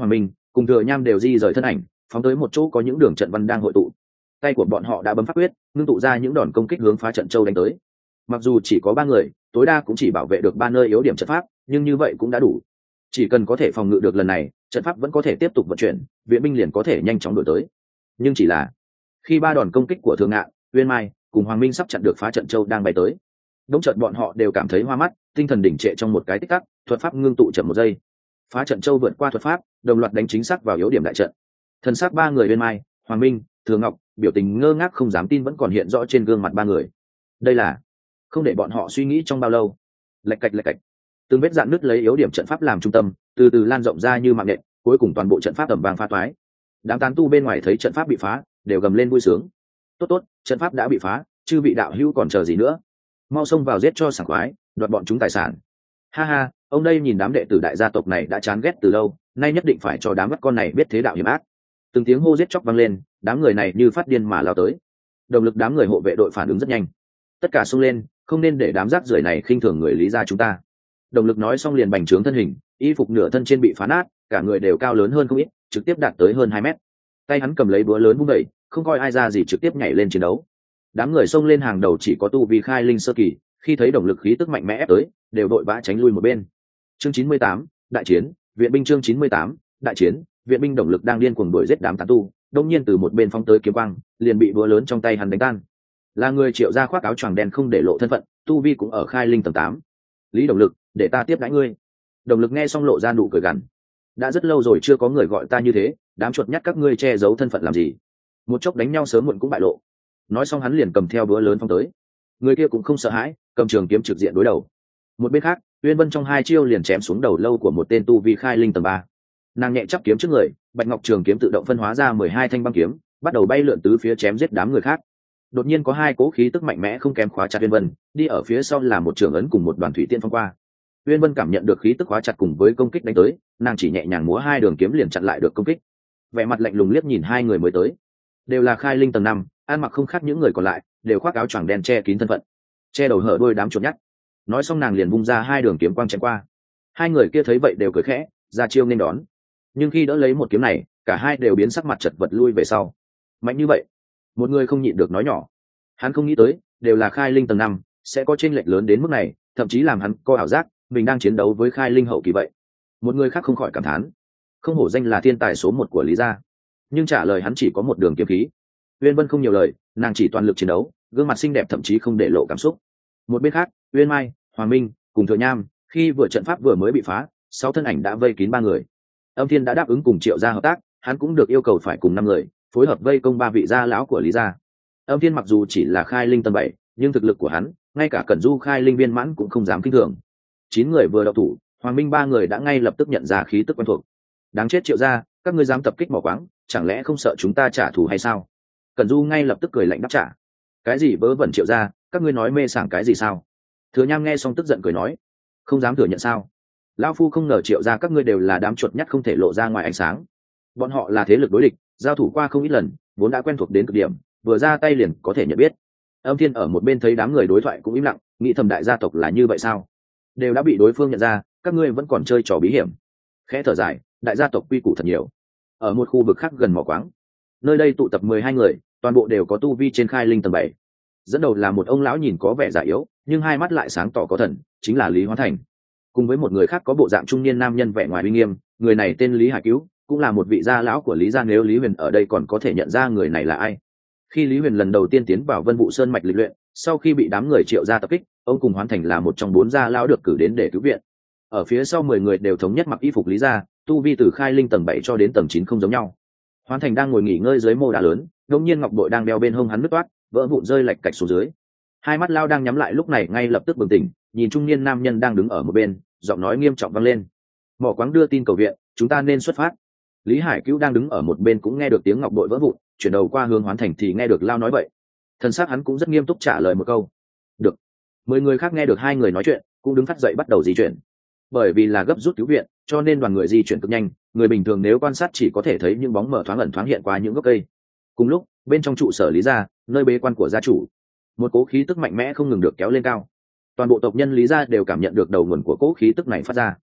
cùng Thừa Nham đều di rời thân ảnh phóng tới một chỗ có những đường trận văn đang hội tụ. Tay của bọn họ đã bấm pháp quyết, ngưng tụ ra những đòn công kích hướng phá trận châu đánh tới. Mặc dù chỉ có ba người, tối đa cũng chỉ bảo vệ được ba nơi yếu điểm trận pháp, nhưng như vậy cũng đã đủ. Chỉ cần có thể phòng ngự được lần này, trận pháp vẫn có thể tiếp tục vận chuyển, viện binh liền có thể nhanh chóng đuổi tới. Nhưng chỉ là khi ba đòn công kích của Thường Ngạn, Uyên Mai cùng Hoàng Minh sắp chặn được phá trận châu đang bay tới, đống trận bọn họ đều cảm thấy hoa mắt, tinh thần đỉnh trệ trong một cái tích tắc, thuật pháp ngưng tụ chậm một giây. Phá trận châu vượt qua thuật pháp, đồng loạt đánh chính xác vào yếu điểm đại trận. Thần sắc ba người Uyên Mai, Hoàng Minh, Thường Ngọc, biểu tình ngơ ngác không dám tin vẫn còn hiện rõ trên gương mặt ba người. Đây là không để bọn họ suy nghĩ trong bao lâu, lạch cạch lạch cạch, từng vết dạn nứt lấy yếu điểm trận pháp làm trung tâm, từ từ lan rộng ra như mạng nhện, cuối cùng toàn bộ trận pháp ầm vang phá toái. Đám tán tu bên ngoài thấy trận pháp bị phá, đều gầm lên vui sướng. Tốt tốt, trận pháp đã bị phá, chư vị đạo hữu còn chờ gì nữa? Mau xông vào giết cho sảng khoái, đoạt bọn chúng tài sản. Ha ha, ông đây nhìn đám đệ tử đại gia tộc này đã chán ghét từ lâu, nay nhất định phải cho đám bắt con này biết thế đạo hiểm ác. Từng tiếng hô giết chóc vang lên, đám người này như phát điên mà lao tới. Động lực đám người hộ vệ đội phản ứng rất nhanh, tất cả xông lên, không nên để đám rác rưởi này khinh thường người Lý gia chúng ta. Động lực nói xong liền bành trướng thân hình, y phục nửa thân trên bị phá nát, cả người đều cao lớn hơn không ít, trực tiếp đạt tới hơn hai mét. Tay hắn cầm lấy búa lớn vung đẩy, không coi ai ra gì trực tiếp nhảy lên chiến đấu. Đám người xông lên hàng đầu chỉ có tu vi khai linh sơ kỳ, khi thấy động lực khí tức mạnh mẽ ép tới, đều đội vã tránh lui một bên. Chương chín mươi tám, đại chiến, viện binh chương chín mươi tám, đại chiến, viện binh động lực đang điên cuồng đuổi giết đám tán tu, đông nhiên từ một bên phóng tới kiếm quang, liền bị búa lớn trong tay hắn đánh tan. Là người Triệu gia khoác áo choàng đen không để lộ thân phận, tu vi cũng ở khai linh tầng tám. Lý Động Lực, để ta tiếp đãi ngươi. Động Lực nghe xong lộ ra nụ cười gằn. Đã rất lâu rồi chưa có người gọi ta như thế, đám chuột nhắt các ngươi che giấu thân phận làm gì? Một chốc đánh nhau sớm muộn cũng bại lộ. Nói xong hắn liền cầm theo búa lớn phóng tới. Người kia cũng không sợ hãi, cầm trường kiếm trực diện đối đầu. Một bên khác, Uyên Vân trong hai chiêu liền chém xuống đầu lâu của một tên tu vi khai linh tầng ba. Nàng nhẹ chắp kiếm trước người, bạch ngọc trường kiếm tự động phân hóa ra mười hai thanh băng kiếm, bắt đầu bay lượn tứ phía chém giết đám người khác. Đột nhiên có hai cố khí tức mạnh mẽ không kém khóa chặt Uyên Vân, đi ở phía sau là một trường ấn cùng một đoàn thủy tiên phong qua. Uyên Vân cảm nhận được khí tức khóa chặt cùng với công kích đánh tới, nàng chỉ nhẹ nhàng múa hai đường kiếm liền chặn lại được công kích. Vẻ mặt lạnh lùng liếc nhìn hai người mới tới, đều là khai linh tầng năm, ăn mặc không khác những người còn lại, đều khoác áo choàng đen che kín thân phận, che đầu hở đuôi đám chuột nhắt. Nói xong nàng liền vung ra hai đường kiếm quang chém qua. Hai người kia thấy vậy đều cười khẽ, ra chiêu nên đón. Nhưng khi đỡ lấy một kiếm này, cả hai đều biến sắc mặt chật vật lui về sau. Mạnh như vậy, một người không nhịn được nói nhỏ. Hắn không nghĩ tới, đều là khai linh tầng năm, sẽ có chênh lệch lớn đến mức này, thậm chí làm hắn có ảo giác mình đang chiến đấu với khai linh hậu kỳ vậy. Một người khác không khỏi cảm thán, không hổ danh là thiên tài số một của Lý gia. Nhưng trả lời hắn chỉ có một đường kiếm khí. Uyên Vân không nhiều lời, nàng chỉ toàn lực chiến đấu, gương mặt xinh đẹp thậm chí không để lộ cảm xúc. Một bên khác, Uyên Mai, Hoàng Minh cùng Thừa Nham, khi vừa trận pháp vừa mới bị phá, sáu thân ảnh đã vây kín ba người. Âm Thiên đã đáp ứng cùng Triệu gia hợp tác, hắn cũng được yêu cầu phải cùng năm người phối hợp vây công ba vị gia lão của Lý gia. Âm Thiên mặc dù chỉ là khai linh tầng bảy, nhưng thực lực của hắn, ngay cả Cẩn Du khai linh viên mãn cũng không dám kinh thường. Chín người vừa đậu thủ, Hoàng Minh ba người đã ngay lập tức nhận ra khí tức quen thuộc. Đáng chết Triệu gia, các ngươi dám tập kích mỏ quáng, chẳng lẽ không sợ chúng ta trả thù hay sao? Cẩn Du ngay lập tức cười lạnh đáp trả. Cái gì vớ vẩn Triệu gia, các ngươi nói mê sảng cái gì sao? Thừa Nham nghe xong tức giận cười nói, không dám thừa nhận sao? Lão phu không ngờ Triệu gia các ngươi đều là đám chuột nhắt không thể lộ ra ngoài ánh sáng. Bọn họ là thế lực đối địch, giao thủ qua không ít lần, vốn đã quen thuộc đến cực điểm, vừa ra tay liền có thể nhận biết. Âm Thiên ở một bên thấy đám người đối thoại cũng im lặng, nghĩ thầm đại gia tộc là như vậy sao? Đều đã bị đối phương nhận ra, các ngươi vẫn còn chơi trò bí hiểm. Khẽ thở dài, đại gia tộc quy củ thật nhiều. Ở một khu vực khác gần mỏ quáng, nơi đây tụ tập mười hai người, toàn bộ đều có tu vi trên khai linh tầng bảy. Dẫn đầu là một ông lão nhìn có vẻ già yếu, nhưng hai mắt lại sáng tỏ có thần, chính là Lý Hoán Thành. Cùng với một người khác có bộ dạng trung niên nam nhân vẻ ngoài uy nghiêm, người này tên Lý Hải Cứu, cũng là một vị gia lão của Lý gia, nếu Lý Huyền ở đây còn có thể nhận ra người này là ai. Khi Lý Huyền lần đầu tiên tiến vào Vân Vũ Sơn mạch lịch luyện, sau khi bị đám người Triệu gia tập kích, ông cùng Hoán Thành là một trong bốn gia lão được cử đến để cứu viện. Ở phía sau mười người đều thống nhất mặc y phục Lý gia, tu vi từ khai linh tầng bảy cho đến tầng chín không giống nhau. Hoán Thành đang ngồi nghỉ ngơi dưới mô đá lớn, đột nhiên ngọc bội đang đeo bên hông hắn nứt toát, vỡ vụn rơi lạch cạch xuống dưới. Hai mắt lao đang nhắm lại lúc này ngay lập tức bừng tỉnh, nhìn trung niên nam nhân đang đứng ở một bên, giọng nói nghiêm trọng vang lên: mỏ quáng đưa tin cầu viện, chúng ta nên xuất phát. Lý Hải Cứu đang đứng ở một bên cũng nghe được tiếng ngọc bội vỡ vụn, chuyển đầu qua hướng Hoán Thành thì nghe được lao nói vậy. Thân xác hắn cũng rất nghiêm túc trả lời một câu: được. Mười người khác nghe được hai người nói chuyện, cũng đứng phát dậy bắt đầu di chuyển. Bởi vì là gấp rút cứu viện, cho nên đoàn người di chuyển cực nhanh, người bình thường nếu quan sát chỉ có thể thấy những bóng mờ thoáng ẩn thoáng hiện qua những gốc cây. Cùng lúc, bên trong trụ sở Lý gia, nơi bế quan của gia chủ, một cỗ khí tức mạnh mẽ không ngừng được kéo lên cao. Toàn bộ tộc nhân Lý gia đều cảm nhận được đầu nguồn của cỗ khí tức này phát ra.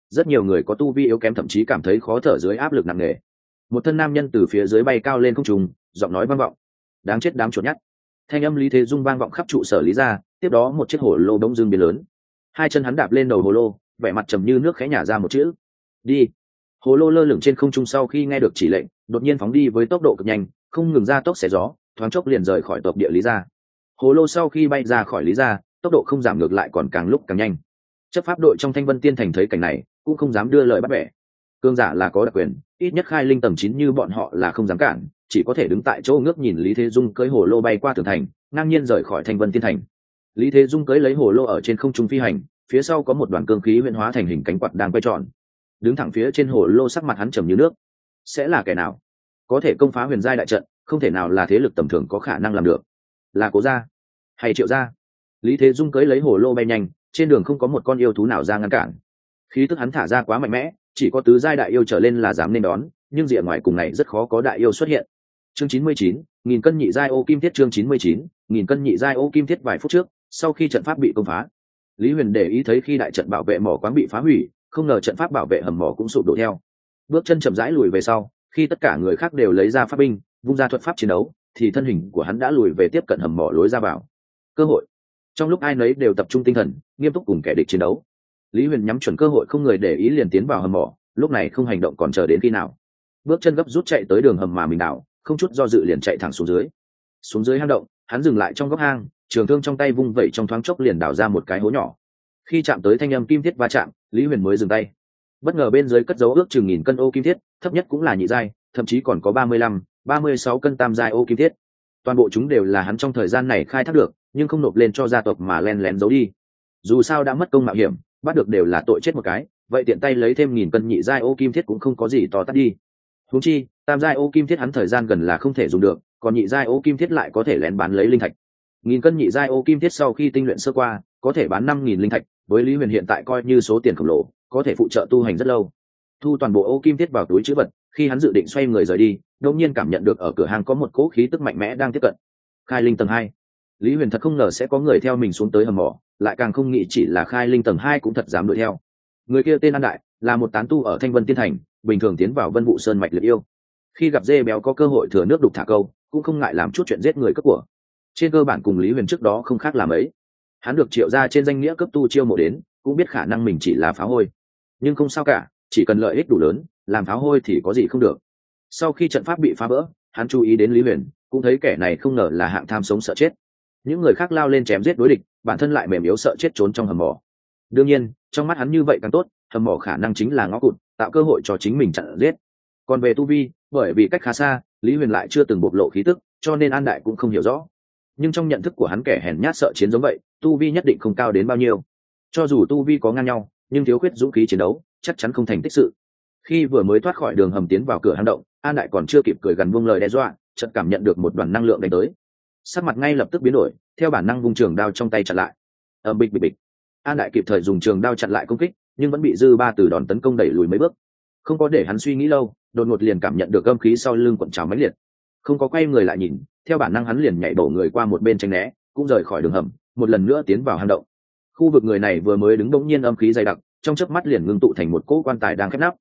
rất nhiều người có tu vi yếu kém thậm chí cảm thấy khó thở dưới áp lực nặng nề. Một thân nam nhân từ phía dưới bay cao lên không trung, giọng nói vang vọng: đáng chết đám chuột nhắt. Thanh âm Lý Thế Dung vang vọng khắp trụ sở Lý gia, tiếp đó một chiếc hồ lô bỗng dưng biến lớn. Hai chân hắn đạp lên đầu hồ lô, vẻ mặt trầm như nước khẽ nhả ra một chữ: đi. Hồ lô lơ lửng trên không trung sau khi nghe được chỉ lệnh, đột nhiên phóng đi với tốc độ cực nhanh, không ngừng ra tốc xé gió, thoáng chốc liền rời khỏi tộc địa Lý gia. Hồ lô sau khi bay ra khỏi Lý gia, tốc độ không giảm ngược lại còn càng lúc càng nhanh. Chấp pháp đội trong Thanh Vân Tiên Thành thấy cảnh này, cũng không dám đưa lời bắt bẻ. Cương giả là có đặc quyền, ít nhất khai linh tầng chín như bọn họ là không dám cản, chỉ có thể đứng tại chỗ ngước nhìn Lý Thế Dung cưỡi hồ lô bay qua tường thành, ngang nhiên rời khỏi Thanh Vân Tiên Thành. Lý Thế Dung cưỡi lấy hồ lô ở trên không trung phi hành, phía sau có một đoàn cương khí huyễn hóa thành hình cánh quạt đang quay tròn. Đứng thẳng phía trên hồ lô, sắc mặt hắn trầm như nước. Sẽ là kẻ nào? Có thể công phá huyền giai đại trận, không thể nào là thế lực tầm thường có khả năng làm được. Là Cố gia hay Triệu gia? Lý Thế Dung cưỡi lấy hồ lô bay nhanh, trên đường không có một con yêu thú nào ra ngăn cản. Khí tức hắn thả ra quá mạnh mẽ, chỉ có tứ giai đại yêu trở lên là dám nên đón, nhưng rìa ngoài cùng này rất khó có đại yêu xuất hiện. Chương chín mươi chín, nghìn cân nhị giai ô kim thiết. Chương chín mươi chín, nghìn cân nhị giai ô kim thiết. Vài phút trước, sau khi trận pháp bị công phá, Lý Huyền để ý thấy khi đại trận bảo vệ mỏ quáng bị phá hủy, không ngờ trận pháp bảo vệ hầm mỏ cũng sụp đổ theo. Bước chân chậm rãi lùi về sau, khi tất cả người khác đều lấy ra pháp binh, vung ra thuật pháp chiến đấu, thì thân hình của hắn đã lùi về tiếp cận hầm mỏ lối ra vào. Cơ hội. Trong lúc ai nấy đều tập trung tinh thần, nghiêm túc cùng kẻ địch chiến đấu, Lý Huyền nhắm chuẩn cơ hội, không người để ý liền tiến vào hầm mỏ, lúc này không hành động còn chờ đến khi nào. Bước chân gấp rút chạy tới đường hầm mà mình đào, không chút do dự liền chạy thẳng xuống dưới. Xuống dưới hang động, hắn dừng lại trong góc hang, trường thương trong tay vung vẩy trong thoáng chốc liền đào ra một cái hố nhỏ. Khi chạm tới thanh âm kim thiết va chạm, Lý Huyền mới dừng tay. Bất ngờ bên dưới cất dấu ước chừng nghìn cân ô kim thiết, thấp nhất cũng là nhị giai, thậm chí còn có ba mươi lăm, ba mươi sáu cân tam giai ô kim thiết. Toàn bộ chúng đều là hắn trong thời gian này khai thác được, nhưng không nộp lên cho gia tộc mà len lén giấu đi. Dù sao đã mất công mạo hiểm, bắt được đều là tội chết một cái, vậy tiện tay lấy thêm nghìn cân nhị giai ô kim thiết cũng không có gì to tát đi. Huống chi, tam giai ô kim thiết hắn thời gian gần là không thể dùng được, còn nhị giai ô kim thiết lại có thể lén bán lấy linh thạch. Nghìn cân nhị giai ô kim thiết sau khi tinh luyện sơ qua, có thể bán năm nghìn linh thạch, với Lý Huyền hiện tại coi như số tiền khổng lồ, có thể phụ trợ tu hành rất lâu. Thu toàn bộ ô kim thiết vào túi trữ vật, khi hắn dự định xoay người rời đi, đột nhiên cảm nhận được ở cửa hàng có một cỗ khí tức mạnh mẽ đang tiếp cận. Khai linh tầng hai. Lý Huyền thật không ngờ sẽ có người theo mình xuống tới hầm mỏ, lại càng không nghĩ chỉ là khai linh tầng hai cũng thật dám đuổi theo. Người kia tên An Đại, là một tán tu ở Thanh Vân Tiên Thành, bình thường tiến vào Vân Vũ Sơn mạch liệt yêu. Khi gặp dê béo có cơ hội thừa nước đục thả câu, cũng không ngại làm chút chuyện giết người cướp của. Trên cơ bản cùng Lý Huyền trước đó không khác làm ấy. Hắn được Triệu gia trên danh nghĩa cấp tu chiêu mộ đến, cũng biết khả năng mình chỉ là phá hôi, nhưng không sao cả, chỉ cần lợi ích đủ lớn, làm phá hôi thì có gì không được. Sau khi trận pháp bị phá vỡ, hắn chú ý đến Lý Huyền, cũng thấy kẻ này không ngờ là hạng tham sống sợ chết. Những người khác lao lên chém giết đối địch, bản thân lại mềm yếu sợ chết trốn trong hầm mỏ. Đương nhiên, trong mắt hắn như vậy càng tốt, hầm mỏ khả năng chính là ngõ cụt, tạo cơ hội cho chính mình chặn giết. Còn về tu vi, bởi vì cách khá xa, Lý Huyền lại chưa từng bộc lộ khí tức, cho nên An Đại cũng không hiểu rõ. Nhưng trong nhận thức của hắn, kẻ hèn nhát sợ chiến giống vậy, tu vi nhất định không cao đến bao nhiêu. Cho dù tu vi có ngang nhau, nhưng thiếu khuyết dũng khí chiến đấu, chắc chắn không thành tích sự. Khi vừa mới thoát khỏi đường hầm tiến vào cửa hang động, An Đại còn chưa kịp cười gần buông lời đe dọa, chợt cảm nhận được một đoàn năng lượng đánh tới. Sắc mặt ngay lập tức biến đổi, theo bản năng vung trường đao trong tay chặn lại. Ầm bịch bịch bịch. An Đại kịp thời dùng trường đao chặn lại công kích, nhưng vẫn bị dư ba từ đòn tấn công đẩy lùi mấy bước. Không có để hắn suy nghĩ lâu, đột ngột liền cảm nhận được âm khí sau lưng cuộn trào mãnh liệt. Không có quay người lại nhìn, theo bản năng hắn liền nhảy đổ người qua một bên tránh né, cũng rời khỏi đường hầm, một lần nữa tiến vào hang động. Khu vực người này vừa mới đứng bỗng nhiên âm khí dày đặc, trong chớp mắt liền ngưng tụ thành một cỗ quan tài đang khép nắp.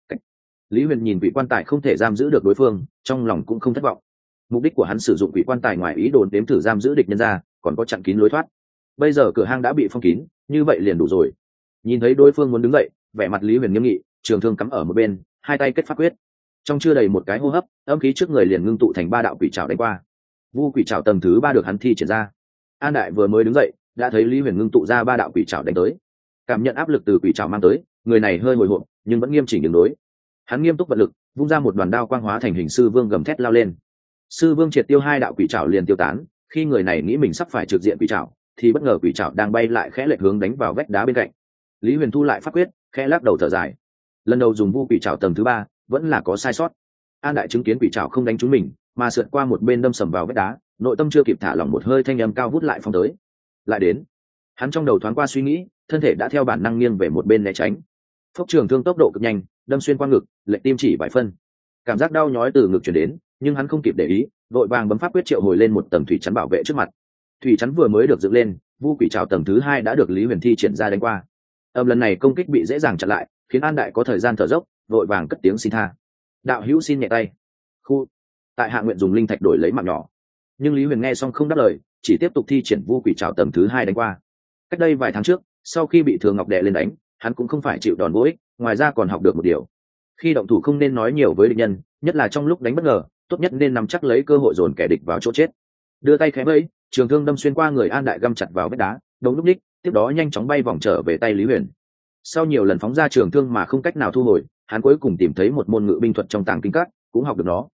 Lý Huyền nhìn vị quan tài không thể giam giữ được đối phương, trong lòng cũng không thất vọng. Mục đích của hắn sử dụng vị quan tài ngoài ý đồ đếm thử giam giữ địch nhân ra, còn có chặn kín lối thoát. Bây giờ cửa hang đã bị phong kín, như vậy liền đủ rồi. Nhìn thấy đối phương muốn đứng dậy, vẻ mặt Lý Huyền nghiêm nghị, trường thương cắm ở một bên, hai tay kết pháp quyết. Trong chưa đầy một cái hô hấp, âm khí trước người liền ngưng tụ thành ba đạo quỷ trảo đánh qua. Vu quỷ trảo tầng thứ ba được hắn thi triển ra. An Đại vừa mới đứng dậy, đã thấy Lý Huyền ngưng tụ ra ba đạo quỷ trảo đánh tới. Cảm nhận áp lực từ quỷ trảo mang tới, người này hơi hồi hộp, nhưng vẫn nghiêm chỉnh đường đối. Hắn nghiêm túc vận lực, vung ra một đoàn đao quang hóa thành hình sư vương gầm thét lao lên. Sư vương triệt tiêu hai đạo quỷ trảo liền tiêu tán. Khi người này nghĩ mình sắp phải trực diện quỷ trảo, thì bất ngờ quỷ trảo đang bay lại khẽ lệch hướng đánh vào vách đá bên cạnh. Lý Huyền thu lại pháp quyết, khẽ lắc đầu thở dài. Lần đầu dùng vu quỷ trảo tầng thứ ba, vẫn là có sai sót. An Đại chứng kiến quỷ trảo không đánh trúng mình, mà sượt qua một bên đâm sầm vào vách đá, nội tâm chưa kịp thả lỏng một hơi, thanh âm cao vút lại phong tới. Lại đến. Hắn trong đầu thoáng qua suy nghĩ, thân thể đã theo bản năng nghiêng về một bên né tránh. Phốc trường thương tốc độ cực nhanh, đâm xuyên qua ngực, lệch tim chỉ vài phân. Cảm giác đau nhói từ ngực truyền đến, nhưng hắn không kịp để ý, vội vàng bấm pháp quyết triệu hồi lên một tầng thủy chắn bảo vệ trước mặt. Thủy chắn vừa mới được dựng lên, vu quỷ trảo tầng thứ hai đã được Lý Huyền thi triển ra đánh qua. Âm lần này công kích bị dễ dàng chặn lại, khiến An Đại có thời gian thở dốc, vội vàng cất tiếng xin tha. Đạo hữu xin nhẹ tay. Khu, tại hạ nguyện dùng linh thạch đổi lấy mạng nhỏ. Nhưng Lý Huyền nghe xong không đáp lời, chỉ tiếp tục thi triển vu quỷ trảo tầng thứ hai đánh qua. Cách đây vài tháng trước, sau khi bị Thường Ngọc đè lên đánh, hắn cũng không phải chịu đòn vô ích, ngoài ra còn học được một điều: khi động thủ không nên nói nhiều với địch nhân, nhất là trong lúc đánh bất ngờ, tốt nhất nên nắm chắc lấy cơ hội dồn kẻ địch vào chỗ chết. Đưa tay khẽ vẫy, trường thương đâm xuyên qua người An Đại, găm chặt vào vách đá, đống lúc ních, tiếp đó nhanh chóng bay vòng trở về tay Lý Huyền. Sau nhiều lần phóng ra trường thương mà không cách nào thu hồi, hắn cuối cùng tìm thấy một môn ngự binh thuật trong tàng kinh các, cũng học được nó.